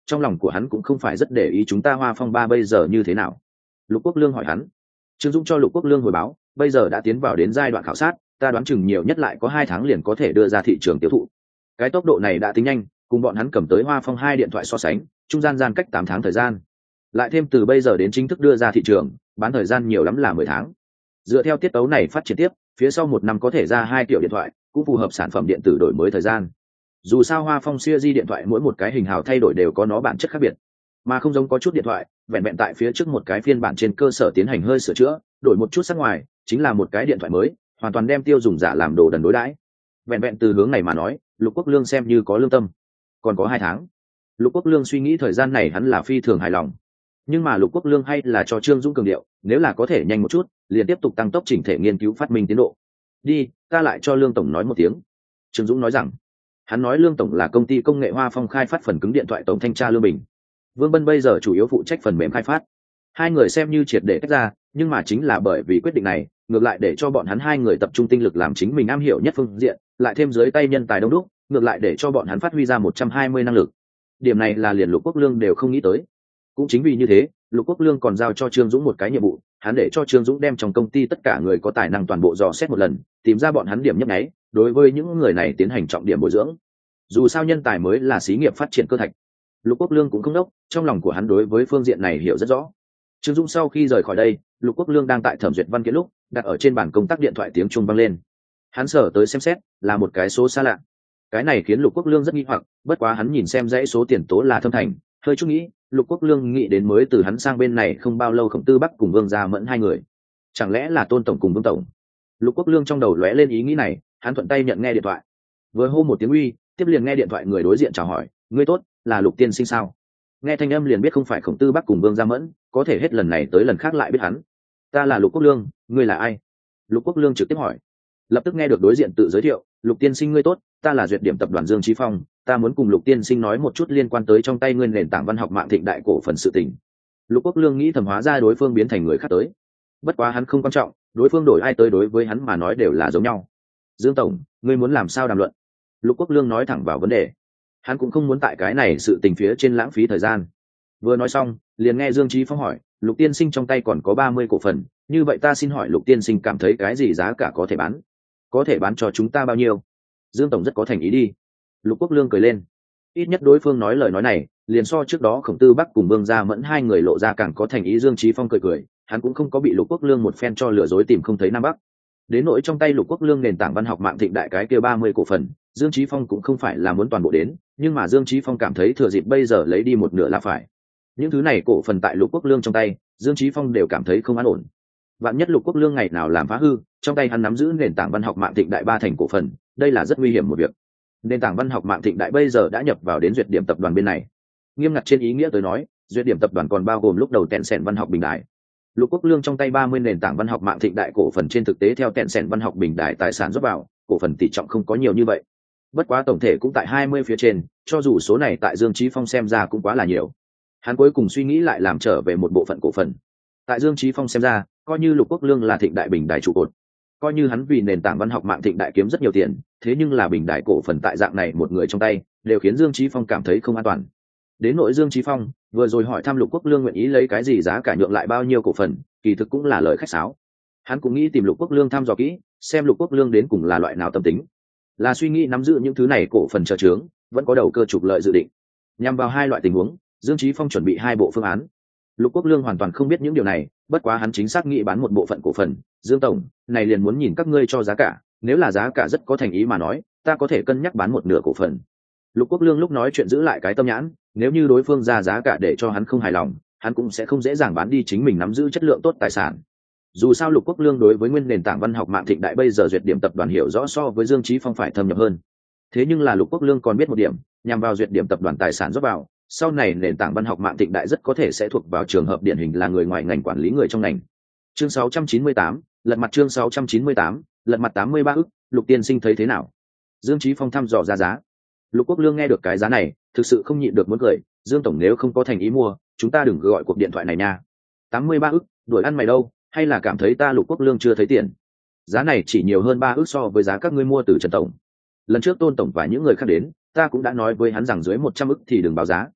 trong lòng của hắn cũng không phải rất để ý chúng ta Hoa Phong ba bây giờ như thế nào. Lục Quốc Lương hỏi hắn. Trương Dũng cho Lục Quốc Lương hồi báo, bây giờ đã tiến vào đến giai đoạn khảo sát, ta đoán chừng nhiều nhất lại có 2 tháng liền có thể đưa ra thị trường tiêu thụ. Cái tốc độ này đã tính nhanh, cùng bọn hắn cầm tới Hoa Phong 2 điện thoại so sánh, trung gian cách 8 tháng thời gian. Lại thêm từ bây giờ đến chính thức đưa ra thị trường, bán thời gian nhiều lắm là 10 tháng. Dựa theo tiết tấu này phát triển tiếp, phía sau 1 năm có thể ra 2 triệu điện thoại, cũng phù hợp sản phẩm điện tử đổi mới thời gian. Dù sao Hoa Phong series điện thoại mỗi một cái hình hào thay đổi đều có nó bản chất khác biệt, mà không giống có chút điện thoại vẹn vẹn tại phía trước một cái phiên bản trên cơ sở tiến hành hơi sửa chữa, đổi một chút sắc ngoài, chính là một cái điện thoại mới, hoàn toàn đem tiêu dùng giả làm đồ đần đối đãi. Vẹn vẹn từ hướng này mà nói, Lục Quốc Lương xem như có lương tâm. Còn có 2 tháng. Lục Quốc Lương suy nghĩ thời gian này hắn là phi thường hài lòng. Nhưng mà Lục Quốc Lương hay là cho Trương Dũng cường điệu, nếu là có thể nhanh một chút, liền tiếp tục tăng tốc chỉnh thể nghiên cứu phát minh tiến độ. Đi, ta lại cho Lương tổng nói một tiếng. Trương Dũng nói rằng, hắn nói Lương tổng là công ty công nghệ Hoa Phong khai phát phần cứng điện thoại tổng thanh tra Lương Bình. Vương Bân bây giờ chủ yếu phụ trách phần mềm khai phát. Hai người xem như triệt để tách ra, nhưng mà chính là bởi vì quyết định này, ngược lại để cho bọn hắn hai người tập trung tinh lực làm chính mình am hiểu nhất phương diện, lại thêm dưới tay nhân tài đông đúc, ngược lại để cho bọn hắn phát huy ra 120 năng lực. Điểm này là liền Lục Quốc Lương đều không nghĩ tới. Cũng chính vì như thế, Lục Quốc Lương còn giao cho Trương Dũng một cái nhiệm vụ, hắn để cho Trương Dũng đem trong công ty tất cả người có tài năng toàn bộ dò xét một lần, tìm ra bọn hắn điểm nhấp nháy, đối với những người này tiến hành trọng điểm bồi dưỡng. Dù sao nhân tài mới là xí nghiệp phát triển cơ thạch. Lục Quốc Lương cũng không đốc, trong lòng của hắn đối với phương diện này hiểu rất rõ. Trương Dũng sau khi rời khỏi đây, Lục Quốc Lương đang tại thẩm duyệt văn kiện lúc, đặt ở trên bàn công tác điện thoại tiếng chuông vang lên. Hắn sở tới xem xét, là một cái số xa lạ. Cái này khiến Lục Quốc Lương rất nghi hoặc, bất quá hắn nhìn xem dãy số tiền tố là Thâm Thành, hơi chút nghĩ, Lục Quốc Lương nghĩ đến mới từ hắn sang bên này không bao lâu Khổng Tư Bắc cùng Vương Gia Mẫn hai người. Chẳng lẽ là Tôn tổng cùng Vương tổng? Lục Quốc Lương trong đầu lóe lên ý nghĩ này, hắn thuận tay nhận nghe điện thoại. Vừa hô một tiếng uy, tiếp liền nghe điện thoại người đối diện chào hỏi, "Ngươi tốt, là Lục tiên sinh sao?" Nghe thanh âm liền biết không phải Khổng Tư Bắc cùng Vương Gia Mẫn, có thể hết lần này tới lần khác lại biết hắn. "Ta là Lục Quốc Lương, ngươi là ai?" Lục Quốc Lương trực tiếp hỏi. Lập tức nghe được đối diện tự giới thiệu, "Lục tiên sinh ngươi tốt, ta là Duyệt Điểm tập đoàn Dương Chí Phong, ta muốn cùng Lục tiên sinh nói một chút liên quan tới trong tay ngươi nền tảng văn học mạng Thịnh Đại cổ phần sự tình." Lục Quốc Lương nghĩ thầm hóa ra đối phương biến thành người khác tới. Bất quá hắn không quan trọng, đối phương đổi ai tới đối với hắn mà nói đều là giống nhau. "Dương tổng, ngươi muốn làm sao đàm luận?" Lục Quốc Lương nói thẳng vào vấn đề. Hắn cũng không muốn tại cái này sự tình phía trên lãng phí thời gian. Vừa nói xong, liền nghe Dương Chí Phong hỏi, "Lục tiên sinh trong tay còn có 30 cổ phần, như vậy ta xin hỏi Lục tiên sinh cảm thấy cái gì giá cả có thể bán? Có thể bán cho chúng ta bao nhiêu?" Dương tổng rất có thành ý đi. Lục Quốc Lương cười lên. Ít nhất đối phương nói lời nói này, liền so trước đó Khổng Tư Bắc cùng Vương Gia Mẫn hai người lộ ra càng có thành ý. Dương Chí Phong cười cười, hắn cũng không có bị Lục Quốc Lương một phen cho lừa dối tìm không thấy nam bắc. Đến nỗi trong tay Lục Quốc Lương nền tảng văn học mạng Thịnh Đại cái kia 30 cổ phần, Dương Chí Phong cũng không phải là muốn toàn bộ đến, nhưng mà Dương Chí Phong cảm thấy thừa dịp bây giờ lấy đi một nửa là phải. Những thứ này cổ phần tại Lục Quốc Lương trong tay, Dương Chí Phong đều cảm thấy không an ổn. Vạn nhất Lục Quốc Lương ngày nào làm phá hư, trong tay hắn nắm giữ nền tảng văn học mạng Thịnh Đại 3 thành cổ phần, đây là rất nguy hiểm một việc. Nền tảng văn học mạng Thịnh Đại bây giờ đã nhập vào đến Duyệt Điểm tập đoàn bên này. Nghiêm ngặt trên ý nghĩa tới nói, Duyệt Điểm tập đoàn còn bao gồm lúc đầu Tencent văn học bình đại. Lục Quốc Lương trong tay 30 nền tảng văn học mạng Thịnh Đại cổ phần trên thực tế theo Tencent văn học bình đại tài sản rót vào, cổ phần tỷ trọng không có nhiều như vậy. Bất quá tổng thể cũng tại 20 phía trên, cho dù số này tại Dương Chí Phong xem ra cũng quá là nhiều. Hắn cuối cùng suy nghĩ lại làm trở về một bộ phận cổ phần. Tại Dương Chí Phong xem ra, coi như Lục Quốc Lương là Thịnh Đại bình đại trụ cột, coi như hắn vì nền tảng văn học mạng Thịnh Đại kiếm rất nhiều tiền, thế nhưng là bình đại cổ phần tại dạng này một người trong tay, đều khiến Dương Chí Phong cảm thấy không an toàn. Đến nội Dương Chí Phong vừa rồi hỏi thăm Lục Quốc Lương nguyện ý lấy cái gì giá cả nhượng lại bao nhiêu cổ phần, kỳ thực cũng là lời khách sáo. Hắn cũng nghĩ tìm Lục Quốc Lương thăm dò kỹ, xem Lục Quốc Lương đến cùng là loại nào tâm tính, là suy nghĩ nắm giữ những thứ này cổ phần trợ trướng, vẫn có đầu cơ trục lợi dự định. Nhằm vào hai loại tình huống, Dương Chí Phong chuẩn bị hai bộ phương án. Lục Quốc Lương hoàn toàn không biết những điều này, bất quá hắn chính xác nghĩ bán một bộ phận cổ phần. "Dương tổng, này liền muốn nhìn các ngươi cho giá cả, nếu là giá cả rất có thành ý mà nói, ta có thể cân nhắc bán một nửa cổ phần." Lục Quốc Lương lúc nói chuyện giữ lại cái tâm nhãn, nếu như đối phương ra giá cả để cho hắn không hài lòng, hắn cũng sẽ không dễ dàng bán đi chính mình nắm giữ chất lượng tốt tài sản. Dù sao Lục Quốc Lương đối với nguyên nền tảng văn học mạng Thịnh Đại bây giờ Duyệt Điểm tập đoàn hiểu rõ so với Dương Chí Phong phải thâm nhập hơn. Thế nhưng là Lục Quốc Lương còn biết một điểm, nhằm vào Duyệt Điểm tập đoàn tài sản rót vào, sau này nền tảng văn học mạng Thịnh Đại rất có thể sẽ thuộc vào trường hợp điển hình là người ngoài ngành quản lý người trong ngành. Chương 698, lật mặt chương 698, lật mặt 83 ức, Lục tiên sinh thấy thế nào? Dương Chí Phong thăm dò ra giá. Lục Quốc Lương nghe được cái giá này, thực sự không nhịn được muốn cười, "Dương tổng nếu không có thành ý mua, chúng ta đừng gọi cuộc điện thoại này nha. 83 ức, đuổi ăn mày đâu, hay là cảm thấy ta Lục Quốc Lương chưa thấy tiền? Giá này chỉ nhiều hơn 3 ức so với giá các ngươi mua từ Trần tổng. Lần trước Tôn tổng và những người khác đến, ta cũng đã nói với hắn rằng dưới 100 ức thì đừng báo giá.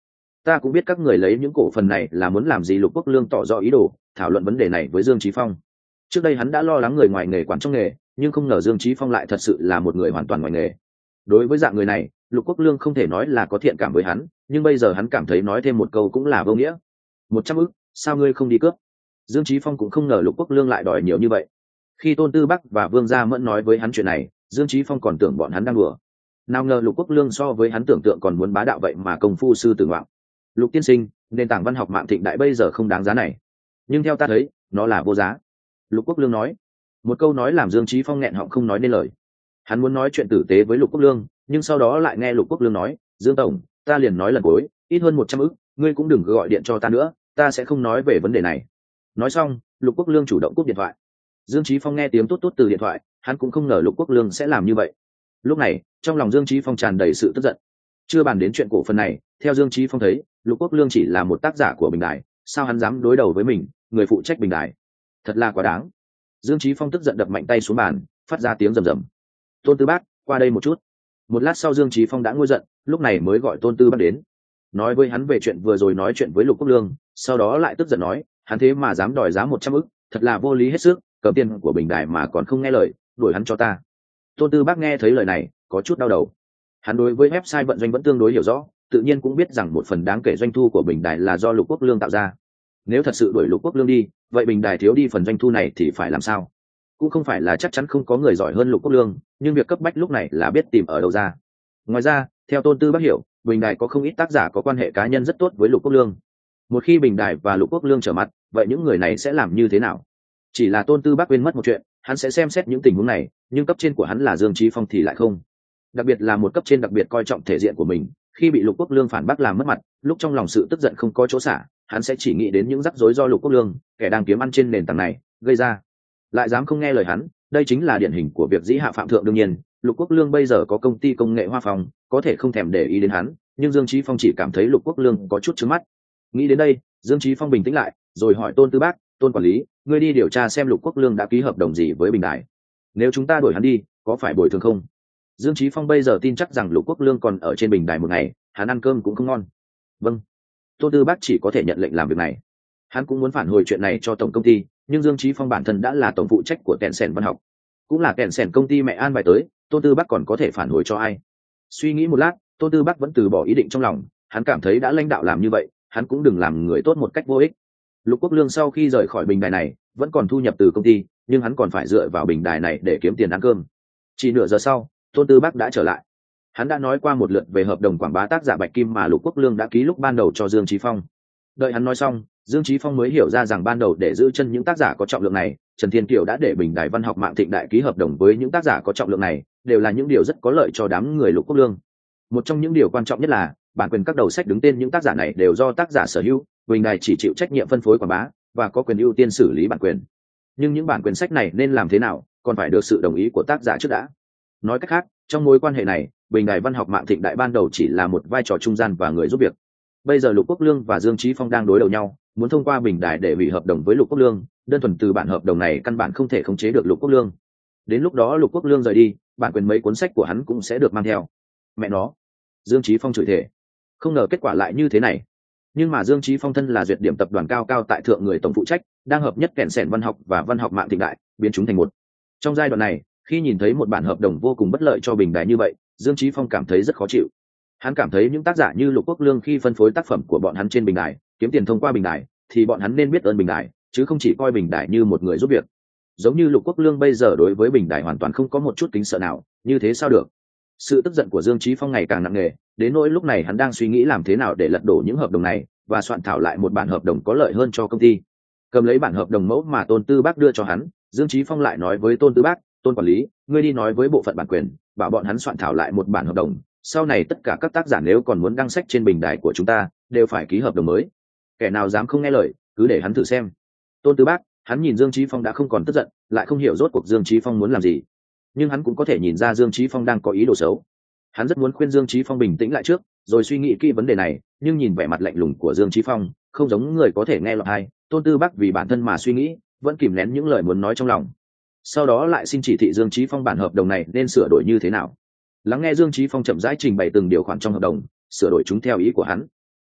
Ta cũng biết các người lấy những cổ phần này là muốn làm gì. Lục Quốc Lương tỏ rõ ý đồ thảo luận vấn đề này với Dương Chí Phong. Trước đây hắn đã lo lắng người ngoài nghề quản trong nghề, nhưng không ngờ Dương Chí Phong lại thật sự là một người hoàn toàn ngoài nghề. Đối với dạng người này, Lục Quốc Lương không thể nói là có thiện cảm với hắn, nhưng bây giờ hắn cảm thấy nói thêm một câu cũng là vô nghĩa. 100 ức, sao ngươi không đi cướp? Dương Chí Phong cũng không ngờ Lục Quốc Lương lại đòi nhiều như vậy. Khi Tôn Tư Bắc và Vương Gia Mẫn nói với hắn chuyện này, Dương Chí Phong còn tưởng bọn hắn đang đùa. Nào ngờ Lục Quốc Lương so với hắn tưởng tượng còn muốn bá đạo vậy mà công phu sư tử ngoạm. Lục tiên sinh, nền tảng văn học Mạng Thịnh Đại bây giờ không đáng giá này, nhưng theo ta thấy, nó là vô giá. Lục Quốc Lương nói. Một câu nói làm Dương Chí Phong nghẹn họng không nói nên lời. Hắn muốn nói chuyện tử tế với Lục Quốc Lương, nhưng sau đó lại nghe Lục Quốc Lương nói, Dương tổng, ta liền nói lần cuối, ít hơn 100 ức, ngươi cũng đừng gọi điện cho ta nữa, ta sẽ không nói về vấn đề này. Nói xong, Lục Quốc Lương chủ động cúp điện thoại. Dương Chí Phong nghe tiếng tốt tốt từ điện thoại, hắn cũng không ngờ Lục Quốc Lương sẽ làm như vậy. Lúc này, trong lòng Dương Chí Phong tràn đầy sự tức giận. Chưa bàn đến chuyện cổ phần này, theo Dương Chí Phong thấy, Lục Quốc Lương chỉ là một tác giả của Bình Đài, sao hắn dám đối đầu với mình, người phụ trách Bình Đài? Thật là quá đáng. Dương Chí Phong tức giận đập mạnh tay xuống bàn, phát ra tiếng rầm rầm. Tôn Tư Bác, qua đây một chút. Một lát sau Dương Chí Phong đã nguôi giận, lúc này mới gọi Tôn Tư Bác đến, nói với hắn về chuyện vừa rồi nói chuyện với Lục Quốc Lương, sau đó lại tức giận nói, hắn thế mà dám đòi giá 100 ức, thật là vô lý hết sức, cầm tiền của Bình Đài mà còn không nghe lời, đuổi hắn cho ta. Tôn Tư Bác nghe thấy lời này, có chút đau đầu. Hắn đối với website vận doanh vẫn tương đối hiểu rõ, tự nhiên cũng biết rằng một phần đáng kể doanh thu của Bình Đài là do Lục Quốc Lương tạo ra. Nếu thật sự đuổi Lục Quốc Lương đi, vậy Bình Đài thiếu đi phần doanh thu này thì phải làm sao? Cũng không phải là chắc chắn không có người giỏi hơn Lục Quốc Lương, nhưng việc cấp bách lúc này là biết tìm ở đâu ra. Ngoài ra, theo Tôn Tư Bác hiểu, Bình Đài có không ít tác giả có quan hệ cá nhân rất tốt với Lục Quốc Lương. Một khi Bình Đài và Lục Quốc Lương trở mặt, vậy những người này sẽ làm như thế nào? Chỉ là Tôn Tư Bác quên mất một chuyện, hắn sẽ xem xét những tình huống này, nhưng cấp trên của hắn là Dương Chí Phong thì lại không. Đặc biệt là một cấp trên đặc biệt coi trọng thể diện của mình, khi bị Lục Quốc Lương phản bác làm mất mặt, lúc trong lòng sự tức giận không có chỗ xả, hắn sẽ chỉ nghĩ đến những rắc rối do Lục Quốc Lương, kẻ đang kiếm ăn trên nền tảng này, gây ra. Lại dám không nghe lời hắn, đây chính là điển hình của việc dĩ hạ phạm thượng. Đương nhiên, Lục Quốc Lương bây giờ có công ty công nghệ Hoa Phong, có thể không thèm để ý đến hắn, nhưng Dương Chí Phong chỉ cảm thấy Lục Quốc Lương có chút chướng mắt. Nghĩ đến đây, Dương Chí Phong bình tĩnh lại, rồi hỏi Tôn Tư Bác, Tôn quản lý, ngươi đi điều tra xem Lục Quốc Lương đã ký hợp đồng gì với Bình Đài. Nếu chúng ta đuổi hắn đi, có phải bồi thường không? Dương Chí Phong bây giờ tin chắc rằng Lục Quốc Lương còn ở trên Bình Đài một ngày, hắn ăn cơm cũng không ngon. Vâng. Tôn Tư Bác chỉ có thể nhận lệnh làm việc này. Hắn cũng muốn phản hồi chuyện này cho tổng công ty, nhưng Dương Chí Phong bản thân đã là tổng phụ trách của Tencent Văn học, cũng là Tencent công ty mẹ an bài tới, Tôn Tư Bác còn có thể phản hồi cho ai? Suy nghĩ một lát, Tôn Tư Bác vẫn từ bỏ ý định trong lòng, hắn cảm thấy đã lãnh đạo làm như vậy, hắn cũng đừng làm người tốt một cách vô ích. Lục Quốc Lương sau khi rời khỏi Bình Đài này, vẫn còn thu nhập từ công ty, nhưng hắn còn phải dựa vào Bình Đài này để kiếm tiền ăn cơm. Chỉ nửa giờ sau, Tôn Tư Bác đã trở lại. Hắn đã nói qua một lượt về hợp đồng quảng bá tác giả Bạch Kim mà Lục Quốc Lương đã ký lúc ban đầu cho Dương Chí Phong. Đợi hắn nói xong, Dương Chí Phong mới hiểu ra rằng ban đầu để giữ chân những tác giả có trọng lượng này, Trần Thiên Kiều đã để Bình Đài Văn học Mạng Thịnh Đại ký hợp đồng với những tác giả có trọng lượng này, đều là những điều rất có lợi cho đám người Lục Quốc Lương. Một trong những điều quan trọng nhất là bản quyền các đầu sách đứng tên những tác giả này đều do tác giả sở hữu, Bình Đài chỉ chịu trách nhiệm phân phối quảng bá và có quyền ưu tiên xử lý bản quyền. Nhưng những bản quyền sách này nên làm thế nào, còn phải được sự đồng ý của tác giả trước đã. Nói cách khác, trong mối quan hệ này, Bình Đài Văn học Mạng Thịnh Đại ban đầu chỉ là một vai trò trung gian và người giúp việc. Bây giờ Lục Quốc Lương và Dương Chí Phong đang đối đầu nhau, muốn thông qua Bình Đài để hủy hợp đồng với Lục Quốc Lương, đơn thuần từ bản hợp đồng này căn bản không thể khống chế được Lục Quốc Lương. Đến lúc đó Lục Quốc Lương rời đi, bản quyền mấy cuốn sách của hắn cũng sẽ được mang theo. Mẹ nó, Dương Chí Phong chửi thề, không ngờ kết quả lại như thế này. Nhưng mà Dương Chí Phong thân là duyệt điểm tập đoàn cao cao tại thượng người tổng phụ trách, đang hợp nhất Tencent Văn học và Văn học Mạng Thịnh Đại, biến chúng thành một. Trong giai đoạn này, khi nhìn thấy một bản hợp đồng vô cùng bất lợi cho Bình Đài như vậy, Dương Chí Phong cảm thấy rất khó chịu. Hắn cảm thấy những tác giả như Lục Quốc Lương khi phân phối tác phẩm của bọn hắn trên Bình Đài, kiếm tiền thông qua Bình Đài, thì bọn hắn nên biết ơn Bình Đài, chứ không chỉ coi Bình Đài như một người giúp việc. Giống như Lục Quốc Lương bây giờ đối với Bình Đài hoàn toàn không có một chút kính sợ nào, như thế sao được? Sự tức giận của Dương Chí Phong ngày càng nặng nề, đến nỗi lúc này hắn đang suy nghĩ làm thế nào để lật đổ những hợp đồng này và soạn thảo lại một bản hợp đồng có lợi hơn cho công ty. Cầm lấy bản hợp đồng mẫu mà Tôn Tư Bác đưa cho hắn, Dương Chí Phong lại nói với Tôn Tư Bác, Tôn quản lý, ngươi đi nói với bộ phận bản quyền, bảo bọn hắn soạn thảo lại một bản hợp đồng, sau này tất cả các tác giả nếu còn muốn đăng sách trên Bình Đài của chúng ta đều phải ký hợp đồng mới. Kẻ nào dám không nghe lời, cứ để hắn thử xem. Tôn Tư Bác, hắn nhìn Dương Chí Phong đã không còn tức giận, lại không hiểu rốt cuộc Dương Chí Phong muốn làm gì, nhưng hắn cũng có thể nhìn ra Dương Chí Phong đang có ý đồ xấu. Hắn rất muốn khuyên Dương Chí Phong bình tĩnh lại trước, rồi suy nghĩ kỹ vấn đề này, nhưng nhìn vẻ mặt lạnh lùng của Dương Chí Phong, không giống người có thể nghe lọt tai. Tôn Tư Bác vì bản thân mà suy nghĩ, vẫn kìm nén những lời muốn nói trong lòng. Sau đó lại xin chỉ thị Dương Chí Phong bản hợp đồng này nên sửa đổi như thế nào. Lắng nghe Dương Chí Phong chậm rãi trình bày từng điều khoản trong hợp đồng, sửa đổi chúng theo ý của hắn.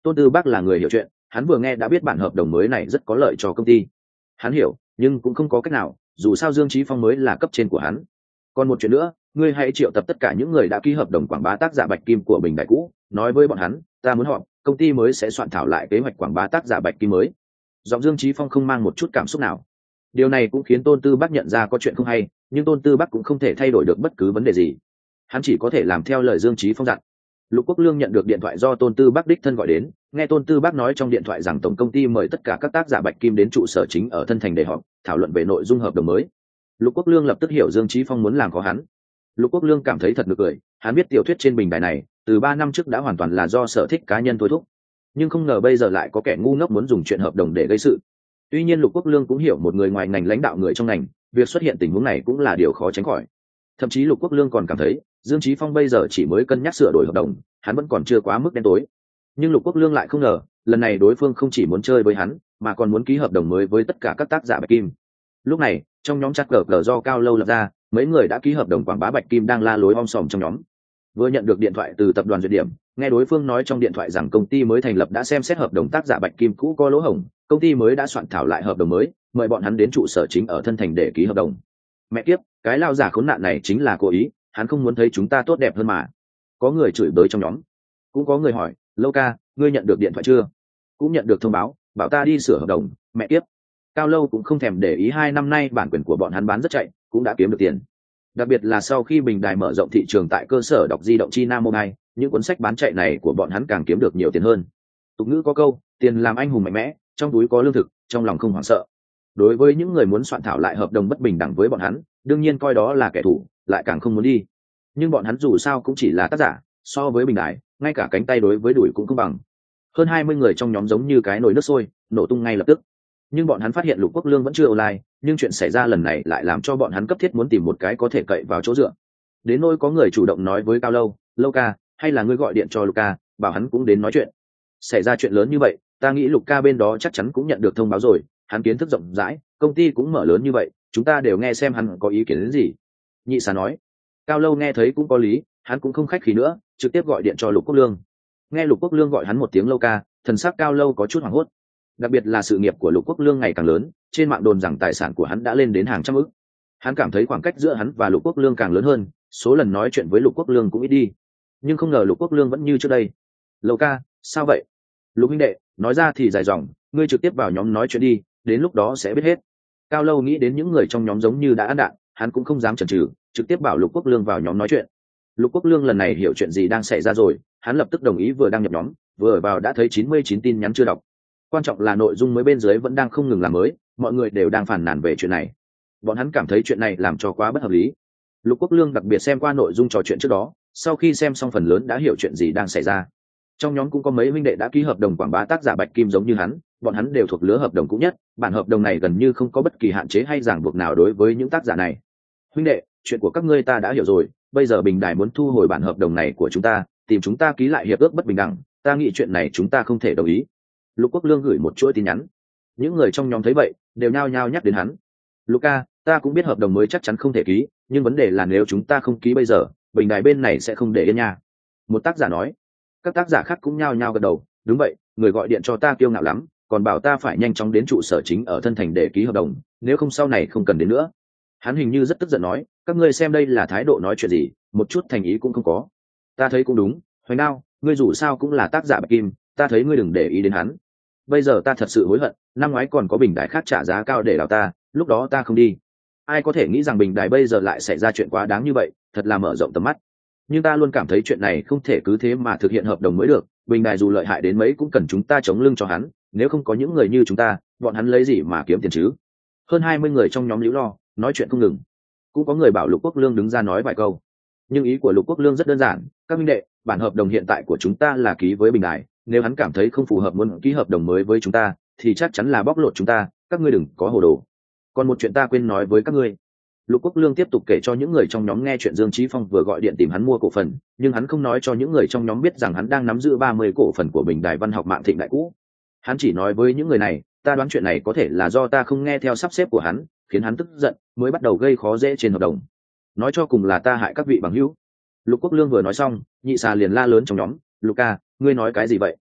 Tôn Tư Bác là người hiểu chuyện, hắn vừa nghe đã biết bản hợp đồng mới này rất có lợi cho công ty. Hắn hiểu, nhưng cũng không có cách nào, dù sao Dương Chí Phong mới là cấp trên của hắn. Còn một chuyện nữa, ngươi hãy triệu tập tất cả những người đã ký hợp đồng quảng bá tác giả Bạch Kim của Bình Đại cũ, nói với bọn hắn, ta muốn họp, công ty mới sẽ soạn thảo lại kế hoạch quảng bá tác giả Bạch Kim mới. Giọng Dương Chí Phong không mang một chút cảm xúc nào. Điều này cũng khiến Tôn Tư Bác nhận ra có chuyện không hay, nhưng Tôn Tư Bác cũng không thể thay đổi được bất cứ vấn đề gì. Hắn chỉ có thể làm theo lời Dương Chí Phong dặn. Lục Quốc Lương nhận được điện thoại do Tôn Tư Bác đích thân gọi đến, nghe Tôn Tư Bác nói trong điện thoại rằng tổng công ty mời tất cả các tác giả Bạch Kim đến trụ sở chính ở Thân Thành để họp, thảo luận về nội dung hợp đồng mới. Lục Quốc Lương lập tức hiểu Dương Chí Phong muốn làm khó hắn. Lục Quốc Lương cảm thấy thật nực cười, hắn biết tiểu thuyết trên bình đài này, từ 3 năm trước đã hoàn toàn là do sở thích cá nhân thôi thúc, nhưng không ngờ bây giờ lại có kẻ ngu ngốc muốn dùng chuyện hợp đồng để gây sự. Tuy nhiên Lục Quốc Lương cũng hiểu một người ngoài ngành lãnh đạo người trong ngành, việc xuất hiện tình huống này cũng là điều khó tránh khỏi. Thậm chí Lục Quốc Lương còn cảm thấy, Dương Chí Phong bây giờ chỉ mới cân nhắc sửa đổi hợp đồng, hắn vẫn còn chưa quá mức đen tối. Nhưng Lục Quốc Lương lại không ngờ, lần này đối phương không chỉ muốn chơi với hắn, mà còn muốn ký hợp đồng mới với tất cả các tác giả Bạch Kim. Lúc này, trong nhóm chat gờ do Cao Lâu lập ra, mấy người đã ký hợp đồng quảng bá Bạch Kim đang la lối om sòm trong nhóm. Vừa nhận được điện thoại từ tập đoàn Duyệt Điểm, nghe đối phương nói trong điện thoại rằng công ty mới thành lập đã xem xét hợp đồng tác giả Bạch Kim cũ có lỗ hổng, công ty mới đã soạn thảo lại hợp đồng mới, mời bọn hắn đến trụ sở chính ở Thân Thành để ký hợp đồng. Mẹ kiếp, cái lao giả khốn nạn này chính là cố ý, hắn không muốn thấy chúng ta tốt đẹp hơn mà. Có người chửi bới trong nhóm, cũng có người hỏi, Lâu ca, ngươi nhận được điện thoại chưa? Cũng nhận được thông báo, bảo ta đi sửa hợp đồng. Mẹ kiếp, Cao Lâu cũng không thèm để ý 2 năm nay bản quyền của bọn hắn bán rất chạy, cũng đã kiếm được tiền. Đặc biệt là sau khi bình đài mở rộng thị trường tại cơ sở đọc di động China Mobile, những cuốn sách bán chạy này của bọn hắn càng kiếm được nhiều tiền hơn. Tục ngữ có câu, tiền làm anh hùng mạnh mẽ, trong túi có lương thực, trong lòng không hoảng sợ. Đối với những người muốn soạn thảo lại hợp đồng bất bình đẳng với bọn hắn, đương nhiên coi đó là kẻ thù, lại càng không muốn đi. Nhưng bọn hắn dù sao cũng chỉ là tác giả, so với bình đài, ngay cả cánh tay đối với đuổi cũng không bằng. Hơn 20 người trong nhóm giống như cái nồi nước sôi, nổ tung ngay lập tức. Nhưng bọn hắn phát hiện Lục Quốc Lương vẫn chưa online, nhưng chuyện xảy ra lần này lại làm cho bọn hắn cấp thiết muốn tìm một cái có thể cậy vào chỗ dựa. Đến nỗi có người chủ động nói với Cao Lâu, Lâu ca, hay là ngươi gọi điện cho Luca, bảo hắn cũng đến nói chuyện. Xảy ra chuyện lớn như vậy, ta nghĩ Luca bên đó chắc chắn cũng nhận được thông báo rồi, hắn kiến thức rộng rãi, công ty cũng mở lớn như vậy, chúng ta đều nghe xem hắn có ý kiến đến gì. Nhị xà nói. Cao Lâu nghe thấy cũng có lý, hắn cũng không khách khí nữa, trực tiếp gọi điện cho Lục Quốc Lương. Nghe Lục Quốc Lương gọi hắn một tiếng Lâu ca, thần sắc Cao Lâu có chút hoảng hốt. Đặc biệt là sự nghiệp của Lục Quốc Lương ngày càng lớn, trên mạng đồn rằng tài sản của hắn đã lên đến hàng trăm ức. Hắn cảm thấy khoảng cách giữa hắn và Lục Quốc Lương càng lớn hơn, số lần nói chuyện với Lục Quốc Lương cũng ít đi. Nhưng không ngờ Lục Quốc Lương vẫn như trước đây. Lâu ca, sao vậy? Lục huynh đệ, nói ra thì dài dòng, ngươi trực tiếp vào nhóm nói chuyện đi, đến lúc đó sẽ biết hết. Cao Lâu nghĩ đến những người trong nhóm giống như đã ăn đạn, hắn cũng không dám chần chừ, trực tiếp bảo Lục Quốc Lương vào nhóm nói chuyện. Lục Quốc Lương lần này hiểu chuyện gì đang xảy ra rồi, hắn lập tức đồng ý vừa đăng nhập nhóm, vừa vào đã thấy 99 tin nhắn chưa đọc. Quan trọng là nội dung mới bên dưới vẫn đang không ngừng làm mới, mọi người đều đang phàn nàn về chuyện này. Bọn hắn cảm thấy chuyện này làm cho quá bất hợp lý. Lục Quốc Lương đặc biệt xem qua nội dung trò chuyện trước đó, sau khi xem xong phần lớn đã hiểu chuyện gì đang xảy ra. Trong nhóm cũng có mấy huynh đệ đã ký hợp đồng quảng bá tác giả Bạch Kim giống như hắn, bọn hắn đều thuộc lứa hợp đồng cũ nhất, bản hợp đồng này gần như không có bất kỳ hạn chế hay ràng buộc nào đối với những tác giả này. Huynh đệ, chuyện của các ngươi ta đã hiểu rồi, bây giờ bình đài muốn thu hồi bản hợp đồng này của chúng ta, tìm chúng ta ký lại hiệp ước bất bình đẳng, ta nghĩ chuyện này chúng ta không thể đồng ý. Lục Quốc Lương gửi một chuỗi tin nhắn. Những người trong nhóm thấy vậy đều nhao nhao nhắc đến hắn. Luca, ta cũng biết hợp đồng mới chắc chắn không thể ký, nhưng vấn đề là nếu chúng ta không ký bây giờ, bình đài bên này sẽ không để yên nha. Một tác giả nói. Các tác giả khác cũng nhao nhao gật đầu. Đúng vậy, người gọi điện cho ta kiêu ngạo lắm, còn bảo ta phải nhanh chóng đến trụ sở chính ở Thân Thành để ký hợp đồng, nếu không sau này không cần đến nữa. Hắn hình như rất tức giận nói, các ngươi xem đây là thái độ nói chuyện gì, một chút thành ý cũng không có. Ta thấy cũng đúng, Hoành Đao, ngươi dù sao cũng là tác giả Bạch Kim, ta thấy ngươi đừng để ý đến hắn. Bây giờ ta thật sự hối hận, năm ngoái còn có bình đài khác trả giá cao để đào ta, lúc đó ta không đi. Ai có thể nghĩ rằng bình đài bây giờ lại xảy ra chuyện quá đáng như vậy, thật là mở rộng tầm mắt. Nhưng ta luôn cảm thấy chuyện này không thể cứ thế mà thực hiện hợp đồng mới được, bình đài dù lợi hại đến mấy cũng cần chúng ta chống lưng cho hắn, nếu không có những người như chúng ta, bọn hắn lấy gì mà kiếm tiền chứ? Hơn 20 người trong nhóm liễu lo, nói chuyện không ngừng. Cũng có người bảo Lục Quốc Lương đứng ra nói vài câu. Nhưng ý của Lục Quốc Lương rất đơn giản, các minh đệ, bản hợp đồng hiện tại của chúng ta là ký với bình đài, nếu hắn cảm thấy không phù hợp muốn ký hợp đồng mới với chúng ta thì chắc chắn là bóc lột chúng ta, các ngươi đừng có hồ đồ. Còn một chuyện ta quên nói với các ngươi. Lục Quốc Lương tiếp tục kể cho những người trong nhóm nghe chuyện Dương Chí Phong vừa gọi điện tìm hắn mua cổ phần, nhưng hắn không nói cho những người trong nhóm biết rằng hắn đang nắm giữ 30 cổ phần của bình đài văn học mạng Thịnh Đại cũ. Hắn chỉ nói với những người này, ta đoán chuyện này có thể là do ta không nghe theo sắp xếp của hắn, khiến hắn tức giận, mới bắt đầu gây khó dễ trên hợp đồng. Nói cho cùng là ta hại các vị bằng hữu. Lục Quốc Lương vừa nói xong, nhị xà liền la lớn trong nhóm, Luca, ngươi nói cái gì vậy?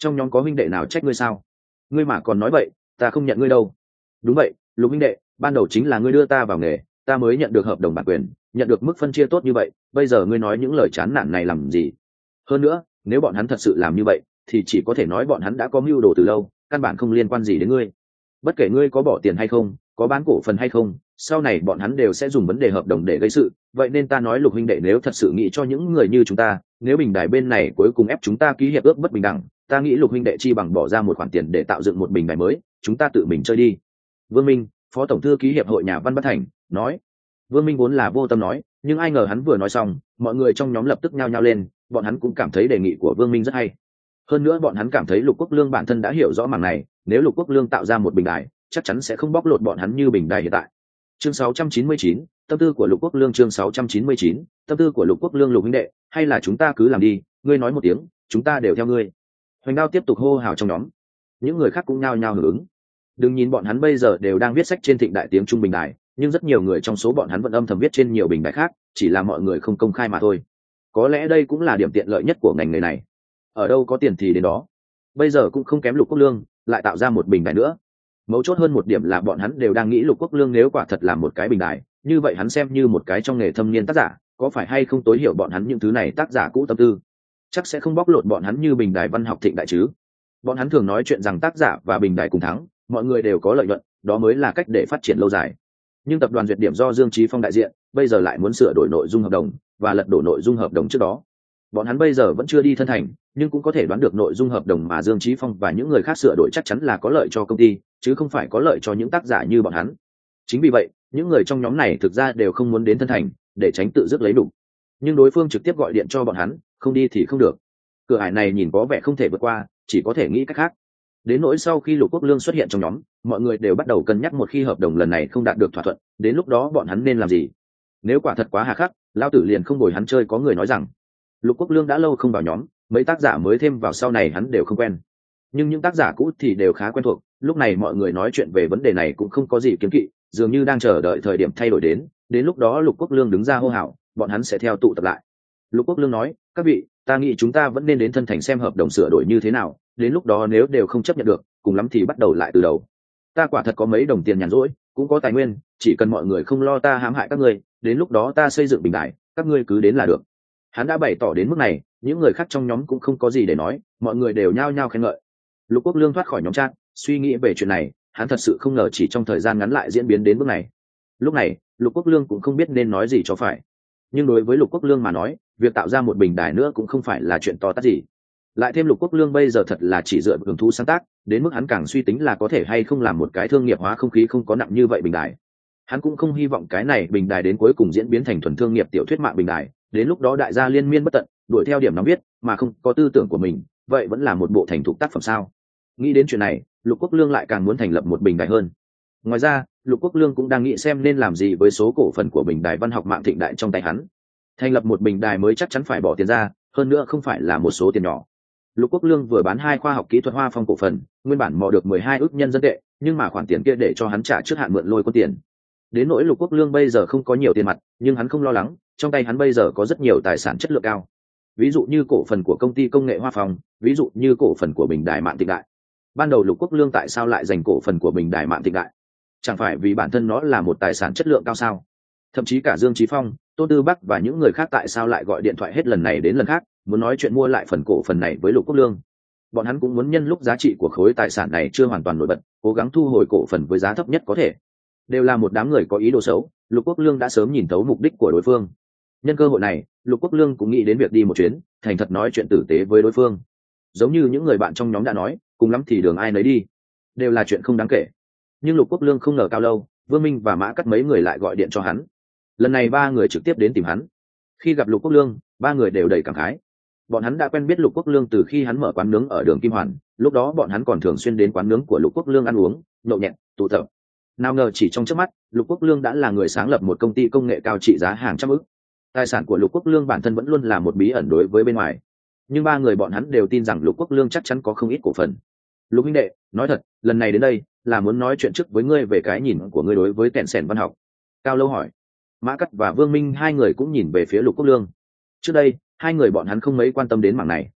trong nhóm có huynh đệ nào trách ngươi sao? Ngươi mà còn nói vậy, ta không nhận ngươi đâu. Đúng vậy, Lục huynh đệ, ban đầu chính là ngươi đưa ta vào nghề, ta mới nhận được hợp đồng bản quyền, nhận được mức phân chia tốt như vậy, bây giờ ngươi nói những lời chán nản này làm gì? Hơn nữa, nếu bọn hắn thật sự làm như vậy thì chỉ có thể nói bọn hắn đã có mưu đồ từ lâu, căn bản không liên quan gì đến ngươi. Bất kể ngươi có bỏ tiền hay không, có bán cổ phần hay không, sau này bọn hắn đều sẽ dùng vấn đề hợp đồng để gây sự. Vậy nên ta nói Lục huynh đệ, nếu thật sự nghĩ cho những người như chúng ta, nếu bình đài bên này cuối cùng ép chúng ta ký hiệp ước bất bình đẳng, ta nghĩ Lục huynh đệ chi bằng bỏ ra một khoản tiền để tạo dựng một bình đài mới, chúng ta tự mình chơi đi. Vương Minh, phó tổng thư ký hiệp hội nhà văn Bất Thành nói. Vương Minh vốn là vô tâm nói, nhưng ai ngờ hắn vừa nói xong, mọi người trong nhóm lập tức nhao nhao lên, bọn hắn cũng cảm thấy đề nghị của Vương Minh rất hay. Hơn nữa bọn hắn cảm thấy Lục Quốc Lương bản thân đã hiểu rõ mảng này, nếu Lục Quốc Lương tạo ra một bình đài, chắc chắn sẽ không bóc lột bọn hắn như bình đài hiện tại. Chương 699, tâm tư của Lục Quốc Lương. Chương 699, tâm tư của Lục Quốc Lương. Lục huynh đệ, hay là chúng ta cứ làm đi, ngươi nói một tiếng, chúng ta đều theo ngươi. Hoành Đao tiếp tục hô hào trong nhóm, những người khác cũng nhao nhao hưởng ứng. Đừng nhìn bọn hắn bây giờ đều đang viết sách trên Thịnh Đại Tiếng Trung bình đài, nhưng rất nhiều người trong số bọn hắn vẫn âm thầm viết trên nhiều bình đài khác, chỉ là mọi người không công khai mà thôi. Có lẽ đây cũng là điểm tiện lợi nhất của ngành nghề này. Ở đâu có tiền thì đến đó. Bây giờ cũng không kém Lục Quốc Lương, lại tạo ra một bình đài nữa. Mấu chốt hơn một điểm là bọn hắn đều đang nghĩ Lục Quốc Lương nếu quả thật là một cái bình đài, như vậy hắn xem như một cái trong nghề thâm niên tác giả, có phải hay không tối hiểu bọn hắn những thứ này tác giả cũ tâm tư, chắc sẽ không bóc lột bọn hắn như bình đài văn học Thịnh Đại chứ. Bọn hắn thường nói chuyện rằng tác giả và bình đài cùng thắng, mọi người đều có lợi nhuận, đó mới là cách để phát triển lâu dài. Nhưng tập đoàn Duyệt Điểm do Dương Chí Phong đại diện, bây giờ lại muốn sửa đổi nội dung hợp đồng và lật đổ nội dung hợp đồng trước đó. Bọn hắn bây giờ vẫn chưa đi thân thành, nhưng cũng có thể đoán được nội dung hợp đồng mà Dương Chí Phong và những người khác sửa đổi chắc chắn là có lợi cho công ty, chứ không phải có lợi cho những tác giả như bọn hắn. Chính vì vậy, những người trong nhóm này thực ra đều không muốn đến thân thành, để tránh tự dứt lấy đủ. Nhưng đối phương trực tiếp gọi điện cho bọn hắn, không đi thì không được. Cửa ải này nhìn có vẻ không thể vượt qua, chỉ có thể nghĩ cách khác. Đến nỗi sau khi Lục Quốc Lương xuất hiện trong nhóm, mọi người đều bắt đầu cân nhắc một khi hợp đồng lần này không đạt được thỏa thuận, đến lúc đó bọn hắn nên làm gì. Nếu quả thật quá hà khắc, lao tử liền không bồi hắn chơi. Có người nói rằng Lục Quốc Lương đã lâu không vào nhóm, mấy tác giả mới thêm vào sau này hắn đều không quen, nhưng những tác giả cũ thì đều khá quen thuộc. Lúc này mọi người nói chuyện về vấn đề này cũng không có gì kiêng kỵ, dường như đang chờ đợi thời điểm thay đổi đến lúc đó Lục Quốc Lương đứng ra hô hào, bọn hắn sẽ theo tụ tập lại. Lục Quốc Lương nói, các vị, ta nghĩ chúng ta vẫn nên đến thân thành xem hợp đồng sửa đổi như thế nào, đến lúc đó nếu đều không chấp nhận được, cùng lắm thì bắt đầu lại từ đầu. Ta quả thật có mấy đồng tiền nhàn rỗi, cũng có tài nguyên, chỉ cần mọi người không lo ta hãm hại các ngươi, đến lúc đó ta xây dựng bình đại, các ngươi cứ đến là được. Hắn đã bày tỏ đến mức này, những người khác trong nhóm cũng không có gì để nói, mọi người đều nhao nhao khen ngợi. Lục Quốc Lương thoát khỏi nhóm chat, suy nghĩ về chuyện này, hắn thật sự không ngờ chỉ trong thời gian ngắn lại diễn biến đến bước này. Lúc này, Lục Quốc Lương cũng không biết nên nói gì cho phải. Nhưng đối với Lục Quốc Lương mà nói, việc tạo ra một bình đài nữa cũng không phải là chuyện to tát gì. Lại thêm Lục Quốc Lương bây giờ thật là chỉ dựa vào hưởng thú sáng tác, đến mức hắn càng suy tính là có thể hay không làm một cái thương nghiệp hóa không khí không có nặng như vậy bình đài. Hắn cũng không hy vọng cái này bình đài đến cuối cùng diễn biến thành thuần thương nghiệp tiểu thuyết mạng bình đài, đến lúc đó đại gia liên miên bất tận, đuổi theo điểm nóng viết mà không có tư tưởng của mình, vậy vẫn là một bộ thành thục tác phẩm sao? Nghĩ đến chuyện này, Lục Quốc Lương lại càng muốn thành lập một bình đài hơn. Ngoài ra, Lục Quốc Lương cũng đang nghĩ xem nên làm gì với số cổ phần của bình đài văn học mạng Thịnh Đại trong tay hắn. Thành lập một bình đài mới chắc chắn phải bỏ tiền ra, hơn nữa không phải là một số tiền nhỏ. Lục Quốc Lương vừa bán 2 khoa học kỹ thuật Hoa Phong cổ phần, nguyên bản mò được 12 ức nhân dân tệ, nhưng mà khoản tiền kia để cho hắn trả trước hạn mượn lôi có tiền. Đến nỗi Lục Quốc Lương bây giờ không có nhiều tiền mặt, nhưng hắn không lo lắng, trong tay hắn bây giờ có rất nhiều tài sản chất lượng cao. Ví dụ như cổ phần của công ty công nghệ Hoa Phong, ví dụ như cổ phần của bình đài mạng Thịnh Đại. Ban đầu Lục Quốc Lương tại sao lại giành cổ phần của bình đài mạng Thịnh Đại? Chẳng phải vì bản thân nó là một tài sản chất lượng cao sao? Thậm chí cả Dương Chí Phong, Tôn Tư Bắc và những người khác tại sao lại gọi điện thoại hết lần này đến lần khác, muốn nói chuyện mua lại phần cổ phần này với Lục Quốc Lương. Bọn hắn cũng muốn nhân lúc giá trị của khối tài sản này chưa hoàn toàn nổi bật, cố gắng thu hồi cổ phần với giá thấp nhất có thể. Đều là một đám người có ý đồ xấu, Lục Quốc Lương đã sớm nhìn thấu mục đích của đối phương. Nhân cơ hội này, Lục Quốc Lương cũng nghĩ đến việc đi một chuyến, thành thật nói chuyện tử tế với đối phương. Giống như những người bạn trong nhóm đã nói, cùng lắm thì đường ai nấy đi, đều là chuyện không đáng kể. Nhưng Lục Quốc Lương không ngờ cao lâu, Vương Minh và Mã Cắt mấy người lại gọi điện cho hắn. Lần này 3 người trực tiếp đến tìm hắn. Khi gặp Lục Quốc Lương, 3 người đều đầy cảm khái. Bọn hắn đã quen biết Lục Quốc Lương từ khi hắn mở quán nướng ở đường Kim Hoàn, lúc đó bọn hắn còn thường xuyên đến quán nướng của Lục Quốc Lương ăn uống, nhậu nhẹt, tụ tập. Nào ngờ chỉ trong chớp mắt, Lục Quốc Lương đã là người sáng lập một công ty công nghệ cao trị giá hàng trăm ức. Tài sản của Lục Quốc Lương bản thân vẫn luôn là một bí ẩn đối với bên ngoài. Nhưng 3 người bọn hắn đều tin rằng Lục Quốc Lương chắc chắn có không ít cổ phần. Lục huynh đệ, nói thật, lần này đến đây là muốn nói chuyện trước với ngươi về cái nhìn của ngươi đối với kẹn sẻn văn học. Cao Lâu hỏi. Mã Cắt và Vương Minh hai người cũng nhìn về phía Lục Quốc Lương. Trước đây, hai người bọn hắn không mấy quan tâm đến mảng này.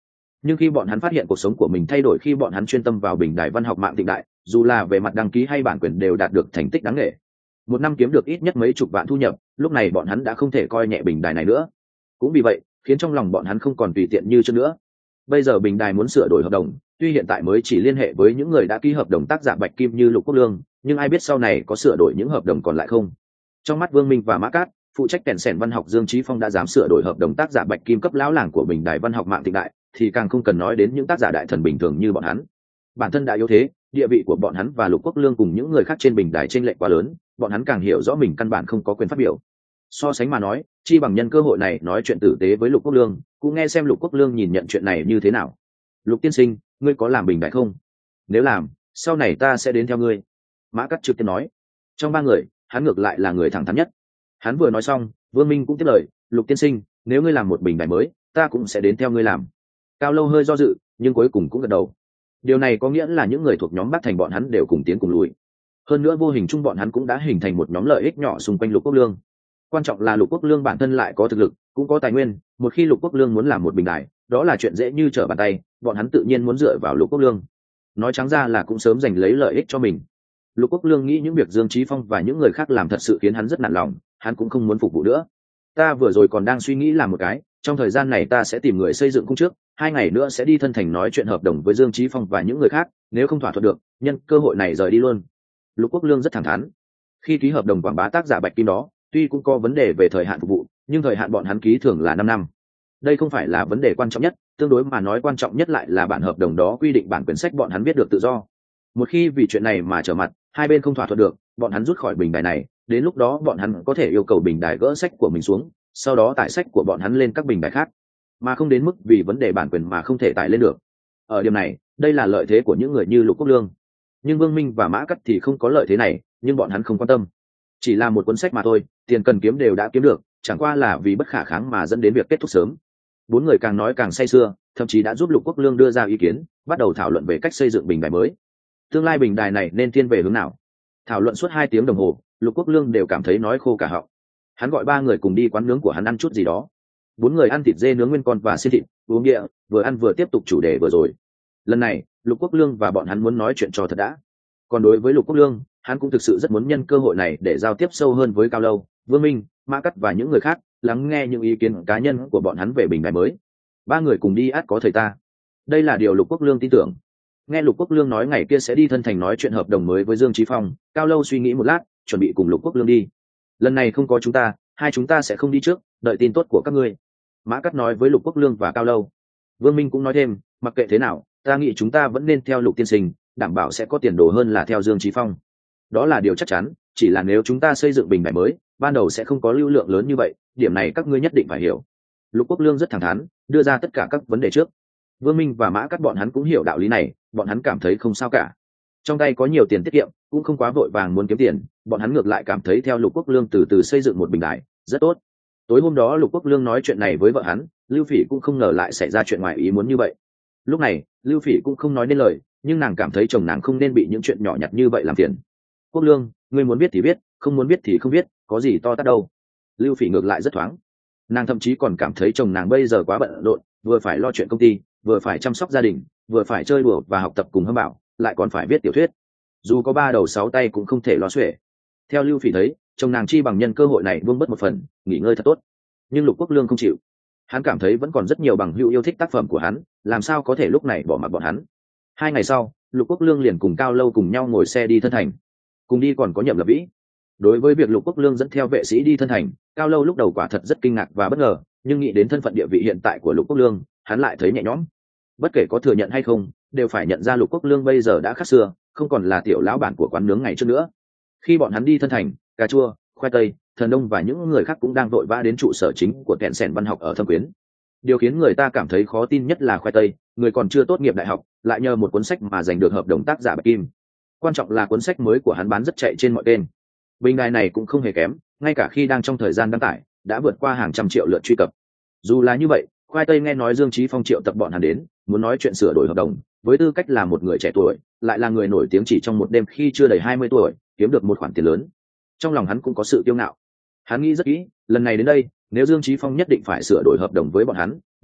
Nhưng khi bọn hắn phát hiện cuộc sống của mình thay đổi khi bọn hắn chuyên tâm vào bình đài văn học mạng Tịnh Đại, dù là về mặt đăng ký hay bản quyền đều đạt được thành tích đáng nể. Một năm kiếm được ít nhất mấy chục vạn thu nhập, lúc này bọn hắn đã không thể coi nhẹ bình đài này nữa. Cũng vì vậy khiến trong lòng bọn hắn không còn tùy tiện như trước nữa. Bây giờ bình đài muốn sửa đổi hợp đồng, tuy hiện tại mới chỉ liên hệ với những người đã ký hợp đồng tác giả Bạch Kim như Lục Quốc Lương, nhưng ai biết sau này có sửa đổi những hợp đồng còn lại không. Trong mắt Vương Minh và Mã Cát, phụ trách kèn sèn văn học Dương Chí Phong đã dám sửa đổi hợp đồng tác giả Bạch Kim cấp lão làng của bình đài văn học mạng Tịnh Đại, thì càng không cần nói đến những tác giả đại thần bình thường như bọn hắn. Bản thân đã yếu thế, địa vị của bọn hắn và Lục Quốc Lương cùng những người khác trên bình đài chênh lệch quá lớn, bọn hắn càng hiểu rõ mình căn bản không có quyền phát biểu. So sánh mà nói, chi bằng nhân cơ hội này nói chuyện tử tế với Lục Quốc Lương, cũng nghe xem Lục Quốc Lương nhìn nhận chuyện này như thế nào. Lục tiên sinh, ngươi có làm bình đại không? Nếu làm, sau này ta sẽ đến theo ngươi. Mã Cắt trực tiếp nói. Trong ba người, hắn ngược lại là người thẳng thắn nhất. Hắn vừa nói xong, Vương Minh cũng tiếp lời, Lục tiên sinh, nếu ngươi làm một bình đại mới, ta cũng sẽ đến theo ngươi làm. Cao Lâu hơi do dự, nhưng cuối cùng cũng gật đầu. Điều này có nghĩa là những người thuộc nhóm Bắc Thành bọn hắn đều cùng tiến cùng lùi. Hơn nữa vô hình chung bọn hắn cũng đã hình thành một nhóm lợi ích nhỏ xung quanh Lục Quốc Lương. Quan trọng là Lục Quốc Lương bản thân lại có thực lực, cũng có tài nguyên, một khi Lục Quốc Lương muốn làm một bình đài, đó là chuyện dễ như trở bàn tay, bọn hắn tự nhiên muốn dựa vào Lục Quốc Lương. Nói trắng ra là cũng sớm giành lấy lợi ích cho mình. Lục Quốc Lương nghĩ những việc Dương Chí Phong và những người khác làm thật sự khiến hắn rất nản lòng, hắn cũng không muốn phục vụ nữa. Ta vừa rồi còn đang suy nghĩ làm một cái, trong thời gian này ta sẽ tìm người xây dựng cung trước, 2 ngày nữa sẽ đi Thân Thành nói chuyện hợp đồng với Dương Chí Phong và những người khác, nếu không thỏa thuận được, nhân cơ hội này rời đi luôn. Lục Quốc Lương rất thẳng thắn. Khi ký hợp đồng quảng bá tác giả Bạch Kim đó, tuy cũng có vấn đề về thời hạn phục vụ, nhưng thời hạn bọn hắn ký thường là 5 năm. Đây không phải là vấn đề quan trọng nhất, tương đối mà nói quan trọng nhất lại là bản hợp đồng đó quy định bản quyển sách bọn hắn viết được tự do. Một khi vì chuyện này mà trở mặt, hai bên không thỏa thuận được, bọn hắn rút khỏi bình đài này, đến lúc đó bọn hắn có thể yêu cầu bình đài gỡ sách của mình xuống, sau đó tải sách của bọn hắn lên các bình đài khác, mà không đến mức vì vấn đề bản quyền mà không thể tải lên được. Ở điểm này, đây là lợi thế của những người như Lục Quốc Lương. Nhưng Vương Minh và Mã Cắt thì không có lợi thế này, nhưng bọn hắn không quan tâm. Chỉ là một cuốn sách mà thôi, tiền cần kiếm đều đã kiếm được, chẳng qua là vì bất khả kháng mà dẫn đến việc kết thúc sớm. Bốn người càng nói càng say sưa, thậm chí đã giúp Lục Quốc Lương đưa ra ý kiến, bắt đầu thảo luận về cách xây dựng bình đài mới. Tương lai bình đài này nên thiên về hướng nào? Thảo luận suốt 2 tiếng đồng hồ, Lục Quốc Lương đều cảm thấy nói khô cả họng. Hắn gọi 3 người cùng đi quán nướng của hắn ăn chút gì đó. 4 người ăn thịt dê nướng nguyên con và xiên thịt, uống địa, vừa ăn vừa tiếp tục chủ đề vừa rồi. Lần này, Lục Quốc Lương và bọn hắn muốn nói chuyện cho thật đã. Còn đối với Lục Quốc Lương, hắn cũng thực sự rất muốn nhân cơ hội này để giao tiếp sâu hơn với Cao Lâu, Vương Minh, Mã Cắt và những người khác, lắng nghe những ý kiến cá nhân của bọn hắn về bình đài mới. 3 người cùng đi ắt có thời ta. Đây là điều Lục Quốc Lương tin tưởng. Nghe Lục Quốc Lương nói ngày kia sẽ đi Thân Thành nói chuyện hợp đồng mới với Dương Chí Phong, Cao Lâu suy nghĩ một lát, chuẩn bị cùng Lục Quốc Lương đi. Lần này không có chúng ta, hai chúng ta sẽ không đi trước, đợi tin tốt của các ngươi. Mã Cắt nói với Lục Quốc Lương và Cao Lâu. Vương Minh cũng nói thêm, mặc kệ thế nào, ta nghĩ chúng ta vẫn nên theo Lục tiên sinh, đảm bảo sẽ có tiền đồ hơn là theo Dương Chí Phong. Đó là điều chắc chắn, chỉ là nếu chúng ta xây dựng bình đài mới, ban đầu sẽ không có lưu lượng lớn như vậy, điểm này các ngươi nhất định phải hiểu. Lục Quốc Lương rất thẳng thắn, đưa ra tất cả các vấn đề trước. Vương Minh và Mã Cắt bọn hắn cũng hiểu đạo lý này, bọn hắn cảm thấy không sao cả. Trong tay có nhiều tiền tiết kiệm, cũng không quá vội vàng muốn kiếm tiền, bọn hắn ngược lại cảm thấy theo Lục Quốc Lương từ từ xây dựng một bình đài, rất tốt. Tối hôm đó Lục Quốc Lương nói chuyện này với vợ hắn, Lưu Phỉ cũng không ngờ lại xảy ra chuyện ngoài ý muốn như vậy. Lúc này, Lưu Phỉ cũng không nói nên lời, nhưng nàng cảm thấy chồng nàng không nên bị những chuyện nhỏ nhặt như vậy làm phiền. Quốc Lương, ngươi muốn biết thì biết, không muốn biết thì không biết, có gì to tát đâu. Lưu Phỉ ngược lại rất thoáng. Nàng thậm chí còn cảm thấy chồng nàng bây giờ quá bận rộn, vừa phải lo chuyện công ty, vừa phải chăm sóc gia đình, vừa phải chơi đùa và học tập cùng Hâm Bảo, lại còn phải viết tiểu thuyết. Dù có 3 đầu 6 tay cũng không thể lo xuể. Theo Lưu Phỉ thấy, chồng nàng chi bằng nhân cơ hội này buông bớt một phần, nghỉ ngơi thật tốt. Nhưng Lục Quốc Lương không chịu. Hắn cảm thấy vẫn còn rất nhiều bằng hữu yêu thích tác phẩm của hắn, làm sao có thể lúc này bỏ mặc bọn hắn. 2 ngày sau, Lục Quốc Lương liền cùng Cao Lâu cùng nhau ngồi xe đi Thân Thành. Cùng đi còn có Nhậm Lập Vĩ. Đối với việc Lục Quốc Lương dẫn theo vệ sĩ đi Thân Thành, Cao Lâu lúc đầu quả thật rất kinh ngạc và bất ngờ, nhưng nghĩ đến thân phận địa vị hiện tại của Lục Quốc Lương, hắn lại thấy nhẹ nhõm. Bất kể có thừa nhận hay không, đều phải nhận ra Lục Quốc Lương bây giờ đã khác xưa, không còn là tiểu lão bản của quán nướng ngày trước nữa. Khi bọn hắn đi Thân Thành, cà chua, khoai tây, Thần Đông và những người khác cũng đang vội vã đến trụ sở chính của Kẹn Sèn Văn học ở Thâm Quyến. Điều khiến người ta cảm thấy khó tin nhất là khoai tây, người còn chưa tốt nghiệp đại học, lại nhờ một cuốn sách mà giành được hợp đồng tác giả Bạch Kim. Quan trọng là cuốn sách mới của hắn bán rất chạy trên mọi kênh. Bình đài này cũng không hề kém, ngay cả khi đang trong thời gian đăng tải, đã vượt qua hàng trăm triệu lượt truy cập. Dù là như vậy, khoai tây nghe nói Dương Chí Phong triệu tập bọn hắn đến, muốn nói chuyện sửa đổi hợp đồng, với tư cách là một người trẻ tuổi, lại là người nổi tiếng chỉ trong một đêm khi chưa đầy 20 tuổi, kiếm được một khoản tiền lớn. Trong lòng hắn cũng có sự kiêu ngạo. Hắn nghĩ rất kỹ, lần này đến đây, nếu Dương Chí Phong nhất định phải sửa đổi hợp đồng với bọn hắn,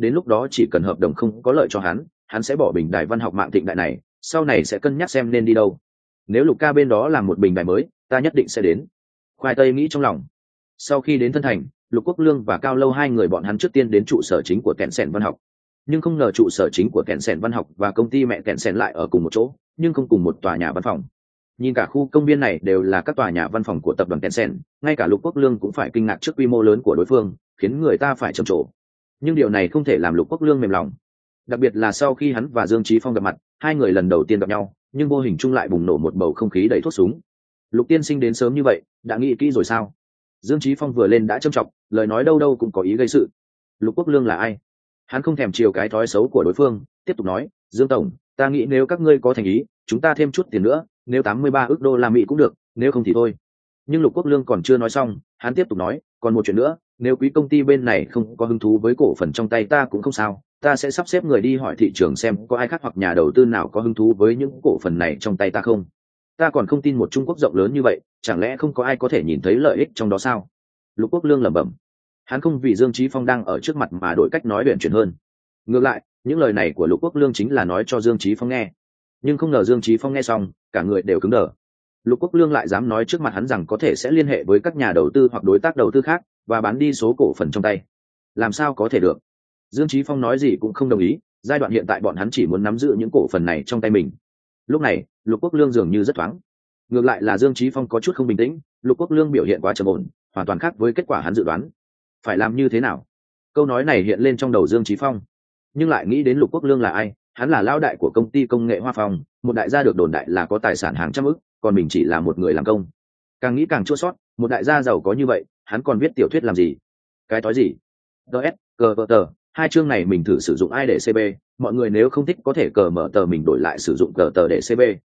đến lúc đó chỉ cần hợp đồng không có lợi cho hắn sẽ bỏ bình đài văn học mạng thịnh đại này, sau này sẽ cân nhắc xem nên đi đâu. Nếu Lục ca bên đó làm một bình đài mới, ta nhất định sẽ đến. Khoai tây nghĩ trong lòng. Sau khi đến Thân Thành, Lục Quốc Lương và Cao Lâu hai người bọn hắn trước tiên đến trụ sở chính của Tencent Văn học. Nhưng không ngờ trụ sở chính của Tencent Văn học và công ty mẹ Tencent lại ở cùng một chỗ, nhưng không cùng một tòa nhà văn phòng. Nhìn cả khu công viên này đều là các tòa nhà văn phòng của tập đoàn Tencent, ngay cả Lục Quốc Lương cũng phải kinh ngạc trước quy mô lớn của đối phương, khiến người ta phải trầm trồ. Nhưng điều này không thể làm Lục Quốc Lương mềm lòng. Đặc biệt là sau khi hắn và Dương Chí Phong gặp mặt, hai người lần đầu tiên gặp nhau, nhưng vô hình chung lại bùng nổ một bầu không khí đầy thuốc súng. Lục tiên sinh đến sớm như vậy, đã nghĩ kỹ rồi sao? Dương Chí Phong vừa lên đã trầm trọng, lời nói đâu đâu cũng có ý gây sự. Lục Quốc Lương là ai? Hắn không thèm chiều cái thói xấu của đối phương, tiếp tục nói, Dương tổng, ta nghĩ nếu các ngươi có thành ý, chúng ta thêm chút tiền nữa, nếu 83 ức đô la Mỹ cũng được, nếu không thì thôi. Nhưng Lục Quốc Lương còn chưa nói xong, hắn tiếp tục nói, còn một chuyện nữa, nếu quý công ty bên này không có hứng thú với cổ phần trong tay ta cũng không sao, ta sẽ sắp xếp người đi hỏi thị trường xem có ai khác hoặc nhà đầu tư nào có hứng thú với những cổ phần này trong tay ta không. Ta còn không tin một Trung Quốc rộng lớn như vậy, chẳng lẽ không có ai có thể nhìn thấy lợi ích trong đó sao? Lục Quốc Lương lẩm bẩm. Hắn không vì Dương Chí Phong đang ở trước mặt mà đổi cách nói luyện chuyển hơn. Ngược lại, những lời này của Lục Quốc Lương chính là nói cho Dương Chí Phong nghe. Nhưng không ngờ Dương Chí Phong nghe xong, cả người đều cứng đờ. Lục Quốc Lương lại dám nói trước mặt hắn rằng có thể sẽ liên hệ với các nhà đầu tư hoặc đối tác đầu tư khác và bán đi số cổ phần trong tay. Làm sao có thể được? Dương Chí Phong nói gì cũng không đồng ý, giai đoạn hiện tại bọn hắn chỉ muốn nắm giữ những cổ phần này trong tay mình. Lúc này, Lục Quốc Lương dường như rất thoáng. Ngược lại là Dương Chí Phong có chút không bình tĩnh, Lục Quốc Lương biểu hiện quá trầm ổn, hoàn toàn khác với kết quả hắn dự đoán. Phải làm như thế nào? Câu nói này hiện lên trong đầu Dương Chí Phong, nhưng lại nghĩ đến Lục Quốc Lương là ai, hắn là lão đại của công ty công nghệ Hoa Phong, một đại gia được đồn đại là có tài sản hàng trăm ức, còn mình chỉ là một người làm công. Càng nghĩ càng chua xót, một đại gia giàu có như vậy, hắn còn viết tiểu thuyết làm gì? Cái tối gì? DS, cờ vợ tờ, hai chương này mình thử sử dụng ai để CB, mọi người nếu không thích có thể cờ mở tờ mình đổi lại sử dụng cờ tờ để CB.